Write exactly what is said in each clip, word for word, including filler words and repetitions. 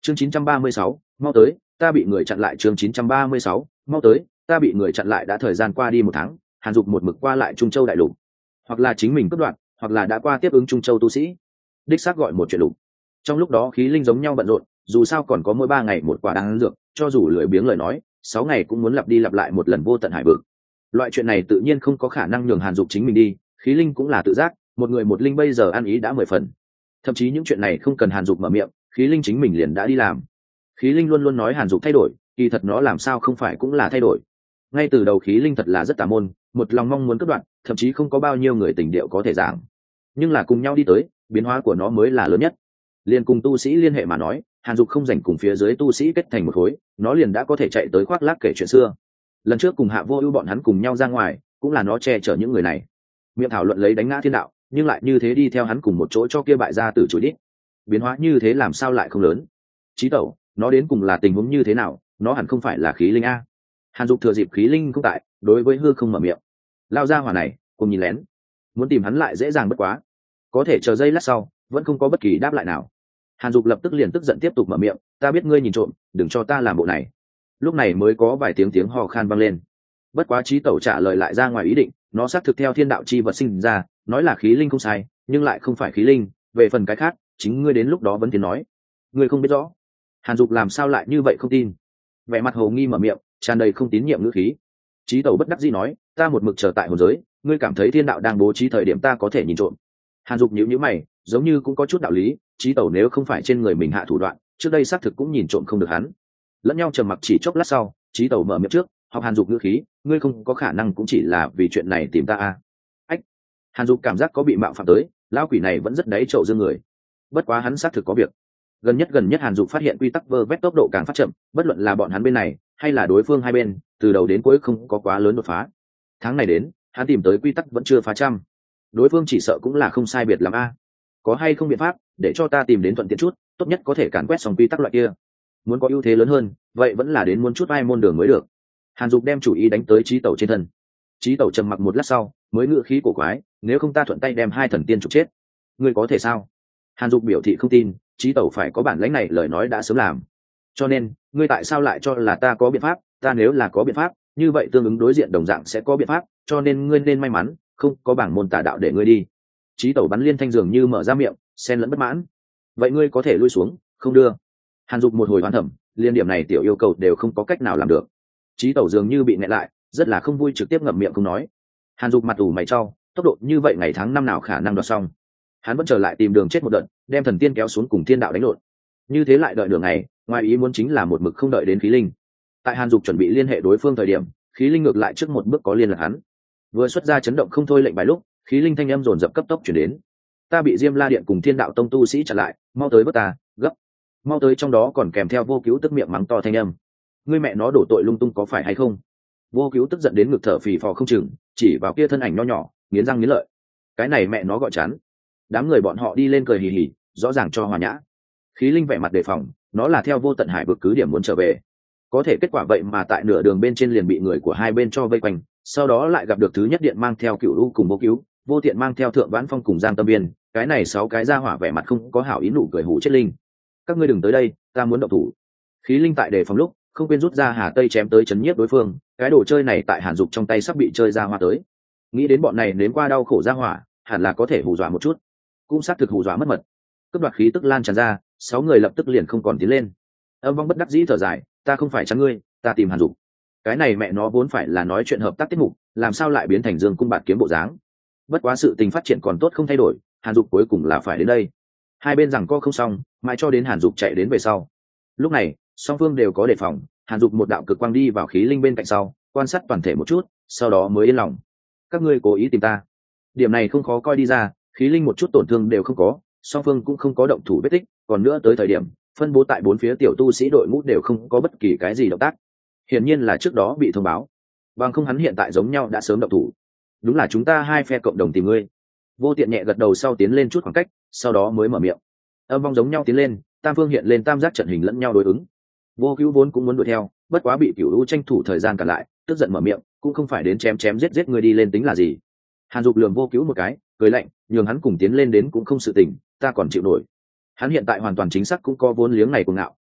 chương chín trăm ba mươi sáu, mau tới, ta bị người chặn lại. Chương chín trăm ba mươi sáu, mau tới, ta bị người chặn lại. Đã thời gian qua đi một tháng, Hàn Dục một mực qua lại Trung Châu đại lục, hoặc là chính mình cướp đoạt, hoặc là đã qua tiếp ứng Trung Châu tu sĩ, đích xác gọi một chuyện lục. Trong lúc đó khí linh giống nhau bận rộn, dù sao còn có mỗi ba ngày một quả đan dược, cho dù lười biếng lời nói, sáu ngày cũng muốn lặp đi lặp lại một lần vô tận hải vực. Loại chuyện này tự nhiên không có khả năng nhường Hàn Dục chính mình đi, khí linh cũng là tự giác, một người một linh bây giờ ăn ý đã mười phần. Thậm chí những chuyện này không cần Hàn Dục mở miệng, khí linh chính mình liền đã đi làm. Khí linh luôn luôn nói Hàn Dục thay đổi, kỳ thật nó làm sao không phải cũng là thay đổi. Ngay từ đầu khí linh thật là rất tà môn, một lòng mong muốn cướp đoạt, thậm chí không có bao nhiêu người tình điệu có thể giảng. Nhưng là cùng nhau đi tới, biến hóa của nó mới là lớn nhất. Liên cùng tu sĩ liên hệ mà nói, Hàn Dục không dành cùng phía dưới tu sĩ kết thành một khối, nó liền đã có thể chạy tới khoác lác kể chuyện xưa. Lần trước cùng Hạ Vô Ưu bọn hắn cùng nhau ra ngoài, cũng là nó che chở những người này, miệng thảo luận lấy đánh ngã thiên đạo, nhưng lại như thế đi theo hắn cùng một chỗ cho kia bại gia tử chửi đít. Biến hóa như thế làm sao lại không lớn? Chí Tẩu, nó đến cùng là tình huống như thế nào? Nó hẳn không phải là khí linh a? Hàn Dục thừa dịp khí linh không tại, đối với hư không mở miệng. Lao ra hỏa này, cùng nhìn lén, muốn tìm hắn lại dễ dàng bất quá. Có thể chờ giây lát sau, vẫn không có bất kỳ đáp lại nào. Hàn Dục lập tức liền tức giận tiếp tục mở miệng, ta biết ngươi nhìn trộm, đừng cho ta làm bộ này. Lúc này mới có vài tiếng tiếng hò khan vang lên. Bất quá Chí Tẩu trả lời lại ra ngoài ý định, nó xác thực theo thiên đạo chi vật sinh ra, nói là khí linh không sai, nhưng lại không phải khí linh, về phần cái khác, chính ngươi đến lúc đó vẫn tiến nói. Ngươi không biết rõ. Hàn Dục làm sao lại như vậy không tin? Vẻ mặt hồ nghi mở miệng, tràn đầy không tín nhiệm ngữ khí. Chí Tẩu bất đắc dĩ nói, ta một mực chờ tại hồn giới, ngươi cảm thấy thiên đạo đang bố trí thời điểm ta có thể nhìn trộm. Hàn Dục nhíu nhíu mày, giống như cũng có chút đạo lý, Chí Tẩu nếu không phải trên người mình hạ thủ đoạn, trước đây xác thực cũng nhìn trộm không được hắn. Lẫn nhau trầm mặc chỉ chốc lát sau, Chí Tẩu mở miệng trước, học Hàn Dục ngữ khí, ngươi không có khả năng cũng chỉ là vì chuyện này tìm ta à? Ách. Hàn Dục cảm giác có bị mạo phạm tới, lão quỷ này vẫn rất đáy chậu dương người. Bất quá hắn xác thực có việc. Gần nhất gần nhất Hàn Dục phát hiện quy tắc vơ vét tốc độ càng phát chậm, bất luận là bọn hắn bên này hay là đối phương hai bên, từ đầu đến cuối không có quá lớn đột phá. Tháng này đến, hắn tìm tới quy tắc vẫn chưa phá trăm. Đối phương chỉ sợ cũng là không sai biệt lắm a. Có hay không biện pháp để cho ta tìm đến thuận tiện chút, tốt nhất có thể càn quét xong quy tắc loại kia. Muốn có ưu thế lớn hơn, vậy vẫn là đến muốn chút ai môn đường mới được. Hàn Dục đem chủ ý đánh tới Chí Tẩu trên thân. Chí Tẩu trầm mặc một lát sau, mới ngự khí cổ quái, nếu không ta thuận tay đem hai thần tiên trục chết. Ngươi có thể sao? Hàn Dục biểu thị không tin, Chí Tẩu phải có bản lĩnh này lời nói đã sớm làm. Cho nên, ngươi tại sao lại cho là ta có biện pháp? Ta nếu là có biện pháp, như vậy tương ứng đối diện đồng dạng sẽ có biện pháp, cho nên ngươi nên may mắn, không có bảng môn tà đạo để ngươi đi. Chí Tẩu bắn liên thanh dường như mở ra miệng, xen lẫn bất mãn. Vậy ngươi có thể lui xuống, không đưa. Hàn Dục một hồi hoán thẩm, liên điểm này tiểu yêu cầu đều không có cách nào làm được. Chí Tẩu dường như bị nghẹn lại, rất là không vui trực tiếp ngậm miệng không nói. Hàn Dục mặt ủ mày chau, tốc độ như vậy ngày tháng năm nào khả năng đoạt xong. Hắn vẫn trở lại tìm đường chết một đợt, đem thần tiên kéo xuống cùng thiên đạo đánh lộn. Như thế lại đợi đường này, ngoài ý muốn chính là một mực không đợi đến khí linh. Tại Hàn Dục chuẩn bị liên hệ đối phương thời điểm, khí linh ngược lại trước một bước có liên lạc hắn. Vừa xuất ra chấn động không thôi lệnh bài lúc, khí linh thanh âm dồn dập cấp tốc chuyển đến. Ta bị Diêm La Điện cùng Thiên Đạo Tông tu sĩ chặn lại, mau tới bước ta, gấp. Mau tới trong đó còn kèm theo Vô Cứu tức miệng mắng to thanh âm. Ngươi mẹ nó đổ tội lung tung có phải hay không? Vô Cứu tức giận đến ngực thở phì phò không chừng, chỉ vào kia thân ảnh nho nhỏ, nghiến răng nghiến lợi. Cái này mẹ nó gọi chán. Đám người bọn họ đi lên cười hì hì, rõ ràng cho hòa nhã. Khí linh vẻ mặt đề phòng, nó là theo Vô Tận Hải vực cứ điểm muốn trở về. Có thể kết quả vậy mà tại nửa đường bên trên liền bị người của hai bên cho vây quanh, sau đó lại gặp được thứ nhất điện mang theo Cửu U cùng Vô Cứu, Vô Tiện mang theo Thượng Vãn Phong cùng Giang Tâm Biên, cái này sáu cái ra hỏa vẻ mặt không có hảo ý nụ cười hủ chết linh. Các ngươi đừng tới đây, ta muốn động thủ. Khí linh tại đề phòng lúc, không quên rút ra Hà Tây chém tới chấn nhiếp đối phương, cái đồ chơi này tại Hàn Dục trong tay sắp bị chơi ra hoa tới. Nghĩ đến bọn này nếm qua đau khổ ra hỏa, hẳn là có thể hù dọa một chút. Cũng xác thực hù dọa mất mật. Cấp đoạt khí tức lan tràn ra, sáu người lập tức liền không còn tiến lên. Âm Vong bất đắc dĩ thở dài, ta không phải chắn ngươi, ta tìm Hàn Dục. Cái này mẹ nó vốn phải là nói chuyện hợp tác tiết mục, làm sao lại biến thành Dương cung bạt kiếm bộ dáng. Bất quá sự tình phát triển còn tốt không thay đổi, Hàn Dục cuối cùng là phải đến đây. Hai bên rằng co không xong, mãi cho đến Hàn Dục chạy đến về sau. Lúc này, song phương đều có đề phòng, Hàn Dục một đạo cực quang đi vào khí linh bên cạnh sau, quan sát toàn thể một chút, sau đó mới yên lòng. Các ngươi cố ý tìm ta. Điểm này không khó coi đi ra, khí linh một chút tổn thương đều không có, song phương cũng không có động thủ vết tích, còn nữa tới thời điểm phân bố tại bốn phía tiểu tu sĩ đội ngũ đều không có bất kỳ cái gì động tác. Hiển nhiên là trước đó bị thông báo. Bằng không hắn hiện tại giống nhau đã sớm động thủ. Đúng là chúng ta hai phe cộng đồng tìm ngươi. Vô Tiện nhẹ gật đầu sau tiến lên chút khoảng cách, sau đó mới mở miệng. Âm Vong giống nhau tiến lên, tam phương hiện lên tam giác trận hình lẫn nhau đối ứng. Vô Cứu vốn cũng muốn đuổi theo, bất quá bị Cửu U tranh thủ thời gian cản lại, tức giận mở miệng, cũng không phải đến chém chém giết giết người đi lên tính là gì. Hàn Dục lườm Vô Cứu một cái, cười lạnh, nhường hắn cùng tiến lên đến cũng không sự tình, ta còn chịu nổi. Hắn hiện tại hoàn toàn chính xác cũng có vốn liếng này của ngạo,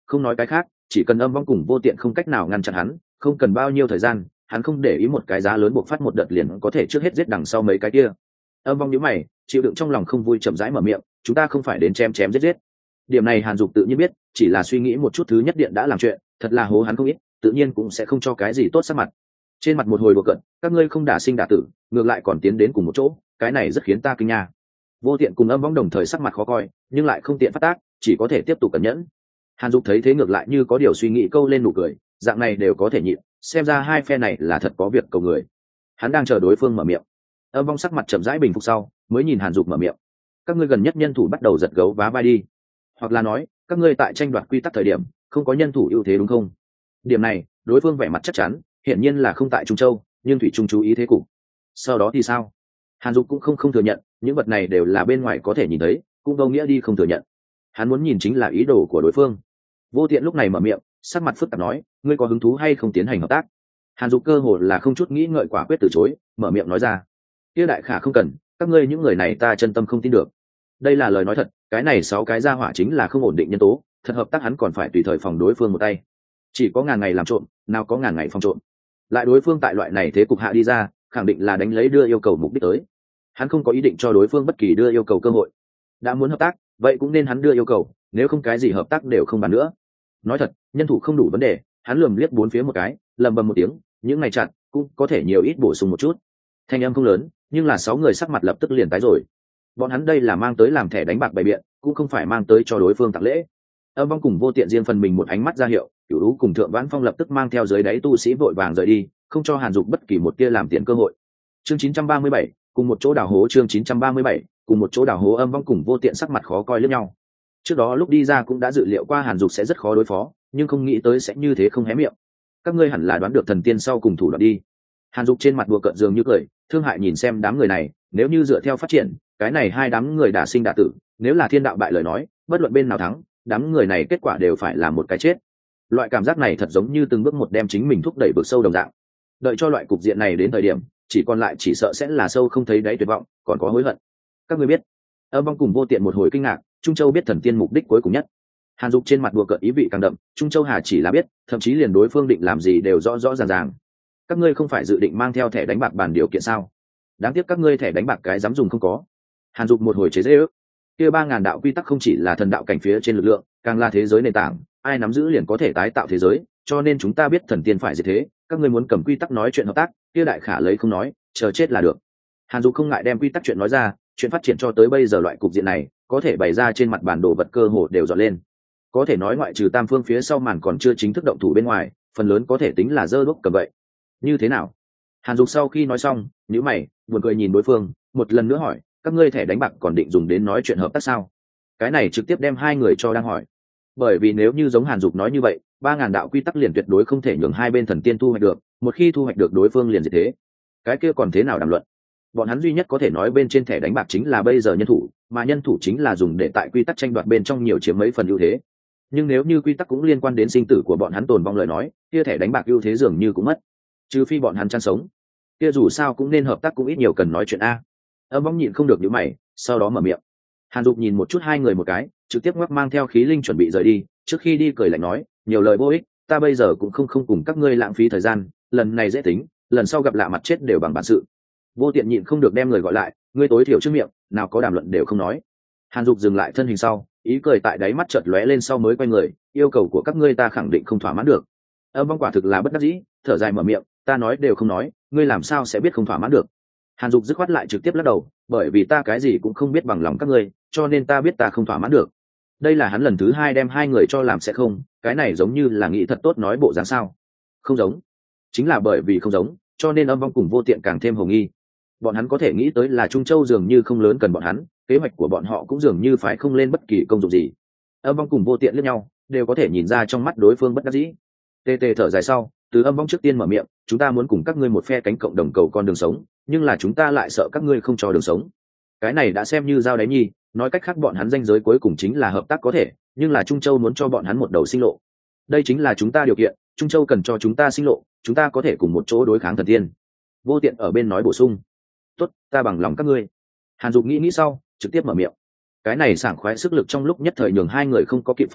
không nói cái khác, chỉ cần âm vong cùng vô tiện không cách nào ngăn chặn hắn, không cần bao nhiêu thời gian, hắn không để ý một cái giá lớn buộc phát một đợt liền có thể trước hết giết đằng sau mấy cái kia. Âm vong nhíu mày, chịu đựng trong lòng không vui chậm rãi mở miệng, chúng ta không phải đến chém chém giết giết. Điểm này Hàn Dục tự nhiên biết, chỉ là suy nghĩ một chút thứ nhất điện đã làm chuyện, thật là hố hắn không ít, tự nhiên cũng sẽ không cho cái gì tốt sắc mặt. Trên mặt một hồi đùa cợt, các ngươi không đả sinh đả tử, ngược lại còn tiến đến cùng một chỗ, cái này rất khiến ta kinh nha. Vô tiện cùng âm vong đồng thời sắc mặt khó coi, nhưng lại không tiện phát tác, chỉ có thể tiếp tục cẩn nhẫn. Hàn Dục thấy thế ngược lại như có điều suy nghĩ câu lên nụ cười, dạng này đều có thể nhịn, xem ra hai phe này là thật có việc cầu người. Hắn đang chờ đối phương mở miệng. Âm vong sắc mặt chậm rãi bình phục sau, mới nhìn Hàn Dục mở miệng. Các ngươi gần nhất nhân thủ bắt đầu giật gấu vá vai đi, hoặc là nói, các ngươi tại tranh đoạt quy tắc thời điểm, không có nhân thủ ưu thế đúng không? Điểm này, đối phương vẻ mặt chắc chắn, hiển nhiên là không tại Trung Châu, nhưng thủy trung chú ý thế cục. Sau đó thì sao? Hàn Dục cũng không không thừa nhận, những vật này đều là bên ngoài có thể nhìn thấy, cũng vô nghĩa đi không thừa nhận. Hắn muốn nhìn chính là ý đồ của đối phương. Vô tiện lúc này mở miệng, sắc mặt phức tạp nói, ngươi có hứng thú hay không tiến hành hợp tác? Hàn Dục cơ hồ là không chút nghĩ ngợi quả quyết từ chối, mở miệng nói ra, kia đại khả không cần, các ngươi những người này ta chân tâm không tin được. Đây là lời nói thật, cái này sáu cái gia hỏa chính là không ổn định nhân tố, thật hợp tác hắn còn phải tùy thời phòng đối phương một tay. Chỉ có ngàn ngày làm trộm, nào có ngàn ngày phòng trộm. Lại đối phương tại loại này thế cục hạ đi ra, khẳng định là đánh lấy đưa yêu cầu mục đích tới. Hắn không có ý định cho đối phương bất kỳ đưa yêu cầu cơ hội. Đã muốn hợp tác, vậy cũng nên hắn đưa yêu cầu, nếu không cái gì hợp tác đều không bàn nữa. Nói thật, nhân thủ không đủ vấn đề, hắn lườm liếc bốn phía một cái, lầm bầm một tiếng, những ngày chặn cũng có thể nhiều ít bổ sung một chút. Thanh âm không lớn, nhưng là sáu người sắc mặt lập tức liền tái rồi. Bọn hắn đây là mang tới làm thẻ đánh bạc bày biện, cũng không phải mang tới cho đối phương tặng lễ. Âm vong cùng vô tiện riêng phần mình một ánh mắt ra hiệu, Cửu Lũ cùng Thượng Vãn Phong lập tức mang theo dưới đáy tu sĩ vội vàng rời đi, không cho Hàn Dục bất kỳ một tia làm tiền cơ hội. Chương chín trăm ba mươi bảy, cùng một chỗ đào hố. Chương chín trăm ba mươi bảy, cùng một chỗ đào hố. Âm vong cùng vô tiện sắc mặt khó coi lẫn nhau. Trước đó lúc đi ra cũng đã dự liệu qua Hàn Dục sẽ rất khó đối phó, nhưng không nghĩ tới sẽ như thế không hé miệng. Các ngươi hẳn là đoán được thần tiên sau cùng thủ đoạn đi. Hàn Dục trên mặt đùa cợt dường như cười, thương hại nhìn xem đám người này, nếu như dựa theo phát triển, cái này hai đám người đả sinh đả tử, nếu là thiên đạo bại lời nói, bất luận bên nào thắng, đám người này kết quả đều phải là một cái chết. Loại cảm giác này thật giống như từng bước một đem chính mình thúc đẩy vực sâu đồng dạng. Đợi cho loại cục diện này đến thời điểm, chỉ còn lại chỉ sợ sẽ là sâu không thấy đáy tuyệt vọng, còn có hối hận. Các ngươi biết, Âm vong cùng vô tiện một hồi kinh ngạc, Trung Châu biết thần tiên mục đích cuối cùng nhất. Hàn Dục trên mặt đùa cợt ý vị càng đậm, Trung Châu hà chỉ là biết, thậm chí liền đối phương định làm gì đều rõ rõ ràng ràng. Các ngươi không phải dự định mang theo thẻ đánh bạc bàn điều kiện sao? Đáng tiếc các ngươi thẻ đánh bạc cái dám dùng không có. Hàn Dục một hồi chế giễu, kia ba ngàn đạo quy tắc không chỉ là thần đạo cảnh phía trên lực lượng, càng là thế giới nền tảng, ai nắm giữ liền có thể tái tạo thế giới, cho nên chúng ta biết thần tiên phải diệt thế, các ngươi muốn cầm quy tắc nói chuyện hợp tác, kia đại khả lấy không nói, chờ chết là được. Hàn Dục không ngại đem quy tắc chuyện nói ra, chuyện phát triển cho tới bây giờ loại cục diện này, có thể bày ra trên mặt bản đồ vật cơ hồ đều dọn lên. Có thể nói ngoại trừ Tam Phương phía sau màn còn chưa chính thức động thủ bên ngoài, phần lớn có thể tính là dơ đuốc cầm vậy. Như thế nào? Hàn Dục sau khi nói xong, nhíu mày, buồn cười nhìn đối phương, một lần nữa hỏi, các ngươi thẻ đánh bạc còn định dùng đến nói chuyện hợp tác sao? Cái này trực tiếp đem hai người cho đang hỏi. Bởi vì nếu như giống Hàn Dục nói như vậy, ba ngàn đạo quy tắc liền tuyệt đối không thể nhường hai bên thần tiên thu hoạch được, một khi thu hoạch được đối phương liền diệt thế. Cái kia còn thế nào đàm luận? Bọn hắn duy nhất có thể nói bên trên thẻ đánh bạc chính là bây giờ nhân thủ, mà nhân thủ chính là dùng để tại quy tắc tranh đoạt bên trong nhiều chiếm mấy phần ưu thế. Nhưng nếu như quy tắc cũng liên quan đến sinh tử của bọn hắn tồn vong lời nói, kia thẻ đánh bạc ưu thế dường như cũng mất. Trừ phi bọn hắn chăn sống, kia dù sao cũng nên hợp tác cũng ít nhiều cần nói chuyện a. Âm vong nhịn không được nhíu mày, sau đó mở miệng. Hàn Dục nhìn một chút hai người một cái, trực tiếp ngoắc mang theo khí linh chuẩn bị rời đi, trước khi đi cười lạnh nói, nhiều lời vô ích, ta bây giờ cũng không không cùng các ngươi lãng phí thời gian, lần này dễ tính, lần sau gặp lạ mặt chết đều bằng bản sự. Vô tiện nhịn không được đem người gọi lại, ngươi tối thiểu trước miệng, nào có đàm luận đều không nói. Hàn Dục dừng lại thân hình sau, ý cười tại đáy mắt chợt lóe lên sau mới quay người, yêu cầu của các ngươi ta khẳng định không thỏa mãn được. Âm vong quả thực là bất đắc dĩ, thở dài mở miệng, ta nói đều không nói, ngươi làm sao sẽ biết không thỏa mãn được? Hàn Dục dứt khoát lại trực tiếp lắc đầu, bởi vì ta cái gì cũng không biết bằng lòng các ngươi, cho nên ta biết ta không thỏa mãn được. Đây là hắn lần thứ hai đem hai người cho làm sẽ không, cái này giống như là nghĩ thật tốt nói bộ dáng sao? Không giống, chính là bởi vì không giống, cho nên âm vong cùng vô tiện càng thêm hồ nghi. Bọn hắn có thể nghĩ tới là Trung Châu dường như không lớn cần bọn hắn, kế hoạch của bọn họ cũng dường như phải không lên bất kỳ công dụng gì. Âm vong cùng vô tiện liếc nhau, đều có thể nhìn ra trong mắt đối phương bất đắc dĩ. Tê tê thở dài sau, từ âm vong trước tiên mở miệng, chúng ta muốn cùng các ngươi một phe cánh cộng đồng cầu con đường sống, nhưng là chúng ta lại sợ các ngươi không cho đường sống. Cái này đã xem như giao đáy nhi, nói cách khác bọn hắn ranh giới cuối cùng chính là hợp tác có thể, nhưng là Trung Châu muốn cho bọn hắn một đầu sinh lộ. Đây chính là chúng ta điều kiện, Trung Châu cần cho chúng ta sinh lộ, chúng ta có thể cùng một chỗ đối kháng thần tiên. Vô tiện ở bên nói bổ sung, tốt, ta bằng lòng các ngươi. Hàn Dục nghĩ nghĩ sau, trực tiếp mở miệng. Cái này sảng khoái sức lực trong lúc nhất thời nhường hai người không có kịp phản ứng,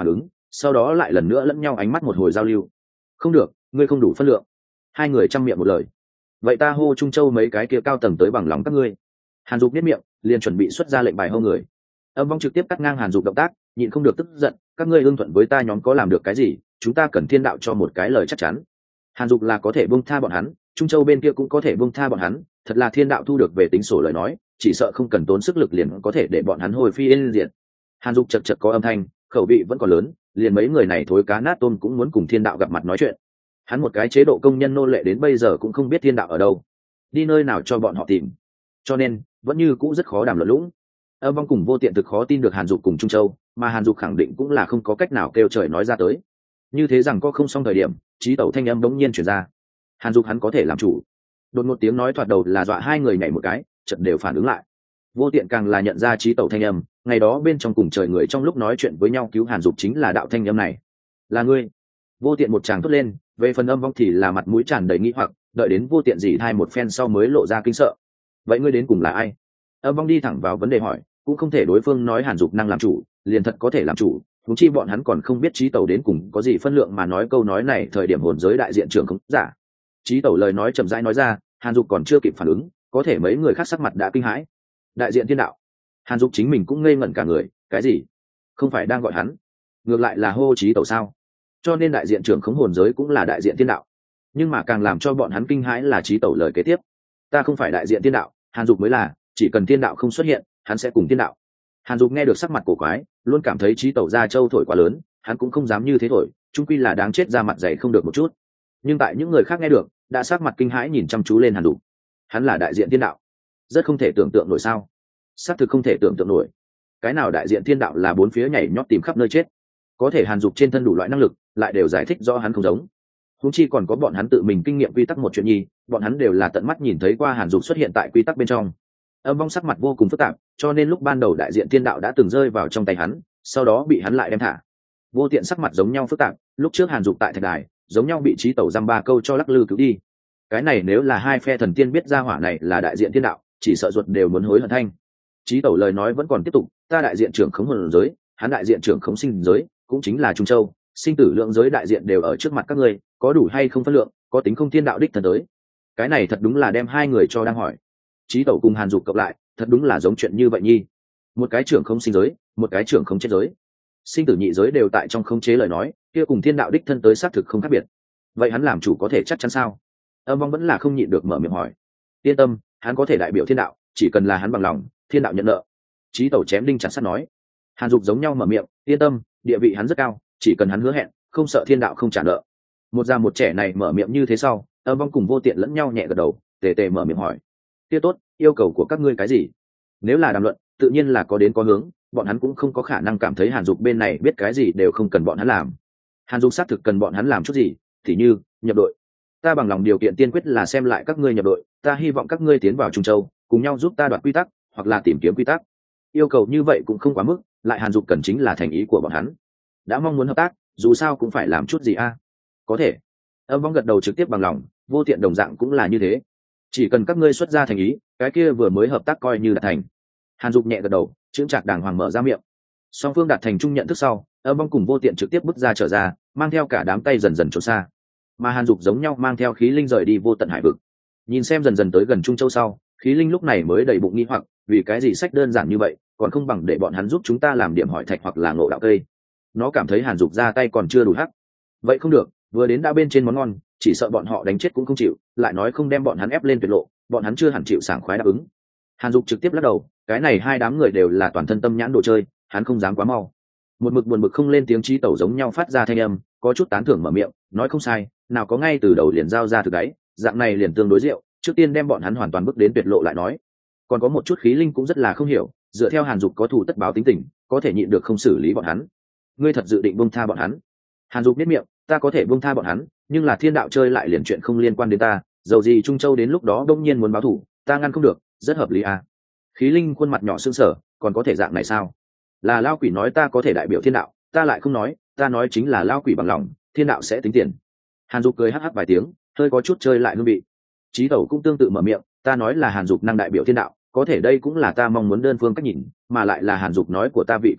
sau đó lại lần nữa lẫn nhau ánh mắt một hồi giao lưu. Không được, ngươi không đủ phân lượng. Hai người chăm miệng một lời. Vậy ta hô Trung Châu mấy cái kia cao tầng tới bằng lòng các ngươi. Hàn Dục biết miệng, liền chuẩn bị xuất ra lệnh bài hô người. Âm vong trực tiếp cắt ngang Hàn Dục động tác, nhịn không được tức giận, các ngươi ưng thuận với ta nhóm có làm được cái gì, chúng ta cần thiên đạo cho một cái lời chắc chắn. Hàn Dục là có thể buông tha bọn hắn, Trung Châu bên kia cũng có thể buông tha bọn hắn, thật là thiên đạo thu được về tính sổ lời nói, chỉ sợ không cần tốn sức lực liền có thể để bọn hắn hồi phi yên diệt. Hàn Dục chật chật có âm thanh, khẩu vị vẫn còn lớn, liền mấy người này thối cá nát tôm cũng muốn cùng thiên đạo gặp mặt nói chuyện. Hắn một cái chế độ công nhân nô lệ đến bây giờ cũng không biết thiên đạo ở đâu, đi nơi nào cho bọn họ tìm, cho nên vẫn như cũ rất khó đàm luận lũng. Âm vong cùng vô tiện thực khó tin được Hàn Dục cùng Trung Châu, mà Hàn Dục khẳng định cũng là không có cách nào kêu trời nói ra tới. Như thế rằng có không xong thời điểm, Chí Tẩu thanh âm đống nhiên chuyển ra. Hàn Dục hắn có thể làm chủ. Đột một tiếng nói thoạt đầu là dọa hai người nhảy một cái, chợt đều phản ứng lại. Vô tiện càng là nhận ra Chí Tẩu thanh âm, ngày đó bên trong cùng trời người trong lúc nói chuyện với nhau cứu Hàn Dục chính là đạo thanh âm này. Là ngươi. Vô tiện một tràng thốt lên, về phần âm vong thì là mặt mũi tràn đầy nghi hoặc, đợi đến vô tiện gì thai một phen sau mới lộ ra kinh sợ. Vậy ngươi đến cùng là ai? Âm vong đi thẳng vào vấn đề hỏi, cũng không thể đối phương nói Hàn Dục năng làm chủ, liền thật có thể làm chủ, huống chi bọn hắn còn không biết Chí Tẩu đến cùng có gì phân lượng mà nói câu nói này thời điểm hồn giới đại diện trưởng không giả. Chí Tẩu lời nói chậm rãi nói ra, Hàn Dục còn chưa kịp phản ứng, có thể mấy người khác sắc mặt đã kinh hãi. Đại diện thiên đạo. Hàn Dục chính mình cũng ngây ngẩn cả người, cái gì? Không phải đang gọi hắn, ngược lại là hô Chí Tẩu sao? Cho nên đại diện trưởng khống hồn giới cũng là đại diện thiên đạo. Nhưng mà càng làm cho bọn hắn kinh hãi là Chí Tẩu lời kế tiếp. Ta không phải đại diện thiên đạo, Hàn Dục mới là, chỉ cần thiên đạo không xuất hiện, hắn sẽ cùng thiên đạo. Hàn Dục nghe được sắc mặt cổ quái, luôn cảm thấy Chí Tẩu ra châu thổi quá lớn, hắn cũng không dám như thế thổi, chung quy là đáng chết ra mặt dày không được một chút. Nhưng tại những người khác nghe được, đã sắc mặt kinh hãi nhìn chăm chú lên Hàn Dục. Hắn là đại diện thiên đạo, rất không thể tưởng tượng nổi sao? Xác thực không thể tưởng tượng nổi. Cái nào đại diện thiên đạo là bốn phía nhảy nhót tìm khắp nơi chết, có thể Hàn Dục trên thân đủ loại năng lực, lại đều giải thích do hắn không giống. Huống chi còn có bọn hắn tự mình kinh nghiệm quy tắc một chuyện nhi, bọn hắn đều là tận mắt nhìn thấy qua Hàn Dục xuất hiện tại quy tắc bên trong. Âm vong sắc mặt vô cùng phức tạp, cho nên lúc ban đầu đại diện thiên đạo đã từng rơi vào trong tay hắn, sau đó bị hắn lại đem thả. Vô tiện sắc mặt giống nhau phức tạp, lúc trước Hàn Dục tại thạch đài, giống nhau bị Chí Tẩu giam ba câu cho lắc lư cứu đi. Cái này nếu là hai phe thần tiên biết ra hỏa này là đại diện thiên đạo, chỉ sợ ruột đều muốn hối hận thanh. Chí Tẩu lời nói vẫn còn tiếp tục, ta đại diện trưởng khống hồn giới, hắn đại diện trưởng khống sinh giới, cũng chính là Trung Châu, sinh tử lượng giới đại diện đều ở trước mặt các ngươi, có đủ hay không phân lượng, có tính không thiên đạo đích thần tới. Cái này thật đúng là đem hai người cho đang hỏi. Chí Tẩu cùng Hàn Dục cộng lại, thật đúng là giống chuyện như vậy nhi. Một cái trưởng không sinh giới, một cái trưởng không chết giới, sinh tử nhị giới đều tại trong khống chế lời nói, kia cùng thiên đạo đích thân tới xác thực không khác biệt. Vậy hắn làm chủ có thể chắc chắn sao? Âm vong vẫn là không nhịn được mở miệng hỏi. Yên tâm, hắn có thể đại biểu thiên đạo, chỉ cần là hắn bằng lòng, thiên đạo nhận nợ. Chí Tẩu chém đinh chặt sắt nói. Hàn Dục giống nhau mở miệng, yên tâm, địa vị hắn rất cao, chỉ cần hắn hứa hẹn, không sợ thiên đạo không trả nợ. Một già một trẻ này mở miệng như thế sau, âm vong cùng vô tiện lẫn nhau nhẹ gật đầu, tề tề mở miệng hỏi. Kia tốt, yêu cầu của các ngươi cái gì? Nếu là đàm luận, tự nhiên là có đến có hướng, bọn hắn cũng không có khả năng cảm thấy Hàn Dục bên này biết cái gì đều không cần bọn hắn làm. Hàn Dục xác thực cần bọn hắn làm chút gì, thì như nhập đội. Ta bằng lòng điều kiện tiên quyết là xem lại các ngươi nhập đội, ta hy vọng các ngươi tiến vào Trung Châu, cùng nhau giúp ta đoạt quy tắc, hoặc là tìm kiếm quy tắc. Yêu cầu như vậy cũng không quá mức, lại Hàn Dục cần chính là thành ý của bọn hắn. Đã mong muốn hợp tác, dù sao cũng phải làm chút gì a. Có thể. Âm vong gật đầu trực tiếp bằng lòng, vô tiện đồng dạng cũng là như thế. Chỉ cần các ngươi xuất ra thành ý, cái kia vừa mới hợp tác coi như đạt thành. Hàn Dục nhẹ gật đầu, chững chạc đàng hoàng mở ra miệng. Song phương đạt thành chung nhận thức sau, âm vong cùng vô tiện trực tiếp bước ra trở ra, mang theo cả đám tay dần dần trốn xa. Mà Hàn Dục giống nhau mang theo khí linh rời đi vô tận hải vực. Nhìn xem dần dần tới gần Trung Châu sau, khí linh lúc này mới đầy bụng nghi hoặc, vì cái gì sách đơn giản như vậy, còn không bằng để bọn hắn giúp chúng ta làm điểm hỏi thạch hoặc là ngộ đạo cây. Nó cảm thấy Hàn Dục ra tay còn chưa đủ hắc. Vậy không được, vừa đến đã bên trên món ngon, chỉ sợ bọn họ đánh chết cũng không chịu, lại nói không đem bọn hắn ép lên tuyệt lộ, bọn hắn chưa hẳn chịu sảng khoái đáp ứng. Hàn Dục trực tiếp lắc đầu, cái này hai đám người đều là toàn thân tâm nhãn đồ chơi, hắn không dám quá mau. Một mực buồn bực không lên tiếng, Chí Tẩu giống nhau phát ra thanh âm, có chút tán thưởng mở miệng, nói không sai, nào có ngay từ đầu liền giao ra thực đấy, dạng này liền tương đối rượu, trước tiên đem bọn hắn hoàn toàn bước đến tuyệt lộ lại nói. Còn có một chút khí linh cũng rất là không hiểu, dựa theo Hàn Dục có thù tất báo tính tình, có thể nhịn được không xử lý bọn hắn. Ngươi thật dự định buông tha bọn hắn? Hàn Dục biết miệng, ta có thể buông tha bọn hắn, nhưng là thiên đạo chơi lại liền chuyện không liên quan đến ta, dầu gì Trung Châu đến lúc đó đông nhiên muốn báo thù, ta ngăn không được, rất hợp lý à. Khí linh khuôn mặt nhỏ sưng sở, còn có thể dạng này sao? Là lao quỷ nói ta có thể đại biểu thiên đạo, ta lại không nói, ta nói chính là lao quỷ bằng lòng, thiên đạo sẽ tính tiền. Hàn Dục cười hắc hắc vài tiếng, hơi có chút chơi lại hương vị. Chí Tẩu cũng tương tự mở miệng, ta nói là Hàn Dục năng đại biểu thiên đạo, có thể đây cũng là ta mong muốn đơn phương cách nhìn, mà lại là Hàn Dục nói của ta vị cực cao,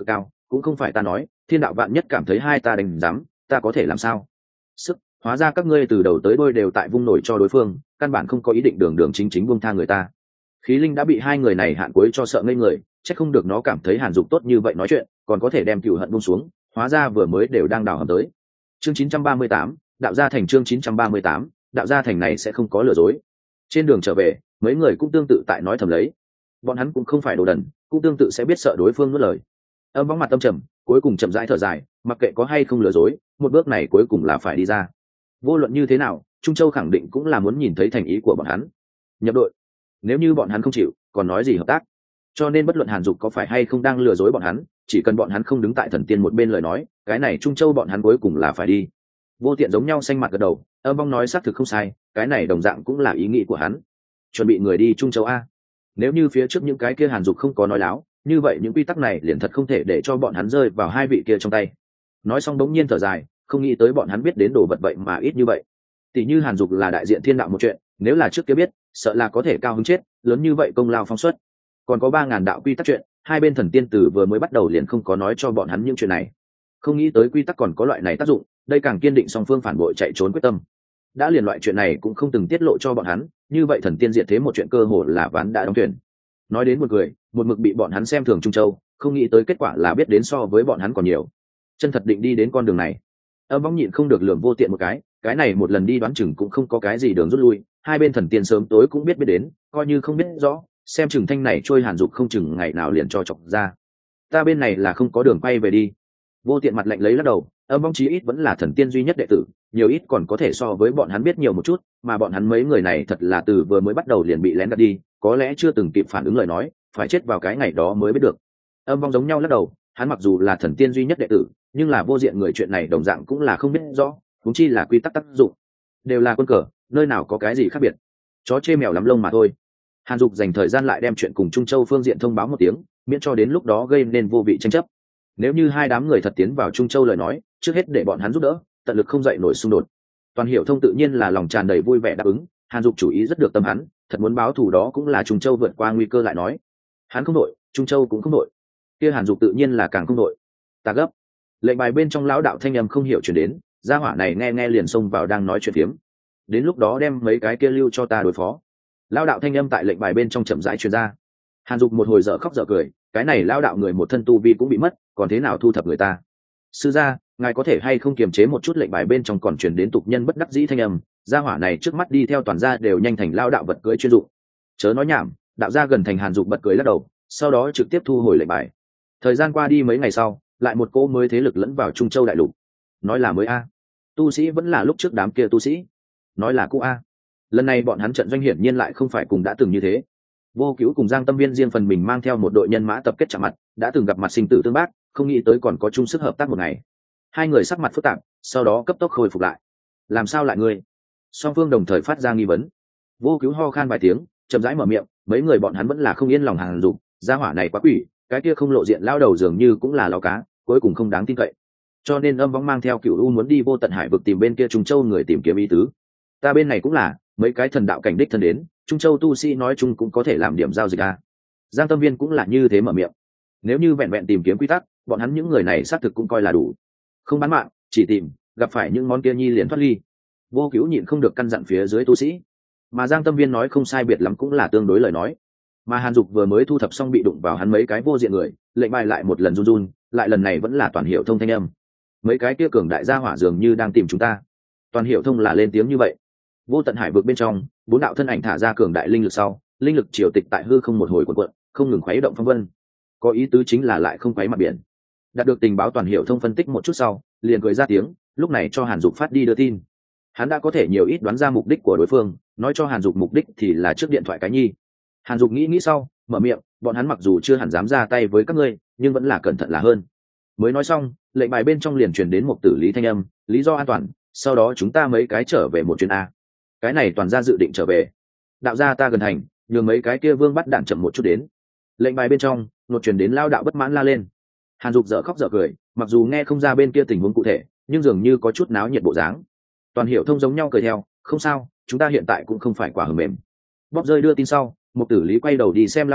cũng không phải ta nói, thiên đạo vạn nhất cảm thấy hai ta đánh giám, ta có thể làm sao? Sức, hóa ra các ngươi từ đầu tới đôi đều tại vung nổi cho đối phương, căn bản không có ý định đường đường chính chính buông tha người ta. Khí linh đã bị hai người này hạn cuối cho sợ ngây người, chắc không được nó cảm thấy Hàn Dục tốt như vậy nói chuyện, còn có thể đem cừu hận buông xuống, hóa ra vừa mới đều đang đào hầm tới. Chương chín trăm ba mươi tám, đạo gia thành chương chín trăm ba mươi tám, đạo gia thành này sẽ không có lừa dối. Trên đường trở về, mấy người cũng tương tự tại nói thầm lấy. Bọn hắn cũng không phải đồ đần, cũng tương tự sẽ biết sợ đối phương nuốt lời. Âm Vong mặt tâm trầm, cuối cùng chậm rãi thở dài, mặc kệ có hay không lừa dối, một bước này cuối cùng là phải đi ra. Vô luận như thế nào, Trung Châu khẳng định cũng là muốn nhìn thấy thành ý của bọn hắn. Nhập đội. Nếu như bọn hắn không chịu, còn nói gì hợp tác? Cho nên bất luận Hàn Dục có phải hay không đang lừa dối bọn hắn, chỉ cần bọn hắn không đứng tại thần tiên một bên lời nói, cái này Trung Châu bọn hắn cuối cùng là phải đi. Vô Tiện giống nhau xanh mặt gật đầu, Âm Vong nói xác thực không sai, cái này đồng dạng cũng là ý nghĩ của hắn. Chuẩn bị người đi Trung Châu a. Nếu như phía trước những cái kia Hàn Dục không có nói láo, như vậy những quy tắc này liền thật không thể để cho bọn hắn rơi vào hai vị kia trong tay. Nói xong đống nhiên thở dài, không nghĩ tới bọn hắn biết đến đồ vật vậy mà ít như vậy. Tỷ như Hàn Dục là đại diện thiên đạo một chuyện, nếu là trước kia biết, sợ là có thể cao hứng chết, lớn như vậy công lao phong suất. Còn có ba ngàn đạo quy tắc chuyện, hai bên thần tiên tử vừa mới bắt đầu liền không có nói cho bọn hắn những chuyện này. Không nghĩ tới quy tắc còn có loại này tác dụng, đây càng kiên định song phương phản bội chạy trốn quyết tâm. Đã liền loại chuyện này cũng không từng tiết lộ cho bọn hắn, như vậy thần tiên diệt thế một chuyện cơ hồ là ván đã đóng thuyền. Nói đến một người, một mực bị bọn hắn xem thường Trung Châu, không nghĩ tới kết quả là biết đến so với bọn hắn còn nhiều. Chân thật định đi đến con đường này. Âm Vong nhịn không được lườm Vô Tiện một cái, cái này một lần đi đoán chừng cũng không có cái gì đường rút lui, hai bên thần tiên sớm tối cũng biết biết đến, coi như không biết rõ, xem chừng thanh này trôi Hàn Dục không chừng ngày nào liền cho chọc ra. Ta bên này là không có đường quay về đi. Vô Tiện mặt lạnh lấy lắc đầu, Âm Vong chí ít vẫn là thần tiên duy nhất đệ tử, nhiều ít còn có thể so với bọn hắn biết nhiều một chút, mà bọn hắn mấy người này thật là từ vừa mới bắt đầu liền bị lén gạt đi, có lẽ chưa từng kịp phản ứng lời nói, phải chết vào cái ngày đó mới biết được. Âm Vong giống nhau lắc đầu, hắn mặc dù là thần tiên duy nhất đệ tử, nhưng là vô diện người chuyện này đồng dạng cũng là không biết rõ, huống chi là quy tắc tác dụng. Đều là quân cờ, nơi nào có cái gì khác biệt. Chó chê mèo lắm lông mà thôi. Hàn Dục dành thời gian lại đem chuyện cùng Trung Châu phương diện thông báo một tiếng, miễn cho đến lúc đó gây nên vô vị tranh chấp. Nếu như hai đám người thật tiến vào Trung Châu lời nói, trước hết để bọn hắn giúp đỡ, tận lực không dậy nổi xung đột. Toàn Hiểu Thông tự nhiên là lòng tràn đầy vui vẻ đáp ứng, Hàn Dục chủ ý rất được tâm hắn, thật muốn báo thù đó cũng là Trung Châu vượt qua nguy cơ lại nói. Hắn không đội, Trung Châu cũng không đội. Kia Hàn Dục tự nhiên là càng không đội. Ta gấp. Lệnh bài bên trong lão đạo thanh âm không hiểu truyền đến, gia hỏa này nghe nghe liền xông vào đang nói chuyện phiếm. Đến lúc đó đem mấy cái kia lưu cho ta đối phó. Lão đạo thanh âm tại lệnh bài bên trong chậm rãi truyền ra. Hàn Dục một hồi dở khóc dở cười, cái này lão đạo người một thân tu vi cũng bị mất, còn thế nào thu thập người ta? Sư gia, ngài có thể hay không kiềm chế một chút lệnh bài bên trong còn truyền đến tục nhân bất đắc dĩ thanh âm, gia hỏa này trước mắt đi theo toàn gia đều nhanh thành lão đạo vật cưỡi chuyên dụng. Chớ nói nhảm, đạo gia gần thành Hàn Dục bật cười lắc đầu, sau đó trực tiếp thu hồi lệnh bài. Thời gian qua đi mấy ngày sau, lại một cỗ mới thế lực lẫn vào Trung Châu đại lục. Nói là mới a, tu sĩ vẫn là lúc trước đám kia tu sĩ. Nói là cũ a, lần này bọn hắn trận doanh hiển nhiên lại không phải cùng đã từng như thế. Vô Cứu cùng Giang Tâm Viên riêng phần mình mang theo một đội nhân mã tập kết chạm mặt, đã từng gặp mặt sinh tử tương bác, không nghĩ tới còn có chung sức hợp tác một ngày. Hai người sắc mặt phức tạp, sau đó cấp tốc khôi phục lại. Làm sao lại ngươi? Song phương đồng thời phát ra nghi vấn. Vô Cứu ho khan vài tiếng, chậm rãi mở miệng, mấy người bọn hắn vẫn là không yên lòng Hàn Dục, gia hỏa này quá quỷ, cái kia không lộ diện lao đầu dường như cũng là lao cá, cuối cùng không đáng tin cậy. Cho nên Âm Vong mang theo Cửu U muốn đi Vô Tận Hải vực tìm bên kia Trung Châu người tìm kiếm ý tứ. Ta bên này cũng là, mấy cái thần đạo cảnh đích thân đến, Trung Châu tu sĩ nói chung cũng có thể làm điểm giao dịch a. Giang Tâm Viên cũng là như thế mở miệng. Nếu như vẹn vẹn tìm kiếm quy tắc, bọn hắn những người này xác thực cũng coi là đủ. Không bán mạng, chỉ tìm, gặp phải những món kia nhi liền thoát ly. Vô Cứu nhịn không được căn dặn phía dưới tu sĩ. Mà Giang Tâm Viên nói không sai biệt lắm cũng là tương đối lời nói. Mà Hàn Dục vừa mới thu thập xong bị đụng vào hắn mấy cái vô diện người, lệnh bài lại một lần run run, lại lần này vẫn là Toàn Hiểu Thông thanh âm. Mấy cái kia cường đại gia hỏa dường như đang tìm chúng ta. Toàn Hiểu Thông là lên tiếng như vậy. Vô Tận Hải vực bên trong, bốn đạo thân ảnh thả ra cường đại linh lực sau, linh lực triều tịch tại hư không một hồi cuộn cuộn, không ngừng khuấy động phong vân. Có ý tứ chính là lại không khuấy mặt biển. Đạt được tình báo Toàn Hiểu Thông phân tích một chút sau, liền cười ra tiếng, lúc này cho Hàn Dục phát đi đưa tin. Hắn đã có thể nhiều ít đoán ra mục đích của đối phương, nói cho Hàn Dục mục đích thì là trước điện thoại cái nhi. Hàn Dục nghĩ nghĩ sau, mở miệng, bọn hắn mặc dù chưa hẳn dám ra tay với các ngươi, nhưng vẫn là cẩn thận là hơn. Mới nói xong, lệnh bài bên trong liền truyền đến một tử lý thanh âm, lý do an toàn, sau đó chúng ta mấy cái trở về một chuyến a. Cái này toàn ra dự định trở về. Đạo gia ta gần thành, nhường mấy cái kia vương bắt đạn chậm một chút đến. Lệnh bài bên trong, nột truyền đến lao đạo bất mãn la lên. Hàn Dục dở khóc dở cười, mặc dù nghe không ra bên kia tình huống cụ thể, nhưng dường như có chút náo nhiệt bộ dáng. Toàn Hiểu Thông giống nhau cười theo, không sao, chúng ta hiện tại cũng không phải quả hờ mềm. Bóp rơi đưa tin sau, một tử lý quay đầu đi xem lão đạo,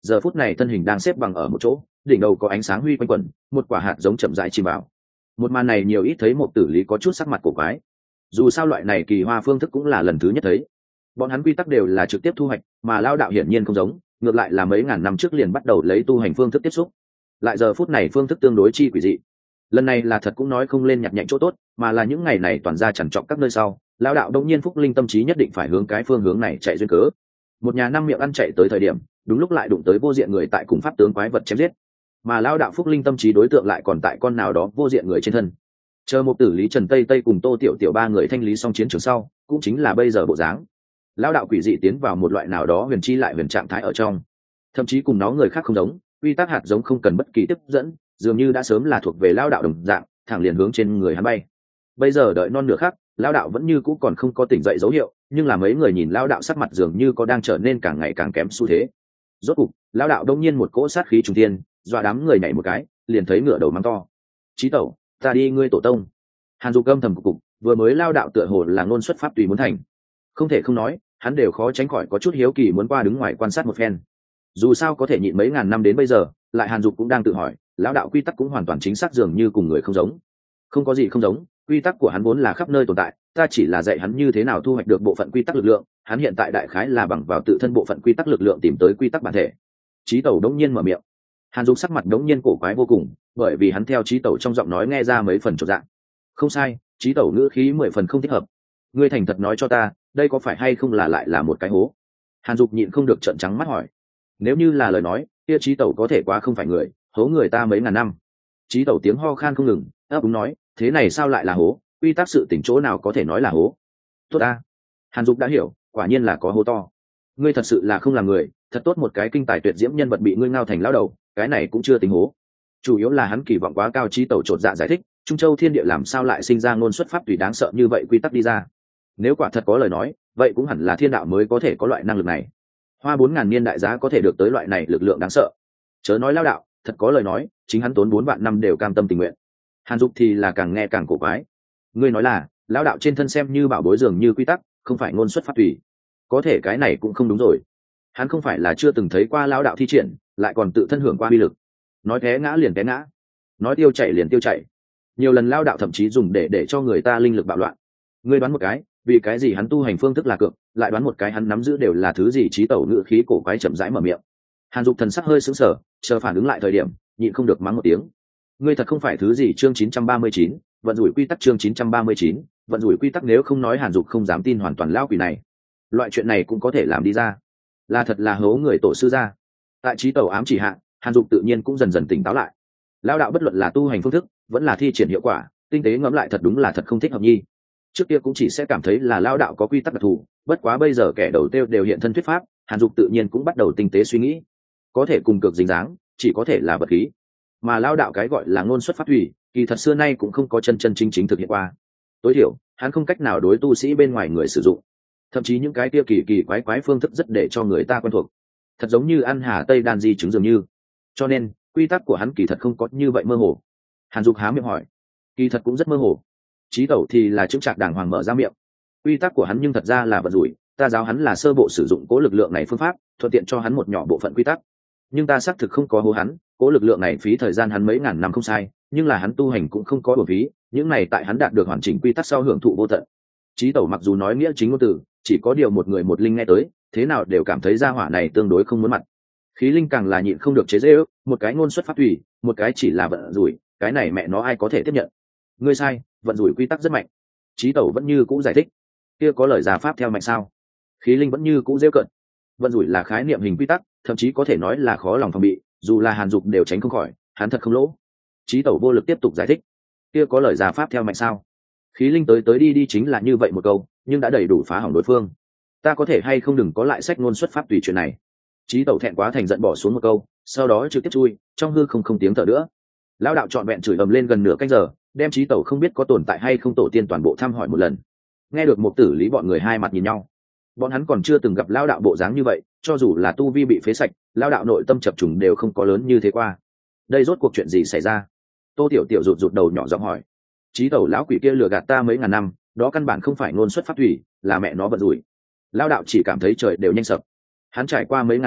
giờ phút này thân hình đang xếp bằng ở một chỗ, đỉnh đầu có ánh sáng huy quanh quẩn, một quả hạt giống chậm rãi chìm vào. Một màn này nhiều ít thấy một tử lý có chút sắc mặt cổ quái. Dù sao loại này kỳ hoa phương thức cũng là lần thứ nhất thấy. Bọn hắn quy tắc đều là trực tiếp thu hoạch, mà lao đạo hiển nhiên không giống, ngược lại là mấy ngàn năm trước liền bắt đầu lấy tu hành phương thức tiếp xúc. Lại giờ phút này phương thức tương đối chi quỷ dị. Lần này là thật cũng nói không lên nhặt nhạnh chỗ tốt, mà là những ngày này toàn ra chằn trọc các nơi sau, lao đạo đông nhiên phúc linh tâm trí nhất định phải hướng cái phương hướng này chạy duyên cớ. Một nhà năm miệng ăn chạy tới thời điểm, đúng lúc lại đụng tới vô diện người tại cùng pháp tướng quái vật chém giết, mà lao đạo phúc linh tâm trí đối tượng lại còn tại con nào đó vô diện người trên thân. Chờ một tử lý Trần Tây Tây cùng Tô Tiểu Tiểu ba người thanh lý xong chiến trường sau, cũng chính là bây giờ bộ dáng. Lao đạo quỷ dị tiến vào một loại nào đó huyền chi lại huyền trạng thái ở trong, thậm chí cùng nó người khác không giống, quy tắc hạt giống không cần bất kỳ tiếp dẫn, dường như đã sớm là thuộc về lao đạo đồng dạng, thẳng liền hướng trên người hắn bay. Bây giờ đợi non nửa khắc, lao đạo vẫn như cũ còn không có tỉnh dậy dấu hiệu, nhưng là mấy người nhìn lao đạo sắc mặt dường như có đang trở nên càng ngày càng kém xu thế. Rốt cục, lao đạo đông nhiên một cỗ sát khí trùng thiên, dọa đám người nhảy một cái, liền thấy ngựa đầu mắng to: "Chí tẩu, ta đi ngươi tổ tông!" Hàn Dục âm thầm cục cục, vừa mới lao đạo tựa hồ là ngôn xuất pháp tùy muốn thành, không thể không nói, hắn đều khó tránh khỏi có chút hiếu kỳ muốn qua đứng ngoài quan sát một phen. Dù sao có thể nhịn mấy ngàn năm đến bây giờ, lại Hàn Dục cũng đang tự hỏi, lão đạo quy tắc cũng hoàn toàn chính xác dường như cùng người không giống. Không có gì không giống, quy tắc của hắn vốn là khắp nơi tồn tại, ta chỉ là dạy hắn như thế nào thu hoạch được bộ phận quy tắc lực lượng, hắn hiện tại đại khái là bằng vào tự thân bộ phận quy tắc lực lượng tìm tới quy tắc bản thể. Chí tẩu đống nhiên mở miệng. Hàn Dục sắc mặt đống nhiên cổ quái vô cùng, bởi vì hắn theo Chí tẩu trong giọng nói nghe ra mấy phần chột dạ. Không sai, Chí tẩu ngữ khí mười phần không thích hợp. Ngươi thành thật nói cho ta, đây có phải hay không là lại là một cái hố? Hàn Dục nhịn không được trợn trắng mắt hỏi. Nếu như là lời nói, kia Chí tẩu có thể quá không phải người, hố người ta mấy ngàn năm. Chí tẩu tiếng ho khan không ngừng, ấp úng nói, thế này sao lại là hố, quy tắc sự tỉnh chỗ nào có thể nói là hố. Tốt ta. Hàn Dục đã hiểu, quả nhiên là có hố to. Ngươi thật sự là không làm người, thật tốt một cái kinh tài tuyệt diễm nhân vật bị ngươi ngao thành lão đầu, cái này cũng chưa tính hố. Chủ yếu là hắn kỳ vọng quá cao. Chí tẩu chột dạ giải thích, Trung Châu thiên địa làm sao lại sinh ra ngôn xuất pháp tùy đáng sợ như vậy quy tắc đi ra. Nếu quả thật có lời nói, vậy cũng hẳn là thiên đạo mới có thể có loại năng lực này. Hoa bốn ngàn niên đại giá có thể được tới loại này lực lượng đáng sợ. Chớ nói lao đạo, thật có lời nói, chính hắn tốn bốn vạn năm đều cam tâm tình nguyện. Hàn Dục thì là càng nghe càng cổ quái. Ngươi nói là lão đạo trên thân xem như bảo bối dường như quy tắc, không phải ngôn xuất pháp tùy. Có thể cái này cũng không đúng rồi. Hắn không phải là chưa từng thấy qua lão đạo thi triển, lại còn tự thân hưởng qua uy lực. Nói té ngã liền té ngã, nói tiêu chảy liền tiêu chảy. Nhiều lần lão đạo thậm chí dùng để để cho người ta linh lực bạo loạn. Ngươi đoán một cái, vì cái gì hắn tu hành phương thức là cược, lại đoán một cái hắn nắm giữ đều là thứ gì? Chí tẩu ngữ khí cổ quái chậm rãi mở miệng. Hàn Dục thần sắc hơi sững sờ, chờ phản ứng lại thời điểm, nhịn không được mắng một tiếng. Ngươi thật không phải thứ gì? Chương chín trăm ba mươi chín, vận rủi quy tắc. Chương chín trăm ba mươi chín, vận rủi quy tắc. Nếu không nói Hàn Dục không dám tin hoàn toàn lão quỷ này. Loại chuyện này cũng có thể làm đi ra, là thật là hố người tổ sư ra. Tại Chí tẩu ám chỉ hạ, Hàn Dục tự nhiên cũng dần dần tỉnh táo lại. Lão đạo bất luận là tu hành phương thức, vẫn là thi triển hiệu quả, tinh tế ngẫm lại thật đúng là thật không thích hợp nhi. Trước kia cũng chỉ sẽ cảm thấy là lão đạo có quy tắc đặc thù, bất quá bây giờ kẻ đầu tiêu đều hiện thân thuyết pháp, Hàn Dục tự nhiên cũng bắt đầu tinh tế suy nghĩ. Có thể cùng cực dính dáng, chỉ có thể là vật khí, mà lão đạo cái gọi là ngôn xuất pháp thủy, kỳ thật xưa nay cũng không có chân chân chính chính thực hiện qua. Tối thiểu, hắn không cách nào đối tu sĩ bên ngoài người sử dụng. Thậm chí những cái kia kỳ kỳ quái quái phương thức rất để cho người ta quen thuộc, thật giống như ăn hà tây đan di chứng dường như. Cho nên, quy tắc của hắn kỳ thật không có như vậy mơ hồ. Hàn Dục há miệng hỏi, kỳ thật cũng rất mơ hồ. Chí tẩu thì là chững chạc đàng hoàng mở ra miệng. Quy tắc của hắn nhưng thật ra là vận rủi, ta giáo hắn là sơ bộ sử dụng cố lực lượng này phương pháp, thuận tiện cho hắn một nhỏ bộ phận quy tắc. Nhưng ta xác thực không có hố hắn, cố lực lượng này phí thời gian hắn mấy ngàn năm không sai, nhưng là hắn tu hành cũng không có bổ phí, những này tại hắn đạt được hoàn chỉnh quy tắc sau hưởng thụ vô tận. Chí tẩu mặc dù nói nghĩa chính ngôn từ, chỉ có điều một người một linh nghe tới, thế nào đều cảm thấy gia hỏa này tương đối không muốn mặt. Khí linh càng là nhịn không được chế giễu, một cái ngôn xuất pháp thủy, một cái chỉ là vận rủi, cái này mẹ nó ai có thể tiếp nhận. Ngươi sai, vận rủi quy tắc rất mạnh. Chí tẩu vẫn như cũ giải thích. Kia có lời giả pháp theo mạnh sao? Khí linh vẫn như cũ giễu cợt. Vận rủi là khái niệm hình quy tắc, thậm chí có thể nói là khó lòng phòng bị, dù là Hàn Dục đều tránh không khỏi, hắn thật không lỗ. Chí tẩu vô lực tiếp tục giải thích. Kia có lời giả pháp theo mạnh sao? Khí linh tới tới đi đi chính là như vậy một câu, nhưng đã đầy đủ phá hỏng đối phương. Ta có thể hay không đừng có lại sách ngôn xuất pháp tùy chuyện này. Chí tẩu thẹn quá thành giận bỏ xuống một câu, sau đó trực tiếp chui, trong hư không không tiếng thở nữa. Lão đạo trọn vẹn chửi ầm lên gần nửa canh giờ, đem Chí tẩu không biết có tồn tại hay không tổ tiên toàn bộ thăm hỏi một lần. Nghe được một tử lý bọn người hai mặt nhìn nhau. Bọn hắn còn chưa từng gặp lão đạo bộ dáng như vậy, cho dù là tu vi bị phế sạch, lão đạo nội tâm chập trùng đều không có lớn như thế qua. Đây rốt cuộc chuyện gì xảy ra? Tô Tiểu Tiểu rụt rụt đầu nhỏ giọng hỏi. Chí tẩu lão quỷ kia lừa gạt ta mấy ngàn năm, đó căn bản không phải ngôn xuất pháp thủy, là mẹ nó vận rủi. Lão đạo chỉ cảm thấy trời đều nhanh sập. Hắn trải qua mấy ngàn năm,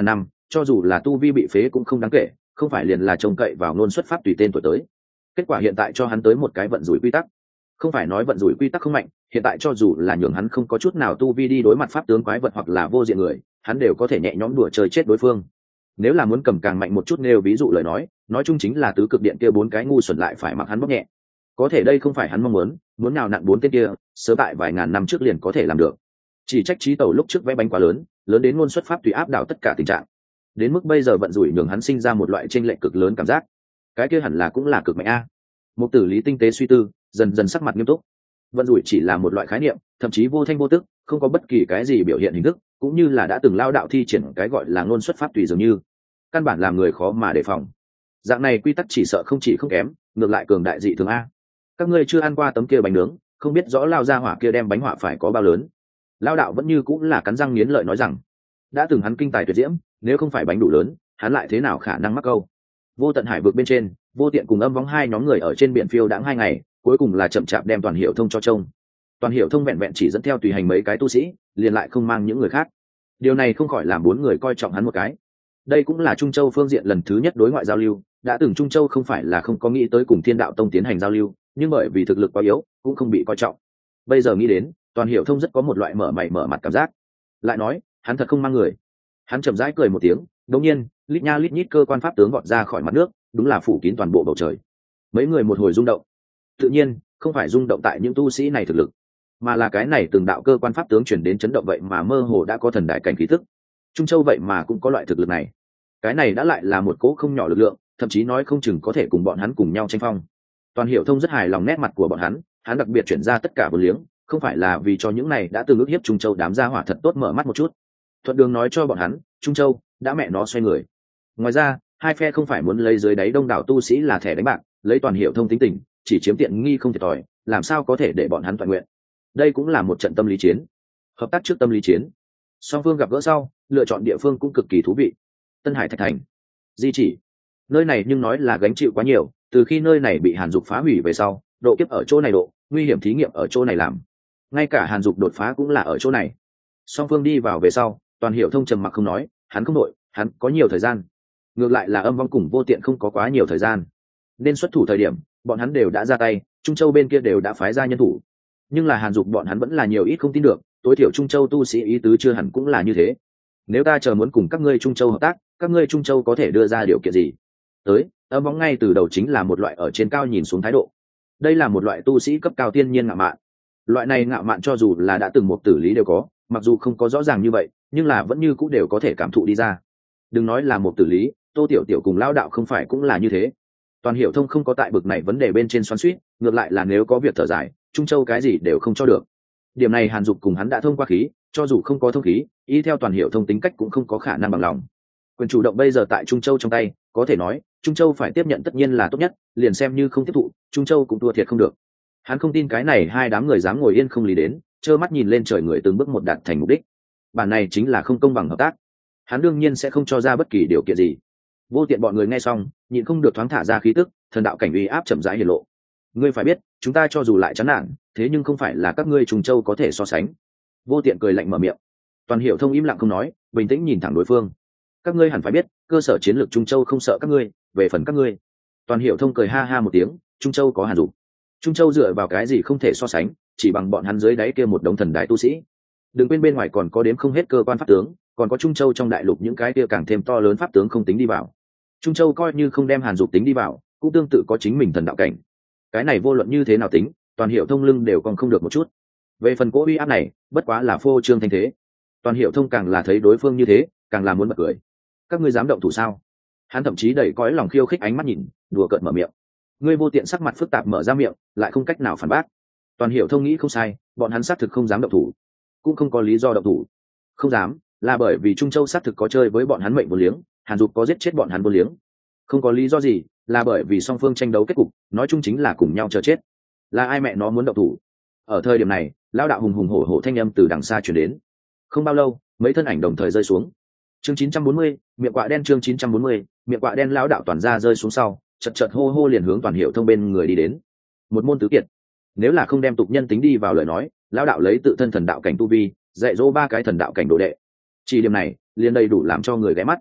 cho dù là tu vi bị phế cũng không đáng kể, không phải liền là trông cậy vào ngôn xuất pháp tùy tên tuổi tới. Kết quả hiện tại cho hắn tới một cái vận rủi quy tắc. Không phải nói vận rủi quy tắc không mạnh, hiện tại cho dù là nhường hắn không có chút nào tu vi đi đối mặt pháp tướng quái vật hoặc là vô diện người, hắn đều có thể nhẹ nhõm đùa chơi chết đối phương. Nếu là muốn cầm càng mạnh một chút, nêu ví dụ lời nói, nói chung chính là tứ cực điện kia bốn cái ngu xuẩn lại phải mặc hắn bóp nhẹ. Có thể đây không phải hắn mong muốn, muốn nào nặn bốn tên kia, sớm tại vài ngàn năm trước liền có thể làm được. Chỉ trách trí tẩu lúc trước vẽ bánh quá lớn, lớn đến ngôn xuất pháp tùy áp đảo tất cả tình trạng. Đến mức bây giờ vận rủi nhường hắn sinh ra một loại chênh lệch cực lớn cảm giác. Cái kia hẳn là cũng là cực mạnh a. Một tử lý tinh tế suy tư, dần dần sắc mặt nghiêm túc. Vận rủi chỉ là một loại khái niệm, thậm chí vô thanh vô tức, không có bất kỳ cái gì biểu hiện hình thức, cũng như là đã từng lao đạo thi triển cái gọi là ngôn xuất pháp tùy dường như, căn bản làm người khó mà đề phòng. Dạng này quy tắc chỉ sợ không chỉ không kém, ngược lại cường đại dị thường a. Các ngươi chưa ăn qua tấm kia bánh nướng, không biết rõ lao ra hỏa kia đem bánh hỏa phải có bao lớn. Lao đạo vẫn như cũng là cắn răng nghiến lợi nói rằng, đã từng hắn kinh tài tuyệt diễm, nếu không phải bánh đủ lớn, hắn lại thế nào khả năng mắc câu. Vô tận hải vực bên trên, Vô Tiện cùng Âm Vong hai nhóm người ở trên biển phiêu đãng hai ngày, cuối cùng là chậm chạp đem Toàn Hiểu Thông cho trông. Toàn Hiểu Thông vẹn vẹn chỉ dẫn theo tùy hành mấy cái tu sĩ, liền lại không mang những người khác. Điều này không khỏi làm bốn người coi trọng hắn một cái. Đây cũng là Trung Châu phương diện lần thứ nhất đối ngoại giao lưu, đã từng Trung Châu không phải là không có nghĩ tới cùng Thiên Đạo Tông tiến hành giao lưu, nhưng bởi vì thực lực quá yếu, cũng không bị coi trọng. Bây giờ nghĩ đến, Toàn Hiểu Thông rất có một loại mở mày mở mặt cảm giác. Lại nói, hắn thật không mang người. Hắn chậm rãi cười một tiếng, đột nhiên, lít nha lít nhít cơ quan pháp tướng vọt ra khỏi mặt nước, đúng là phủ kín toàn bộ bầu trời. Mấy người một hồi rung động. Tự nhiên, không phải rung động tại những tu sĩ này thực lực, mà là cái này từng đạo cơ quan pháp tướng chuyển đến chấn động vậy mà mơ hồ đã có thần đại cảnh khí tức. Trung Châu vậy mà cũng có loại thực lực này. Cái này đã lại là một cỗ không nhỏ lực lượng, thậm chí nói không chừng có thể cùng bọn hắn cùng nhau tranh phong. Toàn Hiểu Thông rất hài lòng nét mặt của bọn hắn, hắn đặc biệt chuyển ra tất cả vô liếng, không phải là vì cho những này đã từng ước hiếp Trung Châu đám gia hỏa thật tốt mở mắt một chút. Thuận đường nói cho bọn hắn, Trung Châu đã mẹ nó xoay người. Ngoài ra, hai phe không phải muốn lấy dưới đáy đông đảo tu sĩ là thẻ đánh bạc, lấy Toàn Hiểu Thông tính tình, chỉ chiếm tiện nghi không thiệt thòi, làm sao có thể để bọn hắn toàn nguyện. Đây cũng là một trận tâm lý chiến, hợp tác trước tâm lý chiến. Song phương gặp gỡ sau, lựa chọn địa phương cũng cực kỳ thú vị. Tân Hải Thạch Thành, Di Chỉ, nơi này nhưng nói là gánh chịu quá nhiều, từ khi nơi này bị Hàn Dục phá hủy về sau, độ kiếp ở chỗ này độ, nguy hiểm thí nghiệm ở chỗ này làm, ngay cả Hàn Dục đột phá cũng là ở chỗ này. Song phương đi vào về sau, Toàn Hiểu Thông trầm mặc không nói, hắn không đội, hắn có nhiều thời gian. Ngược lại là Âm Vong cùng Vô Tiện không có quá nhiều thời gian, nên xuất thủ thời điểm, bọn hắn đều đã ra tay, Trung Châu bên kia đều đã phái ra nhân thủ. Nhưng là Hàn Dục bọn hắn vẫn là nhiều ít không tin được, tối thiểu Trung Châu tu sĩ ý tứ chưa hẳn cũng là như thế. Nếu ta chờ muốn cùng các ngươi Trung Châu hợp tác, các ngươi Trung Châu có thể đưa ra điều kiện gì? Tới, Âm Vong ngay từ đầu chính là một loại ở trên cao nhìn xuống thái độ. Đây là một loại tu sĩ cấp cao thiên nhiên ngạo mạn. Loại này ngạo mạn cho dù là đã từng một tử lý đều có, mặc dù không có rõ ràng như vậy, nhưng là vẫn như cũng đều có thể cảm thụ đi ra. Đừng nói là một tử lý, Tô Tiểu Tiểu cùng Lão đạo không phải cũng là như thế. Toàn Hiểu Thông không có tại bực này vấn đề bên trên xoắn xuýt, ngược lại là nếu có việc thở dài, Trung Châu cái gì đều không cho được. Điểm này Hàn Dục cùng hắn đã thông qua khí, cho dù không có thông khí, y theo Toàn Hiểu Thông tính cách cũng không có khả năng bằng lòng. Quyền chủ động bây giờ tại Trung Châu trong tay, có thể nói, Trung Châu phải tiếp nhận tất nhiên là tốt nhất, liền xem như không tiếp thụ, Trung Châu cũng thua thiệt không được. Hắn không tin cái này hai đám người dám ngồi yên không lý đến, trơ mắt nhìn lên trời người từng bước một đạt thành mục đích. Bản này chính là không công bằng hợp tác. Hắn đương nhiên sẽ không cho ra bất kỳ điều kiện gì. Vô Tiện bọn người nghe xong, nhịn không được thoáng thả ra khí tức, thần đạo cảnh uy áp chậm rãi hiển lộ. Ngươi phải biết, chúng ta cho dù lại chán nản, thế nhưng không phải là các ngươi Trung Châu có thể so sánh. Vô Tiện cười lạnh mở miệng. Toàn Hiểu Thông im lặng không nói, bình tĩnh nhìn thẳng đối phương. Các ngươi hẳn phải biết, cơ sở chiến lược Trung Châu không sợ các ngươi, về phần các ngươi. Toàn Hiểu Thông cười ha ha một tiếng, Trung Châu có Hàn Dục. Trung Châu dựa vào cái gì không thể so sánh, chỉ bằng bọn hắn dưới đáy kia một đống thần đại tu sĩ. Đừng quên bên ngoài còn có đếm không hết cơ quan pháp tướng, còn có Trung Châu trong đại lục những cái kia càng thêm to lớn pháp tướng không tính đi vào. Trung Châu coi như không đem Hàn Dục tính đi vào, cũng tương tự có chính mình thần đạo cảnh. Cái này vô luận như thế nào tính, Toàn Hiểu Thông lưng đều còn không được một chút. Về phần cỗ uy áp này, bất quá là phô trương thanh thế. Toàn Hiểu Thông càng là thấy đối phương như thế, càng là muốn bật cười. Các ngươi dám động thủ sao? Hắn thậm chí đẩy cõi lòng khiêu khích ánh mắt nhìn, đùa cợt mở miệng. Ngươi Vô Tiện sắc mặt phức tạp mở ra miệng, lại không cách nào phản bác. Toàn Hiểu Thông nghĩ không sai, bọn hắn xác thực không dám động thủ, cũng không có lý do động thủ. Không dám, là bởi vì Trung Châu xác thực có chơi với bọn hắn mệnh vô liếng, Hàn Dục có giết chết bọn hắn vô liếng. Không có lý do gì, là bởi vì song phương tranh đấu kết cục, nói chung chính là cùng nhau chờ chết. Là ai mẹ nó muốn động thủ? Ở thời điểm này, lão đạo hùng hùng hổ hổ thanh âm từ đằng xa truyền đến. Không bao lâu, mấy thân ảnh đồng thời rơi xuống. Chương chín trăm bốn mươi, miệng quạ đen chương chín trăm bốn mươi, miệng quạ đen lão đạo toàn ra rơi xuống sau, chật chật hô hô liền hướng Toàn Hiểu Thông bên người đi đến. Một môn tứ kiệt. Nếu là không đem tục nhân tính đi vào lời nói, lão đạo lấy tự thân thần đạo cảnh tu vi, dạy dỗ ba cái thần đạo cảnh đồ đệ. Chỉ điểm này, liền đầy đủ làm cho người ghé mắt.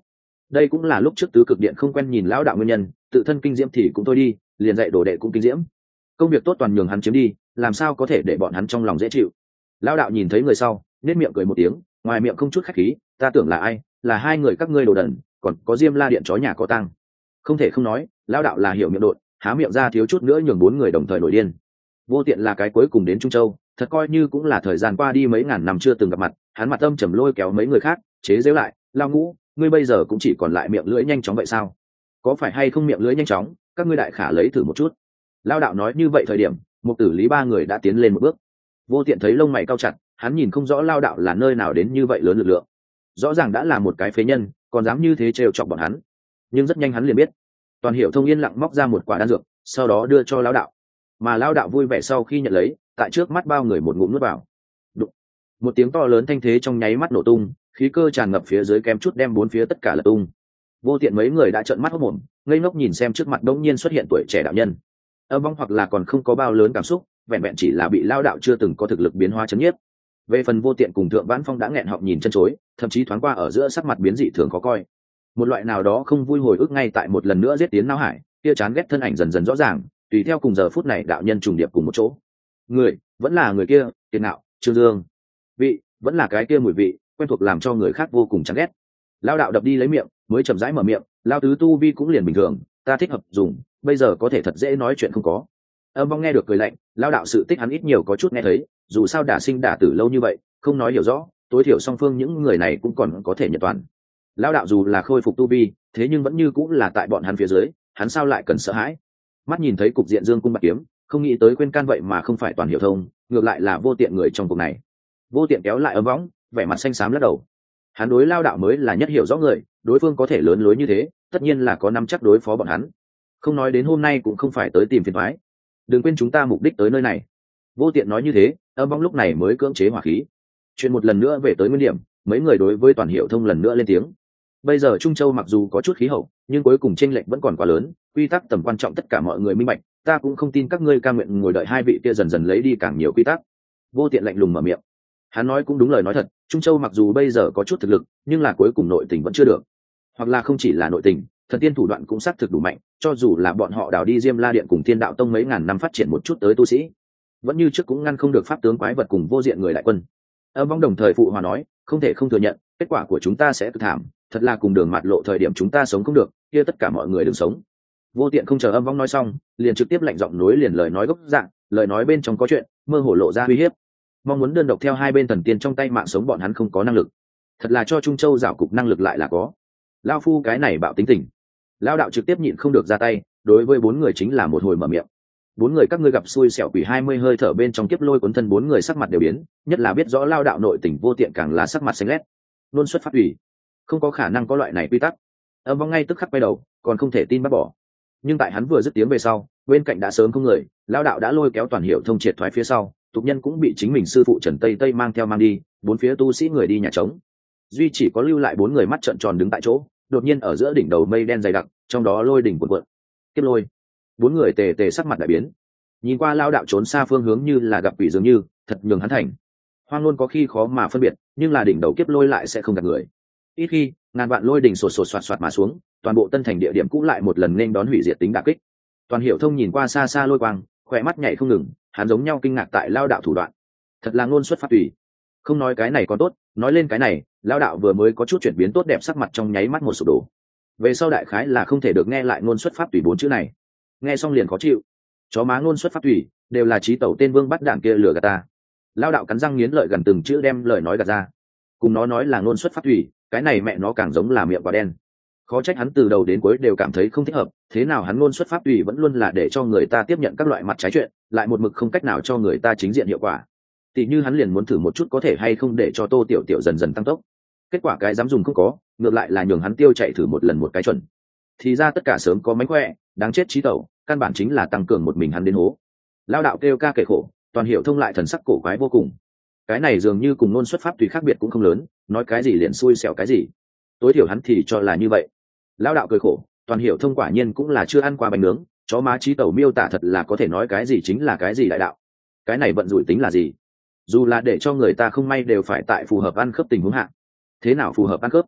đây cũng là lúc trước tứ cực điện không quen nhìn lão đạo nguyên nhân, tự thân kinh diễm thì cũng thôi đi, liền dạy đồ đệ cũng kinh diễm. Công việc tốt toàn nhường hắn chiếm đi, làm sao có thể để bọn hắn trong lòng dễ chịu. Lão đạo nhìn thấy người sau, nét miệng cười một tiếng, ngoài miệng không chút khách khí, ta tưởng là ai, là hai người các ngươi đồ đần, còn có Diêm La điện chó nhà có tăng. Không thể không nói, lão đạo là hiểu miệng đột, há miệng ra thiếu chút nữa nhường bốn người đồng thời nổi điên. Vô Tiện là cái cuối cùng đến Trung Châu, thật coi như cũng là thời gian qua đi mấy ngàn năm chưa từng gặp mặt, hắn mặt âm trầm lôi kéo mấy người khác, chế giễu lại, Lao Ngũ, ngươi bây giờ cũng chỉ còn lại miệng lưỡi nhanh chóng vậy sao? Có phải hay không miệng lưỡi nhanh chóng, các ngươi đại khả lấy thử một chút. Lao đạo nói như vậy thời điểm, Mục Tử Lý ba người đã tiến lên một bước. Vô Tiện thấy lông mày cau chặt, hắn nhìn không rõ Lao đạo là nơi nào đến như vậy lớn lực lượng. Rõ ràng đã là một cái phế nhân, còn dám như thế trêu chọc bọn hắn. Nhưng rất nhanh hắn liền biết, Toàn Hiểu Thông yên lặng móc ra một quả đan dược, sau đó đưa cho Lao đạo. Mà Lao đạo vui vẻ sau khi nhận lấy, tại trước mắt bao người một ngụm nuốt vào. Đụng. Một tiếng to lớn thanh thế trong nháy mắt nổ tung, khí cơ tràn ngập phía dưới kém chút đem bốn phía tất cả lật tung. Vô Tiện mấy người đã trợn mắt hốt mồm, ngây ngốc nhìn xem trước mặt đống nhiên xuất hiện tuổi trẻ đạo nhân. Âm vong hoặc là còn không có bao lớn cảm xúc, vẹn vẹn chỉ là bị Lao đạo chưa từng có thực lực biến hóa chấn nhiếp. Về phần Vô Tiện cùng Thượng Vãn Phong đã nghẹn họng nhìn chân chối, thậm chí thoáng qua ở giữa sắc mặt biến dị thường khó coi. Một loại nào đó không vui hồi ức ngay tại một lần nữa giết tiến não hải, kia chán ghét thân ảnh dần dần rõ ràng, tùy theo cùng giờ phút này đạo nhân trùng điệp cùng một chỗ. Người vẫn là người kia, Tiền Nạo, Trương Dương. Vị vẫn là cái kia mùi vị quen thuộc làm cho người khác vô cùng chán ghét. Lao đạo đập đi lấy miệng, mới chậm rãi mở miệng, lao tứ tu vi cũng liền bình thường, ta thích hợp dùng, bây giờ có thể thật dễ nói chuyện không có. Âm vong nghe được cười lạnh, lao đạo sự tích hắn ít nhiều có chút nghe thấy, dù sao đả sinh đả tử lâu như vậy, không nói hiểu rõ, tối thiểu song phương những người này cũng còn có thể nhận toàn. Lao đạo dù là khôi phục tu vi, thế nhưng vẫn như cũng là tại bọn hắn phía dưới, hắn sao lại cần sợ hãi. Mắt nhìn thấy cục diện dương cung bạc kiếm, không nghĩ tới quên can vậy mà không phải Toàn Hiểu Thông, ngược lại là Vô Tiện người trong cuộc này. Vô Tiện kéo lại Âm võng, vẻ mặt xanh xám lắc đầu. Hắn đối Lao đạo mới là nhất hiểu rõ người, đối phương có thể lớn lối như thế, tất nhiên là có nắm chắc đối phó bọn hắn. Không nói đến hôm nay cũng không phải tới tìm phiền toái. Đừng quên chúng ta mục đích tới nơi này. Vô Tiện nói như thế, Âm võng lúc này mới cưỡng chế hỏa khí. Chuyện một lần nữa về tới nguyên điểm, mấy người đối với Toàn Hiểu Thông lần nữa lên tiếng. Bây giờ Trung Châu mặc dù có chút khí hậu, nhưng cuối cùng chênh lệch vẫn còn quá lớn, quy tắc tầm quan trọng tất cả mọi người minh bạch, ta cũng không tin các ngươi ca nguyện ngồi đợi hai vị kia dần dần lấy đi càng nhiều quy tắc. Vô Tiện lạnh lùng mở miệng. Hắn nói cũng đúng lời nói thật, Trung Châu mặc dù bây giờ có chút thực lực, nhưng là cuối cùng nội tình vẫn chưa được. Hoặc là không chỉ là nội tình, thần tiên thủ đoạn cũng xác thực đủ mạnh, cho dù là bọn họ đào đi Diêm La điện cùng Thiên Đạo tông mấy ngàn năm phát triển một chút tới tu sĩ, vẫn như trước cũng ngăn không được pháp tướng quái vật cùng vô diện người đại quân. Âm Vong đồng thời phụ hòa nói, không thể không thừa nhận, kết quả của chúng ta sẽ cực thảm, thật là cùng đường mạt lộ thời điểm chúng ta sống không được, kia tất cả mọi người đừng sống. Vô Tiện không chờ Âm Vong nói xong, liền trực tiếp lạnh giọng nối liền lời nói gốc dạng, lời nói bên trong có chuyện, mơ hồ lộ ra uy hiếp. Mong muốn đơn độc theo hai bên thần tiên trong tay mạng sống bọn hắn không có năng lực. Thật là cho Trung Châu giảo cục năng lực lại là có. Lao phu cái này bạo tính tình. Lao đạo trực tiếp nhịn không được ra tay, đối với bốn người chính là một hồi mở miệng. Bốn người các ngươi gặp xui xẻo quỷ hai mươi hơi thở bên trong kiếp lôi cuốn thân bốn người sắc mặt đều biến, nhất là biết rõ Lao đạo nội tình Vô Tiện càng là sắc mặt xanh lét. Luôn xuất phát ủy, không có khả năng có loại này quy tắc. Âm Vong ngay tức khắc quay đầu, còn không thể tin bắt bỏ. Nhưng tại hắn vừa dứt tiếng về sau, bên cạnh đã sớm không người, Lao đạo đã lôi kéo Toàn Hiểu Thông triệt thoái phía sau, tục nhân cũng bị chính mình sư phụ Trần Tây Tây mang theo mang đi, bốn phía tu sĩ người đi nhà trống, duy chỉ có lưu lại bốn người mắt trợn tròn đứng tại chỗ. Đột nhiên ở giữa đỉnh đầu mây đen dày đặc, trong đó lôi đỉnh cuộn cuộn, kiếp lôi. Bốn người tề tề sắc mặt đại biến, nhìn qua Lao đạo trốn xa phương hướng như là gặp quỷ dường như, thật nhường hắn thành hoang luôn có khi khó mà phân biệt, nhưng là đỉnh đầu kiếp lôi lại sẽ không gặp người. Ít khi ngàn vạn lôi đỉnh sột sột soạt soạt mà xuống, toàn bộ Tân Thành địa điểm cũ lại một lần nên đón hủy diệt tính đả kích. Toàn Hiểu Thông nhìn qua xa xa lôi quang, khỏe mắt nhảy không ngừng, hắn giống nhau kinh ngạc tại Lao đạo thủ đoạn, thật là ngôn xuất phát tùy. Không nói cái này còn tốt, nói lên cái này, Lao đạo vừa mới có chút chuyển biến tốt đẹp sắc mặt trong nháy mắt một sụp đổ. Về sau đại khái là không thể được nghe lại ngôn xuất pháp tùy bốn chữ này, nghe xong liền khó chịu. Chó má ngôn xuất pháp tùy, đều là trí tẩu tên vương bắt đảng kia lừa gạt ta. Lao đạo cắn răng nghiến lợi gần từng chữ đem lời nói gạt ra. Cùng nó nói là ngôn xuất pháp tùy, cái này mẹ nó càng giống là miệng quả đen. Khó trách hắn từ đầu đến cuối đều cảm thấy không thích hợp, thế nào hắn ngôn xuất pháp tùy vẫn luôn là để cho người ta tiếp nhận các loại mặt trái chuyện, lại một mực không cách nào cho người ta chính diện hiệu quả. Tỷ như hắn liền muốn thử một chút có thể hay không để cho Tô Tiểu Tiểu dần dần tăng tốc, kết quả cái dám dùng không có, ngược lại là nhường hắn tiêu chạy thử một lần một cái chuẩn. Thì ra tất cả sớm có mánh khỏe, đáng chết trí tẩu, căn bản chính là tăng cường một mình hắn đến hố. Lao đạo kêu ca kể khổ, Toàn Hiểu Thông lại thần sắc cổ quái vô cùng. Cái này dường như cùng ngôn xuất pháp tùy khác biệt cũng không lớn, nói cái gì liền xui xẻo cái gì, tối thiểu hắn thì cho là như vậy. Lao đạo cười khổ, Toàn Hiểu Thông quả nhiên cũng là chưa ăn qua bánh nướng, chó má trí tẩu miêu tả thật là có thể nói cái gì chính là cái gì đại đạo. Cái này vận rủi tính là gì? Dù là để cho người ta không may đều phải tại phù hợp ăn khớp tình huống hạ. Thế nào phù hợp ăn khớp?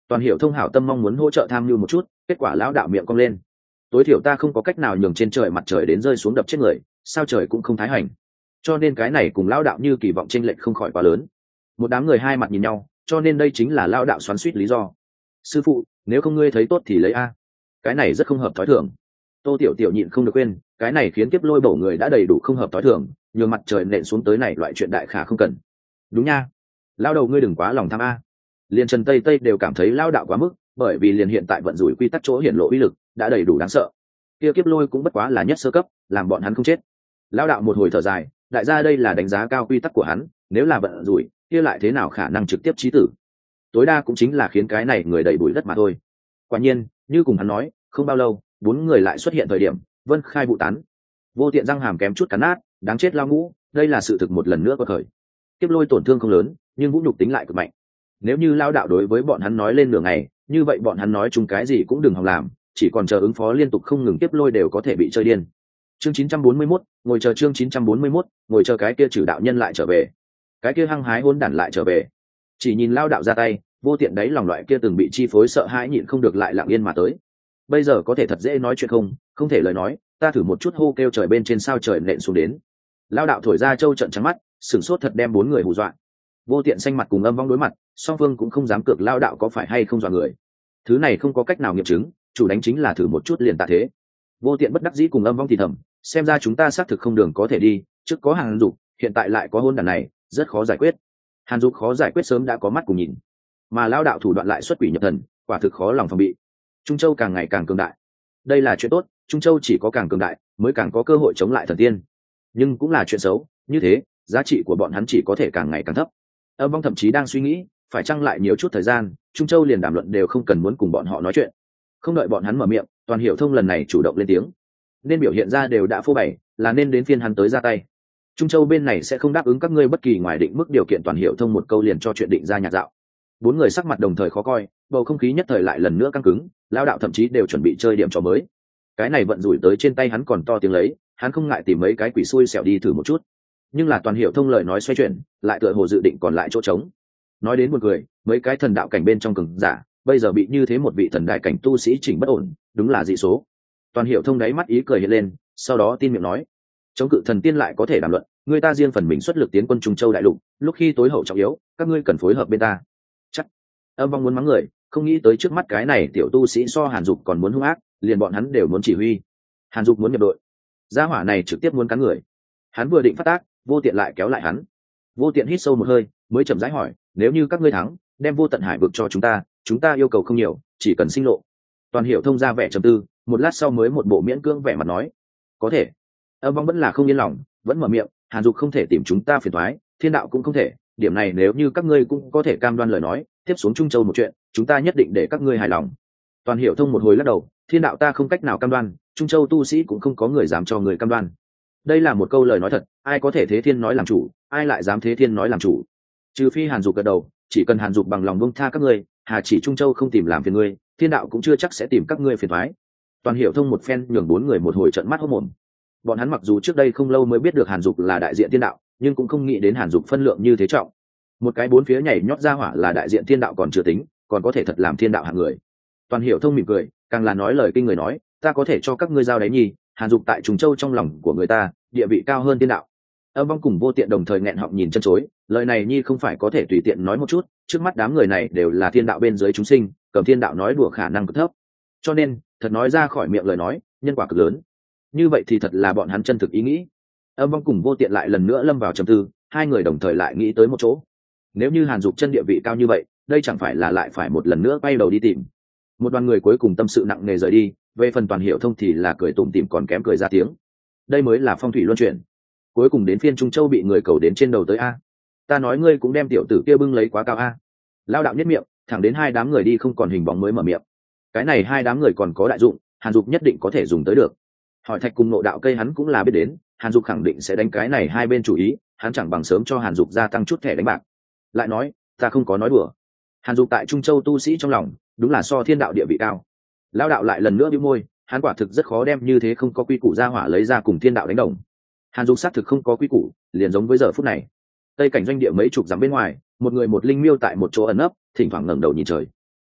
Toàn Hiểu Thông hảo tâm mong muốn hỗ trợ tham mưu một chút, kết quả lão đạo miệng cong lên. Tối thiểu ta không có cách nào nhường trên trời mặt trời đến rơi xuống đập chết người, sao trời cũng không thái hành. Cho nên cái này cùng lão đạo như kỳ vọng chênh lệch không khỏi quá lớn. Một đám người hai mặt nhìn nhau, cho nên đây chính là lão đạo xoắn xuýt lý do. Sư phụ, nếu không ngươi thấy tốt thì lấy a. Cái này rất không hợp thói thường. Tô Tiểu Tiểu nhịn không được quên, cái này khiến Kiếp Lôi bổ người đã đầy đủ không hợp thói thường, nhường mặt trời nện xuống tới này loại chuyện đại khả không cần. Đúng nha. Lão đầu ngươi đừng quá lòng tham a. Liên Trần Tây Tây đều cảm thấy lão đạo quá mức, bởi vì liền hiện tại vận rủi quy tắc chỗ hiển lộ uy lực đã đầy đủ đáng sợ. Kia Kiếp Lôi cũng bất quá là nhất sơ cấp, làm bọn hắn không chết. Lão đạo một hồi thở dài, đại gia đây là đánh giá cao quy tắc của hắn, nếu là vận rủi, kia lại thế nào khả năng trực tiếp chí tử? Tối đa cũng chính là khiến cái này người đầy bụi đất mà thôi. Quả nhiên, như cùng hắn nói, không bao lâu, bốn người lại xuất hiện thời điểm, vân khai vụ tán. Vô Tiện răng hàm kém chút cắn nát, đáng chết lao ngũ, đây là sự thực một lần nữa có khởi. Kiếp Lôi tổn thương không lớn, nhưng vũ nhục tính lại cực mạnh. Nếu như lao đạo đối với bọn hắn nói lên nửa ngày, như vậy bọn hắn nói chung cái gì cũng đừng hòng làm, chỉ còn chờ ứng phó liên tục không ngừng Kiếp Lôi đều có thể bị chơi điên. Chương chín trăm bốn mươi mốt, ngồi chờ chương chín trăm bốn mươi mốt, ngồi chờ cái kia trừ đạo nhân lại trở về. Cái kia hăng hái hôn đản lại trở về. Chỉ nhìn lao đạo ra tay, Vô Tiện đấy lòng loại kia từng bị chi phối sợ hãi nhịn không được lại lặng yên mà tới. Bây giờ có thể thật dễ nói chuyện không, không thể lời nói, ta thử một chút hô kêu trời bên trên sao trời nện xuống đến. Lao đạo thổi ra châu trận trắng mắt, sửng sốt thật đem bốn người hù dọa. Vô Tiện xanh mặt cùng Âm Vong đối mặt, song phương cũng không dám cược lao đạo có phải hay không dọa người. Thứ này không có cách nào nghiệm chứng, chủ đánh chính là thử một chút liền tạ thế. Vô Tiện bất đắc dĩ cùng Âm Vong thì thầm, xem ra chúng ta xác thực không đường có thể đi, trước có Hàn Dục, hiện tại lại có hôn đản này, rất khó giải quyết. Hàn Dục khó giải quyết sớm đã có mắt cùng nhìn, mà lao đạo thủ đoạn lại xuất quỷ nhập thần, quả thực khó lòng phòng bị. Trung Châu càng ngày càng cường đại, đây là chuyện tốt, Trung Châu chỉ có càng cường đại mới càng có cơ hội chống lại thần tiên, nhưng cũng là chuyện xấu, như thế giá trị của bọn hắn chỉ có thể càng ngày càng thấp. Âm Vong thậm chí đang suy nghĩ, phải chăng lại nhiều chút thời gian, Trung Châu liền đàm luận đều không cần muốn cùng bọn họ nói chuyện. Không đợi bọn hắn mở miệng, Toàn Hiểu Thông lần này chủ động lên tiếng, nên biểu hiện ra đều đã phô bày, là nên đến phiên hắn tới ra tay. Trung Châu bên này sẽ không đáp ứng các ngươi bất kỳ ngoài định mức điều kiện. Toàn Hiểu Thông một câu liền cho chuyện định ra nhạc dạo. Bốn người sắc mặt đồng thời khó coi, bầu không khí nhất thời lại lần nữa căng cứng, lao đạo thậm chí đều chuẩn bị chơi điểm trò mới. Cái này vận rủi tới trên tay hắn còn to tiếng lấy, hắn không ngại tìm mấy cái quỷ xui xẻo đi thử một chút. Nhưng là Toàn Hiểu Thông lời nói xoay chuyển, lại tựa hồ dự định còn lại chỗ trống. Nói đến một người, mấy cái thần đạo cảnh bên trong cường giả, bây giờ bị như thế một vị thần đại cảnh tu sĩ chỉnh bất ổn, đúng là dị số. Toàn Hiểu Thông đáy mắt ý cười hiện lên, sau đó tin miệng nói, chống cự thần tiên lại có thể đàm luận, người ta riêng phần mình xuất lực tiến quân Trung Châu đại lục, lúc khi tối hậu trọng yếu, các ngươi cần phối hợp bên ta. Chắc. Âm Vong muốn mắng người, không nghĩ tới trước mắt cái này tiểu tu sĩ so Hàn Dục còn muốn hung ác, liền bọn hắn đều muốn chỉ huy. Hàn Dục muốn nhập đội, gia hỏa này trực tiếp muốn cắn người. Hắn vừa định phát tác, Vô Tiện lại kéo lại hắn. Vô Tiện hít sâu một hơi, mới chậm rãi hỏi, nếu như các ngươi thắng, đem Vô Tận Hải vực cho chúng ta, chúng ta yêu cầu không nhiều, chỉ cần sinh lộ. Toàn Hiểu Thông ra vẻ trầm tư, một lát sau mới một bộ miễn cưỡng vẻ mặt nói, có thể. Âm Vong vẫn là không yên lòng, vẫn mở miệng, Hàn Dục không thể tìm chúng ta phiền toái, thiên đạo cũng không thể, điểm này nếu như các ngươi cũng có thể cam đoan lời nói, tiếp xuống Trung Châu một chuyện, chúng ta nhất định để các ngươi hài lòng. Toàn Hiểu Thông một hồi lắc đầu, thiên đạo ta không cách nào cam đoan, Trung Châu tu sĩ cũng không có người dám cho người cam đoan. Đây là một câu lời nói thật, ai có thể thế thiên nói làm chủ, ai lại dám thế thiên nói làm chủ? Trừ phi Hàn Dục gật đầu, chỉ cần Hàn Dục bằng lòng buông tha các ngươi, hà chỉ Trung Châu không tìm làm phiền ngươi, thiên đạo cũng chưa chắc sẽ tìm các ngươi phiền toái. Toàn Hiểu Thông một phen nhường bốn người một hồi trợn mắt hốt mồm. Bọn hắn mặc dù trước đây không lâu mới biết được Hàn Dục là đại diện thiên đạo, nhưng cũng không nghĩ đến Hàn Dục phân lượng như thế trọng. Một cái bốn phía nhảy nhót ra hỏa là đại diện thiên đạo còn chưa tính, còn có thể thật làm thiên đạo hạng người. Toàn Hiểu Thông mỉm cười, càng là nói lời kinh người nói, ta có thể cho các ngươi giao đấy nhi, Hàn Dục tại Trung Châu trong lòng của người ta, địa vị cao hơn thiên đạo. Âm Vong cùng Vô Tiện đồng thời nghẹn họng nhìn chân chối, lời này nhi không phải có thể tùy tiện nói một chút, trước mắt đám người này đều là thiên đạo bên dưới chúng sinh, cầm thiên đạo nói đùa khả năng cực thấp. Cho nên, thật nói ra khỏi miệng lời nói, nhân quả cực lớn. Như vậy thì thật là bọn hắn chân thực ý nghĩ. Âm Vong cùng Vô Tiện lại lần nữa lâm vào trầm tư, hai người đồng thời lại nghĩ tới một chỗ. Nếu như Hàn Dục chân địa vị cao như vậy, đây chẳng phải là lại phải một lần nữa quay đầu đi tìm. Một đoàn người cuối cùng tâm sự nặng nề rời đi, về phần Toàn Hiểu Thông thì là cười tủm tỉm còn kém cười ra tiếng. Đây mới là phong thủy luân chuyển. Cuối cùng đến phiên Trung Châu bị người cầu đến trên đầu tới a. Ta nói ngươi cũng đem tiểu tử kia bưng lấy quá cao a. Lao đạo nhất miệng, thẳng đến hai đám người đi không còn hình bóng mới mở miệng. Cái này hai đám người còn có đại dụng, Hàn Dục nhất định có thể dùng tới được. Hỏi Thạch cùng Nộ đạo cây hắn cũng là biết đến, Hàn Dục khẳng định sẽ đánh cái này hai bên chủ ý, hắn chẳng bằng sớm cho Hàn Dục gia tăng chút thẻ đánh bạc. Lại nói, ta không có nói đùa. Hàn Dục tại Trung Châu tu sĩ trong lòng, đúng là so thiên đạo địa vị cao. Lao đạo lại lần nữa bĩu môi, hắn quả thực rất khó đem như thế không có quy củ ra hỏa lấy ra cùng thiên đạo đánh đồng. Hàn Dục xác thực không có quy củ, liền giống với giờ phút này. Tây cảnh doanh địa mấy chục dặm bên ngoài, một người một linh miêu tại một chỗ ẩn nấp, thỉnh thoảng ngẩng đầu nhìn trời.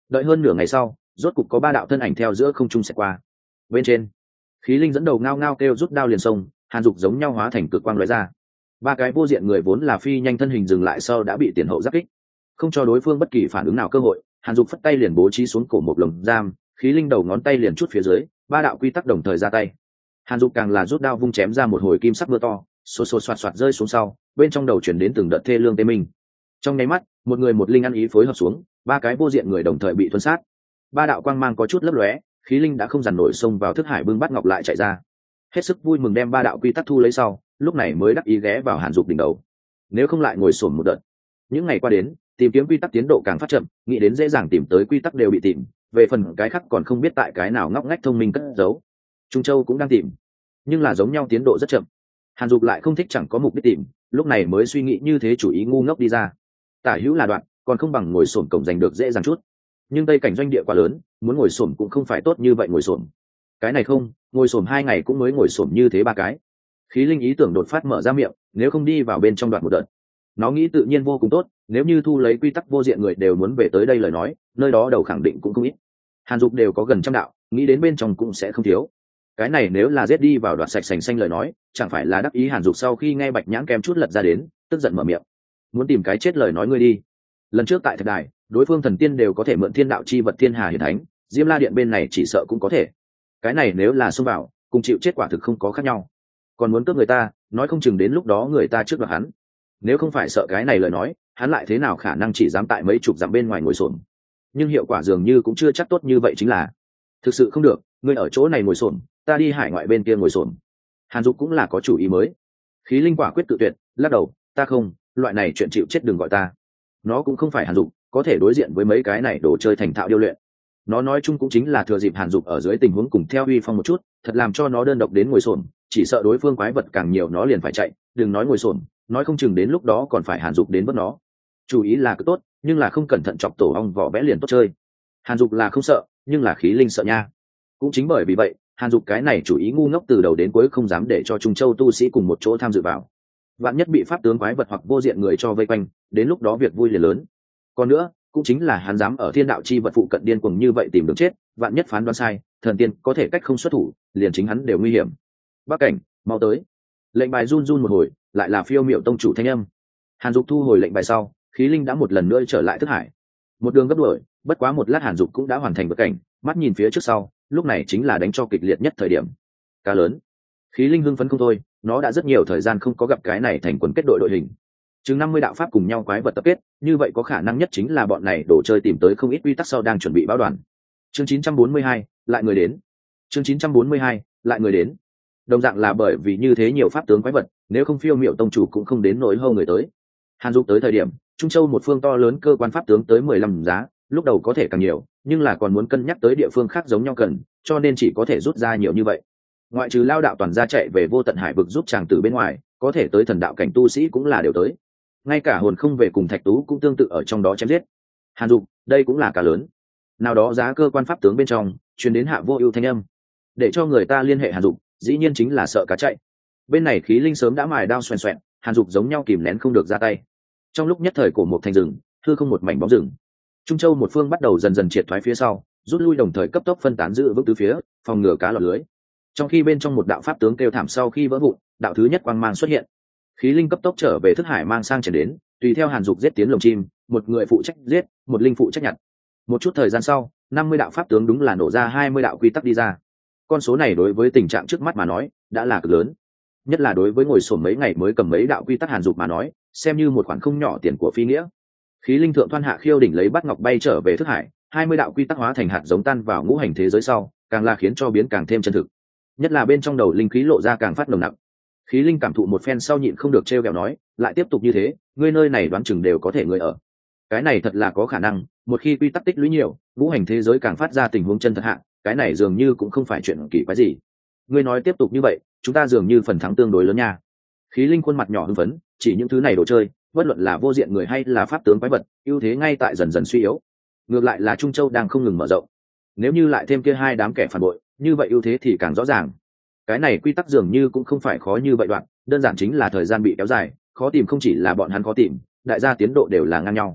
đợi hơn nửa ngày sau, rốt cục có ba đạo thân ảnh theo giữa không trung sẽ qua. Bên trên, khí linh dẫn đầu ngao ngao kêu rút đao liền sông, hàn dục giống nhau hóa thành cực quang lóe ra. Ba cái vô diện người vốn là phi nhanh thân hình dừng lại sau đã bị tiền hậu giáp kích, không cho đối phương bất kỳ phản ứng nào cơ hội. Hàn dục phất tay liền bố trí xuống cổ một lồng giam, khí linh đầu ngón tay liền chút phía dưới, ba đạo quy tắc đồng thời ra tay. Hàn dục càng là rút đao vung chém ra một hồi kim sắc mưa to, xô xô xoạt xoạt rơi xuống sau, bên trong đầu chuyển đến từng đợt thê lương tê minh. Trong nháy mắt, một người một linh ăn ý phối hợp xuống, ba cái vô diện người đồng thời bị thuần sát. Ba đạo quang mang có chút lấp lóe, khí linh đã không dằn nổi xông vào thức hải bưng bát ngọc lại chạy ra. Hết sức vui mừng đem ba đạo quy tắc thu lấy sau, lúc này mới đắc ý ghé vào Hàn dục đỉnh đầu. Nếu không lại ngồi xổm một đợt. Những ngày qua đến, tìm kiếm quy tắc tiến độ càng phát chậm, nghĩ đến dễ dàng tìm tới quy tắc đều bị tìm, về phần cái khác còn không biết tại cái nào ngóc ngách thông minh cất giấu. Trung Châu cũng đang tìm, nhưng là giống nhau tiến độ rất chậm. Hàn dục lại không thích chẳng có mục đích tìm, lúc này mới suy nghĩ như thế chủ ý ngu ngốc đi ra. Tả hữu là đoạn, còn không bằng ngồi xổm cổng giành được dễ dàng chút. Nhưng tây cảnh doanh địa quá lớn, muốn ngồi xổm cũng không phải tốt như vậy ngồi xổm. Cái này không, ngồi xổm hai ngày cũng mới ngồi xổm như thế ba cái. Khí linh ý tưởng đột phát mở ra miệng, nếu không đi vào bên trong đoạn một đợt. Nó nghĩ tự nhiên vô cùng tốt, nếu như thu lấy quy tắc vô diện người đều muốn về tới đây lời nói, nơi đó đầu khẳng định cũng không ít. Hàn dục đều có gần trăm đạo, nghĩ đến bên trong cũng sẽ không thiếu. Cái này nếu là giết đi vào đoạt sạch sành xanh lời nói, chẳng phải là đắc ý. Hàn dục sau khi nghe bạch nhãn kem chút lật ra đến, tức giận mở miệng, muốn tìm cái chết lời nói ngươi đi. Lần trước tại thạch đài, đối phương thần tiên đều có thể mượn thiên đạo chi vật thiên hà hiển thánh, Diêm La điện bên này chỉ sợ cũng có thể. Cái này nếu là xông vào, cùng chịu chết quả thực không có khác nhau. Còn muốn cướp người ta, nói không chừng đến lúc đó người ta trước đoạt hắn. Nếu không phải sợ cái này lời nói, hắn lại thế nào khả năng chỉ dám tại mấy chục dặm bên ngoài ngồi xổm. Nhưng hiệu quả dường như cũng chưa chắc tốt như vậy, chính là thực sự không được, ngươi ở chỗ này ngồi xổm, ta đi hải ngoại bên kia ngồi xổm. Hàn dục cũng là có chủ ý mới. Khí linh quả quyết tự tuyệt, lắc đầu, ta không, loại này chuyện chịu chết đừng gọi ta. Nó cũng không phải Hàn dục có thể đối diện với mấy cái này đồ chơi thành thạo điêu luyện. Nó nói chung cũng chính là thừa dịp Hàn dục ở dưới tình huống cùng theo uy phong một chút, thật làm cho nó đơn độc đến ngồi xổm, chỉ sợ đối phương quái vật càng nhiều nó liền phải chạy, đừng nói ngồi xổm, nói không chừng đến lúc đó còn phải Hàn dục đến vớt nó. Chủ ý là cứ tốt, nhưng là không cẩn thận chọc tổ ong vỏ vẽ liền tốt chơi. Hàn dục là không sợ, nhưng là khí linh sợ nha. Cũng chính bởi vì vậy, Hàn dục cái này chủ ý ngu ngốc từ đầu đến cuối không dám để cho Trung Châu tu sĩ cùng một chỗ tham dự vào. Vạn nhất bị pháp tướng quái vật hoặc vô diện người cho vây quanh, đến lúc đó việc vui liền lớn. Còn nữa, cũng chính là hắn dám ở thiên đạo chi vật phụ cận điên cuồng như vậy tìm đường chết, vạn nhất phán đoán sai, thần tiên có thể cách không xuất thủ, liền chính hắn đều nguy hiểm. Bắc cảnh, mau tới. Lệnh bài run run một hồi, lại là phiêu miệu tông chủ thanh âm. Hàn dục thu hồi lệnh bài sau, khí linh đã một lần nữa trở lại thức hải. Một đường gấp đuổi, bất quá một lát Hàn dục cũng đã hoàn thành vượt cảnh, mắt nhìn phía trước sau, lúc này chính là đánh cho kịch liệt nhất thời điểm. Cá lớn. Khí linh hưng phấn không thôi, nó đã rất nhiều thời gian không có gặp cái này thành quần kết đội đội hình. Chừng năm mươi đạo pháp cùng nhau quái vật tập kết, như vậy có khả năng nhất chính là bọn này đồ chơi tìm tới không ít quy tắc sau đang chuẩn bị báo đoàn. Chương chín trăm bốn mươi hai, lại người đến. Chương chín trăm bốn mươi hai, lại người đến. Đồng dạng là bởi vì như thế nhiều pháp tướng quái vật, nếu không phiêu miệu tông chủ cũng không đến nỗi hâu người tới. Hàn dục tới thời điểm, Trung Châu một phương to lớn cơ quan pháp tướng tới mười lăm giá, lúc đầu có thể càng nhiều, nhưng là còn muốn cân nhắc tới địa phương khác giống nhau cần, cho nên chỉ có thể rút ra nhiều như vậy. Ngoại trừ lao đạo toàn gia chạy về vô tận hải vực giúp chàng tử bên ngoài, có thể tới thần đạo cảnh tu sĩ cũng là đều tới. Ngay cả hồn không về cùng thạch tú cũng tương tự ở trong đó chém giết. Hàn dục, đây cũng là cá lớn. Nào đó giá cơ quan pháp tướng bên trong truyền đến Hạ Vô Ưu thanh âm, để cho người ta liên hệ Hàn dục, dĩ nhiên chính là sợ cá chạy. Bên này khí linh sớm đã mài đao xoèn xoẹn, Hàn dục giống nhau kìm nén không được ra tay. Trong lúc nhất thời cổ một thành rừng, hư không một mảnh bóng rừng. Trung Châu một phương bắt đầu dần dần triệt thoái phía sau, rút lui đồng thời cấp tốc phân tán giữ vững tứ phía, phòng ngừa cá lọt lưới. Trong khi bên trong một đạo pháp tướng kêu thảm sau khi vỡ vụn, đạo thứ nhất quang mang xuất hiện. Khí linh cấp tốc trở về thức hải mang sang chuyển đến, tùy theo Hàn dục giết tiến lồng chim, một người phụ trách giết, một linh phụ trách nhặt. Một chút thời gian sau, năm mươi đạo pháp tướng đúng là nổ ra hai mươi đạo quy tắc đi ra. Con số này đối với tình trạng trước mắt mà nói, đã là cực lớn. Nhất là đối với ngồi xổm mấy ngày mới cầm mấy đạo quy tắc Hàn dục mà nói, xem như một khoản không nhỏ tiền của phi nghĩa. Khí linh thượng thoan hạ khiêu đỉnh lấy bát ngọc bay trở về thức hải, hai mươi đạo quy tắc hóa thành hạt giống tan vào ngũ hành thế giới sau, càng là khiến cho biến càng thêm chân thực. Nhất là bên trong đầu linh khí lộ ra càng phát nồng nặc. Khí linh cảm thụ một phen sau nhịn không được trêu ghẹo nói, lại tiếp tục như thế, ngươi nơi này đoán chừng đều có thể người ở. Cái này thật là có khả năng, một khi quy tắc tích lũy nhiều, ngũ hành thế giới càng phát ra tình huống chân thật hạ, cái này dường như cũng không phải chuyện kỳ quái gì. Ngươi nói tiếp tục như vậy, chúng ta dường như phần thắng tương đối lớn nha. Khí linh khuôn mặt nhỏ hưng phấn, chỉ những thứ này đồ chơi, bất luận là vô diện người hay là pháp tướng quái vật, ưu thế ngay tại dần dần suy yếu. Ngược lại là Trung Châu đang không ngừng mở rộng. Nếu như lại thêm kia hai đám kẻ phản bội, như vậy ưu thế thì càng rõ ràng. Cái này quy tắc dường như cũng không phải khó như vậy đoạn, đơn giản chính là thời gian bị kéo dài, khó tìm không chỉ là bọn hắn khó tìm, đại gia tiến độ đều là ngang nhau.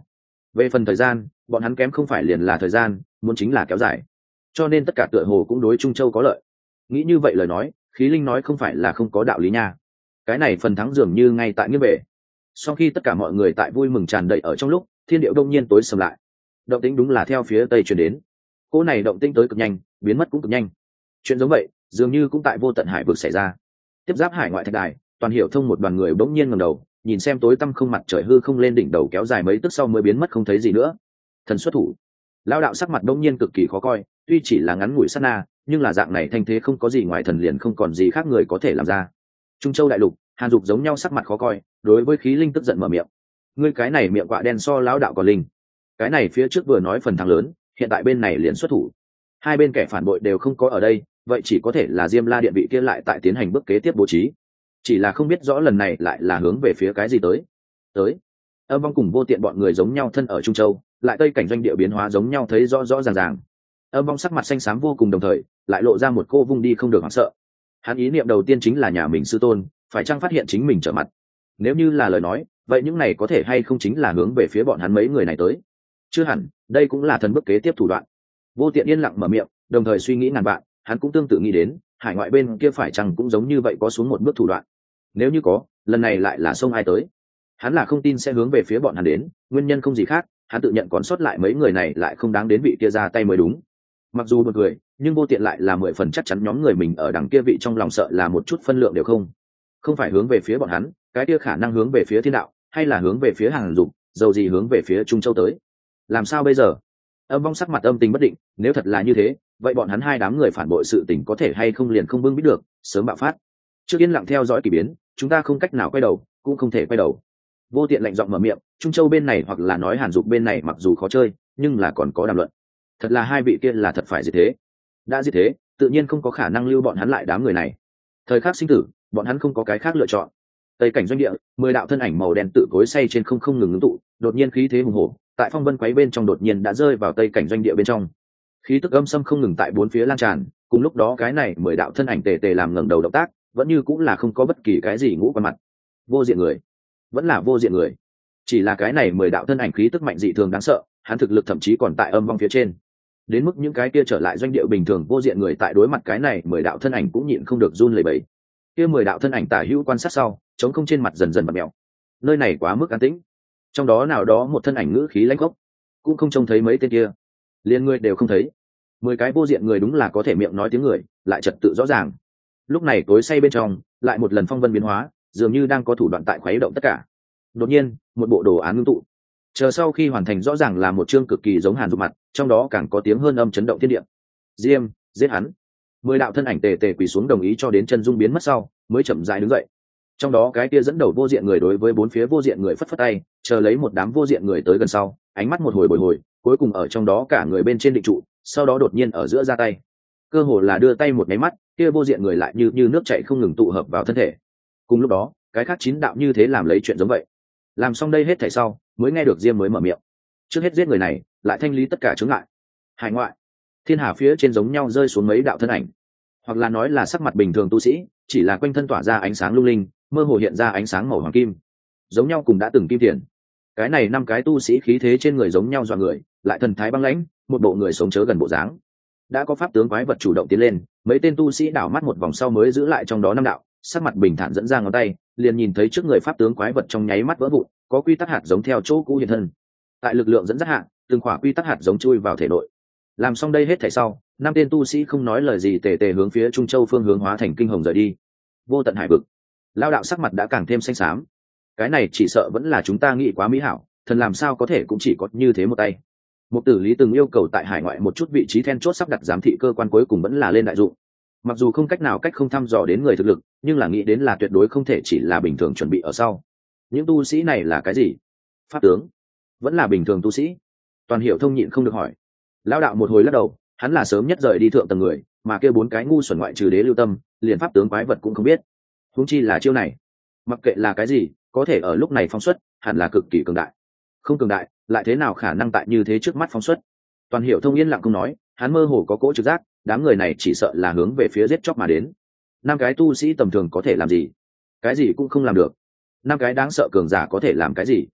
Về phần thời gian, bọn hắn kém không phải liền là thời gian, muốn chính là kéo dài, cho nên tất cả tựa hồ cũng đối Trung Châu có lợi. Nghĩ như vậy lời nói, khí linh nói không phải là không có đạo lý nha. Cái này phần thắng dường như ngay tại nghiêng về. Sau khi tất cả mọi người tại vui mừng tràn đầy ở trong lúc, thiên điệu đông nhiên tối sầm lại. Động tĩnh đúng là theo phía tây truyền đến. Cô này động tĩnh tới cực nhanh, biến mất cũng cực nhanh. Chuyện giống vậy, dường như cũng tại vô tận hải vực xảy ra. Tiếp giáp hải ngoại thạch đài, toàn hiểu thông một đoàn người bỗng nhiên ngẩng đầu, nhìn xem tối tăm không mặt trời hư không lên đỉnh đầu kéo dài mấy tức sau mới biến mất không thấy gì nữa. Thần xuất thủ. Lão đạo sắc mặt bỗng nhiên cực kỳ khó coi, tuy chỉ là ngắn ngủi sát na, nhưng là dạng này thanh thế không có gì ngoài thần liền không còn gì khác người có thể làm ra. Trung Châu đại lục, Hàn Dục giống nhau sắc mặt khó coi, đối với khí linh tức giận mở miệng. Ngươi cái này miệng quạ đen so lão đạo còn linh. Cái này phía trước vừa nói phần thắng lớn, hiện tại bên này liền xuất thủ. Hai bên kẻ phản bội đều không có ở đây, vậy chỉ có thể là Diêm La điện vị kia lại tại tiến hành bước kế tiếp bố trí. Chỉ là không biết rõ lần này lại là hướng về phía cái gì tới. Tới. Âm vong cùng vô tiện bọn người giống nhau thân ở Trung Châu, lại tây cảnh doanh địa biến hóa giống nhau thấy rõ rõ ràng ràng. Âm vong sắc mặt xanh xám vô cùng đồng thời, lại lộ ra một cô vung đi không được hoảng sợ. Hắn ý niệm đầu tiên chính là nhà mình sư tôn, phải chăng phát hiện chính mình trở mặt. Nếu như là lời nói, vậy những này có thể hay không chính là hướng về phía bọn hắn mấy người này tới. Chưa hẳn, đây cũng là thần bước kế tiếp thủ đoạn. Vô tiện yên lặng mở miệng, đồng thời suy nghĩ ngàn vạn, hắn cũng tương tự nghĩ đến, hải ngoại bên kia phải chăng cũng giống như vậy có xuống một bước thủ đoạn. Nếu như có, lần này lại là xông ai tới. Hắn là không tin sẽ hướng về phía bọn hắn đến, nguyên nhân không gì khác, hắn tự nhận còn sót lại mấy người này lại không đáng đến vị kia ra tay mới đúng. Mặc dù một người, nhưng vô tiện lại là mười phần chắc chắn nhóm người mình ở đằng kia vị trong lòng sợ là một chút phân lượng đều không. Không phải hướng về phía bọn hắn, cái kia khả năng hướng về phía thiên đạo, hay là hướng về phía Hàn Dục, dầu gì hướng về phía Trung Châu tới. Làm sao bây giờ? Âm vong sắc mặt âm tình bất định, nếu thật là như thế, vậy bọn hắn hai đám người phản bội sự tình có thể hay không liền không bưng biết được, sớm bạo phát. Trước yên lặng theo dõi kỳ biến, chúng ta không cách nào quay đầu, cũng không thể quay đầu. Vô tiện lạnh giọng mở miệng, Trung Châu bên này hoặc là nói Hàn Dục bên này mặc dù khó chơi, nhưng là còn có đàm luận. Thật là hai vị kia là thật phải gì thế? Đã gì thế, tự nhiên không có khả năng lưu bọn hắn lại đám người này. Thời khắc sinh tử, bọn hắn không có cái khác lựa chọn. Tây cảnh doanh địa, mười đạo thân ảnh màu đen tự cối say trên không không ngừng ngưng tụ, đột nhiên khí thế hùng hổ, tại phong vân quấy bên trong đột nhiên đã rơi vào tây cảnh doanh địa bên trong. Khí tức âm xâm không ngừng tại bốn phía lan tràn, cùng lúc đó cái này mười đạo thân ảnh tề tề làm ngẩng đầu động tác, vẫn như cũng là không có bất kỳ cái gì ngũ quan mặt. Vô diện người, vẫn là vô diện người. Chỉ là cái này mười đạo thân ảnh khí tức mạnh dị thường đáng sợ, hắn thực lực thậm chí còn tại âm vong phía trên. Đến mức những cái kia trở lại doanh địa bình thường vô diện người tại đối mặt cái này mười đạo thân ảnh cũng nhịn không được run lẩy bẩy. Kia mười đạo thân ảnh tả hữu quan sát sau, chống không trên mặt dần dần bật mèo. Nơi này quá mức an tĩnh. Trong đó nào đó một thân ảnh ngữ khí lãnh gốc, cũng không trông thấy mấy tên kia, liền người đều không thấy. Mười cái vô diện người đúng là có thể miệng nói tiếng người, lại trật tự rõ ràng. Lúc này tối say bên trong, lại một lần phong vân biến hóa, dường như đang có thủ đoạn tại khuấy động tất cả. Đột nhiên, một bộ đồ án ngưng tụ. Chờ sau khi hoàn thành rõ ràng là một chương cực kỳ giống Hàn Dục mặt, trong đó càng có tiếng hơn âm chấn động thiên địa. Diêm, giết hắn. Mười đạo thân ảnh tề tề quỳ xuống đồng ý cho đến chân dung biến mất sau, mới chậm rãi đứng dậy. Trong đó cái kia dẫn đầu vô diện người đối với bốn phía vô diện người phất phất tay, chờ lấy một đám vô diện người tới gần sau, ánh mắt một hồi bồi hồi, cuối cùng ở trong đó cả người bên trên định trụ, sau đó đột nhiên ở giữa ra tay. Cơ hồ là đưa tay một cái mắt, kia vô diện người lại như như nước chảy không ngừng tụ hợp vào thân thể. Cùng lúc đó, cái khác chín đạo như thế làm lấy chuyện giống vậy. Làm xong đây hết thảy sau, mới nghe được Diêm mới mở miệng. Trước hết giết người này, lại thanh lý tất cả chướng ngại. Hải ngoại, thiên hà phía trên giống nhau rơi xuống mấy đạo thân ảnh, hoặc là nói là sắc mặt bình thường tu sĩ, chỉ là quanh thân tỏa ra ánh sáng lung linh, mơ hồ hiện ra ánh sáng màu hoàng kim, giống nhau cùng đã từng kim tiền. Cái này năm cái tu sĩ khí thế trên người giống nhau dọa người, lại thần thái băng lãnh, một bộ người sống chớ gần bộ dáng. Đã có pháp tướng quái vật chủ động tiến lên, mấy tên tu sĩ đảo mắt một vòng sau mới giữ lại trong đó năm đạo, sắc mặt bình thản dẫn ra ngón tay, liền nhìn thấy trước người pháp tướng quái vật trong nháy mắt vỡ vụn, có quy tắc hạt giống theo chỗ cũ hiện thân. Tại lực lượng dẫn dắt hạ, từng khỏa quy tắc hạt giống chui vào thể nội. Làm xong đây hết thảy sau, năm tên tu sĩ không nói lời gì tề tề hướng phía Trung Châu phương hướng hóa thành kinh hồng rời đi. Vô tận hải vực, lao đạo sắc mặt đã càng thêm xanh xám. Cái này chỉ sợ vẫn là chúng ta nghĩ quá mỹ hảo, thần làm sao có thể cũng chỉ có như thế một tay. Mục Tử Lý từng yêu cầu tại hải ngoại một chút vị trí then chốt sắp đặt giám thị cơ quan cuối cùng vẫn là lên đại dụng. Mặc dù không cách nào cách không thăm dò đến người thực lực, nhưng là nghĩ đến là tuyệt đối không thể chỉ là bình thường chuẩn bị ở sau. Những tu sĩ này là cái gì? Pháp tướng? Vẫn là bình thường tu sĩ? Toàn Hiểu Thông nhịn không được hỏi. Lão đạo một hồi lắc đầu, hắn là sớm nhất rời đi thượng tầng người, mà kia bốn cái ngu xuẩn ngoại trừ Đế Lưu Tâm, liền pháp tướng quái vật cũng không biết. Huống chi là chiêu này, mặc kệ là cái gì, có thể ở lúc này phóng xuất, hẳn là cực kỳ cường đại. Không cường đại, lại thế nào khả năng tại như thế trước mắt phóng xuất? Toàn Hiểu Thông yên lặng không nói, hắn mơ hồ có cỗ trực giác, đám người này chỉ sợ là hướng về phía giết chóc mà đến. Năm cái tu sĩ tầm thường có thể làm gì? Cái gì cũng không làm được. Năm cái đáng sợ cường giả có thể làm cái gì?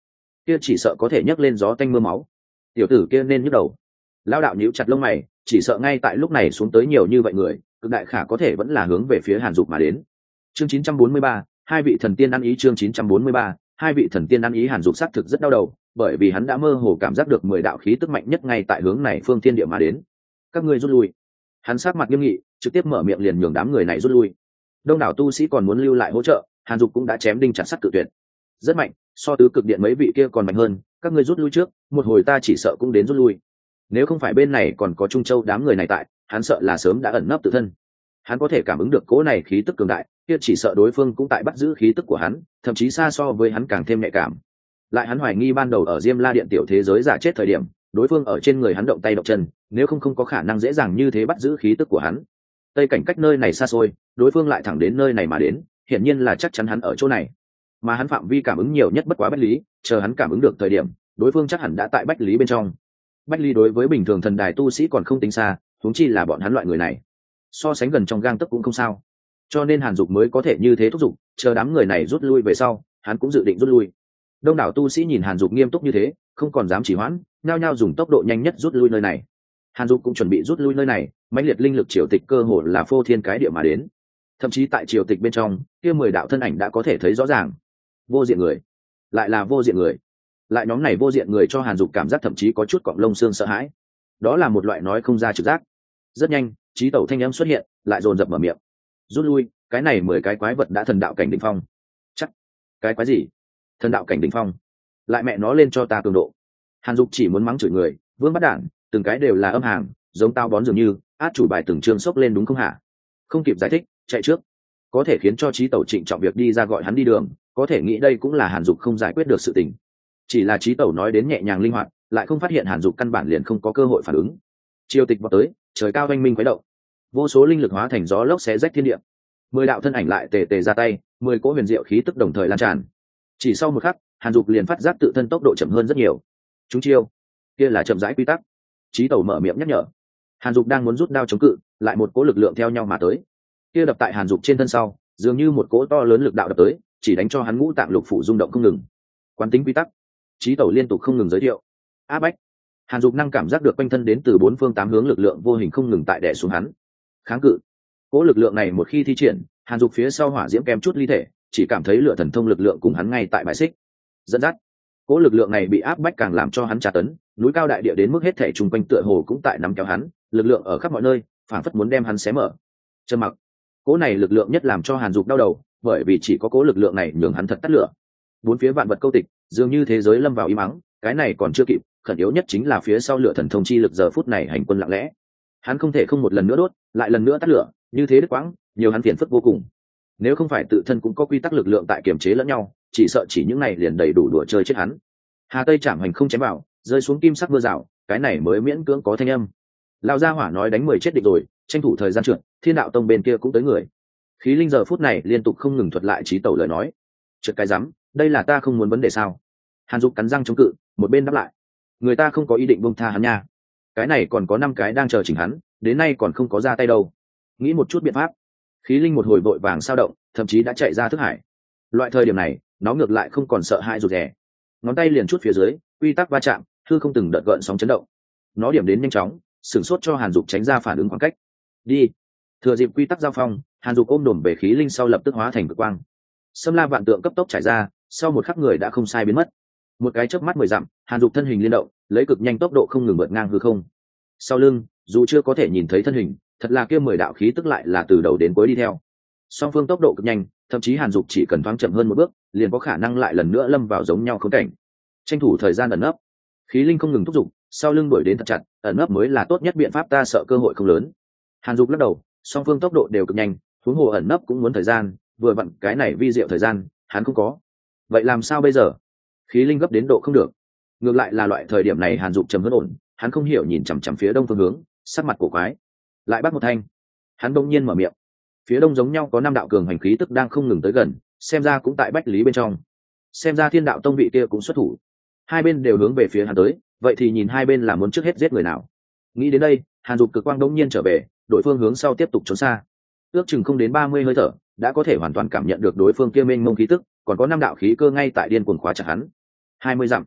kia chỉ sợ có thể nhấc lên gió tanh mưa máu. Tiểu tử kia nên nhức đầu. Lao đạo nhíu chặt lông mày, chỉ sợ ngay tại lúc này xuống tới nhiều như vậy người, cực đại khả có thể vẫn là hướng về phía Hàn Dục mà đến. Chương chín trăm bốn mươi ba, hai vị thần tiên ăn ý. Chương chín trăm bốn mươi ba, hai vị thần tiên ăn ý. Hàn Dục xác thực rất đau đầu, bởi vì hắn đã mơ hồ cảm giác được mười đạo khí tức mạnh nhất ngay tại hướng này phương thiên địa mà đến. Các ngươi rút lui. Hắn sát mặt nghiêm nghị, trực tiếp mở miệng liền nhường đám người này rút lui. Đông đảo tu sĩ còn muốn lưu lại hỗ trợ, Hàn Dục cũng đã chém đinh chặt sắt cự tuyệt. Rất mạnh, so tứ cực điện mấy vị kia còn mạnh hơn, các ngươi rút lui trước, một hồi ta chỉ sợ cũng đến rút lui. Nếu không phải bên này còn có Trung Châu đám người này tại, hắn sợ là sớm đã ẩn nấp tự thân. Hắn có thể cảm ứng được cỗ này khí tức cường đại, kia chỉ sợ đối phương cũng tại bắt giữ khí tức của hắn, thậm chí xa so với hắn càng thêm nhạy cảm. Lại hắn hoài nghi ban đầu ở Diêm La Điện tiểu thế giới giả chết thời điểm, đối phương ở trên người hắn động tay động chân, nếu không không có khả năng dễ dàng như thế bắt giữ khí tức của hắn. Tây cảnh cách nơi này xa xôi, đối phương lại thẳng đến nơi này mà đến, hiển nhiên là chắc chắn hắn ở chỗ này. Mà hắn phạm vi cảm ứng nhiều nhất bất quá Bách Lý, chờ hắn cảm ứng được thời điểm, đối phương chắc hẳn đã tại Bách Lý bên trong. Bách Lý đối với bình thường thần đài tu sĩ còn không tính xa, huống chi là bọn hắn loại người này. So sánh gần trong gang tấc cũng không sao. Cho nên Hàn Dục mới có thể như thế thúc giục, chờ đám người này rút lui về sau, hắn cũng dự định rút lui. Đông đảo tu sĩ nhìn Hàn Dục nghiêm túc như thế, không còn dám trì hoãn, nhao nhao dùng tốc độ nhanh nhất rút lui nơi này. Hàn Dục cũng chuẩn bị rút lui nơi này, mãnh liệt linh lực triều tịch cơ hồ là phô thiên cái địa mà đến. Thậm chí tại triều tịch bên trong, kia mười đạo thân ảnh đã có thể thấy rõ ràng. Vô diện người, lại là vô diện người. Lại nhóm này vô diện người cho Hàn Dục cảm giác thậm chí có chút cọng lông xương sợ hãi. Đó là một loại nói không ra trực giác. Rất nhanh, trí tẩu thanh âm xuất hiện, lại dồn dập mở miệng. Rút lui, cái này mười cái quái vật đã thần đạo cảnh đỉnh phong. Chắc, cái quái gì? Thần đạo cảnh đỉnh phong? Lại mẹ nó lên cho ta cường độ. Hàn Dục chỉ muốn mắng chửi người, vương bắt đản, từng cái đều là âm hàng, giống tao bón dường như, át chủ bài từng chương sốc lên đúng không hả? Không kịp giải thích, chạy trước. Có thể khiến cho trí tẩu trịnh trọng việc đi ra gọi hắn đi đường, có thể nghĩ đây cũng là Hàn Dục không giải quyết được sự tình. Chỉ là trí tẩu nói đến nhẹ nhàng linh hoạt, lại không phát hiện Hàn Dục căn bản liền không có cơ hội phản ứng. Triều tịch vào tới, trời cao oanh minh quấy động, vô số linh lực hóa thành gió lốc xé rách thiên địa. Mười đạo thân ảnh lại tề tề ra tay, mười cỗ huyền diệu khí tức đồng thời lan tràn. Chỉ sau một khắc, Hàn Dục liền phát giác tự thân tốc độ chậm hơn rất nhiều. Chúng chiêu, kia là chậm rãi quy tắc. Trí tẩu mở miệng nhắc nhở. Hàn Dục đang muốn rút đao chống cự, lại một cỗ lực lượng theo nhau mà tới. Kia đập tại Hàn Dục trên thân sau, dường như một cỗ to lớn lực đạo đập tới, chỉ đánh cho hắn ngũ tạng lục phủ rung động không ngừng. Quán tính quy tắc. Trí tẩu liên tục không ngừng giới thiệu. Áp bách. Hàn Dục năng cảm giác được quanh thân đến từ bốn phương tám hướng lực lượng vô hình không ngừng tại đè xuống hắn. Kháng cự. Cỗ lực lượng này một khi thi triển, Hàn Dục phía sau hỏa diễm kém chút ly thể, chỉ cảm thấy lửa thần thông lực lượng cùng hắn ngay tại bãi xích. Dẫn dắt. Cỗ lực lượng này bị áp bách càng làm cho hắn tra tấn, núi cao đại địa đến mức hết thảy chung quanh tựa hồ cũng tại nắm kéo hắn, lực lượng ở khắp mọi nơi, phảng phất muốn đem hắn xé mở. Trầm mặc. Cỗ này lực lượng nhất làm cho Hàn Dục đau đầu, bởi vì chỉ có cỗ lực lượng này nhường hắn thật tắt lửa. Bốn phía vạn vật câu tịch, dường như thế giới lâm vào im mắng, cái này còn chưa kịp, khẩn yếu nhất chính là phía sau lửa thần thông chi lực giờ phút này hành quân lặng lẽ. Hắn không thể không một lần nữa đốt, lại lần nữa tắt lửa, như thế đứt quãng, nhiều hắn phiền phức vô cùng. Nếu không phải tự thân cũng có quy tắc lực lượng tại kiềm chế lẫn nhau, chỉ sợ chỉ những này liền đầy đủ đùa chơi chết hắn. Hà Tây chạm hành không chém vào, rơi xuống kim sắc mưa rào, cái này mới miễn cưỡng có thanh âm. Lão gia hỏa nói đánh mười chết địch rồi, tranh thủ thời gian trượt, Thiên đạo tông bên kia cũng tới người. Khí linh giờ phút này liên tục không ngừng thuật lại trí tẩu lời nói. Trượt cái rắm, đây là ta không muốn vấn đề sao? Hàn Dục cắn răng chống cự, một bên đáp lại. Người ta không có ý định buông tha hắn nha. Cái này còn có năm cái đang chờ chỉnh hắn, đến nay còn không có ra tay đâu. Nghĩ một chút biện pháp. Khí linh một hồi vội vàng sao động, thậm chí đã chạy ra thức hải. Loại thời điểm này, nó ngược lại không còn sợ hãi rụt rè. Ngón tay liền chút phía dưới, quy tắc va chạm, hư không từng đợt gợn sóng chấn động. Nó điểm đến nhanh chóng, sửng sốt cho Hàn Dục tránh ra phản ứng khoảng cách. Đi. Thừa dịp quy tắc giao phong, Hàn Dục ôm đồm về khí linh sau lập tức hóa thành cực quang. Xâm la vạn tượng cấp tốc trải ra, sau một khắc người đã không sai biến mất. Một cái chớp mắt mười dặm, Hàn Dục thân hình liên động, lấy cực nhanh tốc độ không ngừng vượt ngang hư không. Sau lưng, dù chưa có thể nhìn thấy thân hình, thật là kia mười đạo khí tức lại là từ đầu đến cuối đi theo. Song phương tốc độ cực nhanh, thậm chí Hàn Dục chỉ cần thoáng chậm hơn một bước, liền có khả năng lại lần nữa lâm vào giống nhau khốn cảnh. Tranh thủ thời gian ẩn nấp, khí linh không ngừng thúc giục, sau lưng đuổi đến thật chặt, ẩn nấp mới là tốt nhất biện pháp, ta sợ cơ hội không lớn. Hàn Dục lắc đầu, song phương tốc độ đều cực nhanh, huống hồ ẩn nấp cũng muốn thời gian, vừa vặn cái này vi diệu thời gian, hắn không có. Vậy làm sao bây giờ? Khí linh gấp đến độ không được. Ngược lại là loại thời điểm này Hàn Dục trầm hơn ổn, hắn không hiểu nhìn chằm chằm phía đông phương hướng, sắc mặt cổ quái. Lại bắt một thanh. Hắn đông nhiên mở miệng. Phía đông giống nhau có năm đạo cường hành khí tức đang không ngừng tới gần, xem ra cũng tại Bách Lý bên trong. Xem ra Thiên đạo tông vị kia cũng xuất thủ. Hai bên đều hướng về phía hắn tới, vậy thì nhìn hai bên là muốn trước hết giết người nào. Nghĩ đến đây, Hàn Dục cực quang đông nhiên trở về, đội phương hướng sau tiếp tục trốn xa. Ước chừng không đến ba mươi hơi thở, đã có thể hoàn toàn cảm nhận được đối phương kia mênh mông khí tức, còn có năm đạo khí cơ ngay tại điên cuồng khóa chặt hắn. Hai mươi dặm,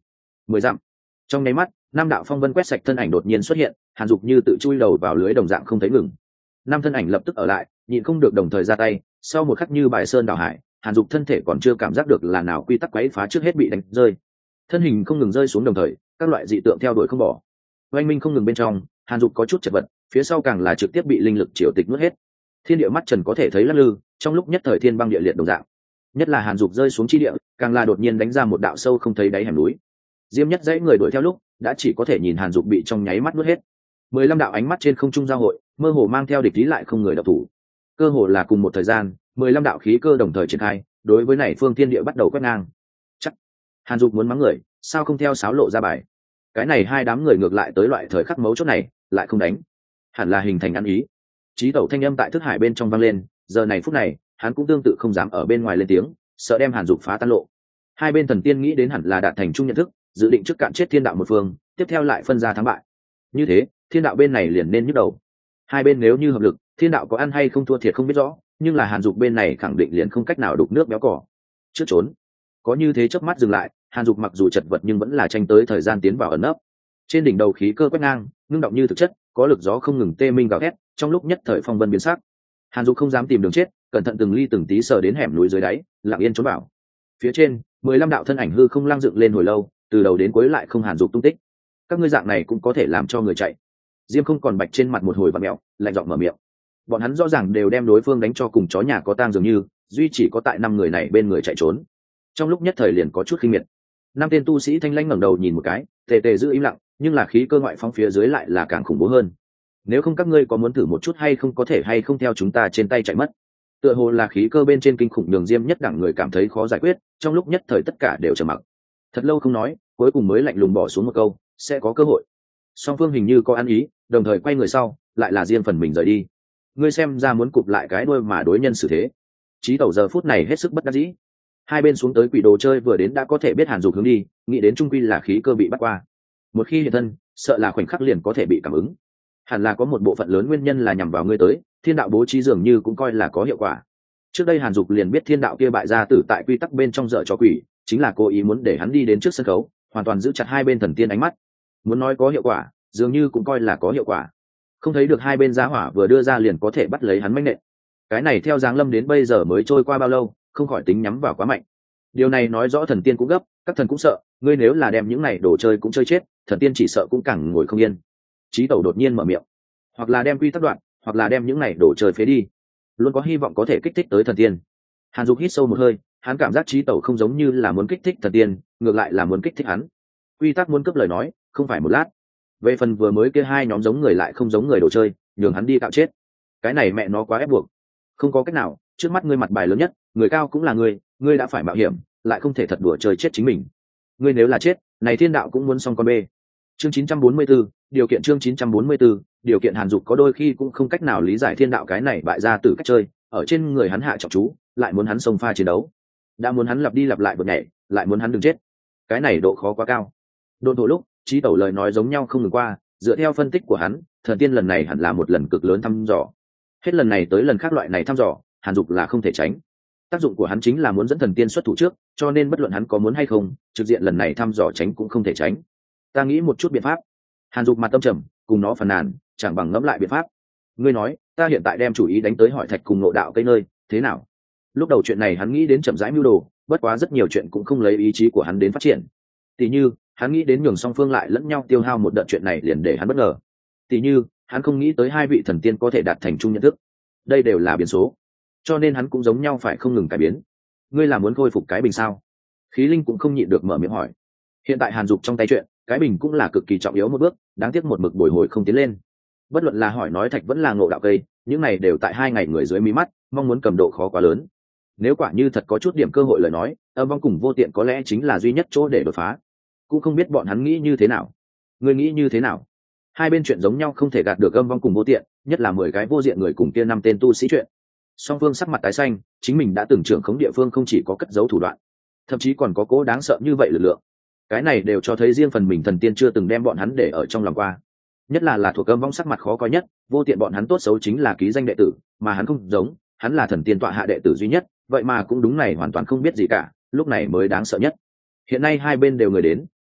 Mười dặm. Trong nháy mắt, năm đạo phong vân quét sạch thân ảnh đột nhiên xuất hiện, Hàn Dục như tự chui đầu vào lưới đồng dạng không thấy ngừng. Năm thân ảnh lập tức ở lại, nhịn không được đồng thời ra tay, sau một khắc như bài sơn đảo hải, Hàn Dục thân thể còn chưa cảm giác được là nào quy tắc quấy phá trước hết bị đánh rơi. Thân hình không ngừng rơi xuống đồng thời, các loại dị tượng theo đuổi không bỏ. Oanh minh không ngừng bên trong, Hàn Dục có chút chật vật, phía sau càng là trực tiếp bị linh lực triều tịch nuốt hết. Thiên địa mắt trần có thể thấy lắc lư, trong lúc nhất thời thiên băng địa liệt đồng dạng. Nhất là Hàn Dục rơi xuống chi địa, càng là đột nhiên đánh ra một đạo sâu không thấy đáy hẻm núi. Diêm Nhất dãy người đuổi theo lúc, đã chỉ có thể nhìn Hàn Dục bị trong nháy mắt nuốt hết. Mười lăm đạo ánh mắt trên không trung giao hội, mơ hồ mang theo địch ý lại không người đọc thủ. Cơ hồ là cùng một thời gian, mười lăm đạo khí cơ đồng thời triển khai, đối với này phương thiên địa bắt đầu quét ngang. Chắc Hàn Dục muốn mắng người, sao không theo sáo lộ ra bài? Cái này hai đám người ngược lại tới loại thời khắc mấu chốt này, lại không đánh. Hẳn là hình thành ăn ý. Chí Tẩu thanh âm tại thức hải bên trong vang lên, giờ này phút này, hắn cũng tương tự không dám ở bên ngoài lên tiếng, sợ đem Hàn Dục phá tan lộ. Hai bên thần tiên nghĩ đến hẳn là đạt thành chung nhận thức, dự định trước cạn chết thiên đạo một phương, tiếp theo lại phân ra thắng bại. Như thế, thiên đạo bên này liền nên nhức đầu. Hai bên nếu như hợp lực, thiên đạo có ăn hay không thua thiệt không biết rõ, nhưng là Hàn Dục bên này khẳng định liền không cách nào đục nước béo cỏ. Trước trốn, có như thế chớp mắt dừng lại, Hàn Dục mặc dù chật vật nhưng vẫn là tranh tới thời gian tiến vào ẩn nấp. Trên đỉnh đầu khí cơ quét ngang, ngưng động như thực chất, có lực gió không ngừng tê minh gào thét, trong lúc nhất thời phong vân biến sắc. Hàn Dục không dám tìm đường chết, cẩn thận từng ly từng tí sờ đến hẻm núi dưới đáy, lặng yên trốn vào. Phía trên, mười lăm đạo thân ảnh hư không lang dựng lên hồi lâu, từ đầu đến cuối lại không Hàn Dục tung tích. Các ngươi dạng này cũng có thể làm cho người chạy. Diêm Không còn bạch trên mặt một hồi vặn mẹo, lạnh giọng mở miệng. Bọn hắn rõ ràng đều đem đối phương đánh cho cùng chó nhà có tang dường như, duy chỉ có tại năm người này bên người chạy trốn. Trong lúc nhất thời liền có chút khinh miệt. Năm tên tu sĩ thanh lãnh ngẩng đầu nhìn một cái, tề tề giữ im lặng, nhưng là khí cơ ngoại phong phía dưới lại là càng khủng bố hơn. Nếu không các ngươi có muốn thử một chút hay không có thể hay không theo chúng ta trên tay chạy mất? Tựa hồ là khí cơ bên trên kinh khủng đường Diêm nhất đẳng người cảm thấy khó giải quyết, trong lúc nhất thời tất cả đều trầm mặc. Thật lâu không nói, cuối cùng mới lạnh lùng bỏ xuống một câu, sẽ có cơ hội. Song phương hình như có ăn ý, đồng thời quay người sau, lại là riêng phần mình rời đi. Ngươi xem ra muốn cụp lại cái đuôi mà đối nhân xử thế. Chí Tẩu giờ phút này hết sức bất đắc dĩ. Hai bên xuống tới quỷ đồ chơi vừa đến đã có thể biết Hàn Dục hướng đi, nghĩ đến trung quy là khí cơ bị bắt qua. Một khi hiện thân, sợ là khoảnh khắc liền có thể bị cảm ứng. Hẳn là có một bộ phận lớn nguyên nhân là nhằm vào ngươi tới, thiên đạo bố trí dường như cũng coi là có hiệu quả. Trước đây Hàn Dục liền biết thiên đạo kia bại gia tử tại quy tắc bên trong dở trò quỷ, chính là cố ý muốn để hắn đi đến trước sân khấu, hoàn toàn giữ chặt hai bên thần tiên ánh mắt. Muốn nói có hiệu quả, dường như cũng coi là có hiệu quả. Không thấy được hai bên giá hỏa vừa đưa ra liền có thể bắt lấy hắn manh nện. Cái này theo Giáng Lâm đến bây giờ mới trôi qua bao lâu, không khỏi tính nhắm vào quá mạnh. Điều này nói rõ thần tiên cũng gấp, các thần cũng sợ, ngươi nếu là đem những này đồ chơi cũng chơi chết, thần tiên chỉ sợ cũng càng ngồi không yên. Chí Tẩu đột nhiên mở miệng, hoặc là đem quy tắc đoạn, hoặc là đem những này đồ chơi phế đi, luôn có hy vọng có thể kích thích tới thần tiên. Hàn Dục hít sâu một hơi, hắn cảm giác Chí Tẩu không giống như là muốn kích thích thần tiên, ngược lại là muốn kích thích hắn. Quy tắc muốn cướp lời nói, không phải một lát. Về phần vừa mới kia hai nhóm giống người lại không giống người đồ chơi, nhường hắn đi cạo chết. Cái này mẹ nó quá ép buộc. Không có cách nào, trước mắt ngươi mặt bài lớn nhất, người cao cũng là ngươi, ngươi đã phải mạo hiểm, lại không thể thật đùa chơi chết chính mình. Ngươi nếu là chết, này thiên đạo cũng muốn xong con bê. Chương chín trăm bốn mươi 44, điều kiện chương chín trăm bốn mươi 44, điều kiện Hàn Dục có đôi khi cũng không cách nào lý giải thiên đạo cái này bại ra từ cách chơi, ở trên người hắn hạ trọng chú, lại muốn hắn xông pha chiến đấu. Đã muốn hắn lặp đi lặp lại vượt nhảy, lại muốn hắn đừng chết. Cái này độ khó quá cao. Đôn thổ lúc, Chí Tẩu lời nói giống nhau không ngừng qua, dựa theo phân tích của hắn, thần tiên lần này hẳn là một lần cực lớn thăm dò. Hết lần này tới lần khác loại này thăm dò, Hàn Dục là không thể tránh. Tác dụng của hắn chính là muốn dẫn thần tiên xuất thủ trước, cho nên bất luận hắn có muốn hay không, trực diện lần này thăm dò tránh cũng không thể tránh. Ta nghĩ một chút biện pháp. Hàn Dục mặt tâm trầm, cùng nó phàn nàn, chẳng bằng ngẫm lại biện pháp. Ngươi nói, ta hiện tại đem chủ ý đánh tới hỏi thạch cùng ngộ đạo cây nơi, thế nào? Lúc đầu chuyện này hắn nghĩ đến chậm rãi mưu đồ, bất quá rất nhiều chuyện cũng không lấy ý chí của hắn đến phát triển. Tỷ như, hắn nghĩ đến nhường song phương lại lẫn nhau tiêu hao một đợt chuyện này liền để hắn bất ngờ. Tỷ như, hắn không nghĩ tới hai vị thần tiên có thể đạt thành chung nhận thức. Đây đều là biến số, cho nên hắn cũng giống nhau phải không ngừng cải biến. Ngươi là muốn khôi phục cái bình sao? Khí Linh cũng không nhịn được mở miệng hỏi. Hiện tại Hàn Dục trong tay chuyện, cái bình cũng là cực kỳ trọng yếu một bước, đáng tiếc một mực bồi hồi không tiến lên. Bất luận là hỏi nói thạch vẫn là ngộ đạo cây, những này đều tại hai ngày người dưới mí mắt, mong muốn cầm độ khó quá lớn. Nếu quả như thật có chút điểm cơ hội lời nói, âm vong cùng vô tiện có lẽ chính là duy nhất chỗ để đột phá. Cũng không biết bọn hắn nghĩ như thế nào. Ngươi nghĩ như thế nào? Hai bên chuyện giống nhau không thể gạt được âm vong cùng vô tiện, nhất là mười cái vô diện người cùng kia năm tên tu sĩ chuyện. Song Phương sắc mặt tái xanh, chính mình đã từng trưởng khống địa phương không chỉ có cất giấu thủ đoạn, thậm chí còn có cố đáng sợ như vậy lực lượng. Cái này đều cho thấy riêng phần mình thần tiên chưa từng đem bọn hắn để ở trong lòng qua. Nhất là là thuộc âm vong sắc mặt khó coi nhất, vô tiện bọn hắn tốt xấu chính là ký danh đệ tử, mà hắn không giống, hắn là thần tiên tọa hạ đệ tử duy nhất, vậy mà cũng đúng này hoàn toàn không biết gì cả, lúc này mới đáng sợ nhất. Hiện nay hai bên đều người đến,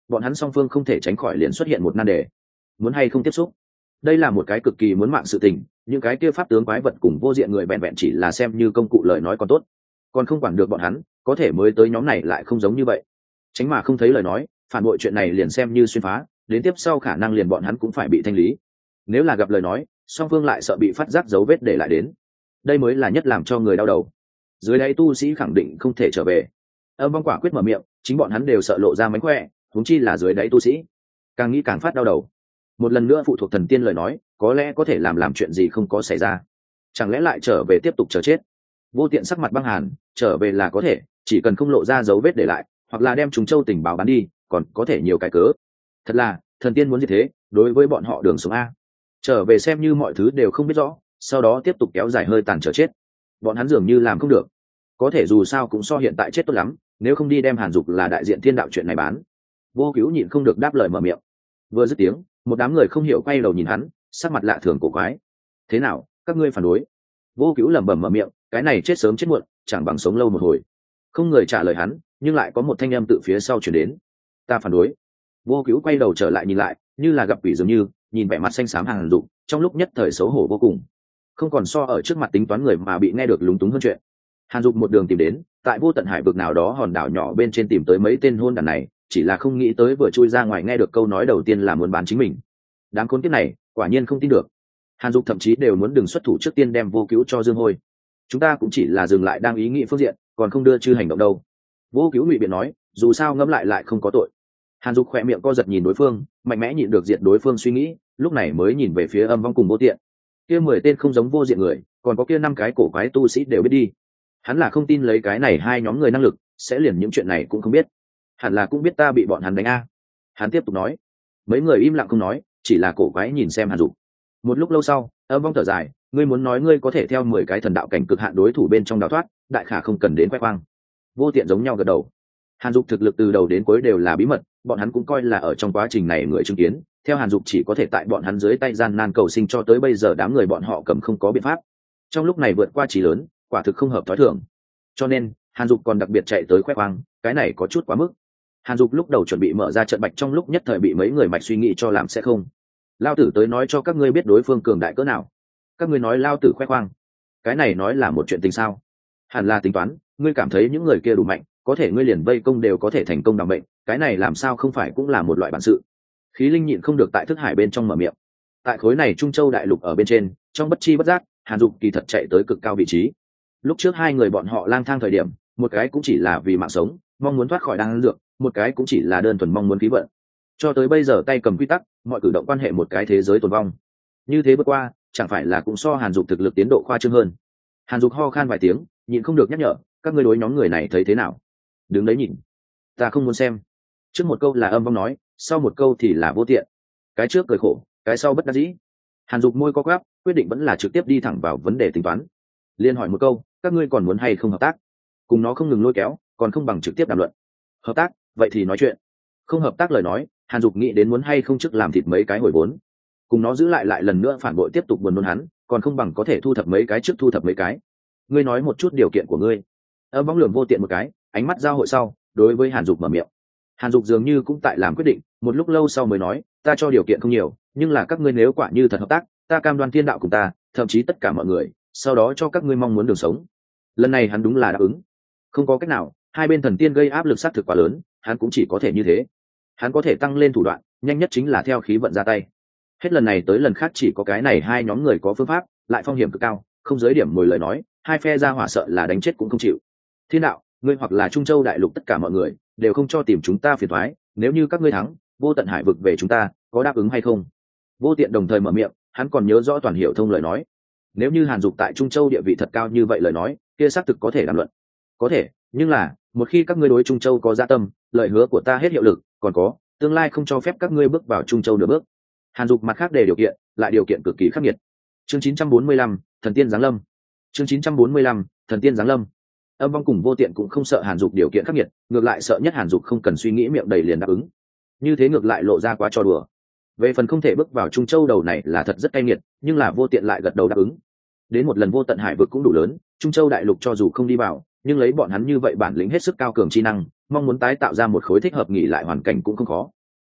bọn hắn song phương không thể tránh khỏi liền xuất hiện một nan đề: muốn hay không tiếp xúc. Đây là một cái cực kỳ muốn mạng sự tình, những cái kia pháp tướng quái vật cùng vô diện người vẹn vẹn chỉ là xem như công cụ lời nói còn tốt, còn không quản được bọn hắn, có thể mới tới nhóm này lại không giống như vậy. Tránh mà không thấy lời nói, phản bội chuyện này liền xem như xuyên phá, đến tiếp sau khả năng liền bọn hắn cũng phải bị thanh lý. Nếu là gặp lời nói, song phương lại sợ bị phát giác dấu vết để lại đến. Đây mới là nhất làm cho người đau đầu. Dưới đây tu sĩ khẳng định không thể trở về. Âm Vong quả quyết mở miệng, chính bọn hắn đều sợ lộ ra mánh khỏe, huống chi là dưới đáy tu sĩ. Càng nghĩ càng phát đau đầu. Một lần nữa phụ thuộc thần tiên lời nói, có lẽ có thể làm làm chuyện gì không có xảy ra. Chẳng lẽ lại trở về tiếp tục chờ chết? Vô Tiện sắc mặt băng hàn, trở về là có thể, chỉ cần không lộ ra dấu vết để lại, hoặc là đem Trùng Châu tình báo bán đi, còn có thể nhiều cái cớ. Thật là, thần tiên muốn gì thế, đối với bọn họ đường sống a. Trở về xem như mọi thứ đều không biết rõ, sau đó tiếp tục kéo dài hơi tàn chờ chết. Bọn hắn dường như làm không được. Có thể dù sao cũng so hiện tại chết tốt lắm, nếu không đi đem Hàn Dục là đại diện thiên đạo chuyện này bán. Vô Cứu nhịn không được đáp lời mở miệng. Vừa dứt tiếng, một đám người không hiểu quay đầu nhìn hắn, sắc mặt lạ thường cổ quái. Thế nào, các ngươi phản đối? Vô Cứu lẩm bẩm mở miệng, cái này chết sớm chết muộn, chẳng bằng sống lâu một hồi. Không người trả lời hắn, nhưng lại có một thanh âm từ phía sau truyền đến. Ta phản đối. Vô Cứu quay đầu trở lại nhìn lại, như là gặp quỷ dường như, nhìn vẻ mặt xanh xám Hàn Dục, trong lúc nhất thời xấu hổ vô cùng. Không còn so ở trước mặt tính toán người mà bị nghe được lúng túng hơn chuyện. Hàn Dục một đường tìm đến, tại vô tận hải vực nào đó hòn đảo nhỏ bên trên tìm tới mấy tên hôn đàn này, chỉ là không nghĩ tới vừa chui ra ngoài nghe được câu nói đầu tiên là muốn bán chính mình. Đám khốn kiếp này, quả nhiên không tin được. Hàn Dục thậm chí đều muốn đừng xuất thủ trước tiên đem Vô Cứu cho Dương Hôi. Chúng ta cũng chỉ là dừng lại đang ý nghĩ phương diện, còn không đưa chư hành động đâu. Vô Cứu ngụy biện nói, dù sao ngẫm lại lại không có tội. Hàn Dục khỏe miệng co giật nhìn đối phương, mạnh mẽ nhịn được diệt đối phương suy nghĩ, lúc này mới nhìn về phía Âm Vong cùng Vô Tiện. Kia mười tên không giống vô diện người, còn có kia năm cái cổ quái tu sĩ đều biết đi. Hắn là không tin lấy cái này hai nhóm người năng lực, sẽ liền những chuyện này cũng không biết. Hẳn là cũng biết ta bị bọn hắn đánh a. Hắn tiếp tục nói. Mấy người im lặng không nói, chỉ là cổ quái nhìn xem Hàn Dục. Một lúc lâu sau, Âm Vong thở dài, ngươi muốn nói ngươi có thể theo mười cái thần đạo cảnh cực hạn đối thủ bên trong đào thoát, đại khả không cần đến khoe khoang. Vô Tiện giống nhau gật đầu. Hàn Dục thực lực từ đầu đến cuối đều là bí mật, bọn hắn cũng coi là ở trong quá trình này người chứng kiến, theo Hàn Dục chỉ có thể tại bọn hắn dưới tay gian nan cầu sinh cho tới bây giờ đám người bọn họ cầm không có biện pháp. Trong lúc này vượt qua trí lớn, quả thực không hợp thói thường. Cho nên, Hàn Dục còn đặc biệt chạy tới khoe khoang, cái này có chút quá mức. Hàn Dục lúc đầu chuẩn bị mở ra trận bạch trong lúc nhất thời bị mấy người mạch suy nghĩ cho làm sẽ không. Lao tử tới nói cho các ngươi biết đối phương cường đại cỡ nào. Các ngươi nói lao tử khoe khoang. Cái này nói là một chuyện tình sao? Hẳn là tính toán, ngươi cảm thấy những người kia đủ mạnh, có thể ngươi liền vây công đều có thể thành công đảm mệnh, cái này làm sao không phải cũng là một loại bản sự. Khí Linh nhịn không được tại thức hải bên trong mở miệng. Tại khối này Trung Châu đại lục ở bên trên, trong bất chi bất giác, Hàn Dục kỳ thật chạy tới cực cao vị trí. Lúc trước hai người bọn họ lang thang thời điểm, một cái cũng chỉ là vì mạng sống, mong muốn thoát khỏi đan dược, một cái cũng chỉ là đơn thuần mong muốn khí vận. Cho tới bây giờ tay cầm quy tắc, mọi cử động quan hệ một cái thế giới tồn vong. Như thế bước qua, chẳng phải là cũng so Hàn Dục thực lực tiến độ khoa trương hơn. Hàn Dục ho khan vài tiếng, nhịn không được nhắc nhở, các ngươi đối nhóm người này thấy thế nào? Đứng đấy nhìn. Ta không muốn xem. Trước một câu là Âm Vong nói, sau một câu thì là Vô Tiện. Cái trước cười khổ, cái sau bất đắc dĩ. Hàn Dục môi co quắp, quyết định vẫn là trực tiếp đi thẳng vào vấn đề tính toán. Liên hỏi một câu, các ngươi còn muốn hay không hợp tác? Cùng nó không ngừng lôi kéo, còn không bằng trực tiếp đàm luận. Hợp tác, vậy thì nói chuyện. Không hợp tác lời nói, Hàn Dục nghĩ đến muốn hay không trước làm thịt mấy cái hồi vốn. Cùng nó giữ lại lại lần nữa phản bội tiếp tục buồn nôn hắn, còn không bằng có thể thu thập mấy cái trước thu thập mấy cái. Ngươi nói một chút điều kiện của ngươi. Âm Vong lườm Vô Tiện một cái, ánh mắt giao hội sau, đối với Hàn Dục mở miệng. Hàn Dục dường như cũng tại làm quyết định, một lúc lâu sau mới nói, ta cho điều kiện không nhiều, nhưng là các ngươi nếu quả như thật hợp tác, ta cam đoan thiên đạo cùng ta, thậm chí tất cả mọi người, sau đó cho các ngươi mong muốn đường sống. Lần này hắn đúng là đáp ứng. Không có cách nào, hai bên thần tiên gây áp lực sát thực quá lớn, hắn cũng chỉ có thể như thế. Hắn có thể tăng lên thủ đoạn, nhanh nhất chính là theo khí vận ra tay. Hết lần này tới lần khác chỉ có cái này hai nhóm người có phương pháp, lại phong hiểm cực cao, không giới điểm mồi lời nói, hai phe ra hỏa sợ là đánh chết cũng không chịu. Thiên đạo, ngươi hoặc là Trung Châu đại lục tất cả mọi người đều không cho tìm chúng ta phiền toái, nếu như các ngươi thắng, vô tận hải vực về chúng ta, có đáp ứng hay không? Vô Tiện đồng thời mở miệng, hắn còn nhớ rõ toàn hiểu thông lời nói. Nếu như Hàn Dục tại Trung Châu địa vị thật cao như vậy lời nói, kia xác thực có thể đàm luận. Có thể, nhưng là, một khi các ngươi đối Trung Châu có dạ tâm, lời hứa của ta hết hiệu lực, còn có, tương lai không cho phép các ngươi bước vào Trung Châu nửa bước. Hàn Dục mặt khác để điều kiện, lại điều kiện cực kỳ khắc nghiệt. Chương chín trăm bốn mươi lăm, thần tiên giáng lâm. Chương chín trăm bốn mươi lăm, thần tiên giáng lâm. Âm Vong cùng Vô Tiện cũng không sợ Hàn Dục điều kiện khắc nghiệt, ngược lại sợ nhất Hàn Dục không cần suy nghĩ miệng đầy liền đáp ứng. Như thế ngược lại lộ ra quá trò đùa. Về phần không thể bước vào Trung Châu đầu này là thật rất cay nghiệt, nhưng là Vô Tiện lại gật đầu đáp ứng. Đến một lần vô tận hải vực cũng đủ lớn, Trung Châu đại lục cho dù không đi vào, nhưng lấy bọn hắn như vậy bản lĩnh hết sức cao cường chi năng, mong muốn tái tạo ra một khối thích hợp nghỉ lại hoàn cảnh cũng không khó.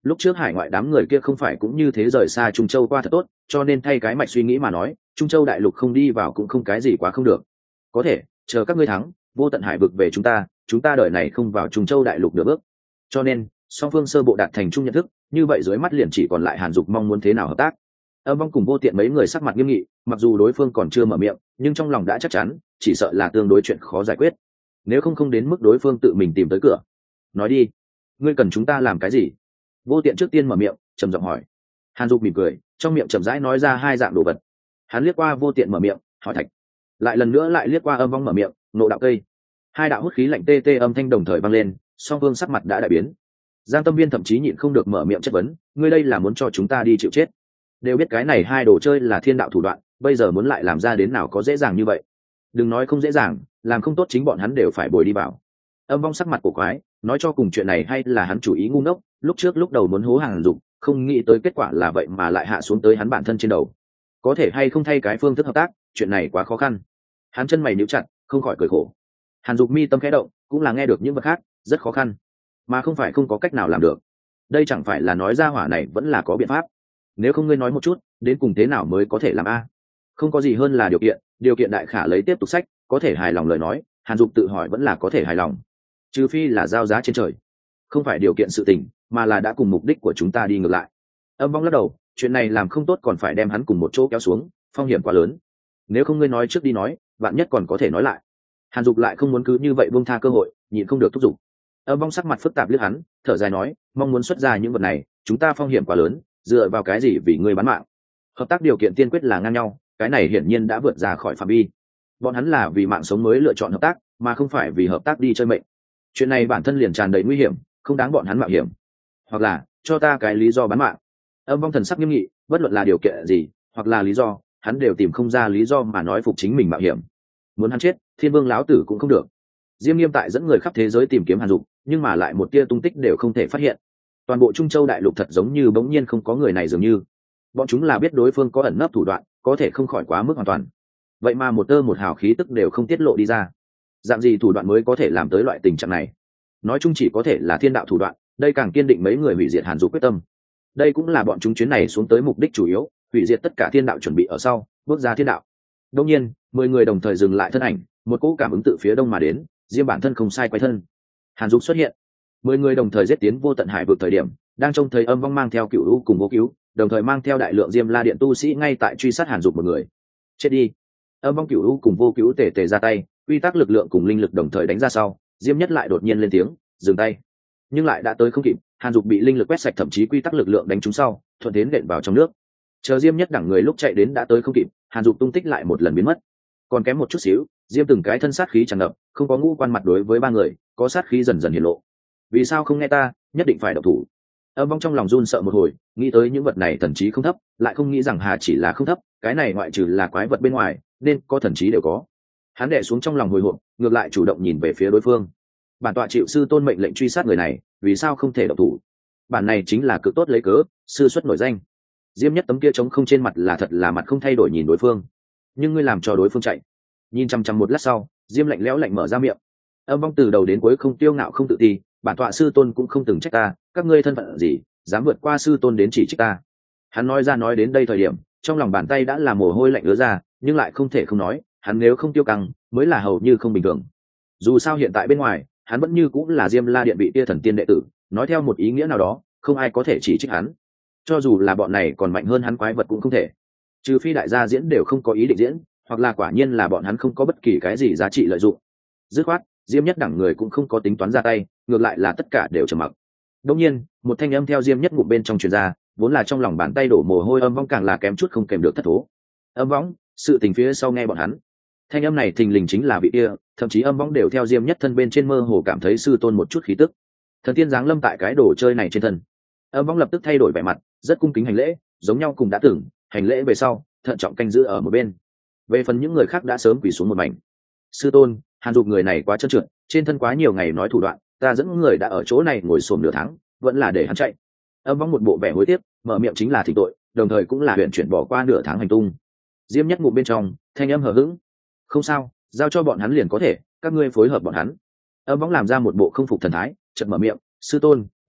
lúc trước hải ngoại đám người kia không phải cũng như thế rời xa Trung Châu qua thật tốt, cho nên thay cái mạch suy nghĩ mà nói, Trung Châu đại lục không đi vào cũng không cái gì quá không được. Có thể chờ các ngươi thắng, vô tận hải vực về chúng ta, chúng ta đợi này không vào Trung Châu đại lục được bước. Cho nên song phương sơ bộ đạt thành chung nhận thức, như vậy dưới mắt liền chỉ còn lại Hàn Dục mong muốn thế nào hợp tác. Âm Vong cùng Vô Tiện mấy người sắc mặt nghiêm nghị, mặc dù đối phương còn chưa mở miệng, nhưng trong lòng đã chắc chắn, chỉ sợ là tương đối chuyện khó giải quyết. Nếu không không đến mức đối phương tự mình tìm tới cửa. Nói đi, ngươi cần chúng ta làm cái gì? Vô Tiện trước tiên mở miệng, trầm giọng hỏi. Hàn Dục mỉm cười, trong miệng chậm rãi nói ra hai dạng đồ vật. Hắn liếc qua Vô Tiện mở miệng, hỏi thạch. Lại lần nữa lại liếc qua Âm Vong mở miệng, nộ đạo cây. Hai đạo hút khí lạnh tê tê âm thanh đồng thời vang lên, song phương sắc mặt đã đại biến. Giang Tâm Viên thậm chí nhịn không được mở miệng chất vấn, ngươi đây là muốn cho chúng ta đi chịu chết? Đều biết cái này hai đồ chơi là thiên đạo thủ đoạn, bây giờ muốn lại làm ra đến nào có dễ dàng như vậy. Đừng nói không dễ dàng, làm không tốt chính bọn hắn đều phải bồi đi vào. Âm Vong sắc mặt cổ quái, nói cho cùng chuyện này hay là hắn chủ ý ngu ngốc, lúc trước lúc đầu muốn hố Hàn Dục, không nghĩ tới kết quả là vậy mà lại hạ xuống tới hắn bản thân trên đầu. Có thể hay không thay cái phương thức hợp tác, chuyện này quá khó khăn. Hắn chân mày nhíu chặt, không khỏi cười khổ. Hàn Dục mi tâm khẽ động, cũng là nghe được những vật khác, rất khó khăn, mà không phải không có cách nào làm được. Đây chẳng phải là nói ra hỏa này vẫn là có biện pháp. Nếu không ngươi nói một chút, đến cùng thế nào mới có thể làm a? Không có gì hơn là điều kiện, điều kiện đại khả lấy tiếp tục sách, có thể hài lòng lời nói, Hàn Dục tự hỏi vẫn là có thể hài lòng. Trừ phi là giao giá trên trời. Không phải điều kiện sự tình, mà là đã cùng mục đích của chúng ta đi ngược lại. Âm Vong lắc đầu, chuyện này làm không tốt còn phải đem hắn cùng một chỗ kéo xuống, phong hiểm quá lớn. Nếu không ngươi nói trước đi nói, bạn nhất còn có thể nói lại. Hàn Dục lại không muốn cứ như vậy buông tha cơ hội, nhịn không được thúc giục. Âm Vong sắc mặt phức tạp liếc hắn, thở dài nói, mong muốn xuất ra những vật này, chúng ta phong hiểm quá lớn, dựa vào cái gì vì ngươi bán mạng? Hợp tác điều kiện tiên quyết là ngang nhau, cái này hiển nhiên đã vượt ra khỏi phạm vi. Bọn hắn là vì mạng sống mới lựa chọn hợp tác, mà không phải vì hợp tác đi chơi mệnh. Chuyện này bản thân liền tràn đầy nguy hiểm, không đáng bọn hắn mạo hiểm. Hoặc là cho ta cái lý do bán mạng. Âm Vong thần sắc nghiêm nghị, bất luận là điều kiện gì, hoặc là lý do, hắn đều tìm không ra lý do mà nói phục chính mình mạo hiểm. Muốn hắn chết, Thiên Vương lão tử cũng không được. Diêm Nghiêm tại dẫn người khắp thế giới tìm kiếm Hàn Dục, nhưng mà lại một tia tung tích đều không thể phát hiện. Toàn bộ Trung Châu đại lục thật giống như bỗng nhiên không có người này dường như. Bọn chúng là biết đối phương có ẩn nấp thủ đoạn, có thể không khỏi quá mức hoàn toàn. Vậy mà một tơ một hào khí tức đều không tiết lộ đi ra. Dạng gì thủ đoạn mới có thể làm tới loại tình trạng này? Nói chung chỉ có thể là thiên đạo thủ đoạn, đây càng kiên định mấy người hủy diệt Hàn Dục quyết tâm. Đây cũng là bọn chúng chuyến này xuống tới mục đích chủ yếu, hủy diệt tất cả thiên đạo chuẩn bị ở sau, bước ra thiên đạo. Đương nhiên, mười người đồng thời dừng lại thân ảnh, một cỗ cảm ứng từ phía đông mà đến, Diêm bản thân không sai quay thân. Hàn Dục xuất hiện, mười người đồng thời giết tiến vô tận hải vực thời điểm, đang trông thấy Âm Vong mang theo Cửu U cùng Vô Cứu, đồng thời mang theo đại lượng Diêm La điện tu sĩ ngay tại truy sát Hàn Dục một người. Chết đi! Âm Vong, Cửu U cùng Vô Cứu tề tề ra tay, quy tắc lực lượng cùng linh lực đồng thời đánh ra sau, Diêm Nhất lại đột nhiên lên tiếng, dừng tay. Nhưng lại đã tới không kịp, Hàn Dục bị linh lực quét sạch, thậm chí quy tắc lực lượng đánh trúng sau, thuận thế nện vào trong nước. Chờ Diêm Nhất đẳng người lúc chạy đến đã tới không kịp, Hàn Dục tung tích lại một lần biến mất. Còn kém một chút xíu, Diêm từng cái thân sát khí tràn ngập, không có ngũ quan mặt đối với ba người, có sát khí dần dần hiện lộ. Vì sao không nghe ta, nhất định phải độc thủ? Âm Vong trong lòng run sợ một hồi, nghĩ tới những vật này thần trí không thấp, lại không nghĩ rằng Hà chỉ là không thấp, cái này ngoại trừ là quái vật bên ngoài, nên có thần trí đều có. Hắn đè xuống trong lòng hồi hộp, ngược lại chủ động nhìn về phía đối phương. Bản tọa chịu sư tôn mệnh lệnh truy sát người này, vì sao không thể độc thủ? Bản này chính là cực tốt lấy cớ, sư xuất nổi danh. Diêm Nhất tấm kia trống không trên mặt là thật là mặt không thay đổi nhìn đối phương. Nhưng ngươi làm cho đối phương chạy. Nhìn chăm chăm một lát sau, Diêm lạnh lẽo lạnh mở ra miệng. Âm Vong từ đầu đến cuối không tiêu ngạo không tự ti, bản tọa sư tôn cũng không từng trách ta, các ngươi thân phận gì, dám vượt qua sư tôn đến chỉ trích ta. Hắn nói ra nói đến đây thời điểm, trong lòng bàn tay đã là mồ hôi lạnh ứa ra, nhưng lại không thể không nói, hắn nếu không tiêu căng, mới là hầu như không bình thường. Dù sao hiện tại bên ngoài, hắn vẫn như cũng là Diêm La điện bị tia thần tiên đệ tử, nói theo một ý nghĩa nào đó, không ai có thể chỉ trích hắn. Cho dù là bọn này còn mạnh hơn hắn quái vật cũng không thể. Trừ phi đại gia diễn đều không có ý định diễn, hoặc là quả nhiên là bọn hắn không có bất kỳ cái gì giá trị lợi dụng. Dứt khoát, Diêm Nhất đẳng người cũng không có tính toán ra tay, ngược lại là tất cả đều trầm mặc. Đương nhiên, một thanh âm theo Diêm Nhất ngụm bên trong truyền ra, vốn là trong lòng bàn tay đổ mồ hôi, Âm Vong càng là kém chút không kèm được thất thố. Âm Vong, sự tình phía sau nghe bọn hắn. Thanh âm này thình lình chính là vị kia, thậm chí Âm Vong đều theo Diêm Nhất thân bên trên mơ hồ cảm thấy sư tôn một chút khí tức. Thần tiên giáng lâm tại cái đồ chơi này trên thân. Âm Vong lập tức thay đổi vẻ mặt, rất cung kính hành lễ, giống nhau cùng đã từng, hành lễ về sau, thận trọng canh giữ ở một bên. Về phần những người khác đã sớm quỳ xuống một mảnh. Sư tôn, Hàn Dục người này quá trơn trượt, trên thân quá nhiều ngày nói thủ đoạn, ta dẫn người đã ở chỗ này ngồi xổm nửa tháng, vẫn là để hắn chạy. Âm Vong một bộ vẻ hối tiếc, mở miệng chính là thỉnh tội, đồng thời cũng là huyện chuyển bỏ qua nửa tháng hành tung. Diêm Nhất ngụm bên trong, thanh âm hờ hững. Không sao, giao cho bọn hắn liền có thể, các ngươi phối hợp bọn hắn. Âm Vong làm ra một bộ không phục thần thái, chợt mở miệng, sư tôn,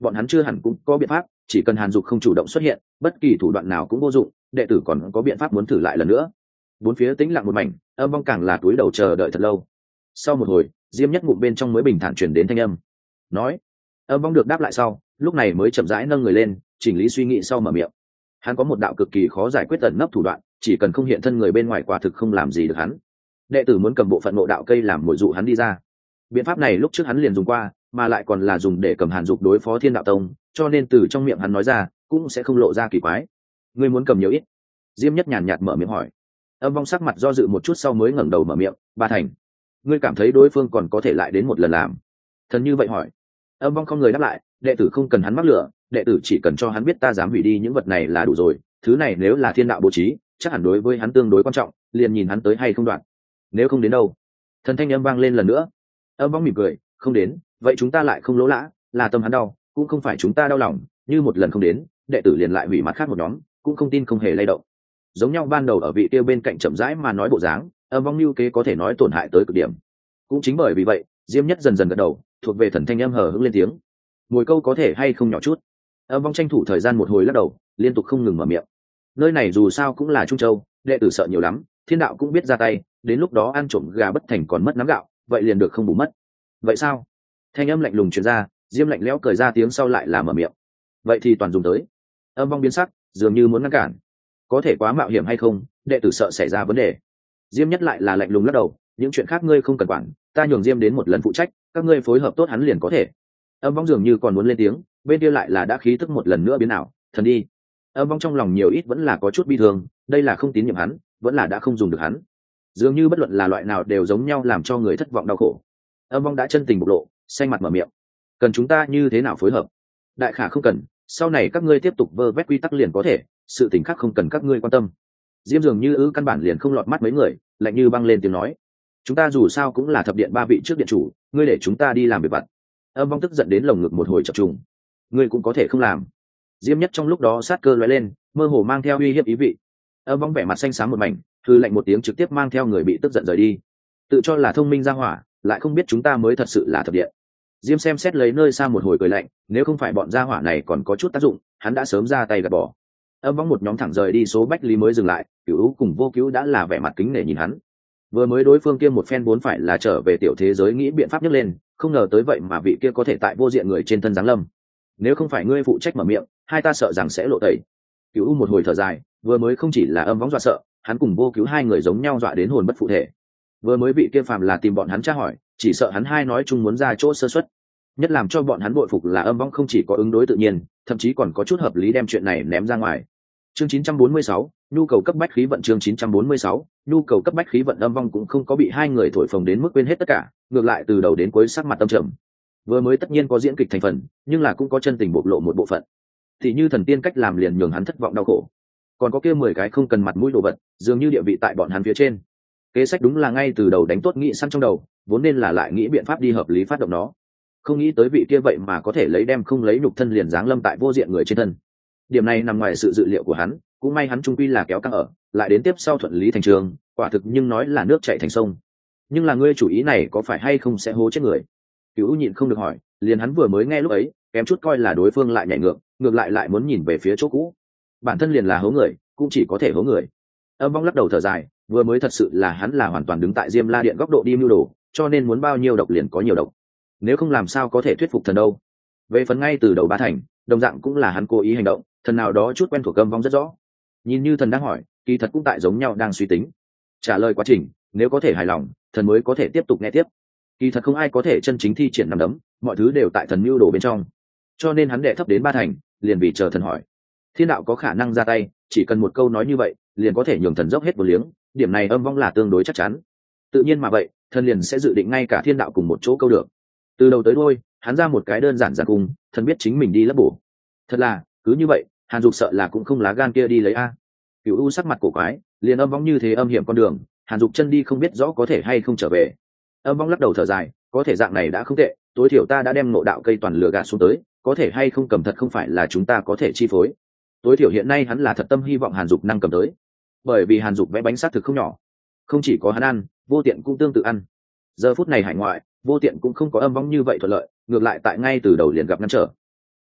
bọn hắn chưa hẳn cũng có biện pháp, chỉ cần Hàn Dục không chủ động xuất hiện, bất kỳ thủ đoạn nào cũng vô dụng, đệ tử còn có biện pháp muốn thử lại lần nữa. Bốn phía tĩnh lặng một mảnh, Âm Vong càng là cúi đầu chờ đợi thật lâu. Sau một hồi, Diêm Nhất ngụm bên trong mới bình thản truyền đến thanh âm. Nói, Âm Vong được đáp lại sau, lúc này mới chậm rãi nâng người lên, chỉnh lý suy nghĩ sau mở miệng. Hắn có một đạo cực kỳ khó giải quyết tận nấp thủ đoạn, chỉ cần không hiện thân người bên ngoài quả thực không làm gì được hắn. Đệ tử muốn cầm bộ phận ngộ đạo cây làm mồi dụ hắn đi ra. Biện pháp này lúc trước hắn liền dùng qua, mà lại còn là dùng để cầm Hàn Dục đối phó Thiên Đạo Tông, cho nên từ trong miệng hắn nói ra cũng sẽ không lộ ra kỳ quái. Ngươi muốn cầm nhiều ít? Diêm Nhất nhàn nhạt mở miệng hỏi. Âm Vong sắc mặt do dự một chút sau mới ngẩng đầu mở miệng. Ba thành. Ngươi cảm thấy đối phương còn có thể lại đến một lần làm? Thần như vậy hỏi. Âm Vong không người đáp lại. Đệ tử không cần hắn mắc lửa, đệ tử chỉ cần cho hắn biết ta dám hủy đi những vật này là đủ rồi. Thứ này nếu là thiên đạo bố trí, chắc hẳn đối với hắn tương đối quan trọng, liền nhìn hắn tới hay không đoạn. Nếu không đến đâu? Thần thanh âm vang lên lần nữa. Âm Vong mỉm cười. Không đến, vậy chúng ta lại không lỗ lã, là tâm hắn đau, cũng không phải chúng ta đau lòng. Như một lần không đến, đệ tử liền lại hủy mặt khác một nhóm, cũng không tin không hề lay động. Giống nhau ban đầu ở vị kia bên cạnh chậm rãi mà nói bộ dáng, Âm Vong lưu kế có thể nói tổn hại tới cực điểm. Cũng chính bởi vì vậy, Diêm Nhất dần dần gật đầu, thuộc về thần thanh âm hờ hững lên tiếng. Mùi câu có thể hay không nhỏ chút? Âm Vong tranh thủ thời gian một hồi lắc đầu, liên tục không ngừng mở miệng. Nơi này dù sao cũng là Trung Châu, đệ tử sợ nhiều lắm, thiên đạo cũng biết ra tay, đến lúc đó ăn trộm gà bất thành còn mất nắm gạo, vậy liền được không bù mất. Vậy sao? Thanh âm lạnh lùng truyền ra, Diêm lạnh lẽo cười ra tiếng sau lại là mở miệng. Vậy thì toàn dùng tới. Âm Vong biến sắc, dường như muốn ngăn cản. Có thể quá mạo hiểm hay không, đệ tử sợ xảy ra vấn đề. Diêm Nhất lại là lạnh lùng lắc đầu, những chuyện khác ngươi không cần quản, ta nhường Diêm đến một lần phụ trách, các ngươi phối hợp tốt hắn liền có thể. Âm Vong dường như còn muốn lên tiếng, bên kia lại là đã khí tức một lần nữa biến ảo, thần đi. Âm Vong trong lòng nhiều ít vẫn là có chút bi thương, đây là không tín nhiệm hắn, vẫn là đã không dùng được hắn. Dường như bất luận là loại nào đều giống nhau làm cho người thất vọng đau khổ. Âm Vong đã chân tình bộc lộ, xanh mặt mở miệng. Cần chúng ta như thế nào phối hợp? Đại khả không cần, sau này các ngươi tiếp tục vơ vét quy tắc liền có thể, sự tình khác không cần các ngươi quan tâm. Diêm dường như ư căn bản liền không lọt mắt mấy người, lạnh như băng lên tiếng nói. Chúng ta dù sao cũng là thập điện ba vị trước điện chủ, ngươi để chúng ta đi làm việc vặt. Âm Vong tức giận đến lồng ngực một hồi chập trùng. Ngươi cũng có thể không làm. Diêm Nhất trong lúc đó sát cơ lóe lên, mơ hồ mang theo uy hiếp ý vị. Âm Vong vẻ mặt xanh xám một mảnh, hư lạnh một tiếng trực tiếp mang theo người bị tức giận rời đi. Tự cho là thông minh ra hỏa, lại không biết chúng ta mới thật sự là thập điện. Diêm xem xét lấy nơi xa một hồi cười lạnh, nếu không phải bọn gia hỏa này còn có chút tác dụng, hắn đã sớm ra tay gạt bỏ. Âm Vong một nhóm thẳng rời đi, số Bách Lý mới dừng lại, Cửu cùng Vô Cứu đã là vẻ mặt kính nể nhìn hắn. Vừa mới đối phương kia một phen vốn phải là trở về tiểu thế giới nghĩ biện pháp nhấc lên, không ngờ tới vậy mà vị kia có thể tại vô diện người trên thân giáng lâm. Nếu không phải ngươi phụ trách mở miệng, hai ta sợ rằng sẽ lộ tẩy. Cửu một hồi thở dài, vừa mới không chỉ là Âm Vong dọa sợ, hắn cùng Vô Cứu hai người giống nhau dọa đến hồn bất phụ thể. Vừa mới vị kia phàm là tìm bọn hắn tra hỏi, chỉ sợ hắn hai nói chung muốn ra chỗ sơ suất. Nhất làm cho bọn hắn bội phục là Âm Vong không chỉ có ứng đối tự nhiên, thậm chí còn có chút hợp lý đem chuyện này ném ra ngoài. Chương chín trăm bốn mươi sáu, nhu cầu cấp bách khí vận. Chương chín trăm bốn mươi sáu, nhu cầu cấp bách khí vận. Âm Vong cũng không có bị hai người thổi phồng đến mức quên hết tất cả, ngược lại từ đầu đến cuối sắc mặt tâm trầm. Vừa mới tất nhiên có diễn kịch thành phần, nhưng là cũng có chân tình bộc lộ một bộ phận. Thì như thần tiên cách làm liền nhường hắn thất vọng đau khổ. Còn có kia mười cái không cần mặt mũi đồ vật, dường như địa vị tại bọn hắn phía trên. Kế sách đúng là ngay từ đầu đánh tốt nghĩ săn trong đầu, vốn nên là lại nghĩ biện pháp đi hợp lý phát động nó. Không nghĩ tới vị kia vậy mà có thể lấy đem không lấy nhục thân liền giáng lâm tại vô diện người trên thân. Điểm này nằm ngoài sự dự liệu của hắn, cũng may hắn trung quy là kéo căng ở, lại đến tiếp sau thuận lý thành trường, quả thực nhưng nói là nước chảy thành sông. Nhưng là ngươi chủ ý này có phải hay không sẽ hố chết người? Cửu nhịn không được hỏi, liền hắn vừa mới nghe lúc ấy, kém chút coi là đối phương lại nhảy ngược, ngược lại lại muốn nhìn về phía chỗ cũ. Bản thân liền là hố người, cũng chỉ có thể hố người. Âm Vong lắc đầu thở dài, vừa mới thật sự là hắn là hoàn toàn đứng tại Diêm La Điện góc độ đi mưu đồ, cho nên muốn bao nhiêu độc liền có nhiều độc. Nếu không làm sao có thể thuyết phục thần đâu. Về phần ngay từ đầu ba thành, đồng dạng cũng là hắn cố ý hành động, thần nào đó chút quen thuộc Âm Vong rất rõ. Nhìn như thần đang hỏi, kỳ thật cũng tại giống nhau đang suy tính. Trả lời quá trình, nếu có thể hài lòng, thần mới có thể tiếp tục nghe tiếp. Kỳ thật không ai có thể chân chính thi triển nắm đấm, mọi thứ đều tại thần mưu đồ bên trong. Cho nên hắn đệ thấp đến ba thành, liền vì chờ thần hỏi. Thiên đạo có khả năng ra tay, chỉ cần một câu nói như vậy, liền có thể nhường thần dốc hết một liếng, điểm này Âm Vong là tương đối chắc chắn. Tự nhiên mà vậy, thần liền sẽ dự định ngay cả thiên đạo cùng một chỗ câu được. Từ đầu tới đuôi, hắn ra một cái đơn giản giản cùng, thần biết chính mình đi lấp bổ. Thật là, cứ như vậy, Hàn Dục sợ là cũng không lá gan kia đi lấy a. Cửu U sắc mặt cổ quái, liền Âm Vong như thế âm hiểm con đường, Hàn Dục chân đi không biết rõ có thể hay không trở về. Âm Vong lắc đầu thở dài, có thể dạng này đã không tệ, tối thiểu ta đã đem ngộ đạo cây toàn lửa gạt xuống tới, có thể hay không cầm thật không phải là chúng ta có thể chi phối. Tối thiểu hiện nay hắn là thật tâm hy vọng Hàn Dục năng cầm tới, bởi vì Hàn Dục vẽ bánh xác thực không nhỏ, không chỉ có hắn ăn, Vô Tiện cũng tương tự ăn. Giờ phút này hải ngoại, Vô Tiện cũng không có Âm Vong như vậy thuận lợi, ngược lại tại ngay từ đầu liền gặp ngăn trở.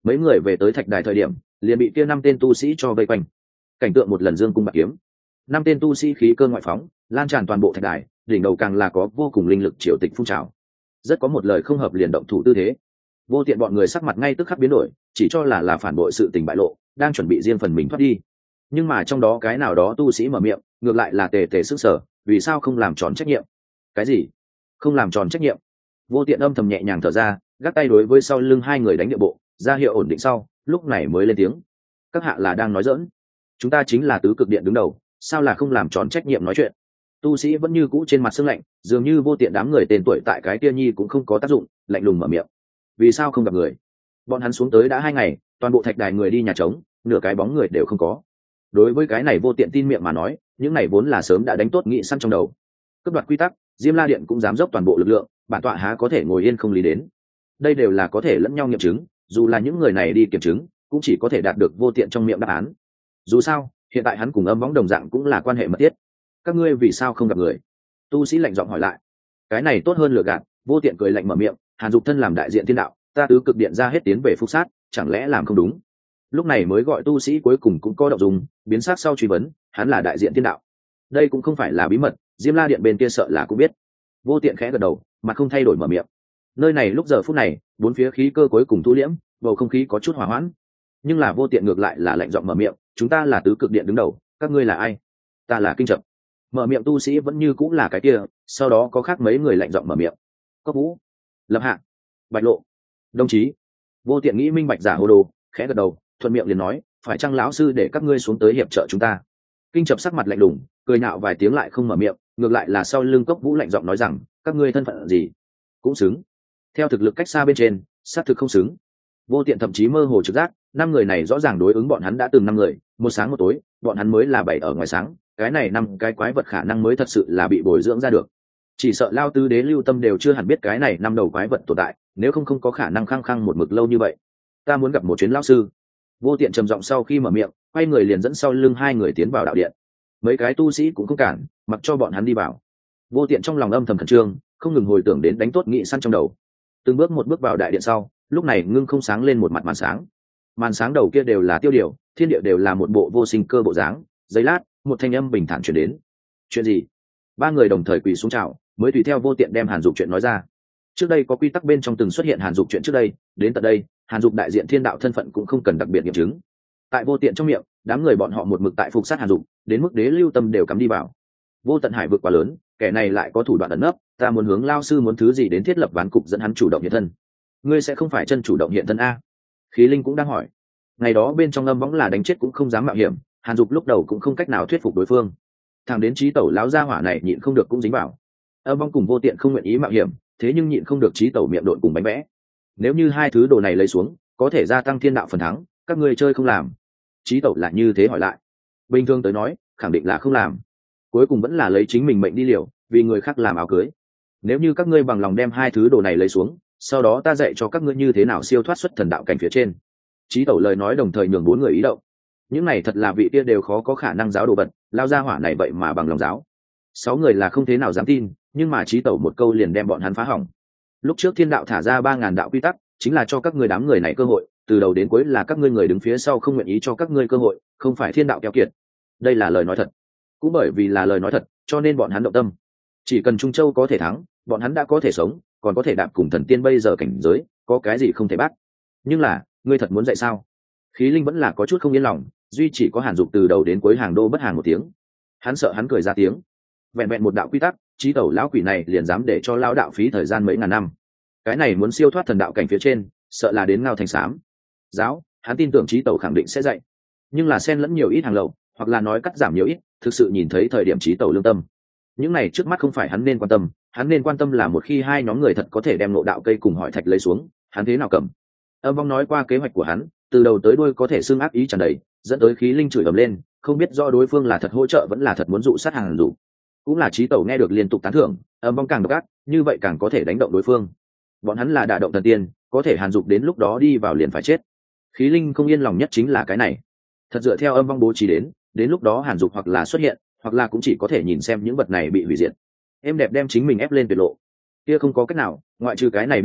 mấy người về tới thạch đài thời điểm liền bị kia năm tên tu sĩ cho vây quanh. Cảnh tượng một lần dương cung bạc kiếm, năm tên tu sĩ khí cơ ngoại phóng lan tràn toàn bộ thạch đài, đỉnh đầu càng là có vô cùng linh lực triều tịch phun trào, rất có một lời không hợp liền động thủ tư thế. Vô Tiện bọn người sắc mặt ngay tức khắc biến đổi, chỉ cho là là phản bội sự tình bại lộ, đang chuẩn bị riêng phần mình thoát đi. Nhưng mà trong đó cái nào đó tu sĩ mở miệng, ngược lại là tề tề sức sở, vì sao không làm tròn trách nhiệm? Cái gì? Không làm tròn trách nhiệm? Vô Tiện âm thầm nhẹ nhàng thở ra, gác tay đối với sau lưng hai người đánh địa bộ, ra hiệu ổn định sau, lúc này mới lên tiếng. Các hạ là đang nói giỡn? Chúng ta chính là tứ cực điện đứng đầu, sao là không làm tròn trách nhiệm nói chuyện? Tu sĩ vẫn như cũ trên mặt sương lạnh, dường như Vô Tiện đám người tên tuổi tại cái kia nhi cũng không có tác dụng, lạnh lùng mở miệng. Vì sao không gặp người? Bọn hắn xuống tới đã hai ngày, toàn bộ thạch đài người đi nhà trống, nửa cái bóng người đều không có. Đối với cái này Vô Tiện tin miệng mà nói, những này vốn là sớm đã đánh tốt nghị săn trong đầu. Cướp đoạt quy tắc, Diêm La Điện cũng dám dốc toàn bộ lực lượng, bản tọa há có thể ngồi yên không lý đến. Đây đều là có thể lẫn nhau nghiệm chứng, dù là những người này đi kiểm chứng, cũng chỉ có thể đạt được Vô Tiện trong miệng đáp án. Dù sao, hiện tại hắn cùng Âm Võng đồng dạng cũng là quan hệ mật thiết. Các ngươi vì sao không gặp người? Tu sĩ lạnh giọng hỏi lại. Cái này tốt hơn lừa gạt. Vô Tiện cười lạnh mở miệng, Hàn Dục thân làm đại diện thiên đạo, ta tứ cực điện ra hết tiến về phục sát, chẳng lẽ làm không đúng? Lúc này mới gọi tu sĩ cuối cùng cũng có động dung, biến sắc sau truy vấn, hắn là đại diện thiên đạo. Đây cũng không phải là bí mật, Diêm La Điện bên kia sợ là cũng biết. Vô Tiện khẽ gật đầu, mặt không thay đổi mở miệng. Nơi này lúc giờ phút này, bốn phía khí cơ cuối cùng thu liễm, bầu không khí có chút hòa hoãn. Nhưng là Vô Tiện ngược lại là lạnh giọng mở miệng, chúng ta là tứ cực điện đứng đầu, các ngươi là ai? Ta là Kinh Chập. Mở miệng tu sĩ vẫn như cũng là cái kia, sau đó có khác mấy người lạnh giọng mở miệng. Cốc Vũ, Lập Hạ, Bạch Lộ, đồng chí. Vô Tiện nghĩ minh bạch giả hồ đồ, khẽ gật đầu, thuận miệng liền nói, phải chăng lão sư để các ngươi xuống tới hiệp trợ chúng ta? Kinh Chập sắc mặt lạnh lùng, cười nhạo vài tiếng lại không mở miệng, ngược lại là sau lưng Cốc Vũ lạnh giọng nói rằng, các ngươi thân phận gì? Cũng xứng. Theo thực lực cách xa bên trên, xác thực không xứng. Vô Tiện thậm chí mơ hồ trực giác, năm người này rõ ràng đối ứng bọn hắn đã từng năm người, một sáng một tối, bọn hắn mới là bảy ở ngoài sáng, cái này năm cái quái vật khả năng mới thật sự là bị bồi dưỡng ra được. Chỉ sợ Lao Tứ Đế Lưu Tâm đều chưa hẳn biết cái này năm đầu quái vật tồn tại, nếu không không có khả năng khăng khăng một mực lâu như vậy. Ta muốn gặp một chuyến lão sư. Vô Tiện trầm giọng sau khi mở miệng, quay người liền dẫn sau lưng hai người tiến vào đạo điện. Mấy cái tu sĩ cũng không cản, mặc cho bọn hắn đi vào. Vô Tiện trong lòng âm thầm khẩn trương, không ngừng hồi tưởng đến đánh tốt nghị săn trong đầu. Từng bước một bước vào đại điện sau, lúc này ngưng không sáng lên một mặt màn sáng. Màn sáng đầu kia đều là tiêu điều, thiên địa đều là một bộ vô sinh cơ bộ dáng. Giây lát, một thanh âm bình thản truyền đến. Chuyện gì? Ba người đồng thời quỳ xuống chào, mới tùy theo Vô Tiện đem Hàn Dục chuyện nói ra. Trước đây có quy tắc bên trong từng xuất hiện Hàn Dục chuyện trước đây, đến tận đây, Hàn Dục đại diện thiên đạo thân phận cũng không cần đặc biệt nghiệm chứng. Tại Vô Tiện trong miệng, đám người bọn họ một mực tại phục sát Hàn Dục, đến mức Đế Lưu Tâm đều cắm đi vào. Vô Tận Hải vực quá lớn, kẻ này lại có thủ đoạn ẩn nấp, ta muốn hướng lao sư muốn thứ gì đến thiết lập ván cục dẫn hắn chủ động hiện thân. Ngươi sẽ không phải chân chủ động hiện thân a? Khí Linh cũng đang hỏi. Ngày đó bên trong Âm Võng là đánh chết cũng không dám mạo hiểm, Hàn Dục lúc đầu cũng không cách nào thuyết phục đối phương. Thằng đến Chí Tẩu lão gia hỏa này nhịn không được cũng dính vào. Âm Vong cùng Vô Tiện không nguyện ý mạo hiểm, thế nhưng nhịn không được Chí Tẩu miệng độn cùng bánh vẽ. Nếu như hai thứ đồ này lấy xuống, có thể gia tăng thiên đạo phần thắng, các ngươi chơi không làm? Chí Tẩu lại như thế hỏi lại. Bình thường tới nói, khẳng định là không làm. Cuối cùng vẫn là lấy chính mình mệnh đi liều, vì người khác làm áo cưới. Nếu như các ngươi bằng lòng đem hai thứ đồ này lấy xuống, sau đó ta dạy cho các ngươi như thế nào siêu thoát xuất thần đạo cảnh phía trên. Chí Tẩu lời nói đồng thời nhường bốn người ý động. Những này thật là vị kia đều khó có khả năng giáo đồ vật, lao ra hỏa này vậy mà bằng lòng giáo. Sáu người là không thế nào dám tin, nhưng mà Chí Tẩu một câu liền đem bọn hắn phá hỏng. Lúc trước thiên đạo thả ra ba ngàn đạo quy tắc, chính là cho các ngươi đám người này cơ hội, từ đầu đến cuối là các ngươi người đứng phía sau không nguyện ý cho các ngươi cơ hội, không phải thiên đạo keo kiệt. Đây là lời nói thật. Cũng bởi vì là lời nói thật, cho nên bọn hắn động tâm. Chỉ cần Trung Châu có thể thắng, bọn hắn đã có thể sống, còn có thể đạp cùng thần tiên bây giờ cảnh giới, có cái gì không thể bắt. Nhưng là, ngươi thật muốn dạy sao? Khí Linh vẫn là có chút không yên lòng, duy chỉ có Hàn Dục từ đầu đến cuối hàng đô bất hàng một tiếng. Hắn sợ hắn cười ra tiếng. Vẹn vẹn một đạo quy tắc, Chí Tẩu lão quỷ này liền dám để cho lão đạo phí thời gian mấy ngàn năm. Cái này muốn siêu thoát thần đạo cảnh phía trên, sợ là đến ngao thành xám. Giáo, hắn tin tưởng Chí Tẩu khẳng định sẽ dạy. Nhưng là xen lẫn nhiều ít hàng lậu, hoặc là nói cắt giảm nhiều ít, thực sự nhìn thấy thời điểm Chí Tẩu lương tâm. Những này trước mắt không phải hắn nên quan tâm, hắn nên quan tâm là một khi hai nhóm người thật có thể đem ngộ đạo cây cùng hỏi thạch lấy xuống, hắn thế nào cầm. Âm Vong nói qua kế hoạch của hắn, từ đầu tới đuôi có thể xưng ác ý tràn đầy, dẫn tới Khí Linh chửi ầm lên, không biết do đối phương là thật hỗ trợ vẫn là thật muốn dụ sát Hàn Dục. Cũng là Chí Tẩu nghe được liên tục tán thưởng, Âm Vong càng độc ác, như vậy càng có thể đánh động đối phương. Bọn hắn là đả động thần tiên, có thể Hàn Dục đến lúc đó đi vào liền phải chết. Khí Linh không yên lòng nhất chính là cái này. Thật dựa theo Âm Vong bố trí đến, đến lúc đó Hàn Dục hoặc là xuất hiện, hoặc là cũng chỉ có thể nhìn xem những vật này bị hủy diệt. Em đẹp đem chính mình ép lên tuyệt lộ. Kia không có cách nào, ngoại trừ cái này biện pháp,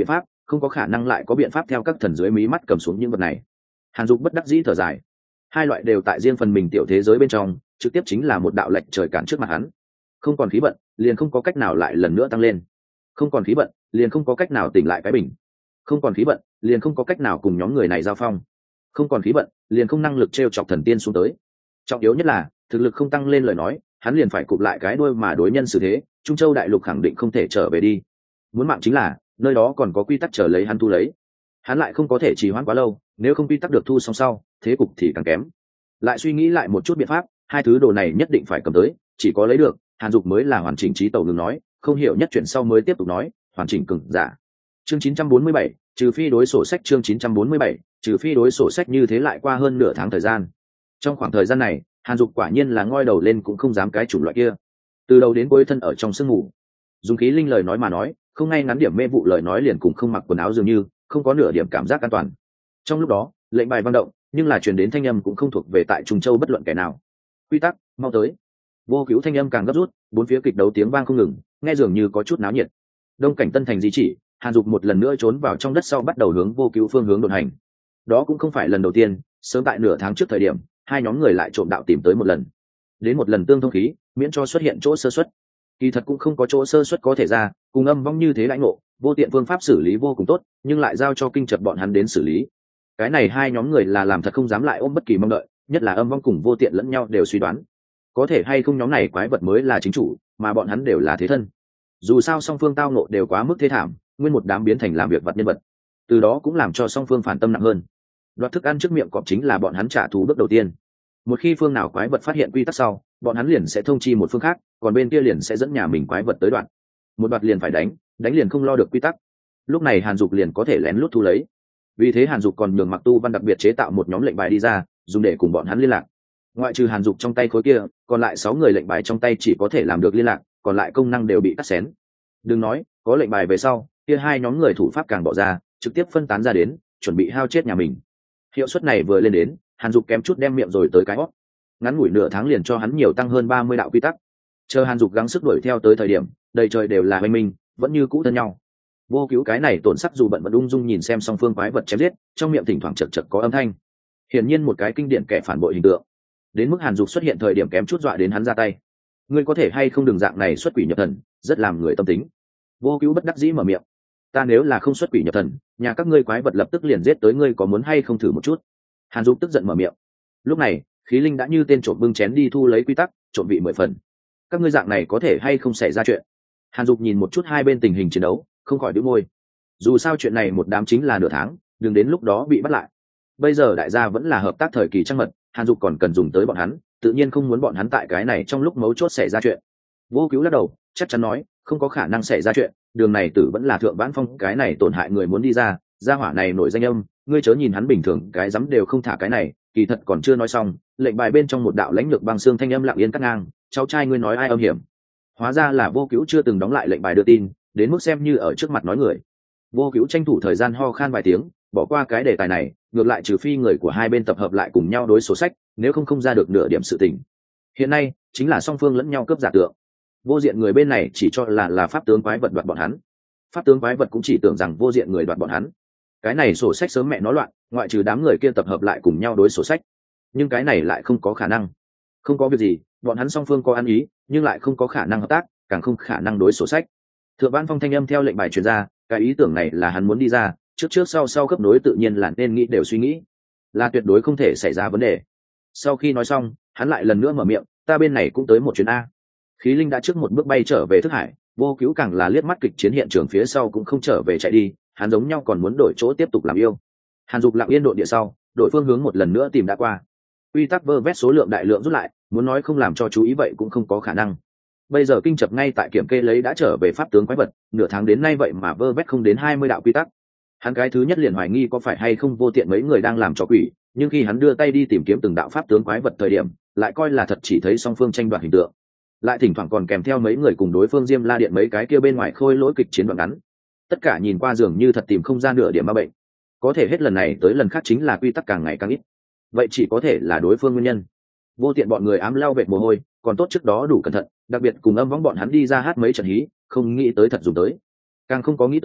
không có khả năng lại có biện pháp theo các thần dưới mí mắt cầm xuống những vật này. Hàn Dục bất đắc dĩ thở dài. Hai loại đều tại riêng phần mình tiểu thế giới bên trong, trực tiếp chính là một đạo lệch trời cản trước mặt hắn. Không còn khí vận, liền không có cách nào lại lần nữa tăng lên. Không còn khí vận, liền không có cách nào tỉnh lại cái bình. Không còn khí vận, liền không có cách nào cùng nhóm người này giao phong. Không còn khí vận, liền không năng lực trêu chọc thần tiên xuống tới. Trọng yếu nhất là, thực lực không tăng lên lời nói, hắn liền phải cụp lại cái đuôi mà đối nhân xử thế, Trung Châu đại lục khẳng định không thể trở về đi. Muốn mạng chính là, nơi đó còn có quy tắc chờ lấy hắn thu lấy. Hắn lại không có thể trì hoãn quá lâu, nếu không quy tắc được thu xong sau, thế cục thì càng kém. Lại suy nghĩ lại một chút biện pháp, hai thứ đồ này nhất định phải cầm tới, chỉ có lấy được, Hàn Dục mới là hoàn chỉnh trí tẩu ngừng nói, không hiểu nhất chuyện sau mới tiếp tục nói, hoàn chỉnh cường giả. Chương chín trăm bốn mươi bảy, trừ phi đối sổ sách chương chín trăm bốn mươi bảy, trừ phi đối sổ sách như thế lại qua hơn nửa tháng thời gian. Trong khoảng thời gian này, Hàn Dục quả nhiên là ngoi đầu lên cũng không dám cái chủng loại kia. Từ đầu đến cuối thân ở trong sương mù. Dùng khí linh lời nói mà nói, không ngay ngắn điểm mê vụ lời nói liền cùng không mặc quần áo dường như, không có nửa điểm cảm giác an toàn. Trong lúc đó, lệnh bài vang động, nhưng là truyền đến thanh âm cũng không thuộc về tại Trung Châu bất luận kẻ nào. Quy tắc, mau tới. Vô Cứu thanh âm càng gấp rút, bốn phía kịch đấu tiếng vang không ngừng, nghe dường như có chút náo nhiệt. Đông cảnh Tân Thành di chỉ, Hàn Dục một lần nữa trốn vào trong đất sau bắt đầu hướng Vô Cứu phương hướng đột hành. Đó cũng không phải lần đầu tiên, sớm tại nửa tháng trước thời điểm, hai nhóm người lại trộm đạo tìm tới một lần. Đến một lần tương thông khí, miễn cho xuất hiện chỗ sơ suất. Kỳ thật cũng không có chỗ sơ suất có thể ra, cùng âm vong như thế lãnh ngộ, vô tiện phương pháp xử lý vô cùng tốt, nhưng lại giao cho kinh chập bọn hắn đến xử lý. Cái này hai nhóm người là làm thật không dám lại ôm bất kỳ mong đợi, nhất là âm vong cùng vô tiện lẫn nhau đều suy đoán, có thể hay không nhóm này quái vật mới là chính chủ, mà bọn hắn đều là thế thân. Dù sao song phương tao nộ đều quá mức thế thảm, nguyên một đám biến thành làm việc vật nhân vật, từ đó cũng làm cho song phương phản tâm nặng hơn. Đoạt thức ăn trước miệng cọp chính là bọn hắn trả thù bước đầu tiên. Một khi phương nào quái vật phát hiện quy tắc sau, bọn hắn liền sẽ thông chi một phương khác, còn bên kia liền sẽ dẫn nhà mình quái vật tới đoạn. Một đoạt liền phải đánh, đánh liền không lo được quy tắc. Lúc này Hàn Dục liền có thể lén lút thu lấy. Vì thế Hàn Dục còn nhường Mặc Tu Văn đặc biệt chế tạo một nhóm lệnh bài đi ra, dùng để cùng bọn hắn liên lạc. Ngoại trừ Hàn Dục trong tay khối kia, còn lại sáu người lệnh bài trong tay chỉ có thể làm được liên lạc, còn lại công năng đều bị cắt xén. Đừng nói, có lệnh bài về sau, kia hai nhóm người thủ pháp càng bỏ ra, trực tiếp phân tán ra đến, chuẩn bị hao chết nhà mình. Hiệu suất này vừa lên đến, Hàn Dục kém chút đem miệng rồi tới cái hót. Ngắn ngủi nửa tháng liền cho hắn nhiều tăng hơn ba mươi đạo quy tắc. Chờ Hàn Dục gắng sức đuổi theo tới thời điểm, đầy trời đều là hoành minh, vẫn như cũ thân nhau. Vô Cứu cái này tổn sắc dù bận vẫn ung dung nhìn xem song phương quái vật chém giết, trong miệng thỉnh thoảng chật chật có âm thanh. Hiển nhiên một cái kinh điển kẻ phản bội hình tượng. Đến mức Hàn Dục xuất hiện thời điểm kém chút dọa đến hắn ra tay. Ngươi có thể hay không đừng dạng này xuất quỷ nhập thần, rất làm người tâm tính. Vô Cứu bất đắc dĩ mở miệng. Ta nếu là không xuất quỷ nhập thần, nhà các ngươi quái vật lập tức liền giết tới ngươi, có muốn hay không thử một chút? Hàn Dục tức giận mở miệng. Lúc này, khí linh đã như tên trộm bưng chén đi thu lấy quy tắc, trộm vị mười phần. Các ngươi dạng này có thể hay không xảy ra chuyện? Hàn Dục nhìn một chút hai bên tình hình chiến đấu, không khỏi đĩu môi. Dù sao chuyện này một đám chính là nửa tháng, đừng đến lúc đó bị bắt lại. Bây giờ đại gia vẫn là hợp tác thời kỳ trăng mật, Hàn Dục còn cần dùng tới bọn hắn, tự nhiên không muốn bọn hắn tại cái này trong lúc mấu chốt xảy ra chuyện. Vô Cứu lắc đầu, chắc chắn nói, không có khả năng xảy ra chuyện, đường này tử vẫn là thượng vãn phong, cái này tổn hại người muốn đi ra, gia hỏa này nổi danh âm, ngươi chớ nhìn hắn bình thường, cái dám đều không thả cái này, kỳ thật còn chưa nói xong, lệnh bài bên trong một đạo lãnh lược băng xương thanh âm lặng yên cắt ngang, cháu trai ngươi nói ai âm hiểm? Hóa ra là Vô Cứu chưa từng đóng lại lệnh bài đưa tin, đến mức xem như ở trước mặt nói người. Vô Cứu tranh thủ thời gian ho khan vài tiếng, bỏ qua cái đề tài này, ngược lại trừ phi người của hai bên tập hợp lại cùng nhau đối sổ sách, nếu không không ra được nửa điểm sự tình. Hiện nay chính là song phương lẫn nhau cướp giả tượng. Vô diện người bên này chỉ cho là là pháp tướng quái vật đoạt bọn hắn, pháp tướng quái vật cũng chỉ tưởng rằng vô diện người đoạt bọn hắn. Cái này sổ sách sớm mẹ nó loạn, ngoại trừ đám người kia tập hợp lại cùng nhau đối sổ sách, nhưng cái này lại không có khả năng. Không có việc gì, bọn hắn song phương có ăn ý, nhưng lại không có khả năng hợp tác, càng không khả năng đối sổ sách. Thượng Vãn Phong thanh âm theo lệnh bài truyền ra, cái ý tưởng này là hắn muốn đi ra, trước trước sau sau khớp nối tự nhiên là nên nghĩ đều suy nghĩ, là tuyệt đối không thể xảy ra vấn đề. Sau khi nói xong, hắn lại lần nữa mở miệng, ta bên này cũng tới một chuyến a. Khí linh đã trước một bước bay trở về thức hải, Vô Cứu càng là liếc mắt kịch chiến hiện trường phía sau cũng không trở về chạy đi, hắn giống nhau còn muốn đổi chỗ tiếp tục làm yêu. Hàn Dục lặng yên độ địa sau, đổi phương hướng một lần nữa tìm đã qua. Quy tắc vơ vét số lượng đại lượng rút lại, muốn nói không làm cho chú ý vậy cũng không có khả năng. Bây giờ kinh chập ngay tại kiểm kê lấy đã trở về pháp tướng quái vật, nửa tháng đến nay vậy mà vơ vét không đến hai mươi đạo quy tắc. Hắn cái thứ nhất liền hoài nghi có phải hay không vô tiện mấy người đang làm trò quỷ, nhưng khi hắn đưa tay đi tìm kiếm từng đạo pháp tướng quái vật thời điểm, lại coi là thật chỉ thấy song phương tranh đoạt hình tượng, lại thỉnh thoảng còn kèm theo mấy người cùng đối phương Diêm La Điện mấy cái kia bên ngoài khôi lỗi kịch chiến đoạn ngắn. Tất cả nhìn qua dường như thật tìm không ra nửa điểm ma bệnh. Có thể hết lần này tới lần khác chính là quy tắc càng ngày càng ít. Vậy chỉ có thể là đối phương nguyên nhân. Vô tiện bọn người ám lao vệt mồ hôi, còn tốt trước đó đủ cẩn thận, đặc biệt cùng âm võng bọn hắn đi ra hát mấy trận hí, không nghĩ tới thật dùng tới. Càng không có nghĩ tới,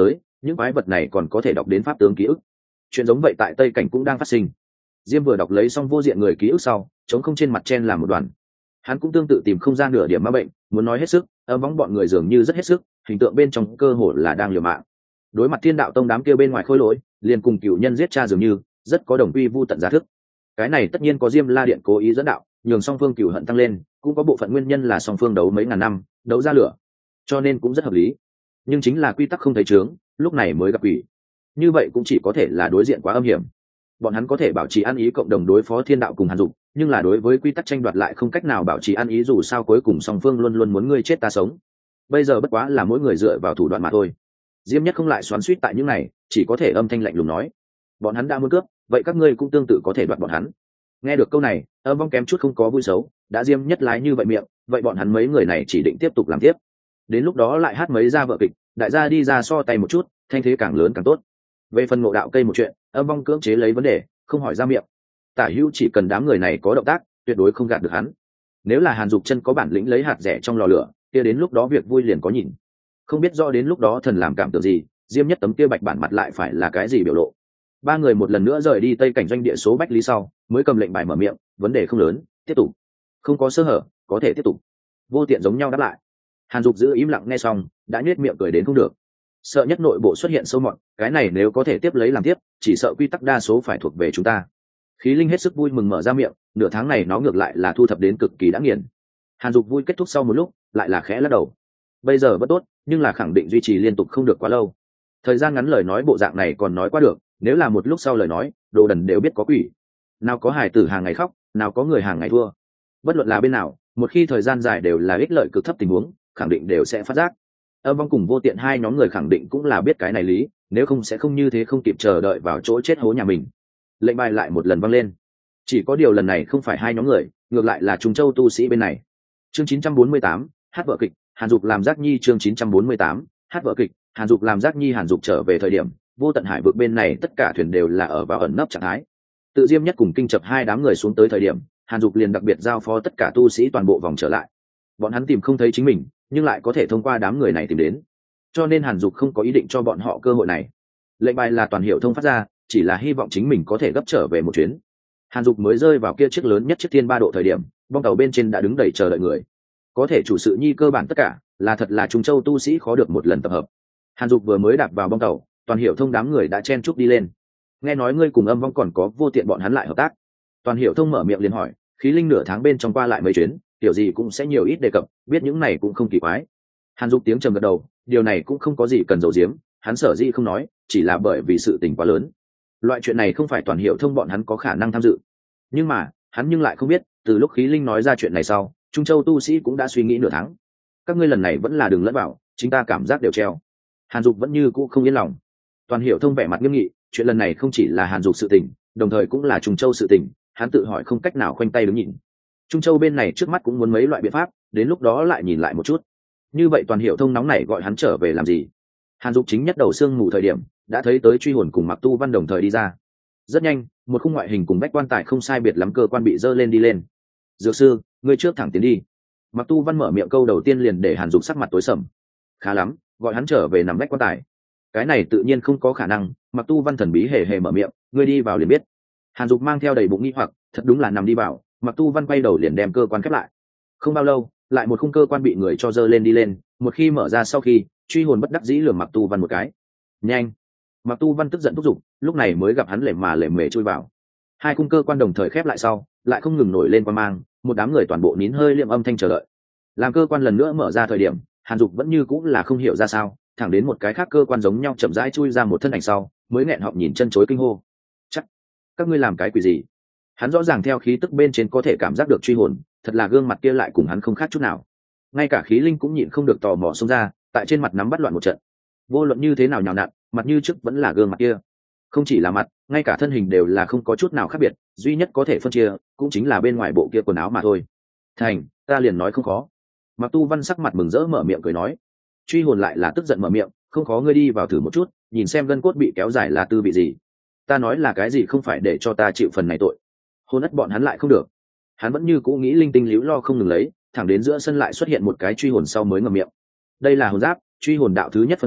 những quái vật này còn có thể đọc đến pháp tướng ký ức. Chuyện giống vậy tại Tây Cảnh cũng đang phát sinh. Diêm vừa đọc lấy xong vô diện người ký ức sau, chống không trên mặt chen làm một đoàn. Hắn cũng tương tự tìm không ra nửa điểm ma bệnh, muốn nói hết sức, âm vong bọn người dường như rất hết sức, hình tượng bên trong cơ hồ là đang liều mạng. Đối mặt Thiên Đạo Tông đám kia bên ngoài khôi lỗi, liền cùng cửu nhân giết cha dường như, rất có đồng quy vu tận giá thức. Cái này tất nhiên có Diêm La Điện cố ý dẫn đạo, nhường song phương cửu hận tăng lên, cũng có bộ phận nguyên nhân là song phương đấu mấy ngàn năm, đấu ra lửa, cho nên cũng rất hợp lý. Nhưng chính là quy tắc không thấy chướng, lúc này mới gặp quỷ. Như vậy cũng chỉ có thể là đối diện quá âm hiểm. Bọn hắn có thể bảo trì ăn ý cộng đồng đối phó Thiên Đạo cùng Hàn Dục, nhưng là đối với quy tắc tranh đoạt lại không cách nào bảo trì ăn ý, dù sao cuối cùng song phương luôn luôn muốn ngươi chết ta sống. Bây giờ bất quá là mỗi người dựa vào thủ đoạn mà thôi. Diêm Nhất không lại xoắn xuýt tại những này, chỉ có thể âm thanh lạnh lùng nói: bọn hắn đã muốn cướp, vậy các ngươi cũng tương tự có thể đoạt bọn hắn. Nghe được câu này, âm vong kém chút không có vui xấu, đã Diêm Nhất lái như vậy miệng, vậy bọn hắn mấy người này chỉ định tiếp tục làm tiếp. Đến lúc đó lại hát mấy ra vợ kịch, đại gia đi ra so tay một chút, thanh thế càng lớn càng tốt. Về phần ngộ đạo cây một chuyện, âm vong cưỡng chế lấy vấn đề, không hỏi ra miệng. Tả Hữu chỉ cần đám người này có động tác, tuyệt đối không gạt được hắn. Nếu là Hàn Dục Chân có bản lĩnh lấy hạt rẻ trong lò lửa, kia đến lúc đó việc vui liền có nhìn. Không biết rõ đến lúc đó thần làm cảm tưởng gì, Diêm Nhất tấm kia bạch bản mặt lại phải là cái gì biểu lộ. Ba người một lần nữa rời đi Tây Cảnh doanh địa số Bách Lý sau, mới cầm lệnh bài mở miệng, vấn đề không lớn, tiếp tục. Không có sơ hở, có thể tiếp tục. Vô Tiện giống nhau đáp lại. Hàn Dục giữ im lặng nghe xong, đã nhếch miệng cười đến không được. Sợ nhất nội bộ xuất hiện sâu mọt, cái này nếu có thể tiếp lấy làm tiếp, chỉ sợ quy tắc đa số phải thuộc về chúng ta. Khí Linh hết sức vui mừng mở ra miệng, nửa tháng này nó ngược lại là thu thập đến cực kỳ đã nghiền. Hàn Dục vui kết thúc sau một lúc, lại là khẽ lắc đầu. Bây giờ vẫn tốt, nhưng là khẳng định duy trì liên tục không được quá lâu. Thời gian ngắn lời nói bộ dạng này còn nói qua được, nếu là một lúc sau lời nói, đồ đần đều biết có quỷ. Nào có hài tử hàng ngày khóc, nào có người hàng ngày thua. Bất luận là bên nào, một khi thời gian dài đều là ích lợi cực thấp tình huống, khẳng định đều sẽ phát giác. Âm vong cùng Vô Tiện hai nhóm người khẳng định cũng là biết cái này lý, nếu không sẽ không như thế không kịp chờ đợi vào chỗ chết hố nhà mình. Lệnh bài lại một lần vang lên. Chỉ có điều lần này không phải hai nhóm người, ngược lại là Trung Châu tu sĩ bên này. Chương chín trăm bốn mươi tám, hát vở kịch, Hàn Dục làm Giác Nhi. Chương chín trăm bốn mươi tám, hát vở kịch, Hàn Dục làm Giác Nhi. Hàn Dục trở về thời điểm, Vô Tận Hải vực bên này tất cả thuyền đều là ở vào ẩn nấp trạng thái. Tự Diêm Nhất cùng Kinh Chập hai đám người xuống tới thời điểm, Hàn Dục liền đặc biệt giao phó tất cả tu sĩ toàn bộ vòng trở lại. Bọn hắn tìm không thấy chính mình, nhưng lại có thể thông qua đám người này tìm đến, cho nên Hàn Dục không có ý định cho bọn họ cơ hội này. Lệnh bài là toàn hiệu thông phát ra, chỉ là hy vọng chính mình có thể gấp trở về một chuyến. Hàn Dục mới rơi vào kia chiếc lớn nhất chiếc thiên ba độ thời điểm, bong tàu bên trên đã đứng đầy chờ đợi người. Có thể chủ sự nhi cơ bản tất cả, là thật là Trung Châu tu sĩ khó được một lần tập hợp. Hàn Dục vừa mới đạp vào bong tàu, toàn hiệu thông đám người đã chen chúc đi lên. Nghe nói ngươi cùng Âm Vong còn có Vô Tiện bọn hắn lại hợp tác. Toàn hiệu thông mở miệng liền hỏi, Khí Linh nửa tháng bên trong qua lại mấy chuyến, tiểu gì cũng sẽ nhiều ít đề cập, biết những này cũng không kỳ quái. Hàn Dục tiếng trầm gật đầu, điều này cũng không có gì cần giấu giếm, hắn sở dĩ không nói, chỉ là bởi vì sự tình quá lớn. Loại chuyện này không phải toàn hiệu thông bọn hắn có khả năng tham dự. Nhưng mà, hắn nhưng lại không biết, từ lúc Khí Linh nói ra chuyện này sau, Trung Châu tu sĩ cũng đã suy nghĩ nửa tháng. Các ngươi lần này vẫn là đừng lẫn vào, chính ta cảm giác đều treo. Hàn Dục vẫn như cũ không yên lòng. Toàn hiệu thông vẻ mặt nghiêm nghị, chuyện lần này không chỉ là Hàn Dục sự tình, đồng thời cũng là Trung Châu sự tình, hắn tự hỏi không cách nào khoanh tay đứng nhìn. Trung Châu bên này trước mắt cũng muốn mấy loại biện pháp, đến lúc đó lại nhìn lại một chút. Như vậy toàn hiệu thông nóng này gọi hắn trở về làm gì? Hàn Dục chính nhất đầu xương ngủ thời điểm, đã thấy tới Truy Hồn cùng Mặc Tu Văn đồng thời đi ra. Rất nhanh, một khung ngoại hình cùng bách quan tài không sai biệt lắm cơ quan bị dơ lên đi lên. Dược sư, ngươi trước thẳng tiến đi. Mặc Tu Văn mở miệng câu đầu tiên liền để Hàn Dục sắc mặt tối sầm. Khá lắm, gọi hắn trở về nằm bách quan tài. Cái này tự nhiên không có khả năng. Mặc Tu Văn thần bí hề hề mở miệng, ngươi đi vào liền biết. Hàn Dục mang theo đầy bụng nghi hoặc, thật đúng là nằm đi vào. Mặc Tu Văn quay đầu liền đem cơ quan khép lại. Không bao lâu, lại một khung cơ quan bị người cho dơ lên đi lên, một khi mở ra sau khi, Truy Hồn bất đắc dĩ lườm Mặc Tu Văn một cái. Nhanh! Mặc Tu Văn tức giận thúc giục, lúc này mới gặp hắn lề mà lề mề chui vào. Hai khung cơ quan đồng thời khép lại sau, lại không ngừng nổi lên quan mang, một đám người toàn bộ nín hơi liệm âm thanh chờ đợi. Làm cơ quan lần nữa mở ra thời điểm, Hàn Dục vẫn như cũng là không hiểu ra sao, thẳng đến một cái khác cơ quan giống nhau chậm rãi chui ra một thân ảnh sau, mới nghẹn họng nhìn chân chối kinh hô. Chắc các ngươi làm cái quỷ gì? Hắn rõ ràng theo khí tức bên trên có thể cảm giác được Truy Hồn, thật là gương mặt kia lại cùng hắn không khác chút nào. Ngay cả Khí Linh cũng nhịn không được tò mò xông ra, tại trên mặt nắm bắt loạn một trận. Vô luận như thế nào nhào nặn, mặt như trước vẫn là gương mặt kia. Không chỉ là mặt, ngay cả thân hình đều là không có chút nào khác biệt, duy nhất có thể phân chia cũng chính là bên ngoài bộ kia quần áo mà thôi. Thành, ta liền nói không khó. Mặc Tu Văn sắc mặt mừng rỡ mở miệng cười nói. Truy Hồn lại là tức giận mở miệng, không khó, ngươi đi vào thử một chút, nhìn xem gân cốt bị kéo dài là tư vị gì. Ta nói là cái gì không phải để cho ta chịu phần này tội. Hôn ất bọn hắn lại không được. Hắn vẫn như cũ nghĩ linh tinh liễu lo không ngừng lấy, thẳng đến giữa sân lại xuất hiện một cái Truy Hồn sau mới ngậm miệng. Đây là hồn giáp, Truy Hồn đạo thứ nhất phân thân,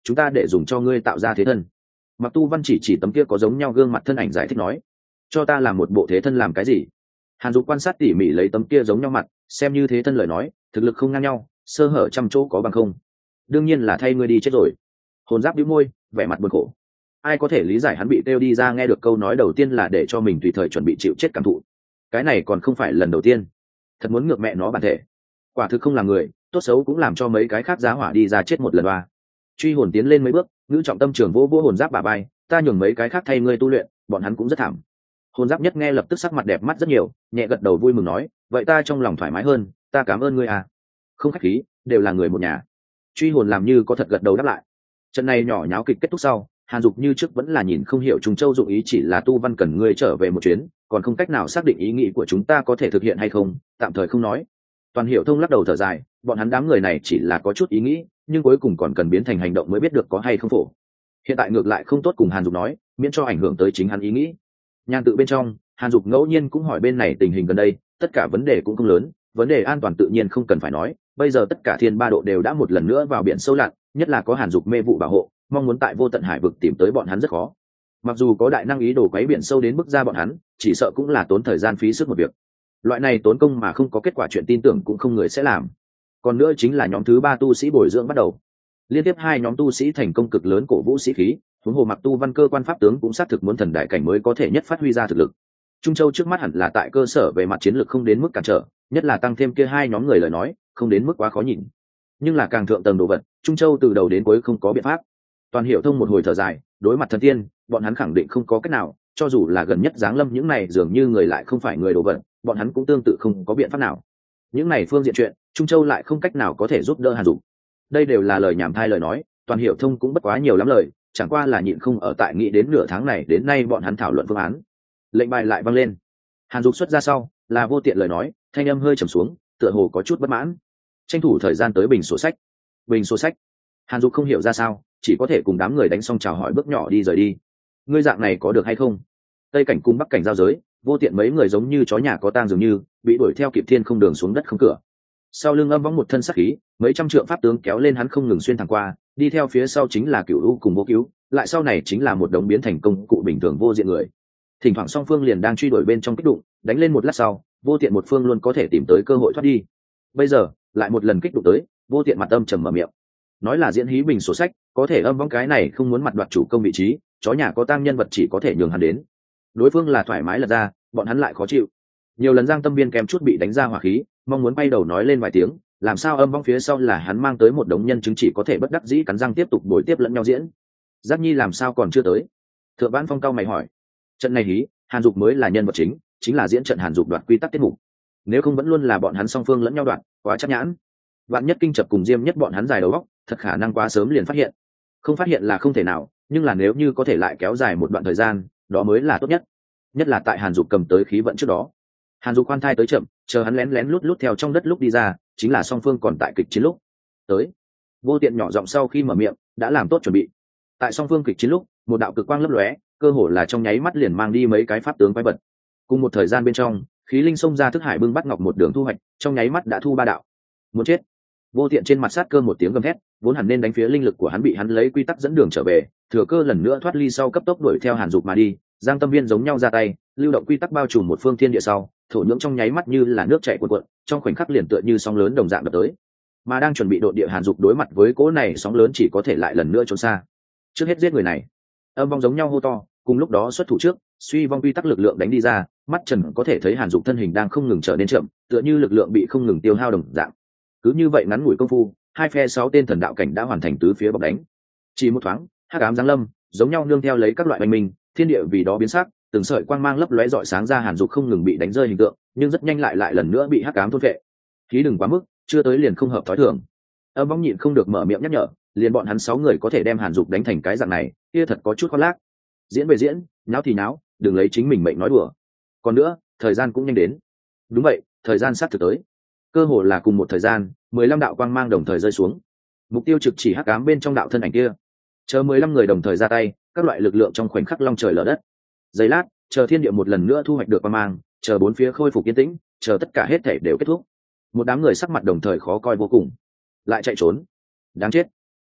chúng ta để dùng cho ngươi tạo ra thế thân. Mặc Tu Văn chỉ chỉ tấm kia có giống nhau gương mặt thân ảnh giải thích nói, cho ta làm một bộ thế thân làm cái gì? Hàn Dục quan sát tỉ mỉ lấy tấm kia giống nhau mặt, xem như thế thân lời nói, thực lực không ngang nhau, sơ hở trăm chỗ có bằng không. Đương nhiên là thay ngươi đi chết rồi. Hồn Giáp bĩu môi, vẻ mặt buồn khổ. Ai có thể lý giải hắn bị kêu đi ra nghe được câu nói đầu tiên là để cho mình tùy thời chuẩn bị chịu chết cảm thụ. Cái này còn không phải lần đầu tiên. Thật muốn ngược mẹ nó bản thể. Quả thực không làm người, tốt xấu cũng làm cho mấy cái khác giá hỏa đi ra chết một lần ba. Truy hồn tiến lên mấy bước, ngữ trọng tâm trường vô vô Hồn Giáp bả vai, ta nhường mấy cái khác thay ngươi tu luyện, bọn hắn cũng rất thảm. Hồn Giáp nhất nghe lập tức sắc mặt đẹp mắt rất nhiều, nhẹ gật đầu vui mừng nói, vậy ta trong lòng thoải mái hơn, ta cảm ơn ngươi à. Không khách khí, đều là người một nhà. Truy hồn làm như có thật gật đầu đáp lại. Trận này nhỏ nháo kịch kết thúc sau, Hàn Dục như trước vẫn là nhìn không hiểu Trung Châu dụng ý, chỉ là Tu Văn cần ngươi trở về một chuyến, còn không cách nào xác định ý nghĩ của chúng ta có thể thực hiện hay không, tạm thời không nói. Toàn Hiểu Thông lắc đầu thở dài, bọn hắn đám người này chỉ là có chút ý nghĩ, nhưng cuối cùng còn cần biến thành hành động mới biết được có hay không phổ. Hiện tại ngược lại không tốt cùng Hàn Dục nói, miễn cho ảnh hưởng tới chính hắn ý nghĩ. Nhan tự bên trong, Hàn Dục ngẫu nhiên cũng hỏi bên này tình hình gần đây, tất cả vấn đề cũng không lớn, vấn đề an toàn tự nhiên không cần phải nói, bây giờ tất cả thiên ba độ đều đã một lần nữa vào biển sâu lặn, nhất là có Hàn Dục mê vụ bảo hộ, mong muốn tại vô tận hải vực tìm tới bọn hắn rất khó. Mặc dù có đại năng ý đồ quấy biển sâu đến bước ra bọn hắn, chỉ sợ cũng là tốn thời gian phí sức một việc. Loại này tốn công mà không có kết quả chuyện tin tưởng cũng không người sẽ làm. Còn nữa chính là nhóm thứ ba tu sĩ bồi dưỡng bắt đầu. Liên tiếp hai nhóm tu sĩ thành công cực lớn cổ vũ sĩ khí, huống hồ Mặc Tu Văn cơ quan pháp tướng cũng xác thực muốn thần đại cảnh mới có thể nhất phát huy ra thực lực. Trung Châu trước mắt hẳn là tại cơ sở về mặt chiến lược không đến mức cản trở, nhất là tăng thêm kia hai nhóm người lời nói, không đến mức quá khó nhìn. Nhưng là càng thượng tầng đồ vật, Trung Châu từ đầu đến cuối không có biện pháp. Toàn Hiểu Thông một hồi thở dài, đối mặt thần tiên, bọn hắn khẳng định không có cách nào, cho dù là gần nhất giáng lâm những này dường như người lại không phải người đồ vật, bọn hắn cũng tương tự không có biện pháp nào. Những này phương diện chuyện, Trung Châu lại không cách nào có thể giúp đỡ Hàn Dục. Đây đều là lời nhảm thai lời nói, Toàn Hiểu Thông cũng bất quá nhiều lắm lời, chẳng qua là nhịn không ở tại nghĩ đến nửa tháng này đến nay bọn hắn thảo luận phương án. Lệnh bài lại vang lên. Hàn Dục xuất ra sau, là Vô Tiện lời nói, thanh âm hơi trầm xuống, tựa hồ có chút bất mãn. Tranh thủ thời gian tới bình sổ sách. Bình sổ sách. Hàn Dục không hiểu ra sao, chỉ có thể cùng đám người đánh xong chào hỏi bước nhỏ đi rời đi. Ngươi dạng này có được hay không? Tây cảnh cung bắc cảnh giao giới, Vô Tiện mấy người giống như chó nhà có tang dường như, bị đuổi theo kịp thiên không đường xuống đất không cửa. Sau lưng Âm Võng một thân sắc khí, mấy trăm trượng pháp tướng kéo lên hắn không ngừng xuyên thẳng qua, đi theo phía sau chính là Cửu U cùng Vô Cứu, lại sau này chính là một đống biến thành công cụ bình thường vô diện người. Thỉnh thoảng song phương liền đang truy đuổi bên trong kích đụng, đánh lên một lát sau, Vô Tiện một phương luôn có thể tìm tới cơ hội thoát đi. Bây giờ, lại một lần kích đụng tới, Vô Tiện mặt âm trầm mở miệng. Nói là diễn hí bình sổ sách, có thể Âm Võng cái này không muốn mặt đoạt chủ công vị trí, chó nhà có tang nhân vật chỉ có thể nhường hắn đến. Đối phương là thoải mái lật ra, bọn hắn lại khó chịu. Nhiều lần Giang Tâm Biên kèm chút bị đánh ra hỏa khí, mong muốn bay đầu nói lên vài tiếng, làm sao Âm Võng phía sau là hắn mang tới một đống nhân chứng chỉ có thể bất đắc dĩ cắn răng tiếp tục đối tiếp lẫn nhau diễn. Giác Nhi làm sao còn chưa tới? Thượng Vãn Phong cao mày hỏi. Trận này hí, Hàn Dục mới là nhân vật chính, chính là diễn trận Hàn Dục đoạt quy tắc tiết mục. Nếu không vẫn luôn là bọn hắn song phương lẫn nhau đoạt, quá chắc nhãn. Vạn nhất kinh chập cùng Diêm nhất bọn hắn dài đầu góc, thật khả năng quá sớm liền phát hiện. Không phát hiện là không thể nào, nhưng là nếu như có thể lại kéo dài một đoạn thời gian, đó mới là tốt nhất. Nhất là tại Hàn Dục cầm tới khí vận trước đó. Hàn Dục khoan thai tới chậm, chờ hắn lén lén lút lút theo trong đất lúc đi ra, chính là song phương còn tại kịch chiến lúc. Tới. Vô Tiện nhỏ giọng sau khi mở miệng, đã làm tốt chuẩn bị. Tại song phương kịch chiến lúc, một đạo cực quang lấp lóe, cơ hồ là trong nháy mắt liền mang đi mấy cái pháp tướng quái vật. Cùng một thời gian bên trong, khí linh xông ra thức hải bưng bắt ngọc một đường thu hoạch, trong nháy mắt đã thu ba đạo. Muốn chết. Vô Tiện trên mặt sát cơ một tiếng gầm thét, vốn hẳn nên đánh phía linh lực của hắn bị hắn lấy quy tắc dẫn đường trở về, thừa cơ lần nữa thoát ly sau cấp tốc đuổi theo Hàn Dục mà đi. Giang Tâm Viên giống nhau ra tay, lưu động quy tắc bao trùm một phương thiên địa sau, thổ nhưỡng trong nháy mắt như là nước chảy cuồn cuộn, trong khoảnh khắc liền tựa như sóng lớn đồng dạng đập tới. Mà đang chuẩn bị đột địa Hàn Dục đối mặt với cỗ này sóng lớn chỉ có thể lại lần nữa trốn xa. Trước hết giết người này. Âm Vong giống nhau hô to, cùng lúc đó xuất thủ trước, suy vong quy tắc lực lượng đánh đi ra, mắt trần có thể thấy Hàn Dục thân hình đang không ngừng trở nên chậm, tựa như lực lượng bị không ngừng tiêu hao đồng dạng. Cứ như vậy ngắn ngủi công phu, hai phe sáu tên thần đạo cảnh đã hoàn thành tứ phía bọc đánh. Chỉ một thoáng, hắc ám giáng lâm, giống nhau nương theo lấy các loại oanh minh, thiên địa vì đó biến sắc, từng sợi quang mang lấp lóe rọi sáng ra Hàn Dục không ngừng bị đánh rơi hình tượng, nhưng rất nhanh lại lại lần nữa bị hắc ám thôn phệ. Khí đừng quá mức, chưa tới liền không hợp thói thường. Âm Võng nhịn không được mở miệng nhắc nhở, liền bọn hắn sáu người có thể đem Hàn Dục đánh thành cái dạng này, kia thật có chút khoác lác. Diễn về diễn, náo thì náo, đừng lấy chính mình mệnh nói đùa. Còn nữa, thời gian cũng nhanh đến. Đúng vậy, thời gian sắp thực tới. Cơ hồ là cùng một thời gian, mười lăm đạo quang mang đồng thời rơi xuống. Mục tiêu trực chỉ hắc ám bên trong đạo thân ảnh kia. Chờ mười lăm người đồng thời ra tay, các loại lực lượng trong khoảnh khắc long trời lở đất. Giây lát, chờ thiên địa một lần nữa thu hoạch được quang mang, chờ bốn phía khôi phục yên tĩnh, chờ tất cả hết thể đều kết thúc. Một đám người sắc mặt đồng thời khó coi vô cùng. Lại chạy trốn. Đáng chết.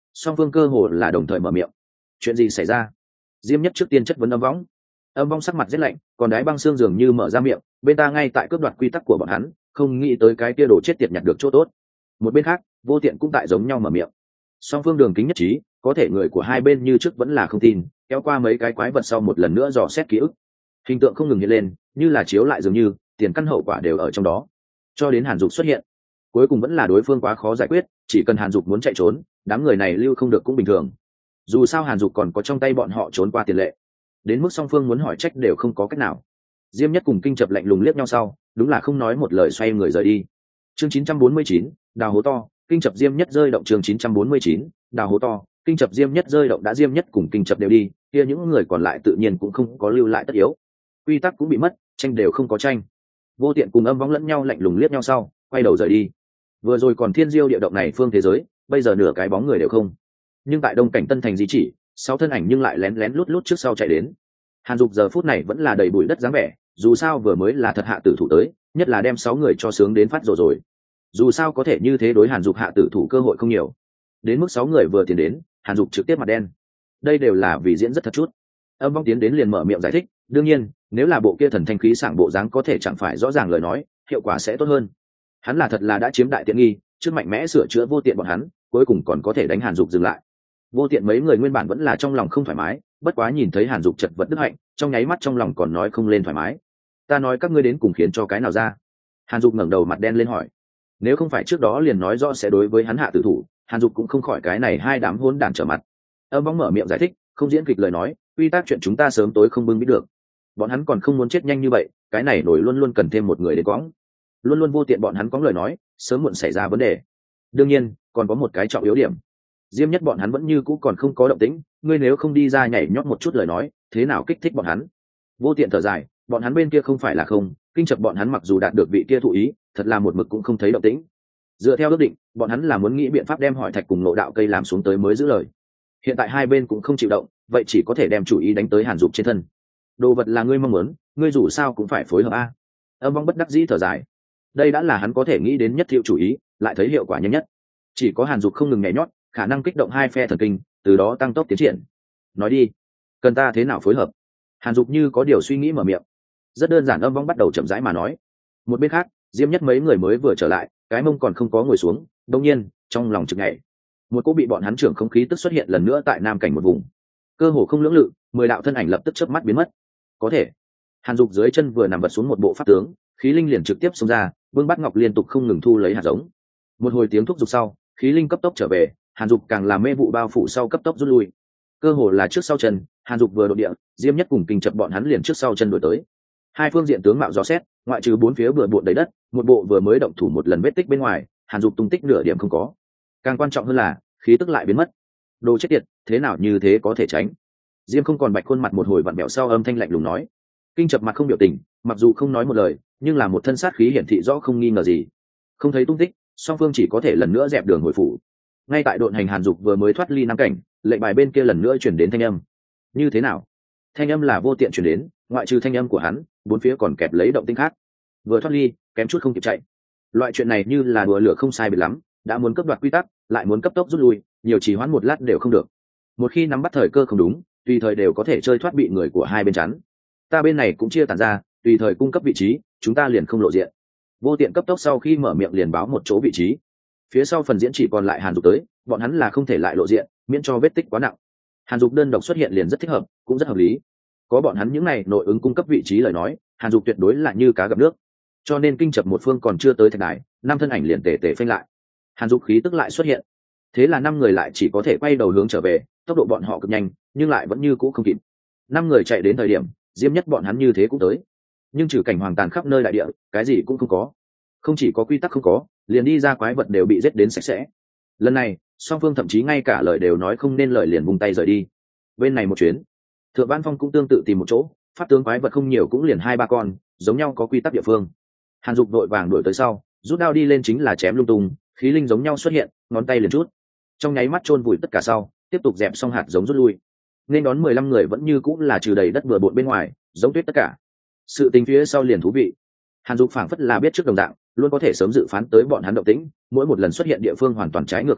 song phương cơ hồ là đồng thời mở miệng. Chuyện gì xảy ra? Diêm Nhất trước tiên chất vấn Âm Võng. Âm Võng sắc mặt rét lạnh, còn Đái Băng Xương dường như mở ra miệng, bên ta ngay tại cướp đoạt quy tắc của bọn hắn, không nghĩ tới cái kia đồ chết tiệt nhặt được chỗ tốt. Một bên khác, Vô Tiện cũng tại giống nhau mở miệng. Song phương đường kính nhất trí, có thể người của hai bên như trước vẫn là không tin, kéo qua mấy cái quái vật sau một lần nữa dò xét ký ức. Hình tượng không ngừng hiện lên, như là chiếu lại dường như tiền căn hậu quả đều ở trong đó. Cho đến Hàn Dục xuất hiện, cuối cùng vẫn là đối phương quá khó giải quyết, chỉ cần Hàn Dục muốn chạy trốn, đám người này lưu không được cũng bình thường. Dù sao Hàn Dục còn có trong tay bọn họ trốn qua tiền lệ, đến mức song phương muốn hỏi trách đều không có cách nào. Diêm Nhất cùng Kinh Chập lạnh lùng liếc nhau sau, đúng là không nói một lời xoay người rời đi. Chương chín trăm bốn mươi chín, đào hố to, Kinh Chập Diêm Nhất rơi động. Chương chín trăm bốn mươi chín, đào hố to, Kinh Chập Diêm Nhất rơi động. Đã Diêm Nhất cùng Kinh Chập đều đi, kia những người còn lại tự nhiên cũng không có lưu lại tất yếu. Quy tắc cũng bị mất, tranh đều không có tranh. Vô Tiện cùng Âm Võng lẫn nhau lạnh lùng liếc nhau sau, quay đầu rời đi. Vừa rồi còn thiên diêu địa động này phương thế giới, bây giờ nửa cái bóng người đều không. Nhưng tại Đông Cảnh Tân Thành di chỉ, sáu thân ảnh nhưng lại lén lén lút lút trước sau chạy đến. Hàn Dục giờ phút này vẫn là đầy bụi đất dáng vẻ, dù sao vừa mới là thật hạ tử thủ tới, nhất là đem sáu người cho sướng đến phát rồi rồi. Dù sao có thể như thế đối Hàn Dục hạ tử thủ cơ hội không nhiều. Đến mức sáu người vừa tiến đến, Hàn Dục trực tiếp mặt đen. Đây đều là vì diễn rất thật chút. Âm Võng tiến đến liền mở miệng giải thích, đương nhiên, nếu là bộ kia thần thanh khí sảng bộ dáng có thể chẳng phải rõ ràng lời nói, hiệu quả sẽ tốt hơn. Hắn là thật là đã chiếm đại tiện nghi, trước mạnh mẽ sửa chữa Vô Tiện bọn hắn, cuối cùng còn có thể đánh Hàn Dục dừng lại. Vô Tiện mấy người nguyên bản vẫn là trong lòng không thoải mái, bất quá nhìn thấy Hàn Dục chật vật đức hạnh, trong nháy mắt trong lòng còn nói không lên thoải mái. Ta nói các ngươi đến cùng khiến cho cái nào ra? Hàn Dục ngẩng đầu mặt đen lên hỏi. Nếu không phải trước đó liền nói rõ sẽ đối với hắn hạ tử thủ, Hàn Dục cũng không khỏi cái này hai đám hỗn đản trở mặt. Âm Võng mở miệng giải thích, không diễn kịch lời nói, quy tắc chuyện chúng ta sớm tối không bưng biết được. Bọn hắn còn không muốn chết nhanh như vậy, cái này nổi luôn luôn cần thêm một người đến quõng. Luôn luôn Vô Tiện bọn hắn có lời nói, sớm muộn xảy ra vấn đề. Đương nhiên, còn có một cái trọng yếu điểm. Diêm Nhất bọn hắn vẫn như cũ còn không có động tĩnh, ngươi nếu không đi ra nhảy nhót một chút lời nói, thế nào kích thích bọn hắn? Vô Tiện thở dài, bọn hắn bên kia không phải là không, Kinh Chập bọn hắn mặc dù đạt được vị kia thụ ý, thật là một mực cũng không thấy động tĩnh. Dựa theo ước định, bọn hắn là muốn nghĩ biện pháp đem hỏi thạch cùng Ngộ Đạo cây làm xuống tới mới giữ lời. Hiện tại hai bên cũng không chịu động, vậy chỉ có thể đem chủ ý đánh tới Hàn Dục trên thân. Đồ vật là ngươi mong muốn, ngươi dù sao cũng phải phối hợp a. Âm Võng bất đắc dĩ thở dài. Đây đã là hắn có thể nghĩ đến nhất thiệu chủ ý, lại thấy hiệu quả nhanh nhất. Chỉ có Hàn Dục không ngừng nhảy nhót, khả năng kích động hai phe thần kinh, từ đó tăng tốc tiến triển. Nói đi, cần ta thế nào phối hợp? Hàn Dục như có điều suy nghĩ mở miệng. Rất đơn giản. Âm Võng bắt đầu chậm rãi mà nói. Một bên khác, Diêm Nhất mấy người mới vừa trở lại, cái mông còn không có ngồi xuống, đột nhiên trong lòng chực nhảy, một cỗ bị bọn hắn trưởng không khí tức xuất hiện lần nữa tại nam cảnh một vùng, cơ hồ không lưỡng lự, mười đạo thân ảnh lập tức chớp mắt biến mất. Có thể. Hàn Dục dưới chân vừa nằm vật xuống một bộ pháp tướng, khí linh liền trực tiếp xông ra, Vương Bát Ngọc liên tục không ngừng thu lấy hạt giống. Một hồi tiếng thúc giục sau, khí linh cấp tốc trở về, Hàn Dục càng làm mê vụ bao phủ sau cấp tốc rút lui. Cơ hồ là trước sau chân, Hàn Dục vừa đột địa, Diêm Nhất cùng Kinh Chập bọn hắn liền trước sau chân đuổi tới. Hai phương diện tướng mạo rõ xét, ngoại trừ bốn phía bừa bộn đầy đất, một bộ vừa mới động thủ một lần vết tích bên ngoài, Hàn Dục tung tích nửa điểm không có. Càng quan trọng hơn là, khí tức lại biến mất. Đồ chết tiệt, thế nào như thế có thể tránh? Diêm Không còn bạch khuôn mặt một hồi vặn bẹo sau âm thanh lạnh lùng nói. Kinh Chập mặt không biểu tình, mặc dù không nói một lời, nhưng là một thân sát khí hiển thị rõ không nghi ngờ gì. Không thấy tung tích, song phương chỉ có thể lần nữa dẹp đường hồi phủ. Ngay tại độn hành Hàn Dục vừa mới thoát ly nam cảnh, lệnh bài bên kia lần nữa chuyển đến thanh âm. Như thế nào? Thanh âm là Vô Tiện chuyển đến, ngoại trừ thanh âm của hắn, bốn phía còn kẹp lấy động tĩnh khác. Vừa thoát ly, kém chút không kịp chạy. Loại chuyện này như là đùa lửa không sai biệt lắm, đã muốn cấp đoạt quy tắc, lại muốn cấp tốc rút lui, nhiều trì hoãn một lát đều không được. Một khi nắm bắt thời cơ không đúng, tùy thời đều có thể chơi thoát bị người của hai bên chắn. Ta bên này cũng chia tản ra, tùy thời cung cấp vị trí, chúng ta liền không lộ diện. Vô Tiện cấp tốc sau khi mở miệng liền báo một chỗ vị trí. Phía sau phần diễn chỉ còn lại Hàn Dục tới, bọn hắn là không thể lại lộ diện, miễn cho vết tích quá nặng. Hàn Dục đơn độc xuất hiện liền rất thích hợp, cũng rất hợp lý. Có bọn hắn những này nội ứng cung cấp vị trí lời nói, Hàn Dục tuyệt đối là như cá gặp nước. Cho nên Kinh Chập một phương còn chưa tới thạch đài, năm thân ảnh liền tề tề phanh lại. Hàn Dục khí tức lại xuất hiện, thế là năm người lại chỉ có thể quay đầu hướng trở về, tốc độ bọn họ cực nhanh, nhưng lại vẫn như cũ không kịp. Năm người chạy đến thời điểm, Diêm Nhất bọn hắn như thế cũng tới, nhưng trừ cảnh hoàng tàn khắp nơi đại địa, cái gì cũng không có. Không chỉ có quy tắc không có, liền đi ra quái vật đều bị giết đến sạch sẽ. Lần này, song phương thậm chí ngay cả lời đều nói không nên lời liền vung tay rời đi. Bên này một chuyến, Thượng Văn Phong cũng tương tự tìm một chỗ, pháp tướng quái vật không nhiều cũng liền hai ba con, giống nhau có quy tắc địa phương. Hàn Dục đội vàng đuổi tới sau, rút đao đi lên chính là chém lung tung, khí linh giống nhau xuất hiện, ngón tay liền chút, trong nháy mắt chôn vùi tất cả sau, tiếp tục dẹp xong hạt giống rút lui. Nên đón mười lăm người vẫn như cũng là trừ đầy đất bừa bộn bên ngoài, giống tuyết tất cả. Sự tình phía sau liền thú vị. Hàn Dục phảng phất là biết trước đồng dạng, luôn có thể sớm dự phán tới bọn hắn động tĩnh, mỗi một lần xuất hiện địa phương hoàn toàn trái ngược không nói,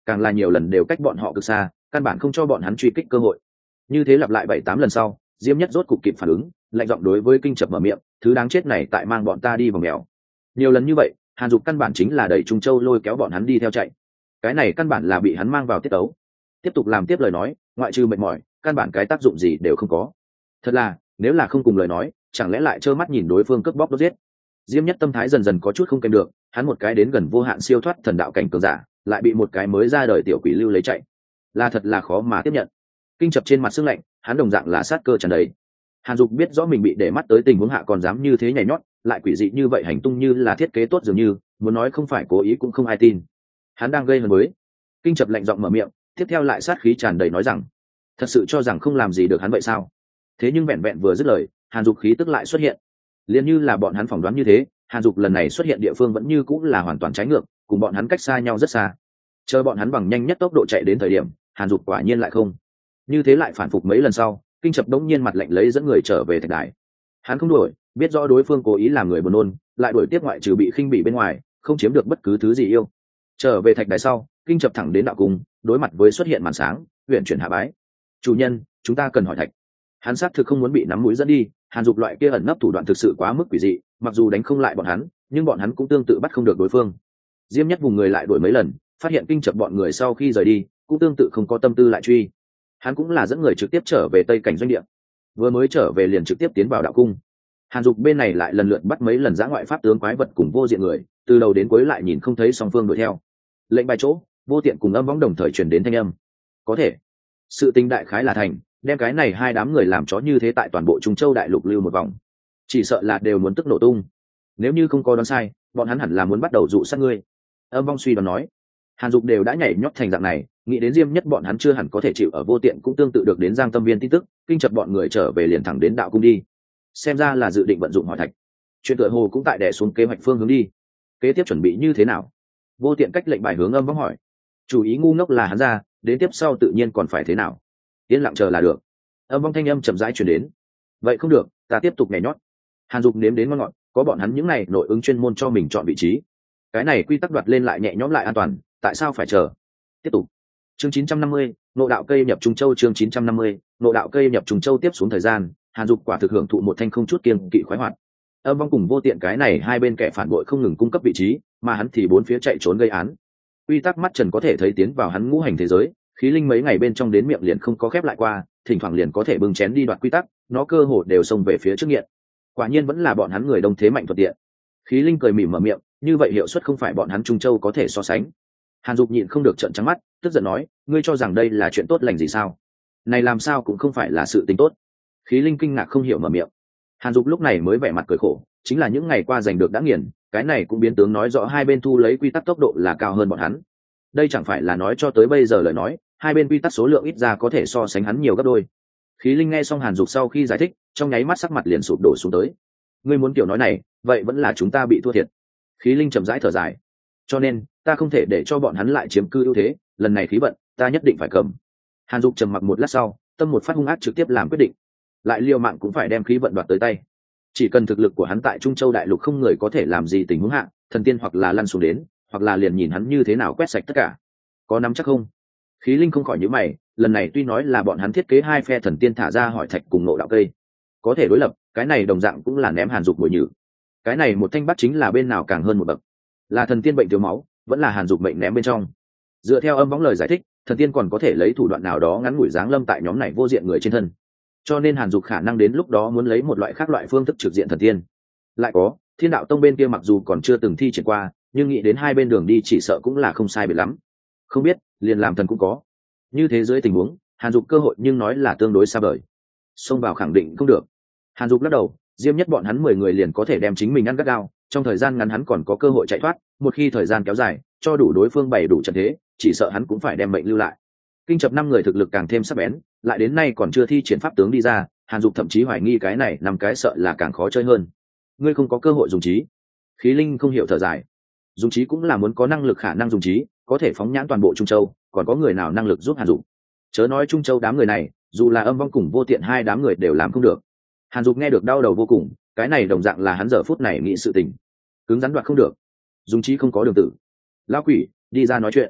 càng là nhiều lần đều cách bọn họ cực xa, căn bản không cho bọn hắn truy kích cơ hội. Như thế lặp lại bảy tám lần sau, Diêm Nhất rốt cục kịp phản ứng, lạnh giọng đối với Kinh Chập mở miệng, thứ đáng chết này tại mang bọn ta đi vòng mèo. Nhiều lần như vậy, Hàn Dục căn bản chính là đẩy Trung Châu lôi kéo bọn hắn đi theo chạy. Cái này căn bản là bị hắn mang vào tiết tấu. Tiếp tục làm tiếp lời nói, ngoại trừ mệt mỏi, căn bản cái tác dụng gì đều không có. Thật là, nếu là không cùng lời nói, chẳng lẽ lại trơ mắt nhìn đối phương cướp bóc đốt giết. Diêm Nhất tâm thái dần dần có chút không kèm được, hắn một cái đến gần vô hạn siêu thoát thần đạo cảnh cường giả, lại bị một cái mới ra đời tiểu quỷ lưu lấy chạy, là thật là khó mà tiếp nhận. Kinh Chập trên mặt sưng lạnh, hắn đồng dạng là sát cơ tràn đầy. Hàn Dục biết rõ mình bị để mắt tới tình huống hạ còn dám như thế nhảy nhót, lại quỷ dị như vậy hành tung như là thiết kế tốt dường như, muốn nói không phải cố ý cũng không ai tin. Hắn đang gây hấn với. Kinh Chập lạnh giọng mở miệng, tiếp theo lại sát khí tràn đầy nói rằng, thật sự cho rằng không làm gì được hắn vậy sao? Thế nhưng vẹn vẹn vừa dứt lời, Hàn Dục khí tức lại xuất hiện. Liên như là bọn hắn phỏng đoán như thế, Hàn Dục lần này xuất hiện địa phương vẫn như cũng là hoàn toàn trái ngược, cùng bọn hắn cách xa nhau rất xa. Chờ bọn hắn bằng nhanh nhất tốc độ chạy đến thời điểm, Hàn Dục quả nhiên lại không. Như thế lại phản phục mấy lần sau, Kinh Chập đống nhiên mặt lạnh lấy dẫn người trở về thạch đài. Hắn không đuổi, biết rõ đối phương cố ý làm người buồn nôn, lại đuổi tiếp ngoại trừ bị khinh bỉ bên ngoài, không chiếm được bất cứ thứ gì yêu. Trở về thạch đài sau, Kinh Chập thẳng đến đạo cung, đối mặt với xuất hiện màn sáng, huyện chuyển hạ bái. Chủ nhân, chúng ta cần hỏi thạch. Hắn xác thực không muốn bị nắm mũi dẫn đi, Hàn Dục loại kia ẩn nấp thủ đoạn thực sự quá mức quỷ dị, mặc dù đánh không lại bọn hắn, nhưng bọn hắn cũng tương tự bắt không được đối phương. Diêm Nhất vùng người lại đuổi mấy lần, phát hiện Kinh Chập bọn người sau khi rời đi, cũng tương tự không có tâm tư lại truy. Hắn cũng là dẫn người trực tiếp trở về tây cảnh doanh địa, vừa mới trở về liền trực tiếp tiến vào đạo cung. Hàn Dục bên này lại lần lượt bắt mấy lần giã ngoại pháp tướng quái vật cùng vô diện người, từ đầu đến cuối lại nhìn không thấy song phương đuổi theo. Lệnh bài chỗ, vô tiện cùng âm võng đồng thời truyền đến thanh âm. Có thể, sự tình đại khái là thành, đem cái này hai đám người làm chó như thế tại toàn bộ Trung Châu đại lục lưu một vòng, chỉ sợ là đều muốn tức nổ tung. Nếu như không có đoán sai, bọn hắn hẳn là muốn bắt đầu dụ sát ngươi. Âm vong suy đoán nói. Hàn Dục đều đã nhảy nhót thành dạng này, nghĩ đến Diêm Nhất bọn hắn chưa hẳn có thể chịu ở vô tiện cũng tương tự được đến Giang Tâm Viên tin tức, Kinh Chập bọn người trở về liền thẳng đến đạo cung đi. Xem ra là dự định vận dụng hỏi thạch. Chuyện tựa hồ cũng tại đè xuống kế hoạch phương hướng đi. Kế tiếp chuẩn bị như thế nào? Vô tiện cách lệnh bài hướng âm vong hỏi. Chủ ý ngu ngốc là hắn ra, đến tiếp sau tự nhiên còn phải thế nào? Yên lặng chờ là được. Âm vong thanh âm chậm rãi truyền đến. Vậy không được, ta tiếp tục nhảy nhót. Hàn Dục nếm đến ngon ngọt, có bọn hắn những này nội ứng chuyên môn cho mình chọn vị trí. Cái này quy tắc đoạt lên lại nhẹ nhõm lại an toàn, tại sao phải chờ? Tiếp tục. Chương chín trăm năm mươi, nộ đạo cây nhập Trung Châu. Chương chín trăm năm mươi, nộ đạo cây nhập Trung Châu. Tiếp xuống thời gian, Hàn Dục quả thực hưởng thụ một thanh không chút kiêng kỵ khoái hoạt. Âm vong cùng vô tiện cái này hai bên kẻ phản bội không ngừng cung cấp vị trí, mà hắn thì bốn phía chạy trốn gây án. Quy tắc mắt trần có thể thấy tiến vào hắn ngũ hành thế giới, khí linh mấy ngày bên trong đến miệng liền không có khép lại qua, thỉnh thoảng liền có thể bưng chén đi đoạt quy tắc, nó cơ hồ đều xông về phía trước nghiện. Quả nhiên vẫn là bọn hắn người đông thế mạnh thuận tiện. Khí linh cười mỉm mở miệng, như vậy hiệu suất không phải bọn hắn Trung Châu có thể so sánh. Hàn Dục nhịn không được trợn trắng mắt, tức giận nói, ngươi cho rằng đây là chuyện tốt lành gì sao? Này làm sao cũng không phải là sự tình tốt. Khí linh kinh ngạc không hiểu mở miệng. Hàn Dục lúc này mới vẻ mặt cười khổ, chính là những ngày qua giành được đã nghiền, cái này cũng biến tướng nói rõ hai bên thu lấy quy tắc tốc độ là cao hơn bọn hắn. Đây chẳng phải là nói cho tới bây giờ lời nói, hai bên quy tắc số lượng ít ra có thể so sánh hắn nhiều gấp đôi. Khí linh nghe xong Hàn Dục sau khi giải thích, trong nháy mắt sắc mặt liền sụp đổ xuống tới. Ngươi muốn kiểu nói này, vậy vẫn là chúng ta bị thua thiệt. Khí linh chậm rãi thở dài. Cho nên, ta không thể để cho bọn hắn lại chiếm cư ưu thế, lần này khí vận, ta nhất định phải cầm. Hàn Dục trầm mặc một lát sau, tâm một phát hung ác trực tiếp làm quyết định, lại liều mạng cũng phải đem khí vận đoạt tới tay. Chỉ cần thực lực của hắn tại Trung Châu đại lục không người có thể làm gì tình huống hạ, thần tiên hoặc là lăn xuống đến, hoặc là liền nhìn hắn như thế nào quét sạch tất cả. Có nắm chắc không? Khí linh không khỏi nhíu mày, lần này tuy nói là bọn hắn thiết kế hai phe thần tiên thả ra hỏi thạch cùng nộ đạo cây, có thể đối lập, cái này đồng dạng cũng là ném Hàn Dục bội nhử. Cái này một thanh bắt chính là bên nào càng hơn một bậc, là thần tiên bệnh thiếu máu, vẫn là Hàn Dục bệnh ném bên trong. Dựa theo âm võng lời giải thích, thần tiên còn có thể lấy thủ đoạn nào đó ngắn ngủi giáng lâm tại nhóm này vô diện người trên thân, cho nên Hàn Dục khả năng đến lúc đó muốn lấy một loại khác loại phương thức trực diện thần tiên. Lại có Thiên Đạo Tông bên kia mặc dù còn chưa từng thi triển qua, nhưng nghĩ đến hai bên đường đi chỉ sợ cũng là không sai biệt lắm. Không biết, liền làm thần cũng có. Như thế dưới tình huống, Hàn Dục cơ hội nhưng nói là tương đối xa vời. Xông vào khẳng định không được. Hàn Dục lắc đầu, Diêm Nhất bọn hắn mười người liền có thể đem chính mình ăn gắt gao, trong thời gian ngắn hắn còn có cơ hội chạy thoát, một khi thời gian kéo dài, cho đủ đối phương bày đủ trận thế, chỉ sợ hắn cũng phải đem mệnh lưu lại. Kinh Chập năm người thực lực càng thêm sắc bén, lại đến nay còn chưa thi triển pháp tướng đi ra, Hàn Dục thậm chí hoài nghi cái này năm cái sợ là càng khó chơi hơn. Ngươi không có cơ hội dùng trí. Khí linh không hiểu thở dài. Dùng trí cũng là muốn có năng lực khả năng dùng trí, có thể phóng nhãn toàn bộ Trung Châu, còn có người nào năng lực giúp Hàn Dục? Chớ nói Trung Châu đám người này, dù là âm vong cùng vô tiện hai đám người đều làm không được. Hàn Dục nghe được đau đầu vô cùng, cái này đồng dạng là hắn giờ phút này nghĩ sự tình, cứng rắn đoạt không được, dùng trí không có đường tử. Lão quỷ, đi ra nói chuyện.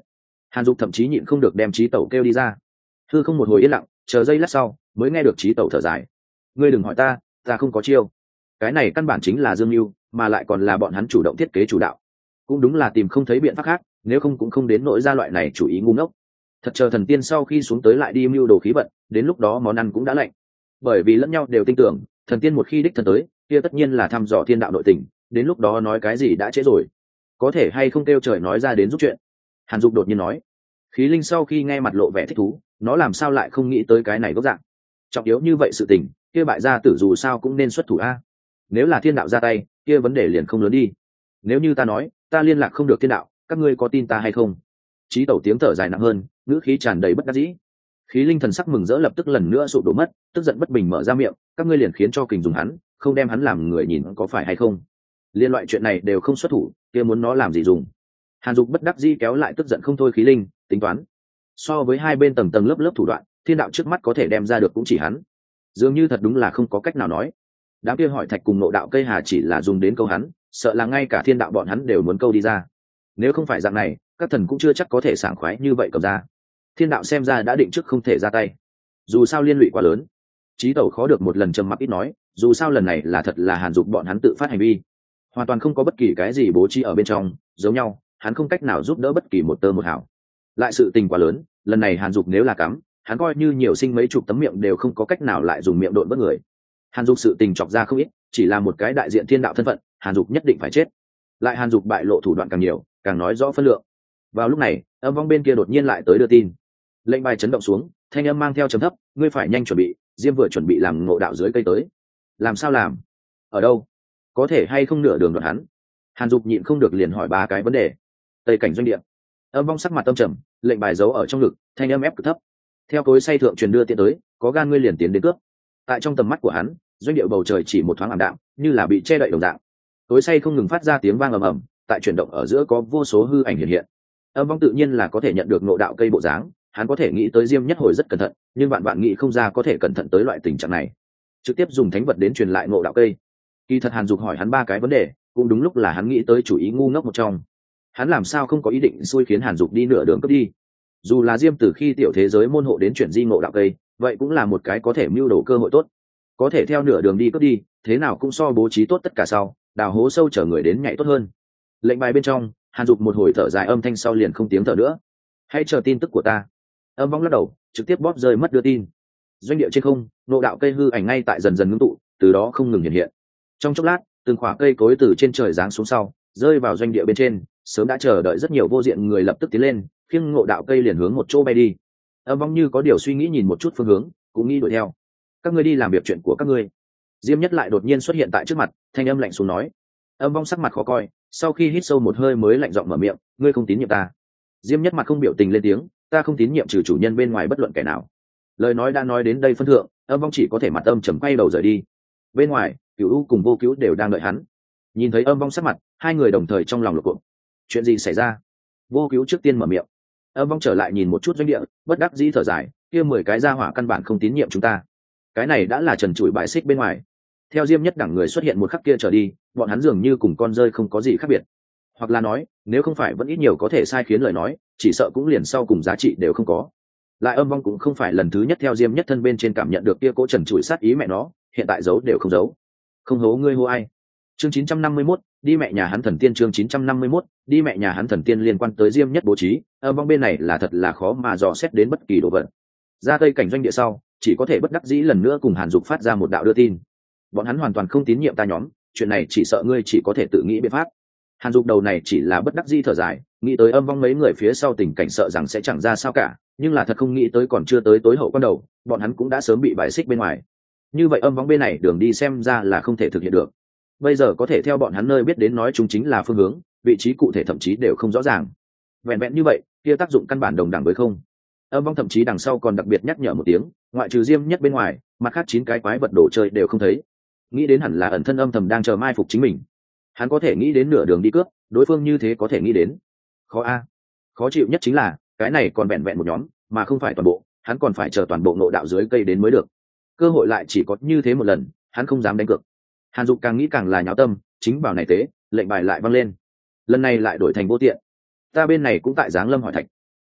Hàn Dục thậm chí nhịn không được đem Chí Tẩu kêu đi ra. Hư không một hồi yên lặng, chờ giây lát sau mới nghe được Chí Tẩu thở dài. Ngươi đừng hỏi ta, ta không có chiêu. Cái này căn bản chính là Dương Mưu, mà lại còn là bọn hắn chủ động thiết kế chủ đạo. Cũng đúng là tìm không thấy biện pháp khác, nếu không cũng không đến nỗi ra loại này chủ ý ngu ngốc. Thật chờ thần tiên sau khi xuống tới lại đi mưu đồ khí vận, đến lúc đó món ăn cũng đã lạnh. Bởi vì lẫn nhau đều tin tưởng, thần tiên một khi đích thân tới, kia tất nhiên là thăm dò thiên đạo nội tình, đến lúc đó nói cái gì đã trễ rồi. Có thể hay không kêu trời nói ra đến giúp chuyện. Hàn Dục đột nhiên nói. Khí linh sau khi nghe mặt lộ vẻ thích thú, nó làm sao lại không nghĩ tới cái này gốc dạng. Trọng yếu như vậy sự tình, kia bại gia tử dù sao cũng nên xuất thủ a. Nếu là thiên đạo ra tay, kia vấn đề liền không lớn đi. Nếu như ta nói, ta liên lạc không được thiên đạo, các ngươi có tin ta hay không? Chí Tẩu tiếng thở dài nặng hơn, ngữ khí tràn đầy bất đắc dĩ. Khí linh thần sắc mừng rỡ lập tức lần nữa sụp đổ mất, tức giận bất bình mở ra miệng, các ngươi liền khiến cho kình dùng hắn, không đem hắn làm người nhìn có phải hay không? Liên loại chuyện này đều không xuất thủ, kia muốn nó làm gì dùng? Hàn Dục bất đắc dĩ kéo lại tức giận không thôi khí linh, tính toán. So với hai bên tầng tầng lớp lớp thủ đoạn, thiên đạo trước mắt có thể đem ra được cũng chỉ hắn. Dường như thật đúng là không có cách nào nói. Đám kia hỏi thạch cùng nộ đạo cây hà chỉ là dùng đến câu hắn, sợ là ngay cả thiên đạo bọn hắn đều muốn câu đi ra. Nếu không phải dạng này, các thần cũng chưa chắc có thể sảng khoái như vậy cầm ra. Thiên đạo xem ra đã định trước không thể ra tay, dù sao liên lụy quá lớn. Chí Tẩu khó được một lần trầm mặc ít nói, dù sao lần này là thật là Hàn Dục bọn hắn tự phát hành vi, hoàn toàn không có bất kỳ cái gì bố trí ở bên trong, giống nhau hắn không cách nào giúp đỡ bất kỳ một tơ một hào. Lại sự tình quá lớn, lần này Hàn Dục nếu là cắm, hắn coi như nhiều sinh mấy chục tấm miệng đều không có cách nào lại dùng miệng độn bất người. Hàn Dục sự tình chọc ra không ít, chỉ là một cái đại diện thiên đạo thân phận, Hàn Dục nhất định phải chết. Lại Hàn Dục bại lộ thủ đoạn càng nhiều, càng nói rõ phân lượng. Vào lúc này, âm vong bên kia đột nhiên lại tới đưa tin. Lệnh bài chấn động xuống, thanh âm mang theo trầm thấp, ngươi phải nhanh chuẩn bị, Diêm vừa chuẩn bị làm ngộ đạo dưới cây tới. Làm sao làm? Ở đâu? Có thể hay không nửa đường đoạn hắn? Hàn Dục nhịn không được liền hỏi ba cái vấn đề. Tây cảnh doanh địa. Âm vong sắc mặt tâm trầm, lệnh bài giấu ở trong ngực, thanh âm ép cực thấp. Theo cối say thượng truyền đưa tiện tới, có gan ngươi liền tiến đến cướp. Tại trong tầm mắt của hắn, doanh địa bầu trời chỉ một thoáng ảm đạm, như là bị che đậy đồng dạng. Cối say không ngừng phát ra tiếng vang ầm ầm, tại chuyển động ở giữa có vô số hư ảnh hiện hiện. Âm vong tự nhiên là có thể nhận được ngộ đạo cây bộ dáng, hắn có thể nghĩ tới Diêm Nhất Hồi rất cẩn thận, nhưng bạn bạn nghĩ không ra có thể cẩn thận tới loại tình trạng này, trực tiếp dùng thánh vật đến truyền lại ngộ đạo cây. Kỳ thật Hàn Dục hỏi hắn ba cái vấn đề, cũng đúng lúc là hắn nghĩ tới chủ ý ngu ngốc một trong. Hắn làm sao không có ý định xui khiến Hàn Dục đi nửa đường cướp đi? Dù là Diêm từ khi tiểu thế giới môn hộ đến chuyển di ngộ đạo cây, vậy cũng là một cái có thể mưu đồ cơ hội tốt. Có thể theo nửa đường đi cướp đi, thế nào cũng so bố trí tốt tất cả sau, đào hố sâu chở người đến nhảy tốt hơn. Lệnh bài bên trong, Hàn Dục một hồi thở dài âm thanh sau liền không tiếng thở nữa. Hãy chờ tin tức của ta. Âm vong lắc đầu, trực tiếp bóp rơi mất đưa tin. Doanh địa trên không, ngộ đạo cây hư ảnh ngay tại dần dần ngưng tụ, từ đó không ngừng hiện hiện. Trong chốc lát, từng khỏa cây cối từ trên trời giáng xuống sau, rơi vào doanh địa bên trên, sớm đã chờ đợi rất nhiều vô diện người lập tức tiến lên, khiêng ngộ đạo cây liền hướng một chỗ bay đi. Âm vong như có điều suy nghĩ nhìn một chút phương hướng, cũng nghĩ đuổi theo. Các ngươi đi làm việc chuyện của các ngươi. Diêm Nhất lại đột nhiên xuất hiện tại trước mặt, thanh âm lạnh xuống nói. Âm vong sắc mặt khó coi, sau khi hít sâu một hơi mới lạnh giọng mở miệng, ngươi không tín nhiệm ta. Diêm Nhất mặt không biểu tình lên tiếng, ta không tín nhiệm trừ chủ nhân bên ngoài bất luận kẻ nào. Lời nói đã nói đến đây phân thượng, âm vong chỉ có thể mặt âm trầm quay đầu rời đi. Bên ngoài, Cửu U cùng Vô Cứu đều đang đợi hắn. Nhìn thấy âm vong sắc mặt, hai người đồng thời trong lòng lục cuộn. Chuyện gì xảy ra? Vô Cứu trước tiên mở miệng. Âm vong trở lại nhìn một chút doanh địa, bất đắc dĩ thở dài, kia mười cái gia hỏa căn bản không tín nhiệm chúng ta. Cái này đã là trần trụi bại xích bên ngoài. Theo Diêm Nhất đẳng người xuất hiện một khắc kia trở đi, bọn hắn dường như cùng con rơi không có gì khác biệt. Hoặc là nói, nếu không phải vẫn ít nhiều có thể sai khiến lời nói, chỉ sợ cũng liền sau cùng giá trị đều không có. Lại âm vong cũng không phải lần thứ nhất theo Diêm Nhất thân bên trên cảm nhận được kia cố trần trụi sát ý mẹ nó, hiện tại giấu đều không giấu. Không hố ngươi hô ai? Chương chín trăm năm mươi mốt, đi mẹ nhà hắn thần tiên chương chín trăm năm mươi mốt, đi mẹ nhà hắn thần tiên liên quan tới Diêm Nhất bố trí, âm vong bên này là thật là khó mà dò xét đến bất kỳ đồ vật. Ra tây cảnh doanh địa sau, chỉ có thể bất đắc dĩ lần nữa cùng Hàn Dục phát ra một đạo đưa tin. Bọn hắn hoàn toàn không tín nhiệm ta nhóm, chuyện này chỉ sợ ngươi chỉ có thể tự nghĩ biện pháp. Hàn Dục đầu này chỉ là bất đắc dĩ thở dài, nghĩ tới âm vong mấy người phía sau tình cảnh sợ rằng sẽ chẳng ra sao cả, nhưng là thật không nghĩ tới còn chưa tới tối hậu quan đầu, bọn hắn cũng đã sớm bị bài xích bên ngoài. Như vậy âm vong bên này đường đi xem ra là không thể thực hiện được. Bây giờ có thể theo bọn hắn nơi biết đến nói chúng chính là phương hướng, vị trí cụ thể thậm chí đều không rõ ràng. Vẹn vẹn như vậy, kia tác dụng căn bản đồng đẳng với không. Âm vong thậm chí đằng sau còn đặc biệt nhắc nhở một tiếng, ngoại trừ Diêm Nhất bên ngoài, mặt khác chín cái quái vật đồ chơi đều không thấy. Nghĩ đến hẳn là ẩn thân âm thầm đang chờ mai phục chính mình. Hắn có thể nghĩ đến nửa đường đi cướp, đối phương như thế có thể nghĩ đến. Khó a, khó chịu nhất chính là cái này còn vẹn vẹn một nhóm, mà không phải toàn bộ, hắn còn phải chờ toàn bộ ngộ đạo dưới cây đến mới được. Cơ hội lại chỉ có như thế một lần, hắn không dám đánh cược. Hàn Dục càng nghĩ càng là nháo tâm, chính vào này tế, lệnh bài lại văng lên. Lần này lại đổi thành vô tiện. Ta bên này cũng tại giáng lâm hỏi thạch.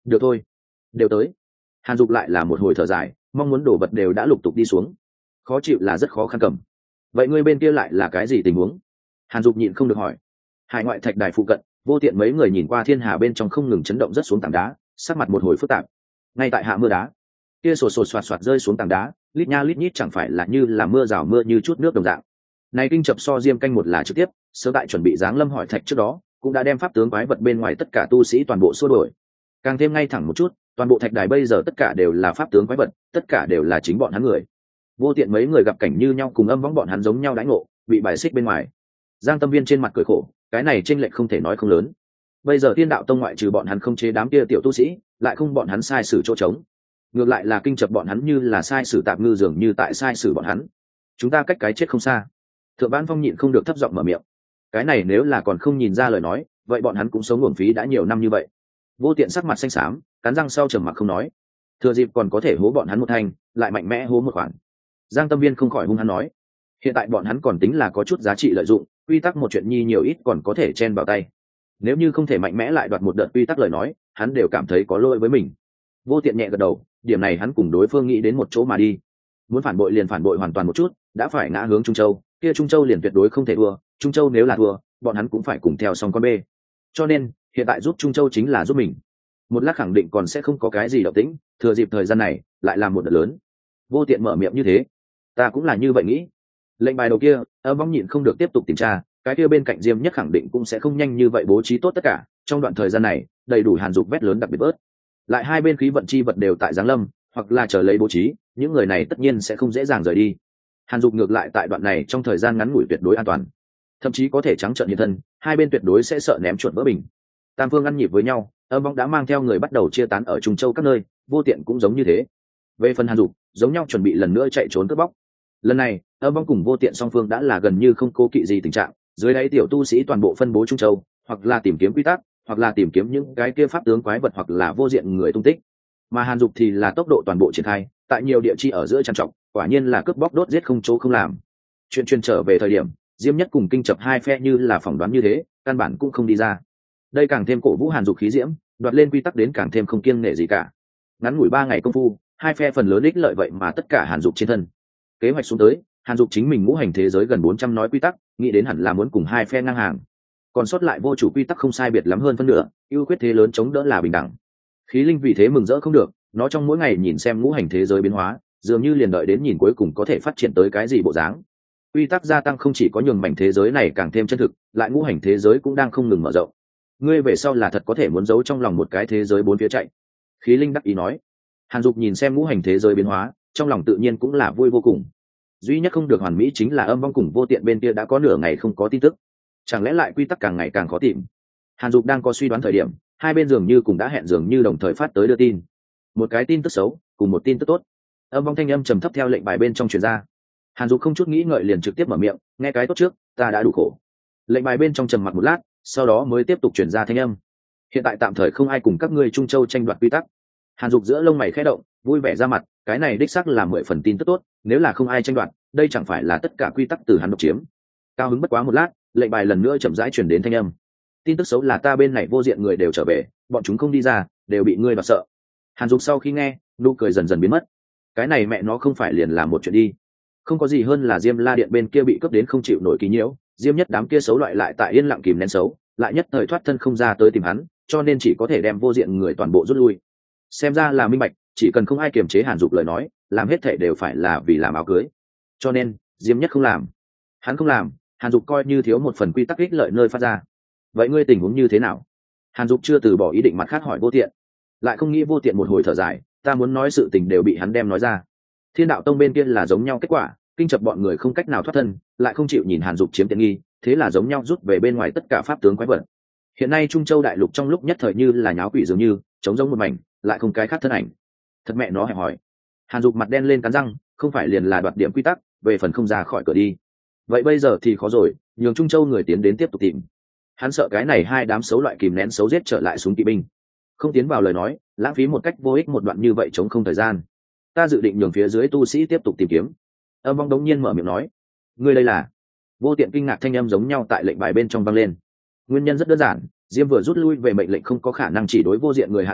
được thôi, đều tới. Hàn Dục lại là một hồi thở dài, mong muốn đổ vật đều đã lục tục đi xuống, khó chịu là rất khó khăn cầm. Vậy ngươi bên kia lại là cái gì tình huống? Hàn Dục nhịn không được hỏi. Hải ngoại thạch đài phụ cận, Vô Tiện mấy người nhìn qua thiên hà bên trong không ngừng chấn động rất xuống tảng đá, sắc mặt một hồi phức tạp. Ngay tại hạ mưa đá, kia sột sột soạt soạt rơi xuống tảng đá, lít nha lít nhít chẳng phải là như là mưa rào mưa như chút nước đồng dạng. Này kinh chập so diêm canh một là trực tiếp, sớm tại chuẩn bị giáng lâm hỏi thạch trước đó, cũng đã đem pháp tướng quái vật bên ngoài tất cả tu sĩ toàn bộ xua đuổi. Càng thêm ngay thẳng một chút, toàn bộ thạch đài bây giờ tất cả đều là pháp tướng quái vật, tất cả đều là chính bọn hắn người. Vô Tiện mấy người gặp cảnh như nhau cùng âm võng bọn hắn giống nhau đãi ngộ, bị bài xích bên ngoài. Giang Tâm Viên trên mặt cười khổ, cái này chênh lệch không thể nói không lớn. Bây giờ Thiên Đạo Tông ngoại trừ bọn hắn không chế đám kia tiểu tu sĩ, lại không bọn hắn sai sử chỗ trống. Ngược lại là kinh chập bọn hắn như là sai sử tạp ngư dường như tại sai sử bọn hắn. Chúng ta cách cái chết không xa. Thượng Vãn Phong nhịn không được thấp giọng mở miệng. Cái này nếu là còn không nhìn ra lời nói, vậy bọn hắn cũng sống uổng phí đã nhiều năm như vậy. Vô Tiện sắc mặt xanh xám, cắn răng sau trầm mặc không nói. Thừa dịp còn có thể hố bọn hắn một thanh, lại mạnh mẽ hố một khoản. Giang Tâm Viên không khỏi hung hắn nói, hiện tại bọn hắn còn tính là có chút giá trị lợi dụng, quy tắc một chuyện nhi nhiều ít còn có thể chen vào tay. Nếu như không thể mạnh mẽ lại đoạt một đợt quy tắc lời nói, hắn đều cảm thấy có lỗi với mình. Vô Tiện nhẹ gật đầu, điểm này hắn cùng đối phương nghĩ đến một chỗ mà đi. Muốn phản bội liền phản bội hoàn toàn một chút, đã phải ngã hướng Trung Châu, kia Trung Châu liền tuyệt đối không thể thua, Trung Châu nếu là thua, bọn hắn cũng phải cùng theo xong con bê. Cho nên, hiện tại giúp Trung Châu chính là giúp mình. Một lát khẳng định còn sẽ không có cái gì động tĩnh, thừa dịp thời gian này, lại làm một đợt lớn. Vô Tiện mở miệng như thế, ta cũng là như vậy nghĩ. Lệnh bài đầu kia, âm vong nhịn không được tiếp tục tìm tra, cái kia bên cạnh Diêm Nhất khẳng định cũng sẽ không nhanh như vậy bố trí tốt tất cả, trong đoạn thời gian này, đầy đủ Hàn Dục vét lớn đặc biệt bớt. Lại hai bên khí vận chi vật đều tại giáng lâm, hoặc là chờ lấy bố trí, những người này tất nhiên sẽ không dễ dàng rời đi. Hàn Dục ngược lại tại đoạn này trong thời gian ngắn ngủi tuyệt đối an toàn, thậm chí có thể trắng trợn hiện thân, hai bên tuyệt đối sẽ sợ ném chuột vỡ bình. Tam phương ăn nhịp với nhau, âm vong đã mang theo người bắt đầu chia tán ở Trung Châu các nơi, Vô Tiện cũng giống như thế. Về phần Hàn Dục, giống nhau chuẩn bị lần nữa chạy trốn cướp bóc. Lần này, âm vong cùng Vô Tiện song phương đã là gần như không cố kỵ gì tình trạng, dưới đáy tiểu tu sĩ toàn bộ phân bố Trung Châu, hoặc là tìm kiếm quy tắc, hoặc là tìm kiếm những cái kia pháp tướng quái vật hoặc là vô diện người tung tích. Mà Hàn Dục thì là tốc độ toàn bộ triển khai, tại nhiều địa chi ở giữa trằn trọc, quả nhiên là cướp bóc đốt giết không chỗ không làm. Chuyện truyền trở về thời điểm, Diêm Nhất cùng kinh chập hai phe như là phỏng đoán như thế, căn bản cũng không đi ra. Đây càng thêm cổ vũ Hàn Dục khí diễm, đoạt lên quy tắc đến càng thêm không kiêng nể gì cả. Ngắn ngủi ba ngày công phu, hai phe phần lớn ích lợi vậy mà tất cả Hàn Dục trên thân. Kế hoạch xuống tới, Hàn Dục chính mình ngũ hành thế giới gần bốn trăm nói quy tắc, nghĩ đến hẳn là muốn cùng hai phe ngang hàng. Còn sót lại vô chủ quy tắc không sai biệt lắm hơn phân nửa, ưu khuyết thế lớn chống đỡ là bình đẳng. Khí linh vì thế mừng rỡ không được, nó trong mỗi ngày nhìn xem ngũ hành thế giới biến hóa, dường như liền đợi đến nhìn cuối cùng có thể phát triển tới cái gì bộ dáng. Quy tắc gia tăng không chỉ có nhường mảnh thế giới này càng thêm chân thực, lại ngũ hành thế giới cũng đang không ngừng mở rộng. Ngươi về sau là thật có thể muốn giấu trong lòng một cái thế giới bốn phía chạy. Khí linh đắc ý nói. Hàn Dục nhìn xem ngũ hành thế giới biến hóa, trong lòng tự nhiên cũng là vui vô cùng. Duy nhất không được hoàn mỹ chính là âm vong cùng Vô Tiện bên kia đã có nửa ngày không có tin tức. Chẳng lẽ lại quy tắc càng ngày càng khó tìm? Hàn Dục đang có suy đoán thời điểm, hai bên dường như cũng đã hẹn dường như đồng thời phát tới đưa tin. Một cái tin tức xấu, cùng một tin tức tốt. Âm vong thanh âm trầm thấp theo lệnh bài bên trong truyền ra. Hàn Dục không chút nghĩ ngợi liền trực tiếp mở miệng, nghe cái tốt trước, ta đã đủ khổ. Lệnh bài bên trong trầm mặc một lát, sau đó mới tiếp tục truyền ra thanh âm. Hiện tại tạm thời không ai cùng các ngươi Trung Châu tranh đoạt quy tắc. Hàn Dục giữa lông mày khẽ động, vui vẻ ra mặt, cái này đích xác là mười phần tin tức tốt, nếu là không ai tranh đoạt, đây chẳng phải là tất cả quy tắc từ hắn độc chiếm. Cao hứng bất quá một lát, lệnh bài lần nữa chậm rãi truyền đến thanh âm. Tin tức xấu là ta bên này vô diện người đều trở về, bọn chúng không đi ra, đều bị ngươi đoạt sợ. Hàn Dục sau khi nghe, nụ cười dần dần biến mất. Cái này mẹ nó không phải liền là một chuyện đi. Không có gì hơn là Diêm La Điện bên kia bị cướp đến không chịu nổi ký nhiễu, Diêm Nhất đám kia xấu loại lại tại yên lặng kìm nén xấu, lại nhất thời thoát thân không ra tới tìm hắn, cho nên chỉ có thể đem vô diện người toàn bộ rút lui. Xem ra là minh bạch, chỉ cần không ai kiềm chế Hàn Dục lời nói, làm hết thể đều phải là vì làm áo cưới. Cho nên, Diêm Nhất không làm. Hắn không làm, Hàn Dục coi như thiếu một phần quy tắc ích lợi nơi phát ra. Vậy ngươi tình huống như thế nào? Hàn Dục chưa từ bỏ ý định mặt khác hỏi Vô Tiện, lại không nghĩ Vô Tiện một hồi thở dài, ta muốn nói sự tình đều bị hắn đem nói ra. Thiên Đạo Tông bên kia là giống nhau kết quả, kinh chập bọn người không cách nào thoát thân, lại không chịu nhìn Hàn Dục chiếm tiện nghi, thế là giống nhau rút về bên ngoài tất cả pháp tướng quái vật. Hiện nay Trung Châu đại lục trong lúc nhất thời như là nháo quỷ dường như, chống giống một mảnh, lại không cái khác thân ảnh. Thật mẹ nó hẹp hỏi. Hàn Dục mặt đen lên cắn răng, không phải liền là đoạt điểm quy tắc, về phần không ra khỏi cửa đi. Vậy bây giờ thì khó rồi, nhường Trung Châu người tiến đến tiếp tục tìm. Hắn sợ cái này hai đám xấu loại kìm nén xấu giết trở lại xuống kỵ binh. Không tiến vào lời nói, lãng phí một cách vô ích một đoạn như vậy chống không thời gian. Ta dự định nhường phía dưới tu sĩ tiếp tục tìm kiếm. Âm vong đống nhiên mở miệng nói, ngươi đây là? Vô Tiện kinh ngạc thanh âm giống nhau tại lệnh bài bên trong vang lên. Nguyên nhân rất đơn giản, Diêm vừa rút lui về mệnh lệnh không có khả năng chỉ đối vô diện người hạ đạn,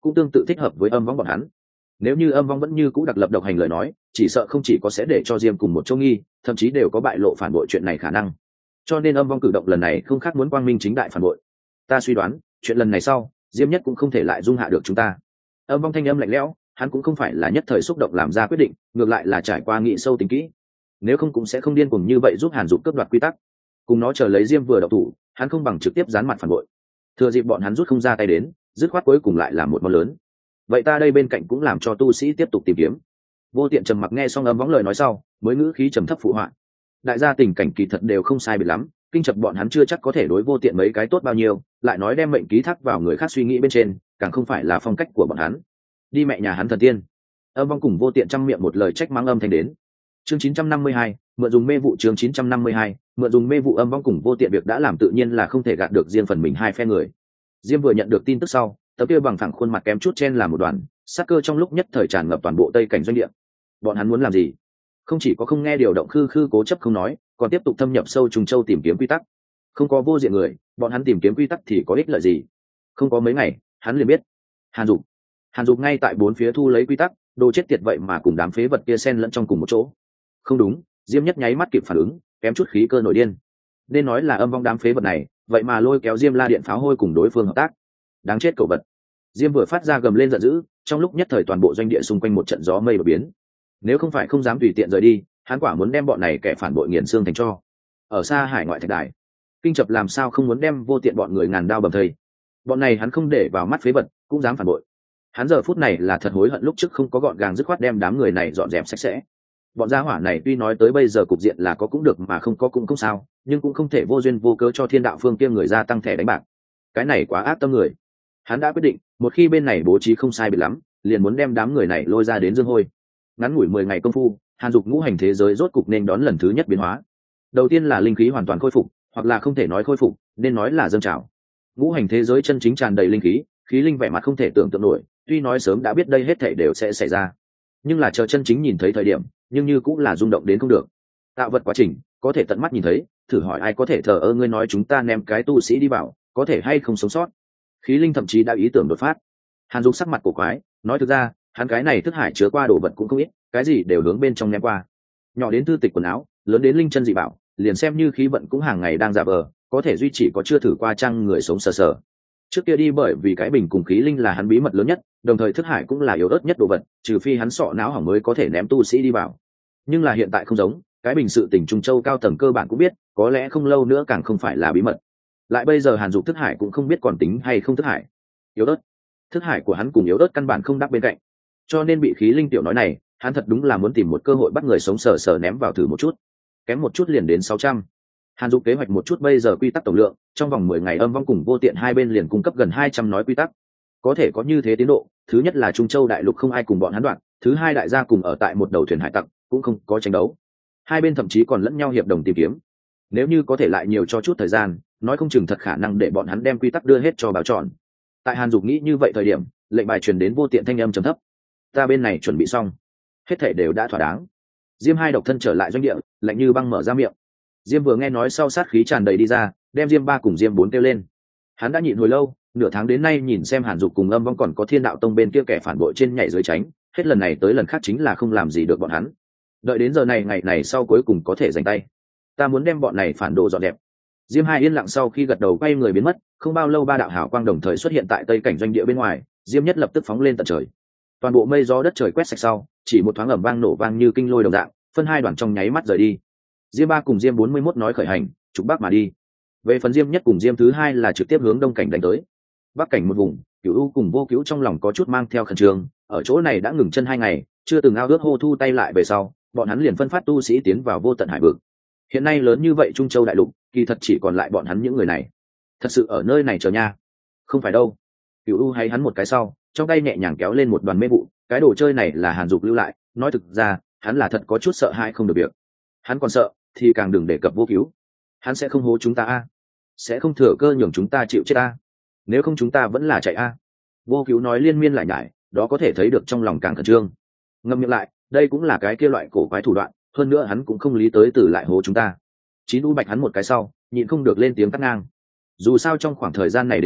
cũng tương tự thích hợp với âm vong bọn hắn. Nếu như âm vong vẫn như cũ đặc lập độc hành lời nói, chỉ sợ không chỉ có sẽ để cho Diêm cùng một chỗ nghi, thậm chí đều có bại lộ phản bội chuyện này khả năng. Cho nên âm vong cử động lần này không khác muốn quang minh chính đại phản bội. Ta suy đoán, chuyện lần này sau, Diêm Nhất cũng không thể lại dung hạ được chúng ta. Âm vong thanh âm lạnh lẽo, hắn cũng không phải là nhất thời xúc động làm ra quyết định, ngược lại là trải qua nghĩ sâu tính kỹ. Nếu không cũng sẽ không điên cuồng như vậy giúp Hàn Dục cướp đoạt quy tắc. Cùng nó chờ lấy Diêm vừa động thủ, hắn không bằng trực tiếp gián mặt phản bội. Thừa dịp bọn hắn rút không ra tay đến, dứt khoát cuối cùng lại là một món lớn. Vậy ta đây bên cạnh cũng làm cho tu sĩ tiếp tục tìm kiếm. Vô Tiện trầm mặc nghe xong âm võng lời nói sau, mới ngữ khí trầm thấp phụ họa. Đại gia tình cảnh kỳ thật đều không sai biệt lắm, kinh chập bọn hắn chưa chắc có thể đối Vô Tiện mấy cái tốt bao nhiêu, lại nói đem mệnh ký thác vào người khác suy nghĩ bên trên, càng không phải là phong cách của bọn hắn. Đi mẹ nhà hắn thần tiên. Âm vong cùng Vô Tiện trăm miệng một lời trách mắng âm thanh đến. Chương chín trăm năm mươi hai, mượn dùng mê vụ chương chín trăm năm mươi hai, mượn dùng mê vụ âm vong cùng Vô Tiện việc đã làm tự nhiên là không thể gạt được riêng phần mình hai phe người. Diêm vừa nhận được tin tức sau, tấm kia bằng phẳng khuôn mặt kém chút chen làm một đoàn, sát cơ trong lúc nhất thời tràn ngập toàn bộ tây cảnh doanh địa. Bọn hắn muốn làm gì? Không chỉ có không nghe điều động khư khư cố chấp không nói, còn tiếp tục thâm nhập sâu trùng châu tìm kiếm quy tắc. Không có Vô Diện người, bọn hắn tìm kiếm quy tắc thì có ích lợi gì? Không có mấy ngày, hắn liền biết. Hàn Dục, Hàn Dục ngay tại bốn phía thu lấy quy tắc, đồ chết tiệt vậy mà cùng đám phế vật kia xen lẫn trong cùng một chỗ. Không đúng, Diêm Nhất nháy mắt kịp phản ứng, kém chút khí cơ nổi điên. Nên nói là âm vong đám phế vật này, vậy mà lôi kéo Diêm La Điện pháo hôi cùng đối phương hợp tác. Đáng chết cậu vật. Diêm vừa phát ra gầm lên giận dữ, trong lúc nhất thời toàn bộ doanh địa xung quanh một trận gió mây đột biến. Nếu không phải không dám tùy tiện rời đi, hắn quả muốn đem bọn này kẻ phản bội nghiền xương thành tro. Ở xa hải ngoại thạch đài, kinh chập làm sao không muốn đem Vô Tiện bọn người ngàn đao bầm thây. Bọn này hắn không để vào mắt phế vật, cũng dám phản bội. Hắn giờ phút này là thật hối hận lúc trước không có gọn gàng dứt khoát đem đám người này dọn dẹp sạch sẽ. Bọn gia hỏa này tuy nói tới bây giờ cục diện là có cũng được mà không có cũng không sao, nhưng cũng không thể vô duyên vô cớ cho Thiên Đạo Phương kia người gia tăng thẻ đánh bạc. Cái này quá ác tâm người. Hắn đã quyết định, một khi bên này bố trí không sai biệt lắm, liền muốn đem đám người này lôi ra đến dương hôi. Ngắn ngủi mười ngày công phu, Hàn Dục ngũ hành thế giới rốt cục nên đón lần thứ nhất biến hóa. Đầu tiên là linh khí hoàn toàn khôi phục, hoặc là không thể nói khôi phục, nên nói là dâng trào. Ngũ hành thế giới chân chính tràn đầy linh khí, khí linh vẻ mặt không thể tưởng tượng nổi, tuy nói sớm đã biết đây hết thảy đều sẽ xảy ra, nhưng là chờ chân chính nhìn thấy thời điểm, nhưng như cũng là rung động đến không được. Tạo vật quá trình, có thể tận mắt nhìn thấy, thử hỏi ai có thể thờ ơ ngươi nói chúng ta ném cái tu sĩ đi vào, có thể hay không sống sót. Khí linh thậm chí đã ý tưởng đột phát. Hàn Dục sắc mặt cổ quái, nói thực ra, hắn cái này thức hải chứa qua đồ vật cũng không ít, cái gì đều hướng bên trong ném qua. Nhỏ đến thư tịch quần áo, lớn đến linh chân dị bảo, liền xem như khí vận cũng hàng ngày đang giả vờ, có thể duy trì có chưa thử qua chăng người sống sờ sờ. Trước kia đi bởi vì cái bình cùng khí linh là hắn bí mật lớn nhất, đồng thời thức hải cũng là yếu ớt nhất đồ vật, trừ phi hắn sọ não hỏng mới có thể ném tu sĩ đi vào. Nhưng là hiện tại không giống, cái bình sự tình Trung Châu cao tầng cơ bản cũng biết, có lẽ không lâu nữa càng không phải là bí mật. Lại bây giờ Hàn Dục thức hải cũng không biết còn tính hay không thức hải. Yếu ớt. Thức hải của hắn cùng yếu ớt căn bản không đáp bên cạnh. Cho nên bị khí linh tiểu nói này, hắn thật đúng là muốn tìm một cơ hội bắt người sống sờ sờ ném vào thử một chút. Kém một chút liền đến sáu trăm. Hàn Dục kế hoạch một chút bây giờ quy tắc tổng lượng, trong vòng mười ngày âm vong cùng Vô Tiện hai bên liền cung cấp gần hai trăm nói quy tắc. Có thể có như thế tiến độ, thứ nhất là Trung Châu đại lục không ai cùng bọn hắn đoạn, thứ hai đại gia cùng ở tại một đầu thuyền hải tặc, cũng không có tranh đấu. Hai bên thậm chí còn lẫn nhau hiệp đồng tìm kiếm. Nếu như có thể lại nhiều cho chút thời gian, nói không chừng thật khả năng để bọn hắn đem quy tắc đưa hết cho báo tròn. Tại Hàn Dục nghĩ như vậy thời điểm, lệnh bài truyền đến Vô Tiện thanh âm trầm thấp. Ta bên này chuẩn bị xong, hết thảy đều đã thỏa đáng. Diêm hai độc thân trở lại doanh địa, lạnh như băng mở ra miệng. Diêm vừa nghe nói sau sát khí tràn đầy đi ra, đem Diêm ba cùng Diêm bốn kêu lên. Hắn đã nhịn hồi lâu, nửa tháng đến nay nhìn xem Hàn Dục cùng âm vong còn có Thiên Đạo Tông bên kia kẻ phản bội trên nhảy dưới tránh, hết lần này tới lần khác chính là không làm gì được bọn hắn. Đợi đến giờ này ngày này sau cuối cùng có thể giành tay. Ta muốn đem bọn này phản đồ dọn đẹp. Diêm hai yên lặng sau khi gật đầu quay người biến mất, không bao lâu ba đạo hào quang đồng thời xuất hiện tại tây cảnh doanh địa bên ngoài, Diêm Nhất lập tức phóng lên tận trời. Toàn bộ mây gió đất trời quét sạch sau, chỉ một thoáng ầm vang nổ vang như kinh lôi đồng dạng, phân hai đoàn trong nháy mắt rời đi. Diêm ba cùng Diêm bốn mươi mốt nói khởi hành, trục bắc mà đi. Về phần Diêm Nhất cùng Diêm thứ hai là trực tiếp hướng đông cảnh đánh tới. Bắc cảnh một vùng, Cửu U cùng Vô Cứu trong lòng có chút mang theo khẩn trương, ở chỗ này đã ngừng chân hai ngày, chưa từng ao ước hô thu tay lại về sau, bọn hắn liền phân phát tu sĩ tiến vào vô tận hải vực. Hiện nay lớn như vậy Trung Châu đại lục, kỳ thật chỉ còn lại bọn hắn những người này. Thật sự ở nơi này chờ nha? Không phải đâu. Cửu U hay hắn một cái sau, trong tay nhẹ nhàng kéo lên một đoàn mê vụ, cái đồ chơi này là Hàn Dục lưu lại, nói thực ra, hắn là thật có chút sợ hãi không được việc. Hắn còn sợ, thì càng đừng đề cập Vô Cứu. Hắn sẽ không hố chúng ta a, sẽ không thừa cơ nhường chúng ta chịu chết a. Nếu không chúng ta vẫn là chạy a. Vô Cứu nói liên miên lại nhải, đó có thể thấy được trong lòng càng khẩn trương. Ngâm miệng lại, đây cũng là cái kia loại cổ quái thủ đoạn, hơn nữa hắn cũng không lý tới từ lại hố chúng ta. Chín U bạch hắn một cái sau, nhịn không được lên tiếng cắt ngang. Dù sao trong khoảng thời gian này đến nay,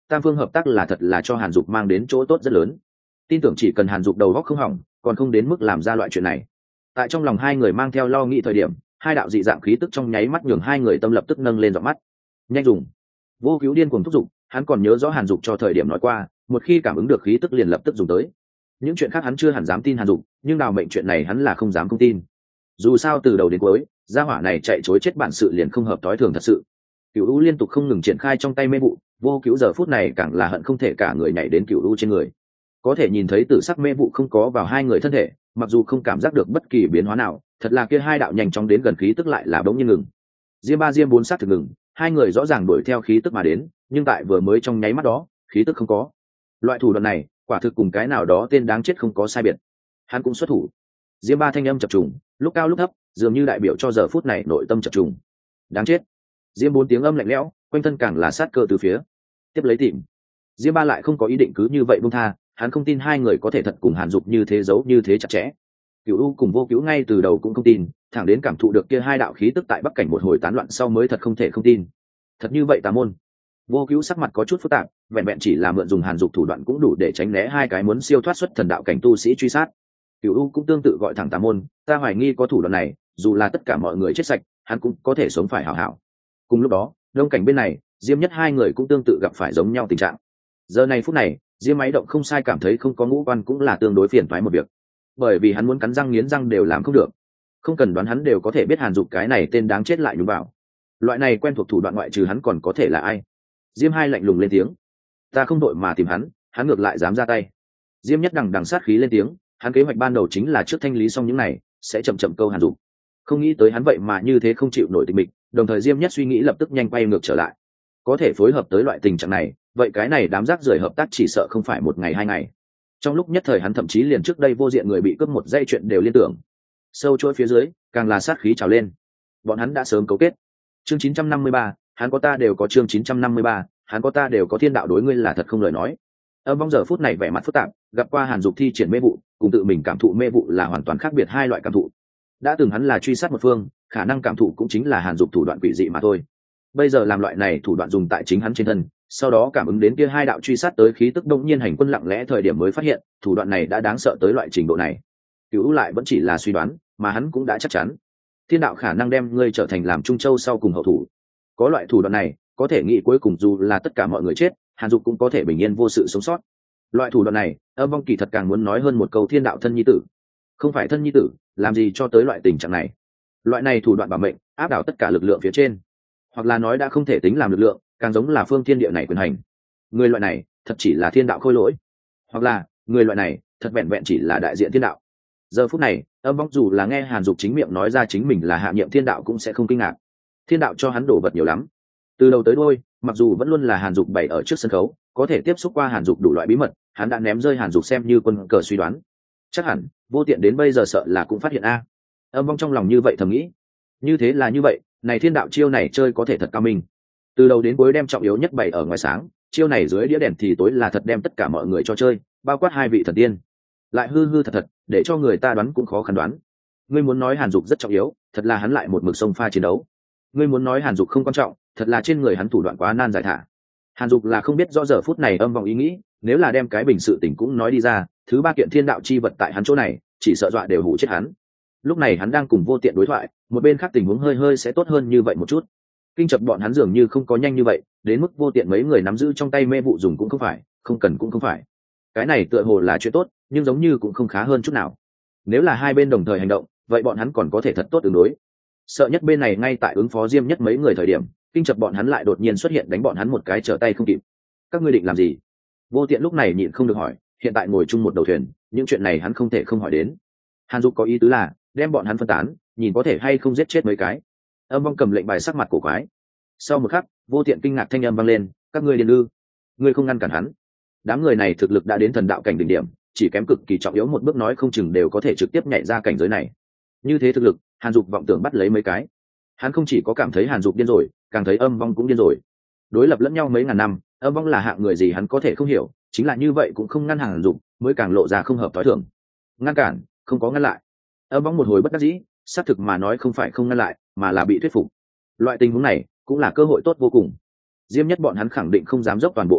tam phương hợp tác là thật là cho Hàn Dục mang đến chỗ tốt rất lớn. Tin tưởng chỉ cần Hàn Dục đầu óc không hỏng, còn không đến mức làm ra loại chuyện này. Tại trong lòng hai người mang theo lo nghĩ thời điểm, hai đạo dị dạng khí tức trong nháy mắt nhường hai người tâm lập tức nâng lên giọt mắt. Nhanh dùng! Vô Cứu điên cuồng thúc giục, hắn còn nhớ rõ Hàn Dục cho thời điểm nói qua, một khi cảm ứng được khí tức liền lập tức dùng tới. Những chuyện khác hắn chưa hẳn dám tin Hàn Dục, nhưng đào mệnh chuyện này hắn là không dám không tin. Dù sao từ đầu đến cuối, gia hỏa này chạy chối chết bản sự liền không hợp tối thường thật sự. Cửu U liên tục không ngừng triển khai trong tay mê vụ, Vô Cứu giờ phút này càng là hận không thể cả người nhảy đến Cửu U trên người. Có thể nhìn thấy tử sắc mê vụ không có vào hai người thân thể, mặc dù không cảm giác được bất kỳ biến hóa nào, thật là kia hai đạo nhanh chóng đến gần khí tức lại là bỗng nhiên ngừng. Diêm ba diêm bốn sát thực ngừng, hai người rõ ràng đuổi theo khí tức mà đến, nhưng tại vừa mới trong nháy mắt đó, khí tức không có. Loại thủ đoạn này, quả thực cùng cái nào đó tên đáng chết không có sai biệt. Hắn cũng xuất thủ. Diêm ba thanh âm chập trùng, lúc cao lúc thấp, dường như đại biểu cho giờ phút này nội tâm chập trùng. Đáng chết. Diêm bốn tiếng âm lạnh lẽo, quanh thân càng là sát cơ từ phía. Tiếp lấy tìm. Diêm ba lại không có ý định cứ như vậy buông tha, hắn không tin hai người có thể thật cùng Hàn Dục như thế giấu như thế chặt chẽ. Cửu U cùng Vô Cứu ngay từ đầu cũng không tin, thẳng đến cảm thụ được kia hai đạo khí tức tại bắc cảnh một hồi tán loạn sau mới thật không thể không tin. Thật như vậy tà môn. Vô Cứu sắc mặt có chút phức tạp, vẹn vẹn chỉ là mượn dùng Hàn Dục thủ đoạn cũng đủ để tránh né hai cái muốn siêu thoát xuất thần đạo cảnh tu sĩ truy sát. Cửu U cũng tương tự gọi thẳng tà môn, ta hoài nghi có thủ đoạn này, dù là tất cả mọi người chết sạch, hắn cũng có thể sống phải hảo hảo. Cùng lúc đó, đông cảnh bên này, Diêm Nhất hai người cũng tương tự gặp phải giống nhau tình trạng. Giờ này phút này, Diêm Máy Động không sai cảm thấy không có ngũ quan cũng là tương đối phiền toái một việc, bởi vì hắn muốn cắn răng nghiến răng đều làm không được. Không cần đoán hắn đều có thể biết Hàn Dục cái này tên đáng chết lại nhúng vào. Loại này quen thuộc thủ đoạn ngoại trừ hắn còn có thể là ai? Diêm Hai lạnh lùng lên tiếng, ta không đội mà tìm hắn, hắn ngược lại dám ra tay. Diêm Nhất đằng đằng sát khí lên tiếng, hắn kế hoạch ban đầu chính là trước thanh lý xong những này, sẽ chậm chậm câu Hàn Dục. Không nghĩ tới hắn vậy mà như thế không chịu nổi tình mình, đồng thời Diêm Nhất suy nghĩ lập tức nhanh quay ngược trở lại. Có thể phối hợp tới loại tình trạng này, vậy cái này đám rác rưởi hợp tác chỉ sợ không phải một ngày hai ngày. Trong lúc nhất thời hắn thậm chí liền trước đây vô diện người bị cướp một dây chuyện đều liên tưởng. Sâu chuỗi phía dưới, càng là sát khí trào lên. Bọn hắn đã sớm cấu kết. Chương chín trăm năm mươi ba, hắn có ta đều có chương chín trăm năm mươi ba, hắn có ta đều có thiên đạo đối ngươi là thật không lời nói. Âm Vong giờ phút này vẻ mặt phức tạp, gặp qua Hàn Dục thi triển mê vụ, cùng tự mình cảm thụ mê vụ là hoàn toàn khác biệt hai loại cảm thụ. Đã từng hắn là truy sát một phương, khả năng cảm thụ cũng chính là Hàn Dục thủ đoạn quỷ dị mà thôi. Bây giờ làm loại này thủ đoạn dùng tại chính hắn trên thân, sau đó cảm ứng đến kia hai đạo truy sát tới khí tức đông nhiên hành quân lặng lẽ thời điểm mới phát hiện, thủ đoạn này đã đáng sợ tới loại trình độ này. Cửu lại vẫn chỉ là suy đoán, mà hắn cũng đã chắc chắn. Thiên đạo khả năng đem ngươi trở thành làm Trung Châu sau cùng hậu thủ. Có loại thủ đoạn này, có thể nghĩ cuối cùng dù là tất cả mọi người chết, Hàn Dục cũng có thể bình yên vô sự sống sót. Loại thủ đoạn này, Âm Vong kỳ thật càng muốn nói hơn một câu thiên đạo thân nhi tử. Không phải thân nhi tử, làm gì cho tới loại tình trạng này. Loại này thủ đoạn bảo mệnh, áp đảo tất cả lực lượng phía trên. Hoặc là nói đã không thể tính làm lực lượng, càng giống là phương thiên địa này quyền hành. Người loại này thật chỉ là thiên đạo khôi lỗi, hoặc là người loại này thật vẹn vẹn chỉ là đại diện thiên đạo. Giờ phút này, Âm Vong dù là nghe Hàn Dục chính miệng nói ra chính mình là hạ nhiệm thiên đạo cũng sẽ không kinh ngạc. Thiên đạo cho hắn đổ vật nhiều lắm, từ đầu tới đuôi, mặc dù vẫn luôn là Hàn Dục bày ở trước sân khấu, có thể tiếp xúc qua Hàn Dục đủ loại bí mật, hắn đã ném rơi Hàn Dục xem như quân cờ suy đoán. Chắc hẳn vô tiện đến bây giờ sợ là cũng phát hiện a. Âm Vong trong lòng như vậy thầm nghĩ. Như thế là như vậy, này thiên đạo chiêu này chơi có thể thật cao minh. Từ đầu đến cuối đem trọng yếu nhất bày ở ngoài sáng, chiêu này dưới đĩa đèn thì tối là thật đem tất cả mọi người cho chơi, bao quát hai vị thần tiên. Lại hư hư thật thật, để cho người ta đoán cũng khó khăn đoán. Ngươi muốn nói Hàn Dục rất trọng yếu, thật là hắn lại một mực sông pha chiến đấu. Ngươi muốn nói Hàn Dục không quan trọng, thật là trên người hắn thủ đoạn quá nan giải thả. Hàn Dục là không biết rõ giờ phút này Âm Vong ý nghĩ, nếu là đem cái bình sự tình cũng nói đi ra, thứ ba kiện thiên đạo chi vật tại hắn chỗ này, chỉ sợ dọa đều hủ chết hắn. Lúc này hắn đang cùng vô tiện đối thoại, một bên khác tình huống hơi hơi sẽ tốt hơn như vậy một chút. Kinh chập bọn hắn dường như không có nhanh như vậy, đến mức vô tiện mấy người nắm giữ trong tay mê vụ dùng cũng không phải, không cần cũng không phải. Cái này tựa hồ là chuyện tốt, nhưng giống như cũng không khá hơn chút nào. Nếu là hai bên đồng thời hành động, vậy bọn hắn còn có thể thật tốt ứng đối. Sợ nhất bên này ngay tại ứng phó Diêm Nhất mấy người thời điểm, kinh chập bọn hắn lại đột nhiên xuất hiện đánh bọn hắn một cái trở tay không kịp. Các ngươi định làm gì? Vô tiện lúc này nhịn không được hỏi, hiện tại ngồi chung một đầu thuyền, những chuyện này hắn không thể không hỏi đến. Hàn Dục có ý tứ là đem bọn hắn phân tán, nhìn có thể hay không giết chết mấy cái. Âm Vong cầm lệnh bài sắc mặt cổ quái. Sau một khắc, vô tiện kinh ngạc thanh âm vang lên, các ngươi điên ư? Ngươi không ngăn cản hắn. Đám người này thực lực đã đến thần đạo cảnh đỉnh điểm, chỉ kém cực kỳ trọng yếu một bước nói không chừng đều có thể trực tiếp nhảy ra cảnh giới này. Như thế thực lực, Hàn Dục vọng tưởng bắt lấy mấy cái. Hắn không chỉ có cảm thấy Hàn Dục điên rồi, càng thấy Âm Vong cũng điên rồi. Đối lập lẫn nhau mấy ngàn năm, Âm Vong là hạng người gì hắn có thể không hiểu, chính là như vậy cũng không ngăn Hàn Dục, mới càng lộ ra không hợp tối thường. Ngăn cản, không có ngăn lại. Âm Vong một hồi bất đắc dĩ, xác thực mà nói không phải không ngăn lại, mà là bị thuyết phục. Loại tình huống này cũng là cơ hội tốt vô cùng. Diêm Nhất bọn hắn khẳng định không dám dốc toàn bộ lực lượng,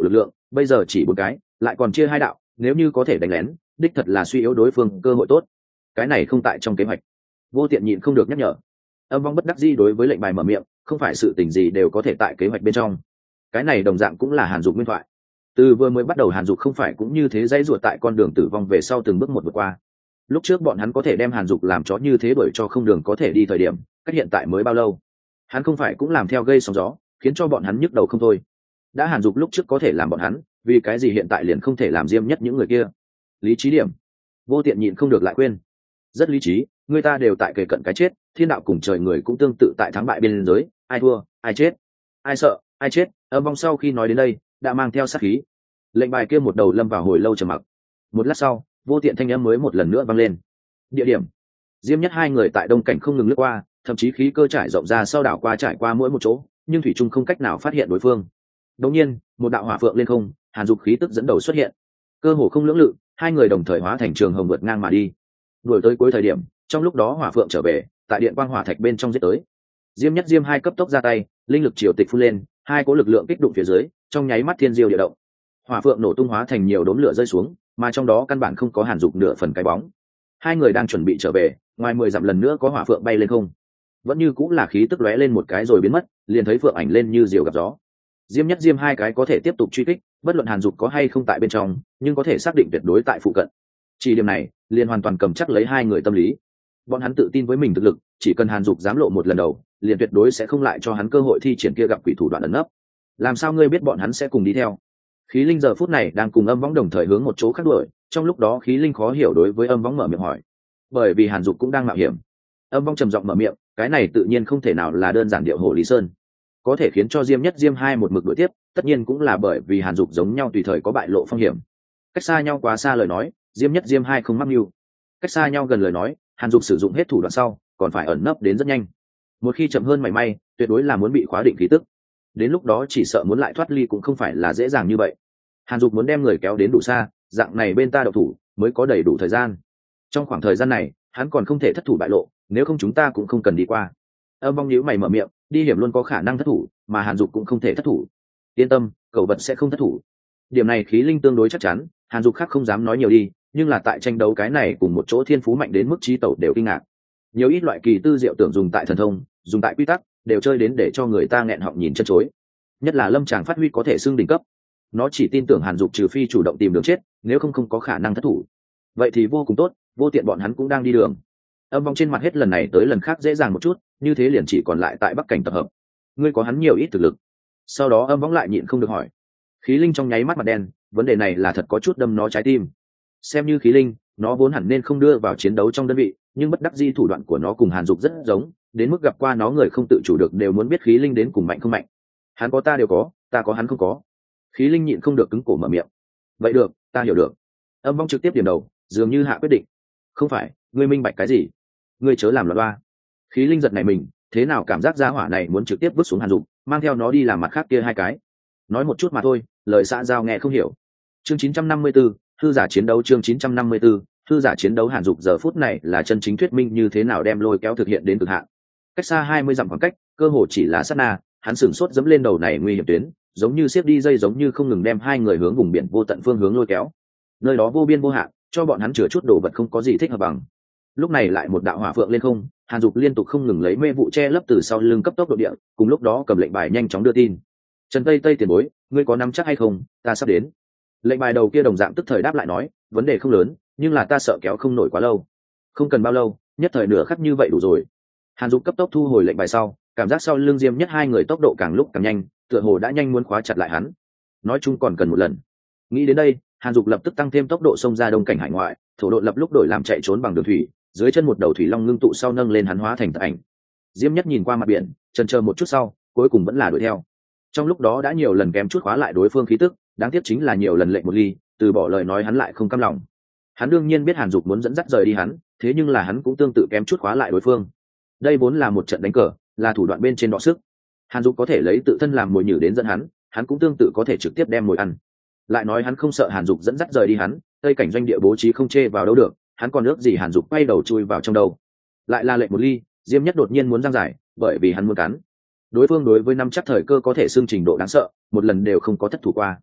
bây giờ chỉ bốn cái lại còn chia hai đạo, nếu như có thể đánh lén đích thật là suy yếu đối phương cơ hội tốt. Cái này không tại trong kế hoạch. Vô Tiện nhịn không được nhắc nhở. Âm Vong bất đắc dĩ đối với lệnh bài mở miệng, không phải sự tình gì đều có thể tại kế hoạch bên trong. Cái này đồng dạng cũng là Hàn Dục nguyên thoại. Từ vừa mới bắt đầu Hàn Dục không phải cũng như thế dãy ruột tại con đường tử vong về sau từng bước một vượt qua. Lúc trước bọn hắn có thể đem Hàn Dục làm chó như thế bởi cho không đường có thể đi thời điểm, cách hiện tại mới bao lâu? Hắn không phải cũng làm theo gây sóng gió, khiến cho bọn hắn nhức đầu không thôi. Đã Hàn Dục lúc trước có thể làm bọn hắn, vì cái gì hiện tại liền không thể làm Diêm Nhất những người kia? Lý trí điểm. Vô Tiện nhịn không được lại khuyên. Rất lý trí, người ta đều tại kề cận cái chết, thiên đạo cùng trời người cũng tương tự tại thắng bại biên giới, ai thua, ai chết, ai sợ, ai chết. Âm Vong sau khi nói đến đây, đã mang theo sát khí. Lệnh bài kia một đầu lâm vào hồi lâu trầm mặc. Một lát sau, Vô Tiện thanh âm mới một lần nữa vang lên. Địa điểm. Diêm Nhất hai người tại đông cảnh không ngừng lướt qua, thậm chí khí cơ trải rộng ra sau đảo qua trải qua mỗi một chỗ, nhưng thủy trung không cách nào phát hiện đối phương. Đột nhiên, một đạo hỏa phượng lên không, Hàn Dục khí tức dẫn đầu xuất hiện. Cơ hồ không lưỡng lự, hai người đồng thời hóa thành trường hồng vượt ngang mà đi. Đuổi tới cuối thời điểm, trong lúc đó hỏa phượng trở về, tại điện quang hỏa thạch bên trong giết tới. Diêm Nhất Diêm hai cấp tốc ra tay, linh lực triều tịch phun lên, hai cỗ lực lượng kích đụng phía dưới, trong nháy mắt thiên diêu địa động. Hỏa phượng nổ tung hóa thành nhiều đốm lửa rơi xuống, mà trong đó căn bản không có Hàn Dục nửa phần cái bóng. Hai người đang chuẩn bị trở về, ngoài mười dặm lần nữa có hỏa phượng bay lên không, vẫn như cũng là khí tức lóe lên một cái rồi biến mất, liền thấy phượng ảnh lên như diều gặp gió. Diêm Nhất Diêm hai cái có thể tiếp tục truy kích, bất luận Hàn Dục có hay không tại bên trong, nhưng có thể xác định tuyệt đối tại phụ cận. Chỉ điểm này, liền hoàn toàn cầm chắc lấy hai người tâm lý. Bọn hắn tự tin với mình thực lực, chỉ cần Hàn Dục dám lộ một lần đầu, liền tuyệt đối sẽ không lại cho hắn cơ hội thi triển kia gặp quỷ thủ đoạn ẩn nấp. Làm sao ngươi biết bọn hắn sẽ cùng đi theo? Khí Linh giờ phút này đang cùng Âm Võng đồng thời hướng một chỗ khác đuổi, trong lúc đó Khí Linh khó hiểu đối với Âm Võng mở miệng hỏi. Bởi vì Hàn Dục cũng đang mạo hiểm. Âm Võng trầm giọng mở miệng, cái này tự nhiên không thể nào là đơn giản điệu hồ Lý Sơn. Có thể khiến cho Diêm Nhất Diêm hai một mực đuổi tiếp, tất nhiên cũng là bởi vì Hàn Dục giống nhau tùy thời có bại lộ phong hiểm. Cách xa nhau quá xa lời nói, Diêm Nhất Diêm hai không mắc mưu. Cách xa nhau gần lời nói, Hàn Dục sử dụng hết thủ đoạn sau, còn phải ẩn nấp đến rất nhanh. Một khi chậm hơn mảy may, tuyệt đối là muốn bị khóa định khí tức. Đến lúc đó chỉ sợ muốn lại thoát ly cũng không phải là dễ dàng như vậy. Hàn Dục muốn đem người kéo đến đủ xa, dạng này bên ta độc thủ mới có đầy đủ thời gian. Trong khoảng thời gian này, hắn còn không thể thất thủ bại lộ, nếu không chúng ta cũng không cần đi qua. Âm Vong nhíu mày mở miệng, đi hiểm luôn có khả năng thất thủ, mà Hàn Dục cũng không thể thất thủ. Yên tâm, cẩu vật sẽ không thất thủ. Điểm này Khí Linh tương đối chắc chắn, Hàn Dục khác không dám nói nhiều đi, nhưng là tại tranh đấu cái này cùng một chỗ thiên phú mạnh đến mức trí tẩu đều kinh ngạc. Nhiều ít loại kỳ tư diệu tưởng dùng tại thần thông, dùng tại quy tắc, đều chơi đến để cho người ta nghẹn họng nhìn chân chối. Nhất là Lâm Tràng phát huy có thể xưng đỉnh cấp. Nó chỉ tin tưởng Hàn Dục trừ phi chủ động tìm đường chết, nếu không không có khả năng thất thủ. Vậy thì vô cùng tốt, Vô Tiện bọn hắn cũng đang đi đường. Âm Vong trên mặt hết lần này tới lần khác dễ dàng một chút, như thế liền chỉ còn lại tại Bắc Cảnh tập hợp. Ngươi có hắn nhiều ít thực lực. Sau đó Âm Vong lại nhịn không được hỏi. Khí Linh trong nháy mắt mặt đen, vấn đề này là thật có chút đâm nó trái tim. Xem như Khí Linh, nó vốn hẳn nên không đưa vào chiến đấu trong đơn vị, nhưng bất đắc dĩ thủ đoạn của nó cùng Hàn Dục rất giống, đến mức gặp qua nó người không tự chủ được đều muốn biết Khí Linh đến cùng mạnh không mạnh. Hắn có ta đều có, ta có hắn không có. Khí Linh nhịn không được cứng cổ mở miệng. Vậy được, ta hiểu được. Âm Vong trực tiếp điểm đầu, dường như hạ quyết định. Không phải, ngươi minh bạch cái gì? Ngươi chớ làm loạn loa. Khí Linh giật này mình, thế nào cảm giác gia hỏa này muốn trực tiếp vứt xuống Hàn Dục, mang theo nó đi làm mặt khác kia hai cái. Nói một chút mà thôi, lời xã giao nghe không hiểu. Chương chín trăm năm mươi tư, thư giả chiến đấu chương chín trăm năm mươi tư, thư giả chiến đấu. Hàn Dục giờ phút này là chân chính thuyết minh như thế nào đem lôi kéo thực hiện đến cực hạn. Cách xa hai mươi dặm khoảng cách, cơ hồ chỉ là sát na, hắn sửng sốt dẫm lên đầu này nguy hiểm tuyến, giống như xếp đi dây giống như không ngừng đem hai người hướng vùng biển vô tận phương hướng lôi kéo. Nơi đó vô biên vô hạn, cho bọn hắn chứa chút đồ vật không có gì thích hợp bằng. Lúc này lại một đạo hỏa phượng lên không, Hàn Dục liên tục không ngừng lấy mê vụ che lấp từ sau lưng cấp tốc độ địa, cùng lúc đó cầm lệnh bài nhanh chóng đưa tin. Trần Tây Tây tiền bối, ngươi có nắm chắc hay không? Ta sắp đến. Lệnh bài đầu kia đồng dạng tức thời đáp lại nói, vấn đề không lớn, nhưng là ta sợ kéo không nổi quá lâu. Không cần bao lâu, nhất thời nửa khắc như vậy đủ rồi. Hàn Dục cấp tốc thu hồi lệnh bài sau, cảm giác sau lưng Diêm Nhất hai người tốc độ càng lúc càng nhanh, tựa hồ đã nhanh muốn khóa chặt lại hắn. Nói chung còn cần một lần. Nghĩ đến đây, Hàn Dục lập tức tăng thêm tốc độ xông ra đông cảnh hải ngoại, thổ độ lập lúc đổi làm chạy trốn bằng đường thủy, dưới chân một đầu thủy long ngưng tụ sau nâng lên hắn hóa thành tật ảnh. Diêm Nhất nhìn qua mặt biển, chần chờ một chút sau, cuối cùng vẫn là đuổi theo. Trong lúc đó đã nhiều lần kém chút khóa lại đối phương khí tức, đáng tiếc chính là nhiều lần lệnh một ly, từ bỏ lời nói hắn lại không cam lòng. Hắn đương nhiên biết Hàn Dục muốn dẫn dắt rời đi hắn, thế nhưng là hắn cũng tương tự kém chút khóa lại đối phương. Đây vốn là một trận đánh cờ, là thủ đoạn bên trên đọ sức. Hàn Dục có thể lấy tự thân làm mồi nhử đến dẫn hắn, hắn cũng tương tự có thể trực tiếp đem mồi ăn. Lại nói hắn không sợ Hàn Dục dẫn dắt rời đi hắn, tây cảnh doanh địa bố trí không chê vào đâu được, hắn còn ước gì Hàn Dục quay đầu chui vào trong đầu. Lại là lệnh một ly, Diêm Nhất đột nhiên muốn giang giải, bởi vì hắn muốn cắn. Đối phương đối với năm chắc thời cơ có thể xương trình độ đáng sợ, một lần đều không có thất thủ qua.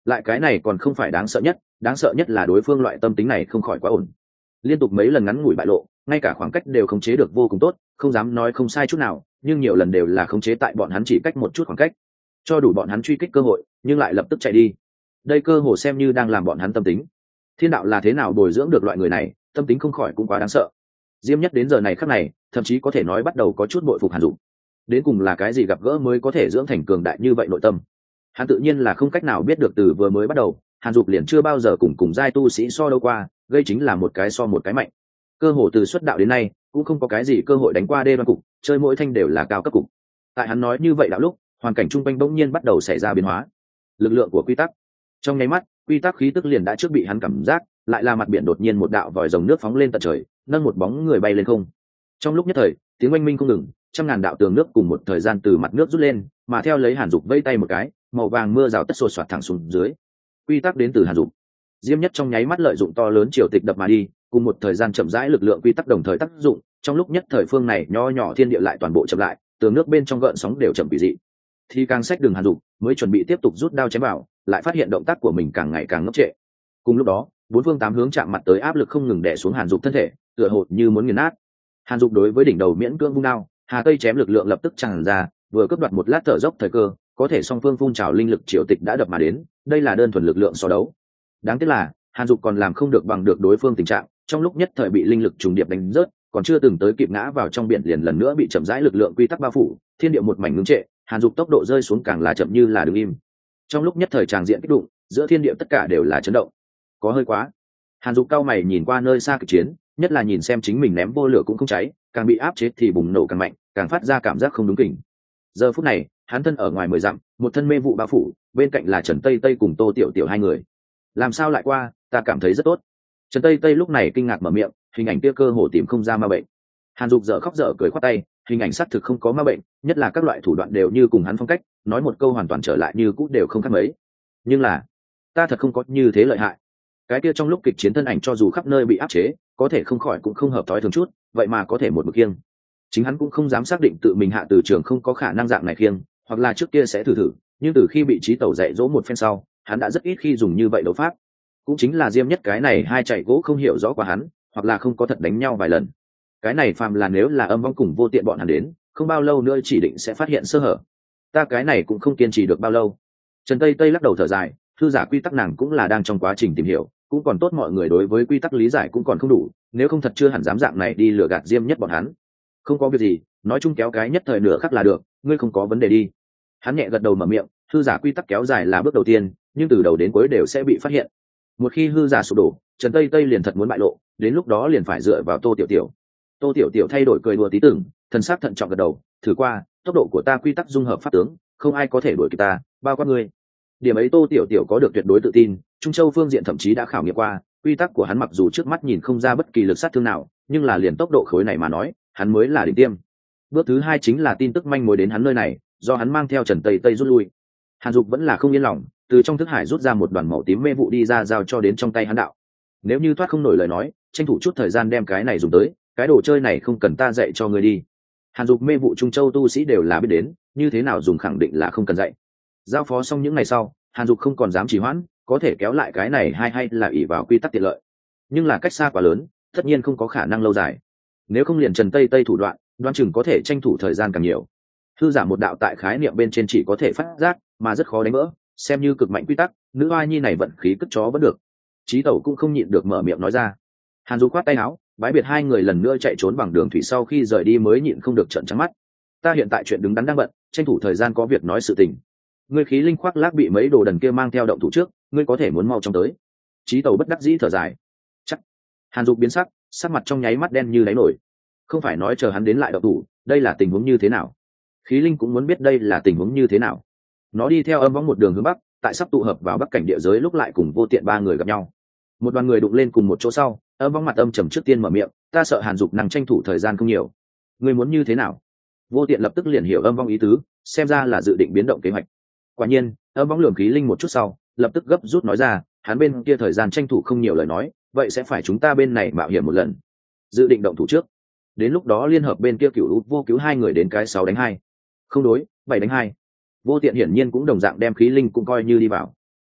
lại cái này còn không phải đáng sợ nhất, đáng sợ nhất là đối phương loại tâm tính này không khỏi quá ổn. Liên tục mấy lần ngắn ngủi bại lộ, ngay cả khoảng cách đều khống chế được vô cùng tốt, không dám nói không sai chút nào, nhưng nhiều lần đều là khống chế tại bọn hắn chỉ cách một chút khoảng cách, cho đủ bọn hắn truy kích cơ hội, nhưng lại lập tức chạy đi. Đây cơ hồ xem như đang làm bọn hắn tâm tính. Thiên đạo là thế nào bồi dưỡng được loại người này, tâm tính không khỏi cũng quá đáng sợ. Diêm Nhất đến giờ này khắc này, thậm chí có thể nói bắt đầu có chút bội phục Hàn Dụ. Đến cùng là cái gì gặp gỡ mới có thể dưỡng thành cường đại như vậy nội tâm? Hắn tự nhiên là không cách nào biết được, từ vừa mới bắt đầu, Hàn Dụ liền chưa bao giờ cùng cùng giai tu sĩ so đâu qua, gây chính là một cái so một cái mạnh. Cơ hồ từ xuất đạo đến nay, cũng không có cái gì cơ hội đánh qua đê đoan cục, chơi mỗi thanh đều là cao cấp cục. Tại hắn nói như vậy đạo lúc, hoàn cảnh chung quanh bỗng nhiên bắt đầu xảy ra biến hóa. Lực lượng của quy tắc. Trong nháy mắt, quy tắc khí tức liền đã trước bị hắn cảm giác, lại là mặt biển đột nhiên một đạo vòi rồng nước phóng lên tận trời, nâng một bóng người bay lên không. Trong lúc nhất thời, tiếng oanh minh không ngừng, trăm ngàn đạo tường nước cùng một thời gian từ mặt nước rút lên, mà theo lấy Hàn Dụ vây tay một cái, màu vàng mưa rào tất sột soạt thẳng xuống dưới. Quy tắc đến từ Hàn Dụ. Diêm Nhất trong nháy mắt lợi dụng to lớn triều tịch đập mà đi, cùng một thời gian chậm rãi lực lượng quy tắc đồng thời tác dụng, trong lúc nhất thời phương này nho nhỏ thiên địa lại toàn bộ chậm lại, tường nước bên trong gợn sóng đều chậm bị dị. Thì càng sách đường Hàn Dụ mới chuẩn bị tiếp tục rút đao chém vào, lại phát hiện động tác của mình càng ngày càng ngốc trệ. Cùng lúc đó, bốn phương tám hướng chạm mặt tới áp lực không ngừng đè xuống Hàn Dụ thân thể, tựa hồ như muốn nghiền nát. Hàn Dụ đối với đỉnh đầu miễn cưỡng vung đao, hà tây chém lực lượng lập tức tràn ra, vừa cướp đoạt một lát thở dốc thời cơ, có thể song phương phun trào linh lực triều tịch đã đập mà đến, đây là đơn thuần lực lượng so đấu. Đáng tiếc là Hàn Dụ còn làm không được bằng được đối phương tình trạng, trong lúc nhất thời bị linh lực trùng điệp đánh rớt, còn chưa từng tới kịp ngã vào trong biển liền lần nữa bị chậm rãi lực lượng quy tắc bao phủ, thiên địa một mảnh ngưng trệ, Hàn Dụ tốc độ rơi xuống càng là chậm như là đứng im. Trong lúc nhất thời tràng diện kích động, giữa thiên địa tất cả đều là chấn động. Có hơi quá. Hàn Dụ cao mày nhìn qua nơi xa kịch chiến, nhất là nhìn xem chính mình ném vô lửa cũng không cháy, càng bị áp chế thì bùng nổ càng mạnh, càng phát ra cảm giác không đúng kỉnh. Giờ phút này, hắn thân ở ngoài mười dặm, một thân mê vụ bao phủ, bên cạnh là Trần Tây Tây cùng Tô Tiểu Tiểu hai người. Làm sao lại qua, ta cảm thấy rất tốt. Trần Tây Tây lúc này kinh ngạc mở miệng, hình ảnh kia cơ hồ tìm không ra ma bệnh. Hàn Dụ dở khóc dở cười khoát tay, hình ảnh xác thực không có ma bệnh, nhất là các loại thủ đoạn đều như cùng hắn phong cách, nói một câu hoàn toàn trở lại như cũ đều không khác mấy. Nhưng là, ta thật không có như thế lợi hại. Cái kia trong lúc kịch chiến thân ảnh cho dù khắp nơi bị áp chế, có thể không khỏi cũng không hợp thói thường chút, vậy mà có thể một mực kiêng. Chính hắn cũng không dám xác định tự mình hạ từ trường không có khả năng dạng này kiêng, hoặc là trước kia sẽ thử thử, nhưng từ khi bị trí tẩu dạy dỗ một phen sau, hắn đã rất ít khi dùng như vậy đấu pháp. Cũng chính là Diêm Nhất cái này hai chạy gỗ không hiểu rõ qua hắn, hoặc là không có thật đánh nhau vài lần. Cái này phàm là nếu là Âm Vong cùng Vô Tiện bọn hắn đến, không bao lâu nữa chỉ định sẽ phát hiện sơ hở. Ta cái này cũng không kiên trì được bao lâu. Trần Tây Tây lắc đầu thở dài, thư giả quy tắc nàng cũng là đang trong quá trình tìm hiểu, cũng còn tốt mọi người đối với quy tắc lý giải cũng còn không đủ, nếu không thật chưa hẳn dám dạng này đi lừa gạt Diêm Nhất bọn hắn. Không có việc gì, nói chung kéo cái nhất thời nửa khắc là được, ngươi không có vấn đề đi. Hắn nhẹ gật đầu mở miệng, thư giả quy tắc kéo dài là bước đầu tiên, nhưng từ đầu đến cuối đều sẽ bị phát hiện. Một khi hư giả sụp đổ, Trần Tây Tây liền thật muốn bại lộ, đến lúc đó liền phải dựa vào Tô Tiểu Tiểu. Tô Tiểu Tiểu thay đổi cười đùa tí tưởng, thần sắc thận trọng gật đầu, thử qua, tốc độ của ta quy tắc dung hợp pháp tướng, không ai có thể đuổi kịp ta, bao quát ngươi. Điểm ấy Tô Tiểu Tiểu có được tuyệt đối tự tin, Trung Châu phương diện thậm chí đã khảo nghiệm qua, quy tắc của hắn mặc dù trước mắt nhìn không ra bất kỳ lực sát thương nào, nhưng là liền tốc độ khối này mà nói, hắn mới là đỉnh tiêm. Bước thứ hai chính là tin tức manh mối đến hắn nơi này, do hắn mang theo Trần Tây Tây rút lui. Hàn Dụ vẫn là không yên lòng, từ trong thức hải rút ra một đoàn màu tím mê vụ đi ra giao cho đến trong tay hắn đạo. Nếu như thoát không nổi lời nói, tranh thủ chút thời gian đem cái này dùng tới, cái đồ chơi này không cần ta dạy cho người đi. Hàn Dụ mê vụ Trung Châu tu sĩ đều là biết đến, như thế nào dùng khẳng định là không cần dạy. Giao phó xong những ngày sau, Hàn Dụ không còn dám trì hoãn, có thể kéo lại cái này hay hay là ỷ vào quy tắc tiện lợi. Nhưng là cách xa quá lớn, tất nhiên không có khả năng lâu dài. Nếu không liền Trần Tây Tây thủ đoạn, đoan chừng có thể tranh thủ thời gian càng nhiều. Thư giả một đạo tại khái niệm bên trên chỉ có thể phát giác, mà rất khó đánh vỡ, xem như cực mạnh quy tắc, nữ oai nhi này vận khí cất chó vẫn được. Chí Tẩu cũng không nhịn được mở miệng nói ra. Hàn Dụ khoát tay áo, bái biệt hai người lần nữa chạy trốn bằng đường thủy, sau khi rời đi mới nhịn không được trợn trắng mắt. Ta hiện tại chuyện đứng đắn đang bận, tranh thủ thời gian có việc nói sự tình. Ngươi khí linh khoác lác bị mấy đồ đần kia mang theo động thủ trước, ngươi có thể muốn mau chóng tới. Chí Tẩu bất đắc dĩ thở dài. Chắc. Hàn Dụ biến sắc, sắc mặt trong nháy mắt đen như đáy nổi. Không phải nói chờ hắn đến lại động thủ, đây là tình huống như thế nào? Khí linh cũng muốn biết đây là tình huống như thế nào. Nó đi theo Âm Vong một đường hướng bắc, tại sắp tụ hợp vào bắc cảnh địa giới lúc lại cùng Vô Tiện ba người gặp nhau. Một đoàn người đụng lên cùng một chỗ sau, Âm Vong mặt âm trầm trước tiên mở miệng, ta sợ Hàn Dụ năng tranh thủ thời gian không nhiều. Ngươi muốn như thế nào? Vô Tiện lập tức liền hiểu Âm Vong ý tứ, xem ra là dự định biến động kế hoạch. Quả nhiên, Âm Vong lườm khí linh một chút sau, lập tức gấp rút nói ra, hắn bên kia thời gian tranh thủ không nhiều lời nói, vậy sẽ phải chúng ta bên này mạo hiểm một lần. Dự định động thủ trước. Đến lúc đó liên hợp bên kia Cửu Vô Cứu hai người đến cái sáu đánh hai. Không đối, bảy đánh hai. Vô Tiện hiển nhiên cũng đồng dạng đem khí linh cũng coi như đi vào.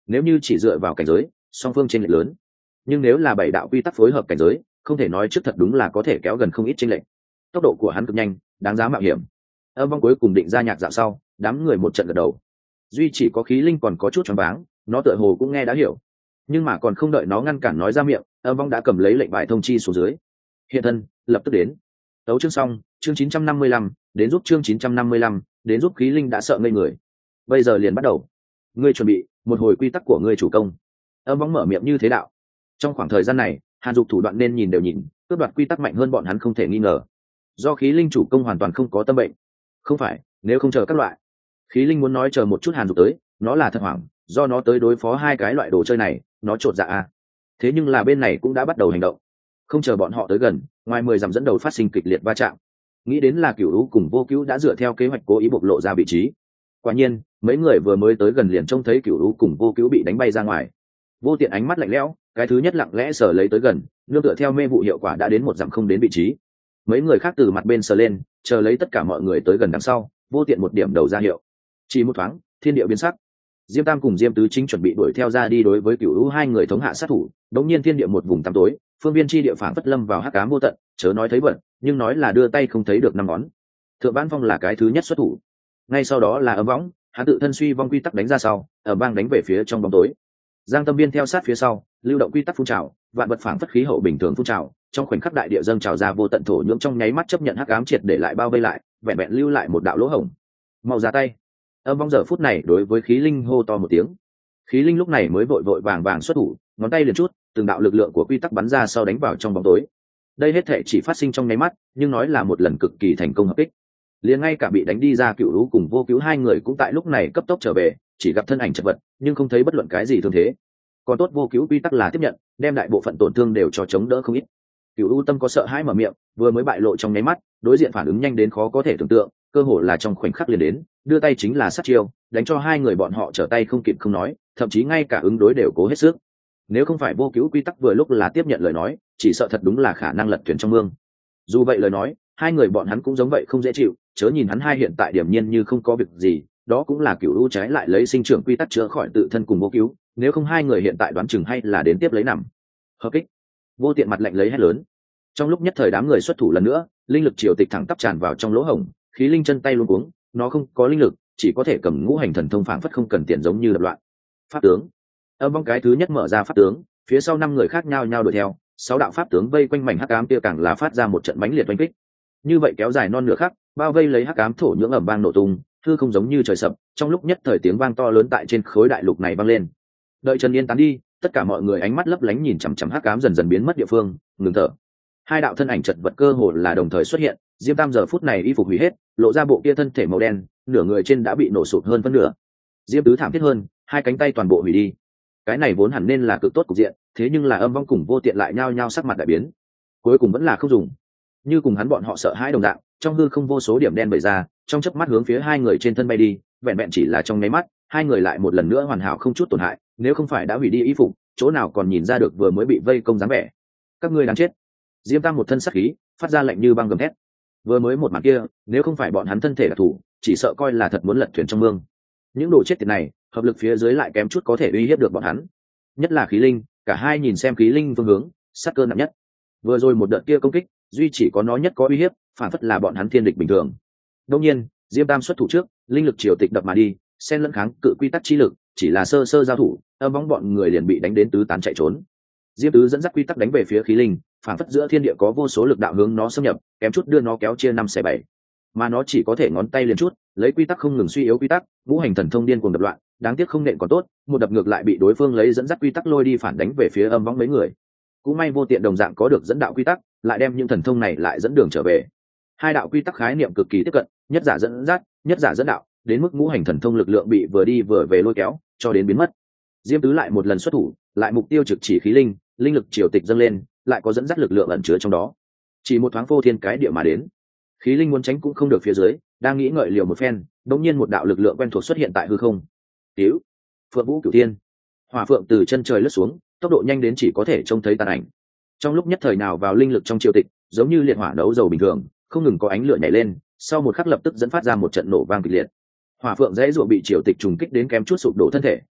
nếu như chỉ dựa vào cảnh giới song phương chênh lệch lớn, nhưng nếu là bảy đạo quy tắc phối hợp cảnh giới, không thể nói trước thật đúng là có thể kéo gần không ít chênh lệch. Tốc độ của hắn cực nhanh, đáng giá mạo hiểm. Âm vong cuối cùng định ra nhạc dạo sau, đám người một trận gật đầu. Duy chỉ có khí linh còn có chút choáng váng, nó tựa hồ cũng nghe đã hiểu, nhưng mà còn không đợi nó ngăn cản nói ra miệng, âm vong đã cầm lấy lệnh bài thông chi xuống dưới. Hiện thân, lập tức đến. Tấu chương xong, chương chín trăm năm mươi lăm, đến giúp chương chín trăm năm mươi lăm, đến giúp khí linh đã sợ ngây người. Bây giờ liền bắt đầu. Ngươi chuẩn bị, một hồi quy tắc của ngươi chủ công. Âm vong mở miệng như thế đạo. Trong khoảng thời gian này, Hàn Dục thủ đoạn nên nhìn đều nhìn, cướp đoạt quy tắc mạnh hơn bọn hắn không thể nghi ngờ. Do khí linh chủ công hoàn toàn không có tâm bệnh. Không phải, nếu không chờ các loại. Khí linh muốn nói chờ một chút Hàn Dục tới, nó là thật hoảng, do nó tới đối phó hai cái loại đồ chơi này, nó chột dạ a. Thế nhưng là bên này cũng đã bắt đầu hành động. Không chờ bọn họ tới gần, ngoài mười dặm dẫn đầu phát sinh kịch liệt va chạm. Nghĩ đến là Cửu Lũ cùng Vô Cứu đã dựa theo kế hoạch cố ý bộc lộ ra vị trí. Quả nhiên, mấy người vừa mới tới gần liền trông thấy Cửu Lũ cùng Vô Cứu bị đánh bay ra ngoài. Vô Tiện ánh mắt lạnh lẽo, cái thứ nhất lặng lẽ sờ lấy tới gần, nương tựa theo mê vụ hiệu quả đã đến một dặm không đến vị trí. Mấy người khác từ mặt bên sờ lên, chờ lấy tất cả mọi người tới gần đằng sau, Vô Tiện một điểm đầu ra hiệu. Chỉ một thoáng, thiên địa biến sắc. Diêm Tam cùng Diêm Tứ chính chuẩn bị đuổi theo ra đi đối với Cửu Lũ hai người thống hạ sát thủ, đống nhiên thiên địa một vùng tăm tối, phương viên chi địa phản phất lâm vào hắc ám vô tận, chớ nói thấy bận, nhưng nói là đưa tay không thấy được năm ngón. Thượng Vãn Phong là cái thứ nhất xuất thủ, ngay sau đó là Âm Võng, hắn tự thân suy vong quy tắc đánh ra sau, ở bang đánh về phía trong bóng tối. Giang Tâm Viên theo sát phía sau, lưu động quy tắc phun trào, vạn vật phản phất khí hậu bình thường phun trào, trong khoảnh khắc đại địa dâng trào ra vô tận thổ nhưỡng trong nháy mắt chấp nhận hắc ám triệt để lại bao vây lại, vẹn vẹn lưu lại một đạo lỗ hổng. Mau ra tay. Âm Vong giờ phút này đối với khí linh hô to một tiếng. Khí linh lúc này mới vội vội vàng vàng xuất thủ, ngón tay liền chút, từng đạo lực lượng của quy tắc bắn ra sau đánh vào trong bóng tối. Đây hết thể chỉ phát sinh trong nháy mắt, nhưng nói là một lần cực kỳ thành công hợp kích. Liền ngay cả bị đánh đi ra Cửu Lũ cùng Vô Cứu hai người cũng tại lúc này cấp tốc trở về, chỉ gặp thân ảnh chật vật, nhưng không thấy bất luận cái gì thương thế. Còn tốt Vô Cứu quy tắc là tiếp nhận, đem đại bộ phận tổn thương đều cho chống đỡ không ít. Cửu Lũ tâm có sợ hãi mở miệng, vừa mới bại lộ trong nháy mắt, đối diện phản ứng nhanh đến khó có thể tưởng tượng, cơ hồ là trong khoảnh khắc liền đến, đưa tay chính là sát chiêu, đánh cho hai người bọn họ trở tay không kịp không nói, thậm chí ngay cả ứng đối đều cố hết sức. Nếu không phải Vô Cứu quy tắc vừa lúc là tiếp nhận lời nói, chỉ sợ thật đúng là khả năng lật thuyền trong mương. Dù vậy lời nói, hai người bọn hắn cũng giống vậy không dễ chịu, chớ nhìn hắn hai hiện tại điểm nhiên như không có việc gì, đó cũng là Cửu Lũ trái lại lấy sinh trưởng quy tắc chữa khỏi tự thân cùng Vô Cứu, nếu không hai người hiện tại đoán chừng hay là đến tiếp lấy nằm. Hợp kích. Vô Tiện mặt lạnh lấy hét lớn. Trong lúc nhất thời đám người xuất thủ lần nữa, linh lực triều tịch thẳng tắp tràn vào trong lỗ hổng, khí linh chân tay luống cuống, nó không có linh lực, chỉ có thể cầm ngũ hành thần thông phảng phất không cần tiền giống như lập loạn. Pháp tướng. Âm Vong cái thứ nhất mở ra pháp tướng, phía sau năm người khác nhau nhau đuổi theo, sáu đạo pháp tướng vây quanh mảnh hắc ám kia càng là phát ra một trận mãnh liệt oanh kích. Như vậy kéo dài non nửa khắc, bao vây lấy hắc ám thổ nhưỡng ầm vang nổ tung, hư không giống như trời sập, trong lúc nhất thời tiếng vang to lớn tại trên khối đại lục này vang lên. Đợi Trần Yên tán đi, tất cả mọi người ánh mắt lấp lánh nhìn chằm chằm hắc ám dần dần biến mất địa phương, ngừng thở. Hai đạo thân ảnh chật vật cơ hồ là đồng thời xuất hiện, Diêm Tam giờ phút này y phục hủy hết, lộ ra bộ kia thân thể màu đen, nửa người trên đã bị nổ sụp hơn phân nửa. Diêm Tứ thảm thiết hơn, hai cánh tay toàn bộ hủy đi. Cái này vốn hẳn nên là cực tốt cục diện, thế nhưng là Âm Vong cùng Vô Tiện lại nhao nhao sắc mặt đại biến. Cuối cùng vẫn là không dùng. Như cùng hắn bọn họ sợ hãi đồng dạng, trong hư không vô số điểm đen bày ra, trong chớp mắt hướng phía hai người trên thân bay đi, vẹn vẹn chỉ là trong nháy mắt, hai người lại một lần nữa hoàn hảo không chút tổn hại, nếu không phải đã hủy đi y phục, chỗ nào còn nhìn ra được vừa mới bị vây công dáng vẻ. Các ngươi đáng chết. Diêm Tam một thân sát khí, phát ra lệnh như băng gầm thét. Vừa mới một màn kia, nếu không phải bọn hắn thân thể là thủ, chỉ sợ coi là thật muốn lật thuyền trong mương. Những đồ chết tiệt này, hợp lực phía dưới lại kém chút có thể uy hiếp được bọn hắn. Nhất là khí linh, cả hai nhìn xem khí linh phương hướng, sát cơ nặng nhất. Vừa rồi một đợt kia công kích, duy chỉ có nó nhất có uy hiếp, phản phất là bọn hắn thiên địch bình thường. Đương nhiên, Diêm Tam xuất thủ trước, linh lực triều tịch đập mà đi, xen lẫn kháng cự quy tắc chi lực, chỉ là sơ sơ giao thủ, Âm Vong bọn người liền bị đánh đến tứ tán chạy trốn. Diêm Tứ dẫn dắt quy tắc đánh về phía khí linh, phản phất giữa thiên địa có vô số lực đạo hướng nó xâm nhập, kém chút đưa nó kéo chia năm xẻ bảy. Mà nó chỉ có thể ngón tay liền chút, lấy quy tắc không ngừng suy yếu quy tắc, ngũ hành thần thông điên cuồng đập loạn, đáng tiếc không nện còn tốt, một đập ngược lại bị đối phương lấy dẫn dắt quy tắc lôi đi phản đánh về phía Âm Vong mấy người. Cũng may Vô Tiện đồng dạng có được dẫn đạo quy tắc, lại đem những thần thông này lại dẫn đường trở về. Hai đạo quy tắc khái niệm cực kỳ tiếp cận, nhất giả dẫn dắt, nhất giả dẫn đạo, đến mức ngũ hành thần thông lực lượng bị vừa đi vừa về lôi kéo, cho đến biến mất. Diêm Tứ lại một lần xuất thủ, lại mục tiêu trực chỉ khí linh, linh lực triều tịch dâng lên, lại có dẫn dắt lực lượng ẩn chứa trong đó. Chỉ một thoáng phô thiên cái địa mà đến. Khí linh muốn tránh cũng không được phía dưới, đang nghĩ ngợi liều một phen, đột nhiên một đạo lực lượng quen thuộc xuất hiện tại hư không. Tiếu, Phượng Vũ Cửu Thiên. Hỏa phượng từ chân trời lướt xuống, tốc độ nhanh đến chỉ có thể trông thấy tàn ảnh. Trong lúc nhất thời nào vào linh lực trong triều tịch, giống như liệt hỏa đấu dầu bình thường, không ngừng có ánh lửa nhảy lên, sau một khắc lập tức dẫn phát ra một trận nổ vang kịch liệt. Hỏa phượng dễ dụa bị triều tịch trùng kích đến kém chút sụp đổ thân thể,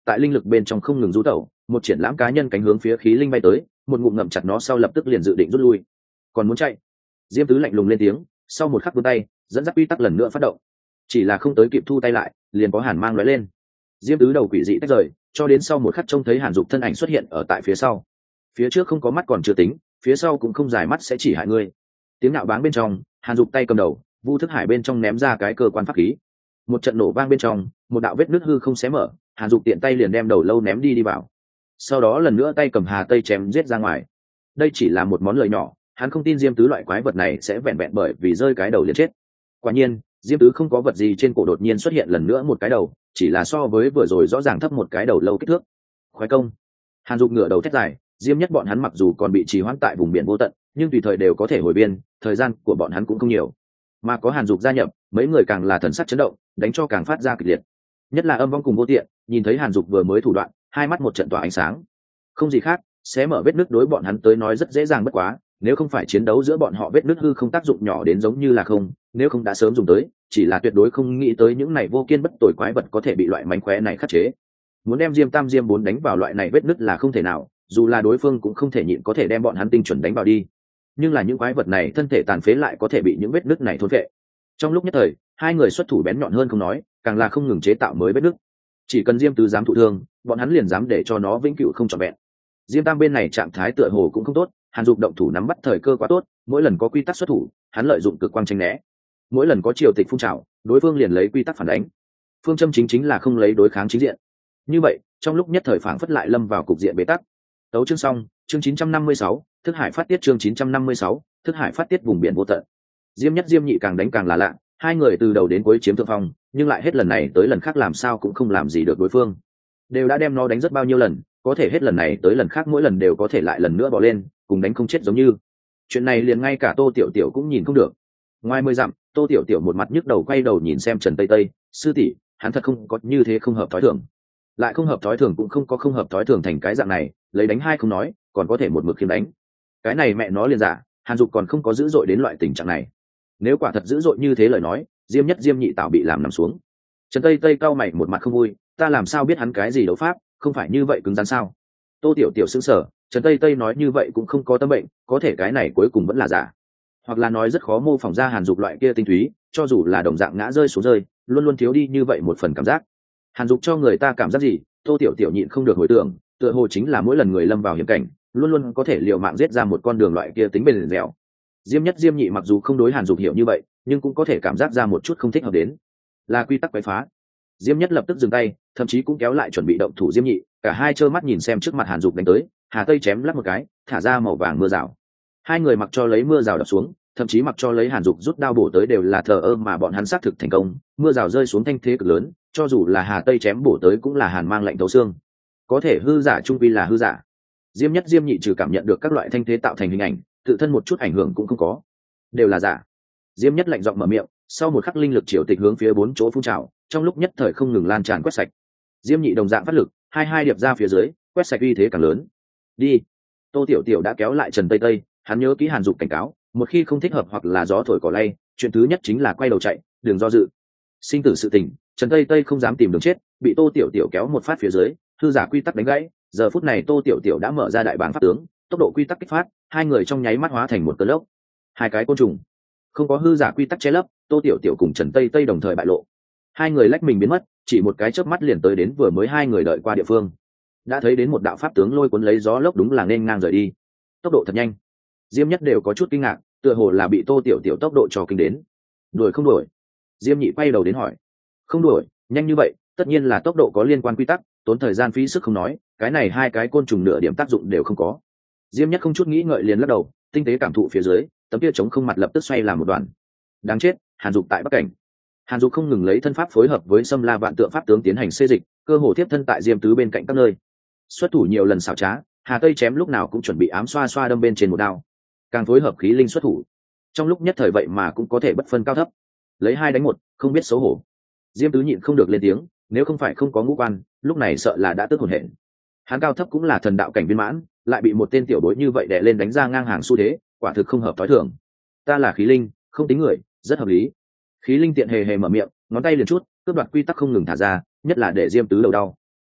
tại linh lực bên trong không ngừng rú tẩu, một triển lãm cá nhân cánh hướng phía khí linh bay tới, một ngụm ngậm chặt nó sau lập tức liền dự định rút lui. Còn muốn chạy? Diêm Tứ lạnh lùng lên tiếng, sau một khắc vươn tay, dẫn dắt quy tắc lần nữa phát động. Chỉ là không tới kịp thu tay lại, liền có hàn mang lóe lên. Diêm Tứ đầu quỷ dị tách rời, cho đến sau một khắc trông thấy Hàn Dục thân ảnh xuất hiện ở tại phía sau. Phía trước không có mắt còn chưa tính, phía sau cũng không dài mắt sẽ chỉ hại ngươi. Tiếng nạo báng bên trong, Hàn Dục tay cầm đầu, Vu Thức Hải bên trong ném ra cái cơ quan pháp khí. Một trận nổ vang bên trong, một đạo vết nứt hư không xé mở, Hàn Dục tiện tay liền đem đầu lâu ném đi đi vào. Sau đó lần nữa tay cầm hà tây chém giết ra ngoài. Đây chỉ là một món lời nhỏ, hắn không tin Diêm Tứ loại quái vật này sẽ vẹn vẹn bởi vì rơi cái đầu liền chết. Quả nhiên, Diêm Tứ không có vật gì trên cổ đột nhiên xuất hiện lần nữa một cái đầu, chỉ là so với vừa rồi rõ ràng thấp một cái đầu lâu kích thước. Khoái công. Hàn Dục ngửa đầu thét dài, Diêm Nhất bọn hắn mặc dù còn bị trì hoãn tại vùng biển vô tận, nhưng tùy thời đều có thể hồi biên, thời gian của bọn hắn cũng không nhiều. Mà có Hàn Dục gia nhập, mấy người càng là thần sắc chấn động, đánh cho càng phát ra kịch liệt. Nhất là Âm Vong cùng Vô Tiện, nhìn thấy Hàn Dục vừa mới thủ đoạn, hai mắt một trận tỏa ánh sáng. Không gì khác, sẽ mở vết nứt đối bọn hắn tới nói rất dễ dàng bất quá, nếu không phải chiến đấu giữa bọn họ vết nứt hư không tác dụng nhỏ đến giống như là không, nếu không đã sớm dùng tới, chỉ là tuyệt đối không nghĩ tới những này vô kiên bất tồi quái vật có thể bị loại mánh khóe này khắc chế. Muốn đem Diêm Tam Diêm bốn đánh vào loại này vết nứt là không thể nào, dù là đối phương cũng không thể nhịn có thể đem bọn hắn tinh chuẩn đánh vào đi. Nhưng là những quái vật này thân thể tàn phế lại có thể bị những vết nứt này thôn phệ. Trong lúc nhất thời, hai người xuất thủ bén nhọn hơn không nói, càng là không ngừng chế tạo mới vết nứt. Chỉ cần Diêm Tứ dám thụ thương, bọn hắn liền dám để cho nó vĩnh cửu không trọn vẹn. Diêm Tam bên này trạng thái tựa hồ cũng không tốt, Hàn Dục động thủ nắm bắt thời cơ quá tốt, mỗi lần có quy tắc xuất thủ, hắn lợi dụng cực quang tranh né. Mỗi lần có triều tịch phun trào, đối phương liền lấy quy tắc phản đánh. Phương châm chính chính là không lấy đối kháng chính diện. Như vậy, trong lúc nhất thời phảng phất lại lâm vào cục diện bế tắc. Tấu chương xong, chương chín trăm năm mươi sáu, Thức Hải phát tiết chương chín trăm năm mươi sáu, Thức Hải phát tiết vùng biển vô tận. Diêm Nhất Diêm Nhị càng đánh càng là lạ, hai người từ đầu đến cuối chiếm thượng phong, nhưng lại hết lần này tới lần khác làm sao cũng không làm gì được đối phương. Đều đã đem nó đánh rất bao nhiêu lần, có thể hết lần này tới lần khác mỗi lần đều có thể lại lần nữa bỏ lên, cùng đánh không chết giống như. Chuyện này liền ngay cả Tô Tiểu Tiểu cũng nhìn không được. Ngoài mười dặm, Tô Tiểu Tiểu một mặt nhức đầu quay đầu nhìn xem Trần Tây Tây, sư tỷ, hắn thật không có như thế không hợp thói thường. Lại không hợp thói thường cũng không có không hợp thói thường thành cái dạng này, lấy đánh hai không nói, còn có thể một mực khiêm đánh. Cái này mẹ nó liền giả, Hàn Dục còn không có dữ dội đến loại tình trạng này. Nếu quả thật dữ dội như thế lời nói, Diêm Nhất Diêm Nhị tạo bị làm nằm xuống. Trần Tây Tây cau mày một mặt không vui, ta làm sao biết hắn cái gì đấu pháp, không phải như vậy cứng rắn sao? Tô Tiểu Tiểu sững sờ, Trần Tây Tây nói như vậy cũng không có tâm bệnh, có thể cái này cuối cùng vẫn là giả, hoặc là nói rất khó mô phỏng ra Hàn Dục loại kia tinh túy, cho dù là đồng dạng ngã rơi xuống rơi, luôn luôn thiếu đi như vậy một phần cảm giác. Hàn Dục cho người ta cảm giác gì? Tô Tiểu Tiểu nhịn không được hồi tưởng, tựa hồ chính là mỗi lần người lâm vào hiểm cảnh, luôn luôn có thể liều mạng giết ra một con đường loại kia tính bền dẻo. Diêm Nhất Diêm Nhị mặc dù không đối Hàn Dục hiểu như vậy, nhưng cũng có thể cảm giác ra một chút không thích hợp đến, là quy tắc quấy phá. Diêm Nhất lập tức dừng tay, thậm chí cũng kéo lại chuẩn bị động thủ Diêm Nhị, cả hai trơ mắt nhìn xem trước mặt Hàn Dục đánh tới, Hà Tây chém lắc một cái, thả ra màu vàng mưa rào. Hai người mặc cho lấy mưa rào đập xuống, thậm chí mặc cho lấy Hàn Dục rút đao bổ tới đều là thờ ơ mà bọn hắn xác thực thành công, mưa rào rơi xuống thanh thế cực lớn, cho dù là Hà Tây chém bổ tới cũng là hàn mang lạnh thấu xương. Có thể hư giả trung quy là hư giả. Diêm Nhất Diêm Nhị trừ cảm nhận được các loại thanh thế tạo thành hình ảnh, tự thân một chút ảnh hưởng cũng không có, đều là giả. Diêm Nhất lạnh giọng mở miệng, sau một khắc linh lực triều tịch hướng phía bốn chỗ phun trào, trong lúc nhất thời không ngừng lan tràn quét sạch. Diêm Nhị đồng dạng phát lực, hai hai điệp ra phía dưới, quét sạch uy thế càng lớn. Đi. Tô Tiểu Tiểu đã kéo lại Trần Tây Tây, hắn nhớ kỹ Hàn Dục cảnh cáo, một khi không thích hợp hoặc là gió thổi cỏ lay, chuyện thứ nhất chính là quay đầu chạy, đừng do dự. Sinh tử sự tình, Trần Tây Tây không dám tìm đường chết, bị Tô Tiểu Tiểu kéo một phát phía dưới, hư giả quy tắc đánh gãy, giờ phút này Tô Tiểu Tiểu đã mở ra đại bảng pháp tướng, tốc độ quy tắc kích phát, hai người trong nháy mắt hóa thành một cơn lốc. Hai cái côn trùng, không có hư giả quy tắc che lấp, Tô Tiểu Tiểu cùng Trần Tây Tây đồng thời bại lộ. Hai người lách mình biến mất, chỉ một cái chớp mắt liền tới đến vừa mới hai người đợi qua địa phương. Đã thấy đến một đạo pháp tướng lôi cuốn lấy gió lốc đúng là nên ngang rời đi. Tốc độ thật nhanh. Diêm Nhất đều có chút kinh ngạc, tựa hồ là bị Tô Tiểu Tiểu tốc độ cho kinh đến. Đuổi không đuổi? Diêm Nhị quay đầu đến hỏi. Không đuổi, nhanh như vậy, tất nhiên là tốc độ có liên quan quy tắc, tốn thời gian phí sức không nói, cái này hai cái côn trùng nửa điểm tác dụng đều không có. Diêm Nhất không chút nghĩ ngợi liền lắc đầu, tinh tế cảm thụ phía dưới, tấm kia trống không mặt lập tức xoay làm một đoàn. Đáng chết, Hàn Dục tại Bắc Cảnh. Hàn Dục không ngừng lấy thân pháp phối hợp với Sâm La Vạn Tượng pháp tướng tiến hành xê dịch, cơ hồ tiếp thân tại Diêm Tứ bên cạnh các nơi. Xuất thủ nhiều lần xảo trá, Hà Tây chém lúc nào cũng chuẩn bị ám xoa xoa đâm bên trên một đao. Càng phối hợp khí linh xuất thủ, trong lúc nhất thời vậy mà cũng có thể bất phân cao thấp, lấy hai đánh một, không biết xấu hổ. Diêm Tứ nhịn không được lên tiếng, nếu không phải không có ngũ quan, lúc này sợ là đã tức hồn hển. Hắn cao thấp cũng là thần đạo cảnh viên mãn, lại bị một tên tiểu bối như vậy đè lên đánh ra ngang hàng xu thế, quả thực không hợp thói thường. Ta là khí linh, không tính người, rất hợp lý. Khí linh tiện hề hề mở miệng, ngón tay liền chút, cướp đoạt quy tắc không ngừng thả ra, nhất là để Diêm Tứ đầu đau.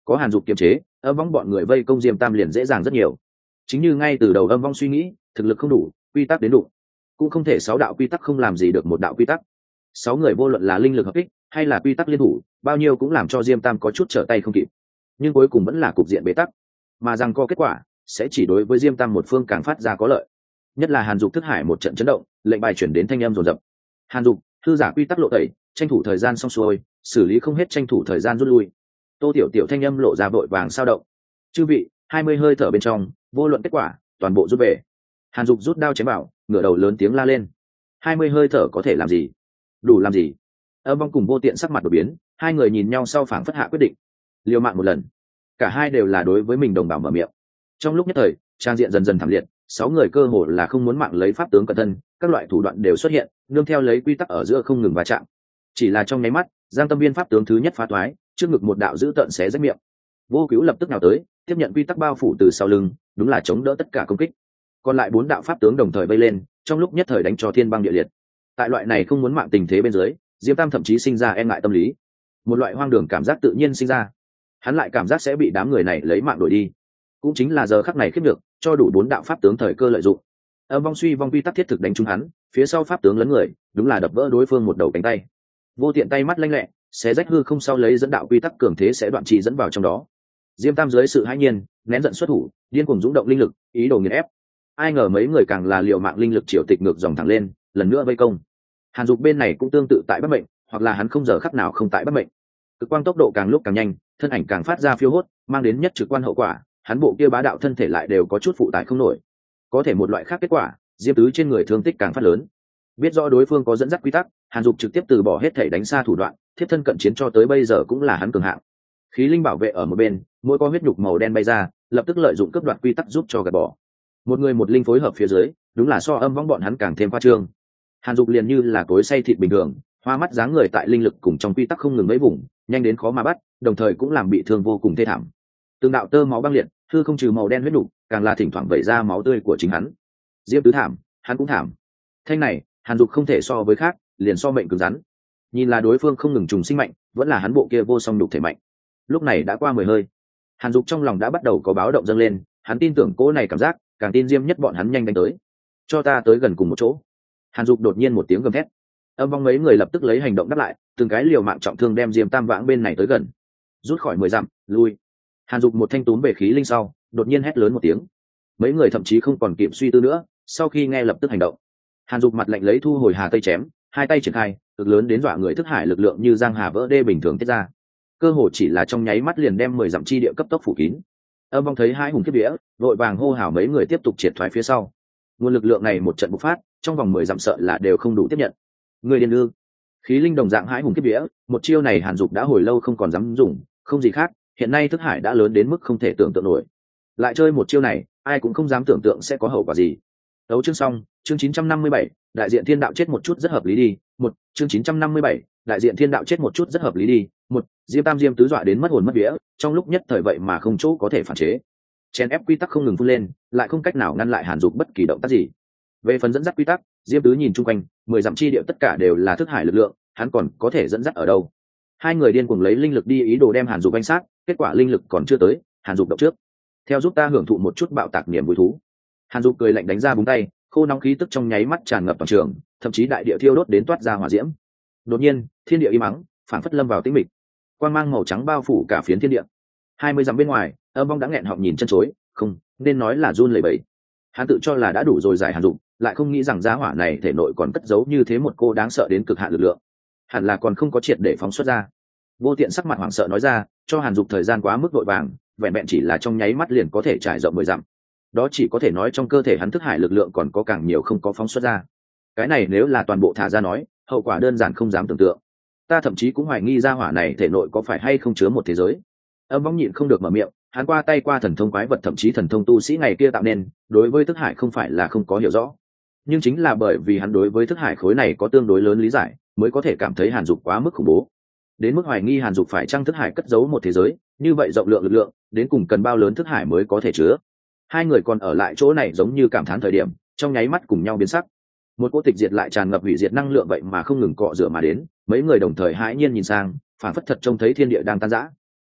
có Hàn Dục kiềm chế, Âm Vong bọn người vây công Diêm Tam liền dễ dàng rất nhiều. Chính như ngay từ đầu Âm Vong suy nghĩ, thực lực không đủ, quy tắc đến đủ, cũng không thể sáu đạo quy tắc không làm gì được một đạo quy tắc. Sáu người vô luận là linh lực hợp kích hay là quy tắc liên thủ, bao nhiêu cũng làm cho Diêm Tam có chút trở tay không kịp. Nhưng cuối cùng vẫn là cục diện bế tắc, mà rằng có kết quả sẽ chỉ đối với Diêm Tam một phương càng phát ra có lợi. Nhất là Hàn Dục thức hải một trận chấn động, lệnh bài chuyển đến thanh âm rồn rập. Hàn Dục, thư giả quy tắc lộ tẩy, tranh thủ thời gian xong xuôi, xử lý không hết tranh thủ thời gian rút lui. Tô Tiểu Tiểu thanh âm lộ ra vội vàng sao động. Chư vị, hai mươi hơi thở bên trong, vô luận kết quả, toàn bộ rút về. Hàn Dục rút đao chém bảo, ngửa đầu lớn tiếng la lên. Hai mươi hơi thở có thể làm gì? Đủ làm gì? Âm Vong cùng Vô Tiện sắc mặt đổi biến, hai người nhìn nhau sau phảng phất hạ quyết định, liều mạng một lần. Cả hai đều là đối với mình đồng bào mở miệng. Trong lúc nhất thời, trang diện dần dần thảm liệt, sáu người cơ hồ là không muốn mạng lấy pháp tướng cẩn thân, các loại thủ đoạn đều xuất hiện, nương theo lấy quy tắc ở giữa không ngừng va chạm. Chỉ là trong nháy mắt, Giang Tâm Viên pháp tướng thứ nhất phá toái, trước ngực một đạo dữ tợn xé rách miệng. Vô Cứu lập tức nào tới, tiếp nhận quy tắc bao phủ từ sau lưng, đúng là chống đỡ tất cả công kích. Còn lại bốn đạo pháp tướng đồng thời vây lên, trong lúc nhất thời đánh cho thiên băng địa liệt. Tại loại này không muốn mạng tình thế bên dưới, Diêm Tam thậm chí sinh ra e ngại tâm lý, một loại hoang đường cảm giác tự nhiên sinh ra. Hắn lại cảm giác sẽ bị đám người này lấy mạng đổi đi. Cũng chính là giờ khắc này khiếp được, cho đủ bốn đạo pháp tướng thời cơ lợi dụng. Âm Vong suy vong quy tắc thiết thực đánh trúng hắn, phía sau pháp tướng lấn người, đúng là đập vỡ đối phương một đầu cánh tay. Vô Tiện tay mắt lanh lẹ, xé rách hư không sau lấy dẫn đạo quy tắc cường thế sẽ đoạn trì dẫn vào trong đó. Diêm Tam dưới sự hãi nhiên, nén giận xuất thủ, điên cuồng dũng động linh lực, ý đồ nghiền ép. Ai ngờ mấy người càng là liều mạng linh lực triều tịch ngược dòng thẳng lên, lần nữa vây công. Hàn Dục bên này cũng tương tự tại bất mệnh, hoặc là hắn không giờ khắc nào không tại bất mệnh. Cực quang tốc độ càng lúc càng nhanh, thân ảnh càng phát ra phiêu hốt, mang đến nhất trực quan hậu quả, hắn bộ kia bá đạo thân thể lại đều có chút phụ tải không nổi. Có thể một loại khác kết quả, Diêm Tứ trên người thương tích càng phát lớn. Biết rõ đối phương có dẫn dắt quy tắc, Hàn Dục trực tiếp từ bỏ hết thể đánh xa thủ đoạn, thiết thân cận chiến cho tới bây giờ cũng là hắn cường hạng. Khí linh bảo vệ ở một bên, mỗi có huyết nhục màu đen bay ra, lập tức lợi dụng cướp đoạt quy tắc giúp cho gạt bỏ. Một người một linh phối hợp phía dưới, đúng là so Âm Vong bọn hắn càng thêm khoa trương. Hàn Dục liền như là cối xay thịt bình thường, hoa mắt dáng người tại linh lực cùng trong quy tắc không ngừng mấy vùng, nhanh đến khó mà bắt, đồng thời cũng làm bị thương vô cùng thê thảm. Từng đạo tơ máu băng liệt, hư không trừ màu đen huyết nục, càng là thỉnh thoảng vẩy ra máu tươi của chính hắn. Diêm Tứ thảm, hắn cũng thảm. Thanh này, Hàn Dục không thể so với khác, liền so mệnh cứng rắn. Nhìn là đối phương không ngừng trùng sinh mạnh, vẫn là hắn bộ kia vô song nhục thể mạnh. Lúc này đã qua mười hơi, Hàn Dục trong lòng đã bắt đầu có báo động dâng lên, hắn tin tưởng cỗ này cảm giác, càng tin Diêm Nhất bọn hắn nhanh đánh tới. Cho ta tới gần cùng một chỗ. Hàn Dục đột nhiên một tiếng gầm thét. Âm Vong mấy người lập tức lấy hành động đáp lại, từng cái liều mạng trọng thương đem Diêm Tam vãng bên này tới gần. Rút khỏi mười dặm, lui. Hàn Dục một thanh túm về khí linh sau, đột nhiên hét lớn một tiếng. Mấy người thậm chí không còn kịp suy tư nữa, sau khi nghe lập tức hành động. Hàn Dục mặt lạnh lấy thu hồi hà tây chém, hai tay triển khai, cực lớn đến dọa người thức hải lực lượng như giang hà vỡ đê bình thường tiết ra. Cơ hồ chỉ là trong nháy mắt liền đem mười dặm chi địa cấp tốc phủ kín. Âm Vong thấy hai hùng kiếp vía, vội vàng hô hào mấy người tiếp tục triệt thoái phía sau. Nguồn lực lượng này một trận bộc phát, trong vòng mười dặm sợ là đều không đủ tiếp nhận. Người điên ư? Khí linh đồng dạng hãi hùng kiếp vía, một chiêu này Hàn Dục đã hồi lâu không còn dám dùng, không gì khác, hiện nay thức hải đã lớn đến mức không thể tưởng tượng nổi. Lại chơi một chiêu này, ai cũng không dám tưởng tượng sẽ có hậu quả gì. Đấu chương xong, chương chín trăm năm mươi bảy, đại diện thiên đạo chết một chút rất hợp lý đi. Một, chương chín trăm năm mươi bảy, đại diện thiên đạo chết một chút rất hợp lý đi. Một, Diêm Tam Diêm Tứ dọa đến mất hồn mất vía, trong lúc nhất thời vậy mà không chỗ có thể phản chế. Chèn ép quy tắc không ngừng phun lên, lại không cách nào ngăn lại Hàn Dục bất kỳ động tác gì. Về phần dẫn dắt quy tắc, Diêm Tứ nhìn chung quanh, mười dặm chi địa tất cả đều là thức hải lực lượng, hắn còn có thể dẫn dắt ở đâu? Hai người điên cuồng lấy linh lực đi ý đồ đem Hàn Dục đánh sát, kết quả linh lực còn chưa tới, Hàn Dục động trước. Theo giúp ta hưởng thụ một chút bạo tạc niềm vui thú. Hàn Dục cười lạnh đánh ra búng tay, khô nóng khí tức trong nháy mắt tràn ngập toàn trường, thậm chí đại địa thiêu đốt đến toát ra hỏa diễm. Đột nhiên, thiên địa im ắng, phảng phất lâm vào tĩnh mịch. Quang mang màu trắng bao phủ cả phiến thiên địa. Hai mươi dặm bên ngoài, Âm Vong đã nghẹn họng nhìn chân chối, không, nên nói là run lẩy bẩy. Hắn tự cho là đã đủ rồi giải Hàn Dục, lại không nghĩ rằng giá hỏa này thể nội còn cất giấu như thế một cô đáng sợ đến cực hạn lực lượng. Hẳn là còn không có triệt để phóng xuất ra. Vô Tiện sắc mặt hoảng sợ nói ra, cho Hàn Dục thời gian quá mức vội vàng, vẹn vẹn chỉ là trong nháy mắt liền có thể trải rộng mười dặm. Đó chỉ có thể nói trong cơ thể hắn thức hải lực lượng còn có càng nhiều không có phóng xuất ra. Cái này nếu là toàn bộ thả ra nói, hậu quả đơn giản không dám tưởng tượng. Ta thậm chí cũng hoài nghi ra hỏa này thể nội có phải hay không chứa một thế giới. Âm Vong nhịn không được mở miệng, hắn qua tay qua thần thông quái vật thậm chí thần thông tu sĩ ngày kia tạo nên, đối với thức hải không phải là không có hiểu rõ, nhưng chính là bởi vì hắn đối với thức hải khối này có tương đối lớn lý giải, mới có thể cảm thấy Hàn Dục quá mức khủng bố, đến mức hoài nghi Hàn Dục phải chăng thức hải cất giấu một thế giới, như vậy rộng lượng lực lượng, đến cùng cần bao lớn thức hải mới có thể chứa. Hai người còn ở lại chỗ này giống như cảm thán thời điểm, trong nháy mắt cùng nhau biến sắc. Một cỗ tịch diệt lại tràn ngập hủy diệt năng lượng vậy mà không ngừng cọ rửa mà đến, mấy người đồng thời hãi nhiên nhìn sang, phản phất thật trông thấy thiên địa đang tan rã.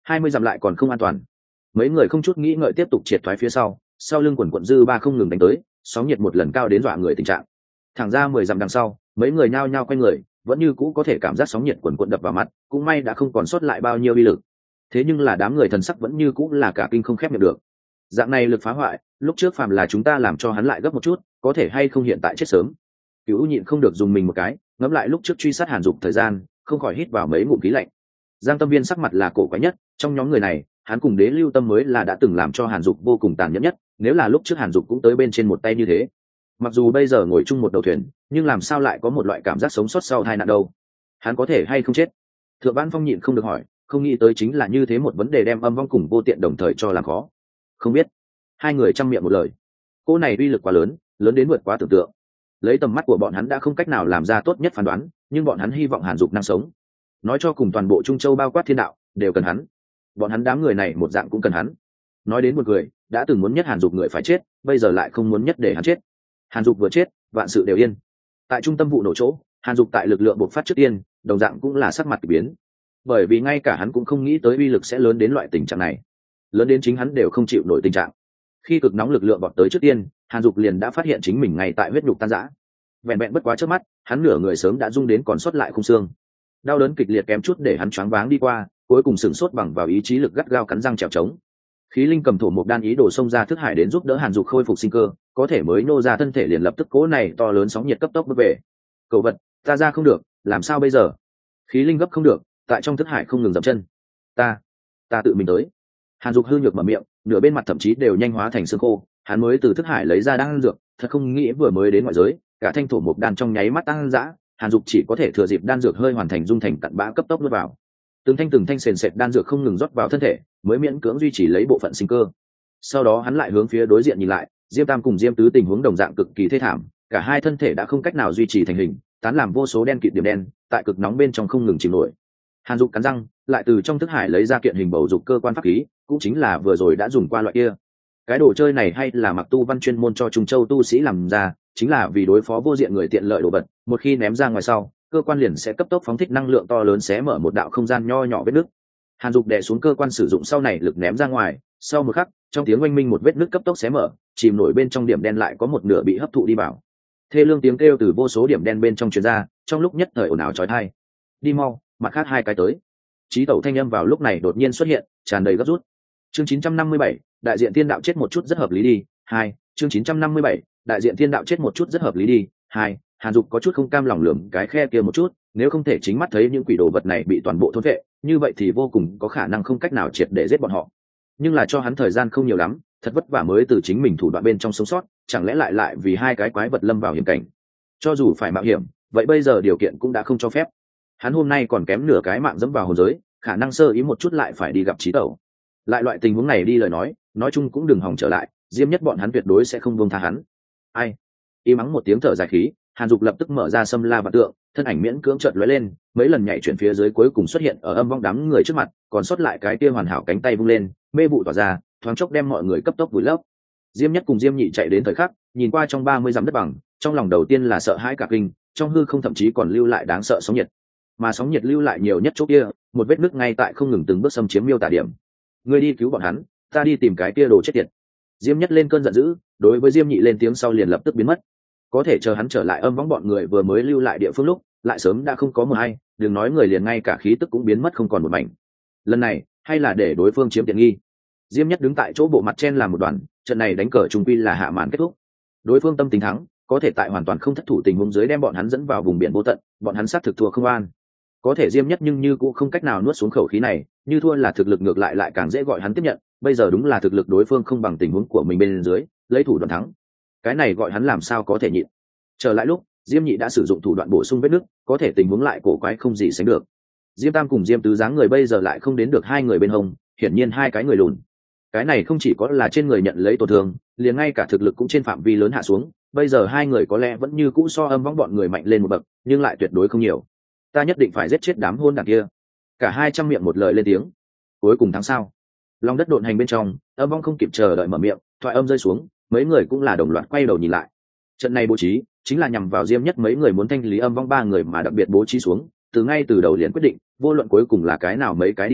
hai mươi dặm lại còn không an toàn. Mấy người không chút nghĩ ngợi tiếp tục triệt thoái phía sau, sau lưng quần quận dư ba không ngừng đánh tới, sóng nhiệt một lần cao đến dọa người tình trạng. Thẳng ra mười dặm đằng sau, mấy người nhao nhao quay người, vẫn như cũ có thể cảm giác sóng nhiệt quần quận đập vào mặt, cũng may đã không còn sót lại bao nhiêu uy lực. Thế nhưng là đám người thần sắc vẫn như cũ là cả kinh không khép miệng được. Dạng này lực phá hoại, lúc trước phàm là chúng ta làm cho hắn lại gấp một chút, có thể hay không hiện tại chết sớm. Cửu nhịn không được dùng mình một cái, ngẫm lại lúc trước truy sát Hàn Dục thời gian, không khỏi hít vào mấy ngụm khí lạnh. Giang Tâm Viên sắc mặt là cổ quái nhất, trong nhóm người này, hắn cùng Đế Lưu Tâm mới là đã từng làm cho Hàn Dục vô cùng tàn nhẫn nhất, nếu là lúc trước Hàn Dục cũng tới bên trên một tay như thế. Mặc dù bây giờ ngồi chung một đầu thuyền, nhưng làm sao lại có một loại cảm giác sống sót sau tai nạn đâu? Hắn có thể hay không chết? Thượng Vãn Phong nhịn không được hỏi, không nghĩ tới chính là như thế một vấn đề đem Âm Vong cùng Vô Tiện đồng thời cho làm khó. Không biết. Hai người chăm miệng một lời. Cô này uy lực quá lớn, lớn đến vượt quá tưởng tượng. Lấy tầm mắt của bọn hắn đã không cách nào làm ra tốt nhất phán đoán, nhưng bọn hắn hy vọng Hàn Dục năng sống. Nói cho cùng toàn bộ Trung Châu bao quát thiên đạo đều cần hắn. Bọn hắn đám người này một dạng cũng cần hắn. Nói đến một người, đã từng muốn nhất Hàn Dục người phải chết, bây giờ lại không muốn nhất để hắn chết. Hàn Dục vừa chết, vạn sự đều yên. Tại trung tâm vụ nổ chỗ, Hàn Dục tại lực lượng bộc phát trước tiên, đồng dạng cũng là sắc mặt kỳ biến. Bởi vì ngay cả hắn cũng không nghĩ tới uy lực sẽ lớn đến loại tình trạng này, lớn đến chính hắn đều không chịu nổi tình trạng. Khi cực nóng lực lượng bọt tới trước tiên, Hàn Dục liền đã phát hiện chính mình ngay tại huyết nhục tan rã. Vẹn vẹn bất quá trước mắt, hắn nửa người sớm đã rung đến còn sót lại khung xương. Đau đớn kịch liệt kém chút để hắn choáng váng đi qua, cuối cùng sửng sốt bằng vào ý chí lực gắt gao cắn răng trèo trống. Khí linh cầm thổ một đan ý đồ xông ra thức hải đến giúp đỡ Hàn Dục khôi phục sinh cơ, có thể mới nô ra thân thể liền lập tức cố này to lớn sóng nhiệt cấp tốc bước về. Cầu vật, ta ra không được, làm sao bây giờ? Khí linh gấp không được, tại trong thức hải không ngừng dậm chân. Ta, ta tự mình tới. Hàn Dục hư nhược mở miệng, nửa bên mặt thậm chí đều nhanh hóa thành xương khô, hắn mới từ thức hải lấy ra đan dược, thật không nghĩ vừa mới đến ngoại giới, cả thanh thổ một đan trong nháy mắt tăng dã, Hàn Dục chỉ có thể thừa dịp đan dược hơi hoàn thành dung thành cặn bã cấp tốc nuốt vào. Từng thanh từng thanh sền sệt đan dược không ngừng rót vào thân thể, mới miễn cưỡng duy trì lấy bộ phận sinh cơ. Sau đó hắn lại hướng phía đối diện nhìn lại, Diêm Tam cùng Diêm Tứ tình huống đồng dạng cực kỳ thê thảm, cả hai thân thể đã không cách nào duy trì thành hình, tán làm vô số đen kịt điểm đen, tại cực nóng bên trong không ngừng chìm nổi. Hàn Dục cắn răng, lại từ trong thức hải lấy ra kiện hình bầu dục cơ quan pháp khí, cũng chính là vừa rồi đã dùng qua loại kia. Cái đồ chơi này hay là Mặc Tu Văn chuyên môn cho Trung Châu tu sĩ làm ra, chính là vì đối phó vô diện người tiện lợi đồ vật, một khi ném ra ngoài sau, cơ quan liền sẽ cấp tốc phóng thích năng lượng to lớn xé mở một đạo không gian nho nhỏ vết nứt. Hàn Dục đè xuống cơ quan sử dụng sau này lực ném ra ngoài, sau một khắc, trong tiếng oanh minh một vết nứt cấp tốc xé mở, chìm nổi bên trong điểm đen lại có một nửa bị hấp thụ đi vào. Thê lương tiếng kêu từ vô số điểm đen bên trong truyền ra, trong lúc nhất thời ồn ào chói tai. Đi mau, mặt khác hai cái tới. Chí Tẩu thanh âm vào lúc này đột nhiên xuất hiện, tràn đầy gấp rút. Chương chín trăm năm mươi bảy, đại diện thiên đạo chết một chút rất hợp lý đi. Hai, chương chín trăm năm mươi bảy, đại diện thiên đạo chết một chút rất hợp lý đi. Hai, Hàn Dục có chút không cam lòng lườm cái khe kia một chút, nếu không thể chính mắt thấy những quỷ đồ vật này bị toàn bộ thôn vệ, như vậy thì vô cùng có khả năng không cách nào triệt để giết bọn họ. Nhưng là cho hắn thời gian không nhiều lắm, thật vất vả mới từ chính mình thủ đoạn bên trong sống sót, chẳng lẽ lại lại vì hai cái quái vật lâm vào hiểm cảnh. Cho dù phải mạo hiểm, vậy bây giờ điều kiện cũng đã không cho phép. Hắn hôm nay còn kém nửa cái mạng dẫm vào hồn giới, khả năng sơ ý một chút lại phải đi gặp Chí Tẩu. Lại loại tình huống này đi lời nói, nói chung cũng đừng hòng trở lại, Diêm Nhất bọn hắn tuyệt đối sẽ không buông tha hắn. Ai? Im mắng một tiếng thở dài khí, Hàn Dục lập tức mở ra Xâm La Vạn Tượng, thân ảnh miễn cưỡng chợt lóe lên, mấy lần nhảy chuyển phía dưới cuối cùng xuất hiện ở Âm Vong đám người trước mặt, còn sót lại cái kia hoàn hảo cánh tay vung lên, mê vụ tỏa ra, thoáng chốc đem mọi người cấp tốc vùi lấp. Diêm Nhất cùng Diêm Nhị chạy đến thời khắc, nhìn qua trong ba mươi dặm đất bằng, trong lòng đầu tiên là sợ hãi cả kinh, trong hư không thậm chí còn lưu lại đáng sợ sóng nhiệt. Mà sóng nhiệt lưu lại nhiều nhất chỗ kia, một vết nứt ngay tại không ngừng từng bước xâm chiếm miêu tả điểm. Ngươi đi cứu bọn hắn, ta đi tìm cái kia đồ chết tiệt. Diêm Nhất lên cơn giận dữ, đối với Diêm Nhị lên tiếng sau liền lập tức biến mất. Có thể chờ hắn trở lại Âm Võng bọn người vừa mới lưu lại địa phương lúc, lại sớm đã không có một hay, đừng nói người liền ngay cả khí tức cũng biến mất không còn một mảnh. Lần này, hay là để đối phương chiếm tiện nghi. Diêm Nhất đứng tại chỗ bộ mặt chen làm một đoàn, trận này đánh cờ trung quy là hạ màn kết thúc. Đối phương tâm tính thắng, có thể tại hoàn toàn không thất thủ tình huống dưới đem bọn hắn dẫn vào vùng biển vô tận, bọn hắn sát thực thua không an. Có thể Diêm Nhất nhưng như cũng không cách nào nuốt xuống khẩu khí này, như thua là thực lực ngược lại lại càng dễ gọi hắn tiếp nhận, bây giờ đúng là thực lực đối phương không bằng tình huống của mình bên dưới, lấy thủ đoạn thắng. Cái này gọi hắn làm sao có thể nhịn. Trở lại lúc, Diêm Nhị đã sử dụng thủ đoạn bổ sung vết nứt, có thể tình huống lại cổ quái không gì sánh được. Diêm Tam cùng Diêm Tứ dáng người bây giờ lại không đến được hai người bên hông, hiển nhiên hai cái người lùn. Cái này không chỉ có là trên người nhận lấy tổn thương, liền ngay cả thực lực cũng trên phạm vi lớn hạ xuống, bây giờ hai người có lẽ vẫn như cũ so Âm Võng bọn người mạnh lên một bậc, nhưng lại tuyệt đối không nhiều. Ta nhất định phải giết chết đám hôn đản kia. Cả hai trăm miệng một lời lên tiếng. Cuối cùng thắng sao? Long đất độn hành bên trong, Âm Võng không kịp chờ đợi mở miệng, thoại âm rơi xuống, mấy người cũng là đồng loạt quay đầu nhìn lại. Trận này bố trí chính là nhằm vào Diêm Nhất mấy người muốn thanh lý Âm Võng ba người mà đặc biệt bố trí xuống, từ ngay từ đầu liền quyết định, vô luận cuối cùng là cái nào mấy cái đi ra,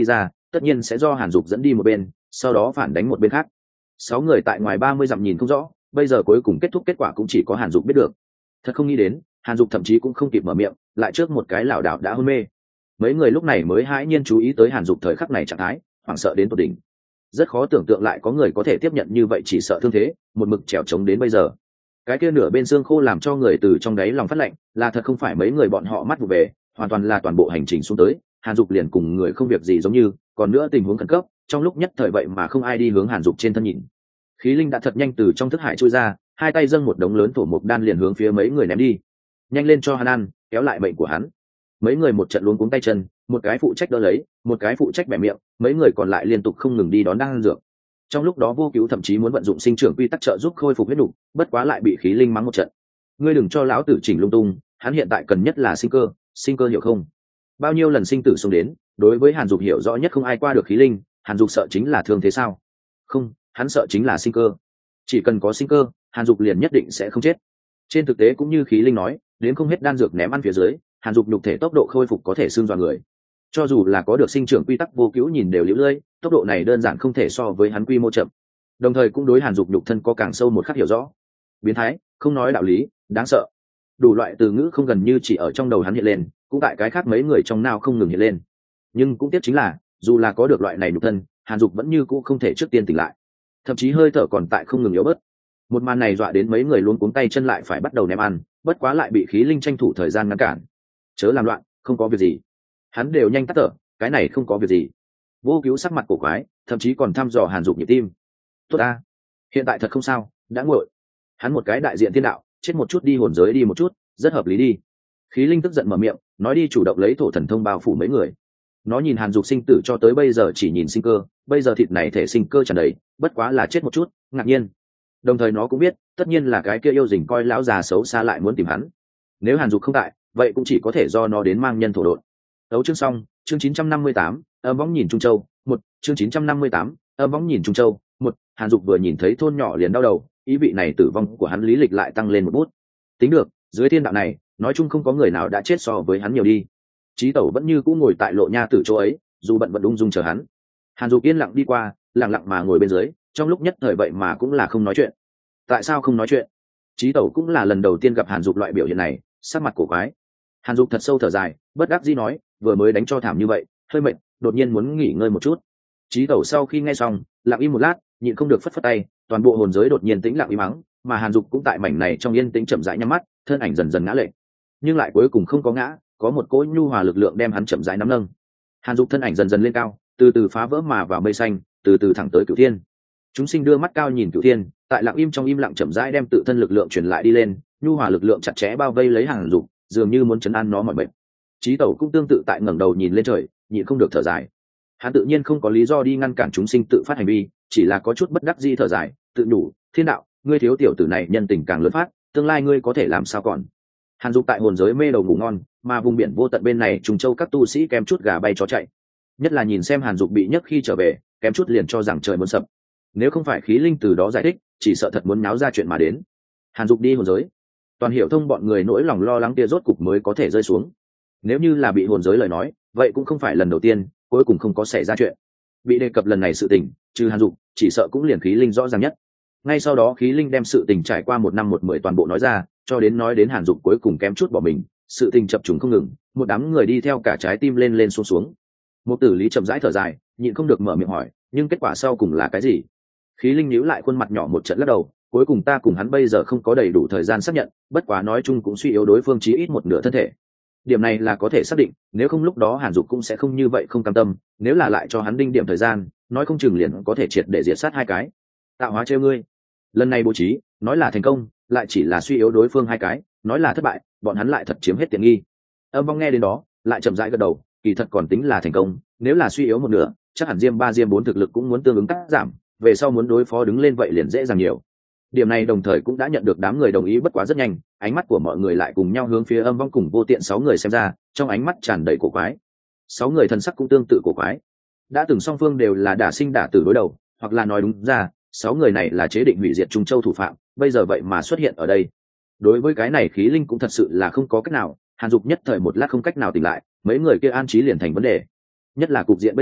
tất nhiên sẽ do hàn dục dẫn đi một bên, sau đó phản đánh một bên khác. Sáu người tại ngoài ba mươi dặm nhìn không rõ, bây giờ cuối cùng kết thúc kết quả cũng chỉ có hàn dục biết được. Thật không nghĩ đến, hàn dục thậm chí cũng không kịp mở miệng, lại trước một cái lảo đảo đã hôn mê. Mấy người lúc này mới hãi nhiên chú ý tới hàn dục thời khắc này trạng thái, hoảng sợ đến tột đỉnh. Rất khó tưởng tượng lại có người có thể tiếp nhận như vậy, chỉ sợ thương thế một mực trèo trống đến bây giờ. Cái kia nửa bên xương khô làm cho người từ trong đáy lòng phát lạnh, là thật không phải mấy người bọn họ mắt vụ về, hoàn toàn là toàn bộ hành trình xuống tới, hàn dục liền cùng người không việc gì giống như. Còn nữa tình huống khẩn cấp, trong lúc nhất thời vậy mà không ai đi hướng hàn dục trên thân nhìn. Khí linh đã thật nhanh từ trong thức hải trôi ra, hai tay dâng một đống lớn thổ mục đan liền hướng phía mấy người ném đi. Nhanh lên cho hắn ăn, kéo lại bệnh của hắn. Mấy người một trận luống cuống tay chân, một cái phụ trách đỡ lấy, một cái phụ trách bẻ miệng, mấy người còn lại liên tục không ngừng đi đón đan dược. Trong lúc đó Vô Cứu thậm chí muốn vận dụng sinh trưởng quy tắc trợ giúp khôi phục huyết nục, bất quá lại bị khí linh mắng một trận. Ngươi đừng cho lão tử chỉnh lung tung, hắn hiện tại cần nhất là sinh cơ, sinh cơ hiểu không? Bao nhiêu lần sinh tử xông đến, đối với hàn dục hiểu rõ nhất không ai qua được khí linh. Hàn dục sợ chính là thương thế sao? Không, hắn sợ chính là sinh cơ. Chỉ cần có sinh cơ, hàn dục liền nhất định sẽ không chết. Trên thực tế cũng như khí linh nói, đến không hết đan dược ném ăn phía dưới, hàn dục nhục thể tốc độ khôi phục có thể xương dọa người. Cho dù là có được sinh trưởng quy tắc Vô Cứu nhìn đều liễu lơi, tốc độ này đơn giản không thể so với hắn quy mô chậm. Đồng thời cũng đối hàn dục nhục thân có càng sâu một khắc hiểu rõ. Biến thái, không nói đạo lý, đáng sợ. Đủ loại từ ngữ không gần như chỉ ở trong đầu hắn hiện lên, cũng tại cái khác mấy người trong nào không ngừng hiện lên. Nhưng cũng tiếc chính là, dù là có được loại này nhục thân, hàn dục vẫn như cũ không thể trước tiên tỉnh lại, thậm chí hơi thở còn tại không ngừng yếu bớt. Một màn này dọa đến mấy người luống cuống tay chân lại phải bắt đầu ném ăn, bất quá lại bị khí linh tranh thủ thời gian ngăn cản. Chớ làm loạn, không có việc gì. Hắn đều nhanh tắt thở, cái này không có việc gì. Vô Cứu sắc mặt cổ quái, thậm chí còn thăm dò hàn dục nhịp tim. Tốt a, hiện tại thật không sao, đã nguội. Hắn một cái đại diện thiên đạo, chết một chút đi hồn giới đi một chút, rất hợp lý đi. Khí linh tức giận mở miệng, nói đi chủ động lấy thổ thần thông bao phủ mấy người. Nó nhìn hàn dục sinh tử cho tới bây giờ chỉ nhìn sinh cơ, bây giờ thịt này thể sinh cơ tràn đầy, bất quá là chết một chút, ngạc nhiên. Đồng thời nó cũng biết, tất nhiên là cái kia yêu dình coi lão già xấu xa lại muốn tìm hắn. Nếu hàn dục không tại, vậy cũng chỉ có thể do nó đến mang nhân thổ độn. Đấu chương xong, chương chín trăm năm mươi tám, âm võng nhìn Trung Châu, một, chương chín trăm năm mươi tám, âm võng nhìn Trung Châu, một. Hàn Dục vừa nhìn thấy thôn nhỏ liền đau đầu, ý vị này tử vong của hắn lý lịch lại tăng lên một bút. Tính được, dưới thiên đạo này, nói chung không có người nào đã chết so với hắn nhiều đi. Chí Tẩu vẫn như cũ ngồi tại Lộ Nha Tử chỗ ấy, dù bận vẫn ung dung chờ hắn. Hàn Dục yên lặng đi qua, lặng lặng mà ngồi bên dưới, trong lúc nhất thời vậy mà cũng là không nói chuyện. Tại sao không nói chuyện? Chí Tẩu cũng là lần đầu tiên gặp Hàn Dục loại biểu hiện này, sắc mặt cổ quái. Hàn Dục thật sâu thở dài, bất đắc dĩ nói, vừa mới đánh cho thảm như vậy, hơi mệt, đột nhiên muốn nghỉ ngơi một chút. Chí Tẩu sau khi nghe xong, lặng im một lát, nhịn không được phất phất tay, toàn bộ hồn giới đột nhiên tĩnh lặng im mắng, mà Hàn Dục cũng tại mảnh này trong yên tĩnh chậm rãi nhắm mắt, thân ảnh dần dần ngã lệch, nhưng lại cuối cùng không có ngã, có một cỗ nhu hòa lực lượng đem hắn chậm rãi nắm nâng. Hàn Dục thân ảnh dần dần lên cao, từ từ phá vỡ mà vào mây xanh, từ từ thẳng tới Cửu Thiên. Chúng sinh đưa mắt cao nhìn Cửu Thiên, tại lặng im trong im lặng chậm rãi đem tự thân lực lượng truyền lại đi lên, nhu hòa lực lượng chặt chẽ bao vây lấy Hàn Dục, dường như muốn trấn an nó mọi bệnh. Chí Tẩu cũng tương tự tại ngẩng đầu nhìn lên trời, nhịn không được thở dài. Hắn tự nhiên không có lý do đi ngăn cản chúng sinh tự phát hành vi, chỉ là có chút bất đắc dĩ thở dài, tự nhủ, thiên đạo, ngươi thiếu tiểu tử này nhân tình càng lớn phát, tương lai ngươi có thể làm sao còn. Hàn Dục tại hồn giới mê đầu ngủ ngon, mà vùng biển vô tận bên này Trùng Châu các tu sĩ kém chút gà bay chó chạy. Nhất là nhìn xem Hàn Dục bị nhấc khi trở về, kém chút liền cho rằng trời muốn sập. Nếu không phải khí linh từ đó giải thích, chỉ sợ thật muốn náo ra chuyện mà đến. Hàn Dục đi hồn giới, toàn hiểu thông bọn người nỗi lòng lo lắng kia rốt cục mới có thể rơi xuống. Nếu như là bị hồn giới lời nói, vậy cũng không phải lần đầu tiên, cuối cùng không có xảy ra chuyện. Bị đề cập lần này sự tình, trừ Hàn Dục, chỉ sợ cũng liền khí linh rõ ràng nhất. Ngay sau đó khí linh đem sự tình trải qua một năm một mười toàn bộ nói ra, cho đến nói đến Hàn Dục cuối cùng kém chút bỏ mình, sự tình chập trùng không ngừng, một đám người đi theo cả trái tim lên lên xuống xuống. Một Tử Lý chậm rãi thở dài, nhịn không được mở miệng hỏi, nhưng kết quả sau cùng là cái gì? Khí linh nhíu lại khuôn mặt nhỏ một trận lắc đầu, cuối cùng ta cùng hắn bây giờ không có đầy đủ thời gian xác nhận, bất quá nói chung cũng suy yếu đối phương chí ít một nửa thân thể. Điểm này là có thể xác định, nếu không lúc đó Hàn Dục cũng sẽ không như vậy không cam tâm, nếu là lại cho hắn đinh điểm thời gian, nói không chừng liền có thể triệt để diệt sát hai cái. Tạo hóa trêu ngươi. Lần này bố trí, nói là thành công, lại chỉ là suy yếu đối phương hai cái, nói là thất bại, bọn hắn lại thật chiếm hết tiện nghi. Âm Vong nghe đến đó, lại chậm rãi gật đầu, kỳ thật còn tính là thành công, nếu là suy yếu một nửa, chắc hẳn Diêm ba Diêm bốn thực lực cũng muốn tương ứng cắt giảm, về sau muốn đối phó đứng lên vậy liền dễ dàng nhiều. Điểm này đồng thời cũng đã nhận được đám người đồng ý, bất quá rất nhanh, ánh mắt của mọi người lại cùng nhau hướng phía Âm Vong cùng Vô Tiện sáu người xem ra, trong ánh mắt tràn đầy cổ quái. Sáu người thân sắc cũng tương tự cổ quái. Đã từng song phương đều là đả sinh đả tử đối đầu, hoặc là nói đúng ra, sáu người này là chế định hủy diệt Trung Châu thủ phạm, bây giờ vậy mà xuất hiện ở đây. Đối với cái này khí linh cũng thật sự là không có cách nào, Hàn Dục nhất thời một lát không cách nào tỉnh lại, mấy người kia an trí liền thành vấn đề. Nhất là cục diện bây giờ,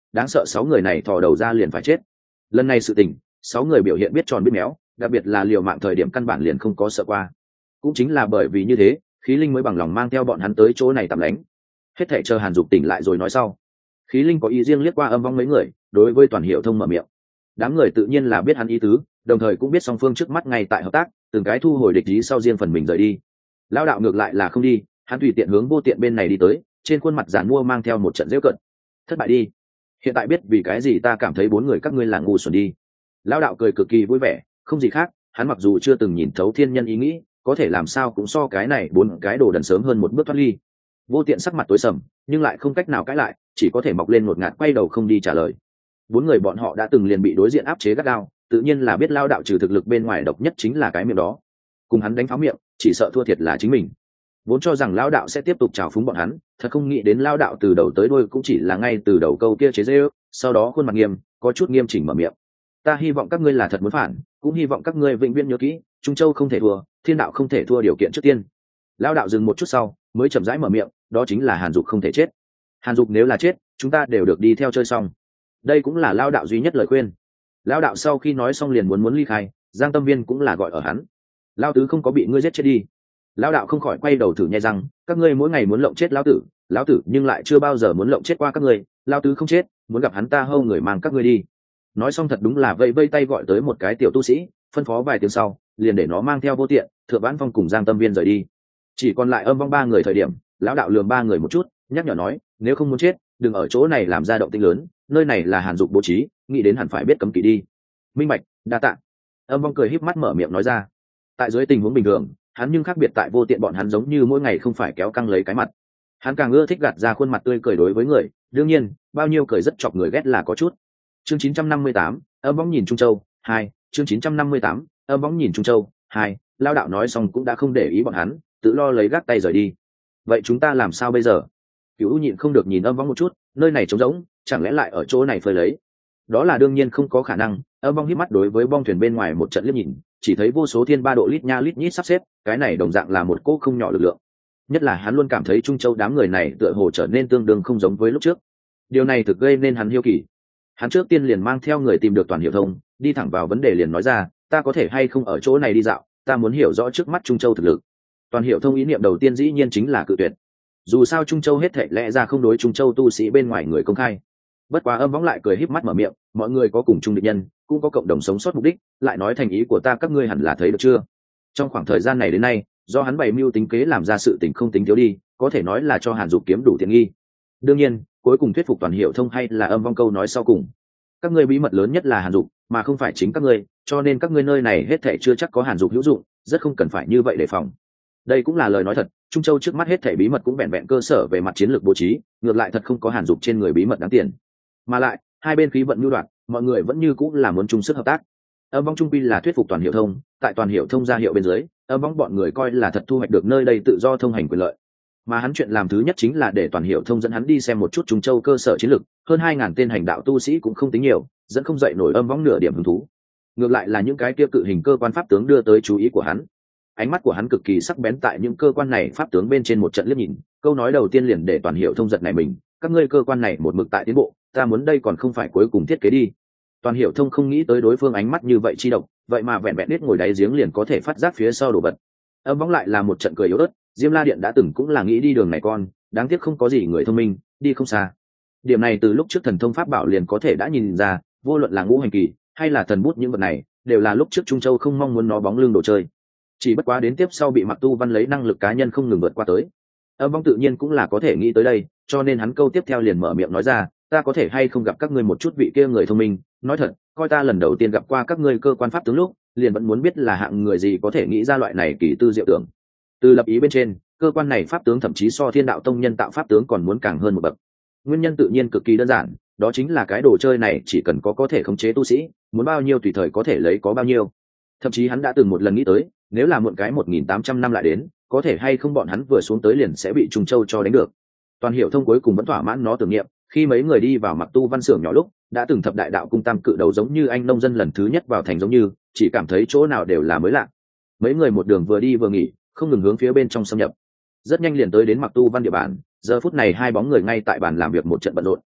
đáng sợ sáu người này thò đầu ra liền phải chết. Lần này sự tình, sáu người biểu hiện biết tròn biết méo, đặc biệt là liều mạng thời điểm căn bản liền không có sợ qua. Cũng chính là bởi vì như thế, Khí Linh mới bằng lòng mang theo bọn hắn tới chỗ này tạm lánh. Hết thảy chờ Hàn Dục tỉnh lại rồi nói sau. Khí Linh có ý riêng liếc qua Âm Vong mấy người, đối với Toàn Hiểu Thông mở miệng. Đám người tự nhiên là biết hắn ý tứ, đồng thời cũng biết song phương trước mắt ngay tại hợp tác, từng cái thu hồi địch ý sau riêng phần mình rời đi. Lão đạo ngược lại là không đi, hắn tùy tiện hướng Vô Tiện bên này đi tới, trên khuôn mặt giàn mua mang theo một trận giễu cợt. Thất bại đi. Hiện tại biết vì cái gì ta cảm thấy bốn người các ngươi là ngu xuẩn đi. Lão đạo cười cực kỳ vui vẻ, không gì khác, hắn mặc dù chưa từng nhìn thấu thiên nhân ý nghĩ, có thể làm sao cũng so cái này bốn cái đồ đần sớm hơn một bước thoát ly. Vô Tiện sắc mặt tối sầm, nhưng lại không cách nào cãi lại, chỉ có thể mọc lên ngột ngạt quay đầu không đi trả lời. Bốn người bọn họ đã từng liền bị đối diện áp chế gắt gao, tự nhiên là biết Lão đạo trừ thực lực bên ngoài độc nhất chính là cái miệng đó. Cùng hắn đánh pháo miệng, chỉ sợ thua thiệt là chính mình. Vốn cho rằng Lão đạo sẽ tiếp tục trào phúng bọn hắn, thật không nghĩ đến Lão đạo từ đầu tới đuôi cũng chỉ là ngay từ đầu câu kia chế giễu, sau đó khuôn mặt nghiêm, có chút nghiêm chỉnh mở miệng. Ta hy vọng các ngươi là thật muốn phản, cũng hy vọng các ngươi vĩnh viễn nhớ kỹ, Trung Châu không thể thua, thiên đạo không thể thua điều kiện trước tiên. Lão đạo dừng một chút sau, mới chậm rãi mở miệng, đó chính là Hàn Dục không thể chết. Hàn Dục nếu là chết, chúng ta đều được đi theo chơi xong. Đây cũng là Lão đạo duy nhất lời khuyên. Lão đạo sau khi nói xong liền muốn muốn ly khai, Giang Tâm Viên cũng là gọi ở hắn. Lão tứ không có bị ngươi giết chết đi. Lão đạo không khỏi quay đầu thử nhai răng, các ngươi mỗi ngày muốn lộng chết lão tử, lão tử nhưng lại chưa bao giờ muốn lộng chết qua các ngươi, lão tứ không chết, muốn gặp hắn ta hâu người mang các ngươi đi. Nói xong thật đúng là vây vây tay gọi tới một cái tiểu tu sĩ, phân phó vài tiếng sau, liền để nó mang theo Vô Tiện, Thượng Vãn Phong cùng Giang Tâm Viên rời đi. Chỉ còn lại Âm Vong ba người thời điểm, lão đạo lườm ba người một chút, nhắc nhở nói, nếu không muốn chết, đừng ở chỗ này làm ra động tĩnh lớn, nơi này là Hàn Dục bố trí, nghĩ đến hẳn phải biết cấm kỵ đi. Minh bạch, đa tạ. Âm Vong cười híp mắt mở miệng nói ra. Tại dưới tình huống bình thường, hắn nhưng khác biệt tại Vô Tiện bọn hắn giống như mỗi ngày không phải kéo căng lấy cái mặt. Hắn càng ưa thích gạt ra khuôn mặt tươi cười đối với người, đương nhiên, bao nhiêu cười rất chọc người ghét là có chút. Chương chín trăm năm mươi tám, Âm Vong nhìn Trung Châu, hai, chương chín trăm năm mươi tám, Âm Vong nhìn Trung Châu, hai, Lao đạo nói xong cũng đã không để ý bọn hắn, tự lo lấy gác tay rời đi. Vậy chúng ta làm sao bây giờ? Cửu nhịn không được nhìn Âm Vong một chút, nơi này trống rỗng, chẳng lẽ lại ở chỗ này phơi lấy? Đó là đương nhiên không có khả năng. Âm Vong híp mắt đối với bong thuyền bên ngoài một trận liếc nhìn, chỉ thấy vô số thiên ba độ lít nha lít nhít sắp xếp, cái này đồng dạng là một cỗ không nhỏ lực lượng. Nhất là hắn luôn cảm thấy Trung Châu đám người này tựa hồ trở nên tương đương không giống với lúc trước. Điều này thực gây nên hắn hiếu kỳ. Hắn trước tiên liền mang theo người tìm được Toàn Hiểu Thông, đi thẳng vào vấn đề liền nói ra, ta có thể hay không ở chỗ này đi dạo, ta muốn hiểu rõ trước mắt Trung Châu thực lực. Toàn Hiểu Thông ý niệm đầu tiên dĩ nhiên chính là cự tuyệt. Dù sao Trung Châu hết thảy lẽ ra không đối Trung Châu tu sĩ bên ngoài người công khai. Bất quá Âm Võng lại cười híp mắt mở miệng, mọi người có cùng chung địch nhân, cũng có cộng đồng sống sót mục đích, lại nói thành ý của ta các ngươi hẳn là thấy được chưa? Trong khoảng thời gian này đến nay, do hắn bày mưu tính kế làm ra sự tình không tính thiếu đi, có thể nói là cho Hàn Dục kiếm đủ tiện nghi. Đương nhiên, cuối cùng thuyết phục Toàn Hiểu Thông hay là Âm Vong câu nói sau cùng. Các ngươi bí mật lớn nhất là Hàn Dục, mà không phải chính các ngươi, cho nên các ngươi nơi này hết thảy chưa chắc có Hàn Dục hữu dụng, rất không cần phải như vậy đề phòng. Đây cũng là lời nói thật, Trung Châu trước mắt hết thảy bí mật cũng vẹn vẹn cơ sở về mặt chiến lược bố trí, ngược lại thật không có Hàn Dục trên người bí mật đáng tiền. Mà lại, hai bên khí vận nhu đoạn, mọi người vẫn như cũng là muốn chung sức hợp tác. Âm Vong trung quy là thuyết phục Toàn Hiểu Thông, tại Toàn Hiểu Thông ra hiệu bên dưới, Âm Vong bọn người coi là thật thu hoạch được nơi đây tự do thông hành quyền lợi. Mà hắn chuyện làm thứ nhất chính là để Toàn Hiểu Thông dẫn hắn đi xem một chút Trung Châu cơ sở chiến lược, hơn hai ngàn tên hành đạo tu sĩ cũng không tính nhiều, dẫn không dậy nổi Âm Vong nửa điểm hứng thú. Ngược lại là những cái kia cự hình cơ quan pháp tướng đưa tới chú ý của hắn. Ánh mắt của hắn cực kỳ sắc bén tại những cơ quan này pháp tướng bên trên một trận liếc nhìn, câu nói đầu tiên liền để Toàn Hiểu Thông giật này mình, các ngươi cơ quan này một mực tại tiến bộ, ta muốn đây còn không phải cuối cùng thiết kế đi. Toàn Hiểu Thông không nghĩ tới đối phương ánh mắt như vậy chi độc, vậy mà vẹn vẹn biết ngồi đáy giếng liền có thể phát giác phía sau đổ vật. Âm Võng lại là một trận cười yếu ớt, Diêm La Điện đã từng cũng là nghĩ đi đường này con, đáng tiếc không có gì người thông minh, đi không xa. Điểm này từ lúc trước thần thông pháp bảo liền có thể đã nhìn ra, vô luận là ngũ hành kỳ hay là thần bút những vật này, đều là lúc trước Trung Châu không mong muốn nó bóng lưng đồ chơi. Chỉ bất quá đến tiếp sau bị Mặc Tu Văn lấy năng lực cá nhân không ngừng vượt qua tới. Âm Võng tự nhiên cũng là có thể nghĩ tới đây, cho nên hắn câu tiếp theo liền mở miệng nói ra, ta có thể hay không gặp các ngươi một chút vị kia người thông minh, nói thật, coi ta lần đầu tiên gặp qua các ngươi cơ quan pháp tướng lúc, liền vẫn muốn biết là hạng người gì có thể nghĩ ra loại này kỳ tư diệu tưởng. Từ lập ý bên trên, cơ quan này pháp tướng thậm chí so Thiên Đạo Tông nhân tạo pháp tướng còn muốn càng hơn một bậc. Nguyên nhân tự nhiên cực kỳ đơn giản, đó chính là cái đồ chơi này chỉ cần có có thể khống chế tu sĩ, muốn bao nhiêu tùy thời có thể lấy có bao nhiêu. Thậm chí hắn đã từng một lần nghĩ tới, nếu là muộn cái một nghìn tám trăm năm lại đến, có thể hay không bọn hắn vừa xuống tới liền sẽ bị Trung Châu cho đánh được. Toàn Hiểu Thông cuối cùng vẫn thỏa mãn nó tưởng niệm, khi mấy người đi vào Mặc Tu Văn xưởng nhỏ lúc, đã từng thập đại đạo cung tam cự đầu giống như anh nông dân lần thứ nhất vào thành giống như, chỉ cảm thấy chỗ nào đều là mới lạ. Mấy người một đường vừa đi vừa nghỉ, không ngừng hướng phía bên trong xâm nhập. Rất nhanh liền tới đến Mặc Tu Văn địa bàn, giờ phút này hai bóng người ngay tại bàn làm việc một trận bận rộn. K,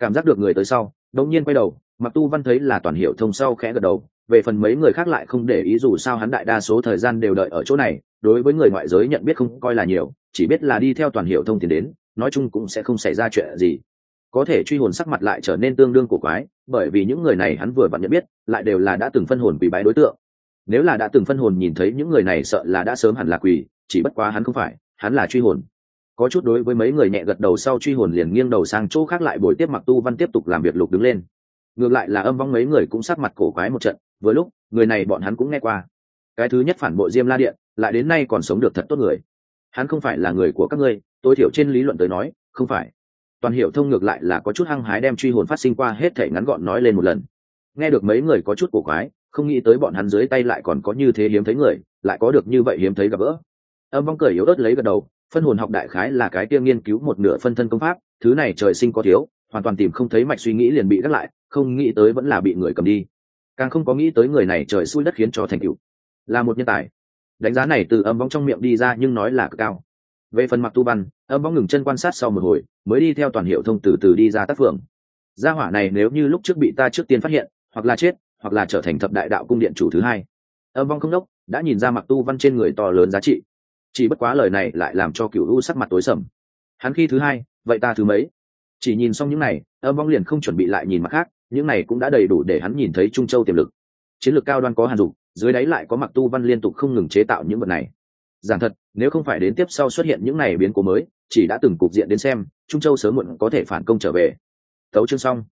cảm giác được người tới sau đột nhiên quay đầu, Mặc Tu Văn thấy là Toàn Hiểu Thông sau khẽ gật đầu, về phần mấy người khác lại không để ý, dù sao hắn đại đa số thời gian đều đợi ở chỗ này, đối với người ngoại giới nhận biết không coi là nhiều, chỉ biết là đi theo Toàn Hiểu Thông tiến đến, nói chung cũng sẽ không xảy ra chuyện gì. Có thể truy hồn sắc mặt lại trở nên tương đương cổ quái, bởi vì những người này hắn vừa vặn nhận biết, lại đều là đã từng phân hồn quỳ bái đối tượng. Nếu là đã từng phân hồn nhìn thấy những người này sợ là đã sớm hẳn là quỳ, chỉ bất quá hắn không phải, hắn là truy hồn. Có chút đối với mấy người nhẹ gật đầu sau, truy hồn liền nghiêng đầu sang chỗ khác lại bồi tiếp Mặc Tu Văn tiếp tục làm việc lục đứng lên. Ngược lại là Âm Vong mấy người cũng sắc mặt cổ quái một trận, vừa lúc người này bọn hắn cũng nghe qua, cái thứ nhất phản bội Diêm La Điện, lại đến nay còn sống được thật tốt người. Hắn không phải là người của các ngươi, tối thiểu trên lý luận tới nói, không phải. Toàn Hiểu Thông ngược lại là có chút hăng hái đem truy hồn phát sinh qua hết thảy ngắn gọn nói lên một lần. Nghe được mấy người có chút cổ quái, không nghĩ tới bọn hắn dưới tay lại còn có như thế hiếm thấy người, lại có được như vậy hiếm thấy gặp gỡ. Âm Vong cười yếu ớt lấy gật đầu, phân hồn học đại khái là cái kia nghiên cứu một nửa phân thân công pháp, thứ này trời sinh có thiếu, hoàn toàn tìm không thấy mạch suy nghĩ liền bị gác lại, không nghĩ tới vẫn là bị người cầm đi, càng không có nghĩ tới người này trời xui đất khiến cho thành tựu, là một nhân tài. Đánh giá này từ Âm Vong trong miệng đi ra nhưng nói là cực cao. Về phần Mặc Tu Văn, Âm Vong ngừng chân quan sát sau một hồi, mới đi theo Toàn Hiểu Thông từ từ đi ra tác phường. Gia hỏa này nếu như lúc trước bị ta trước tiên phát hiện, hoặc là chết, hoặc là trở thành thập đại đạo cung điện chủ thứ hai. Âm Vong không đốc đã nhìn ra Mặc Tu Văn trên người to lớn giá trị, chỉ bất quá lời này lại làm cho Cửu U sắc mặt tối sầm. Hắn khi thứ hai, vậy ta thứ mấy? Chỉ nhìn xong những này, Âm Vong liền không chuẩn bị lại nhìn mặt khác, những này cũng đã đầy đủ để hắn nhìn thấy Trung Châu tiềm lực. Chiến lược cao đoan có Hàn Dục, dưới đáy lại có Mặc Tu Văn liên tục không ngừng chế tạo những vật này. Giảng thật, nếu không phải đến tiếp sau xuất hiện những này biến cố mới, chỉ đã từng cục diện đến xem, Trung Châu sớm muộn có thể phản công trở về. Tấu chương xong.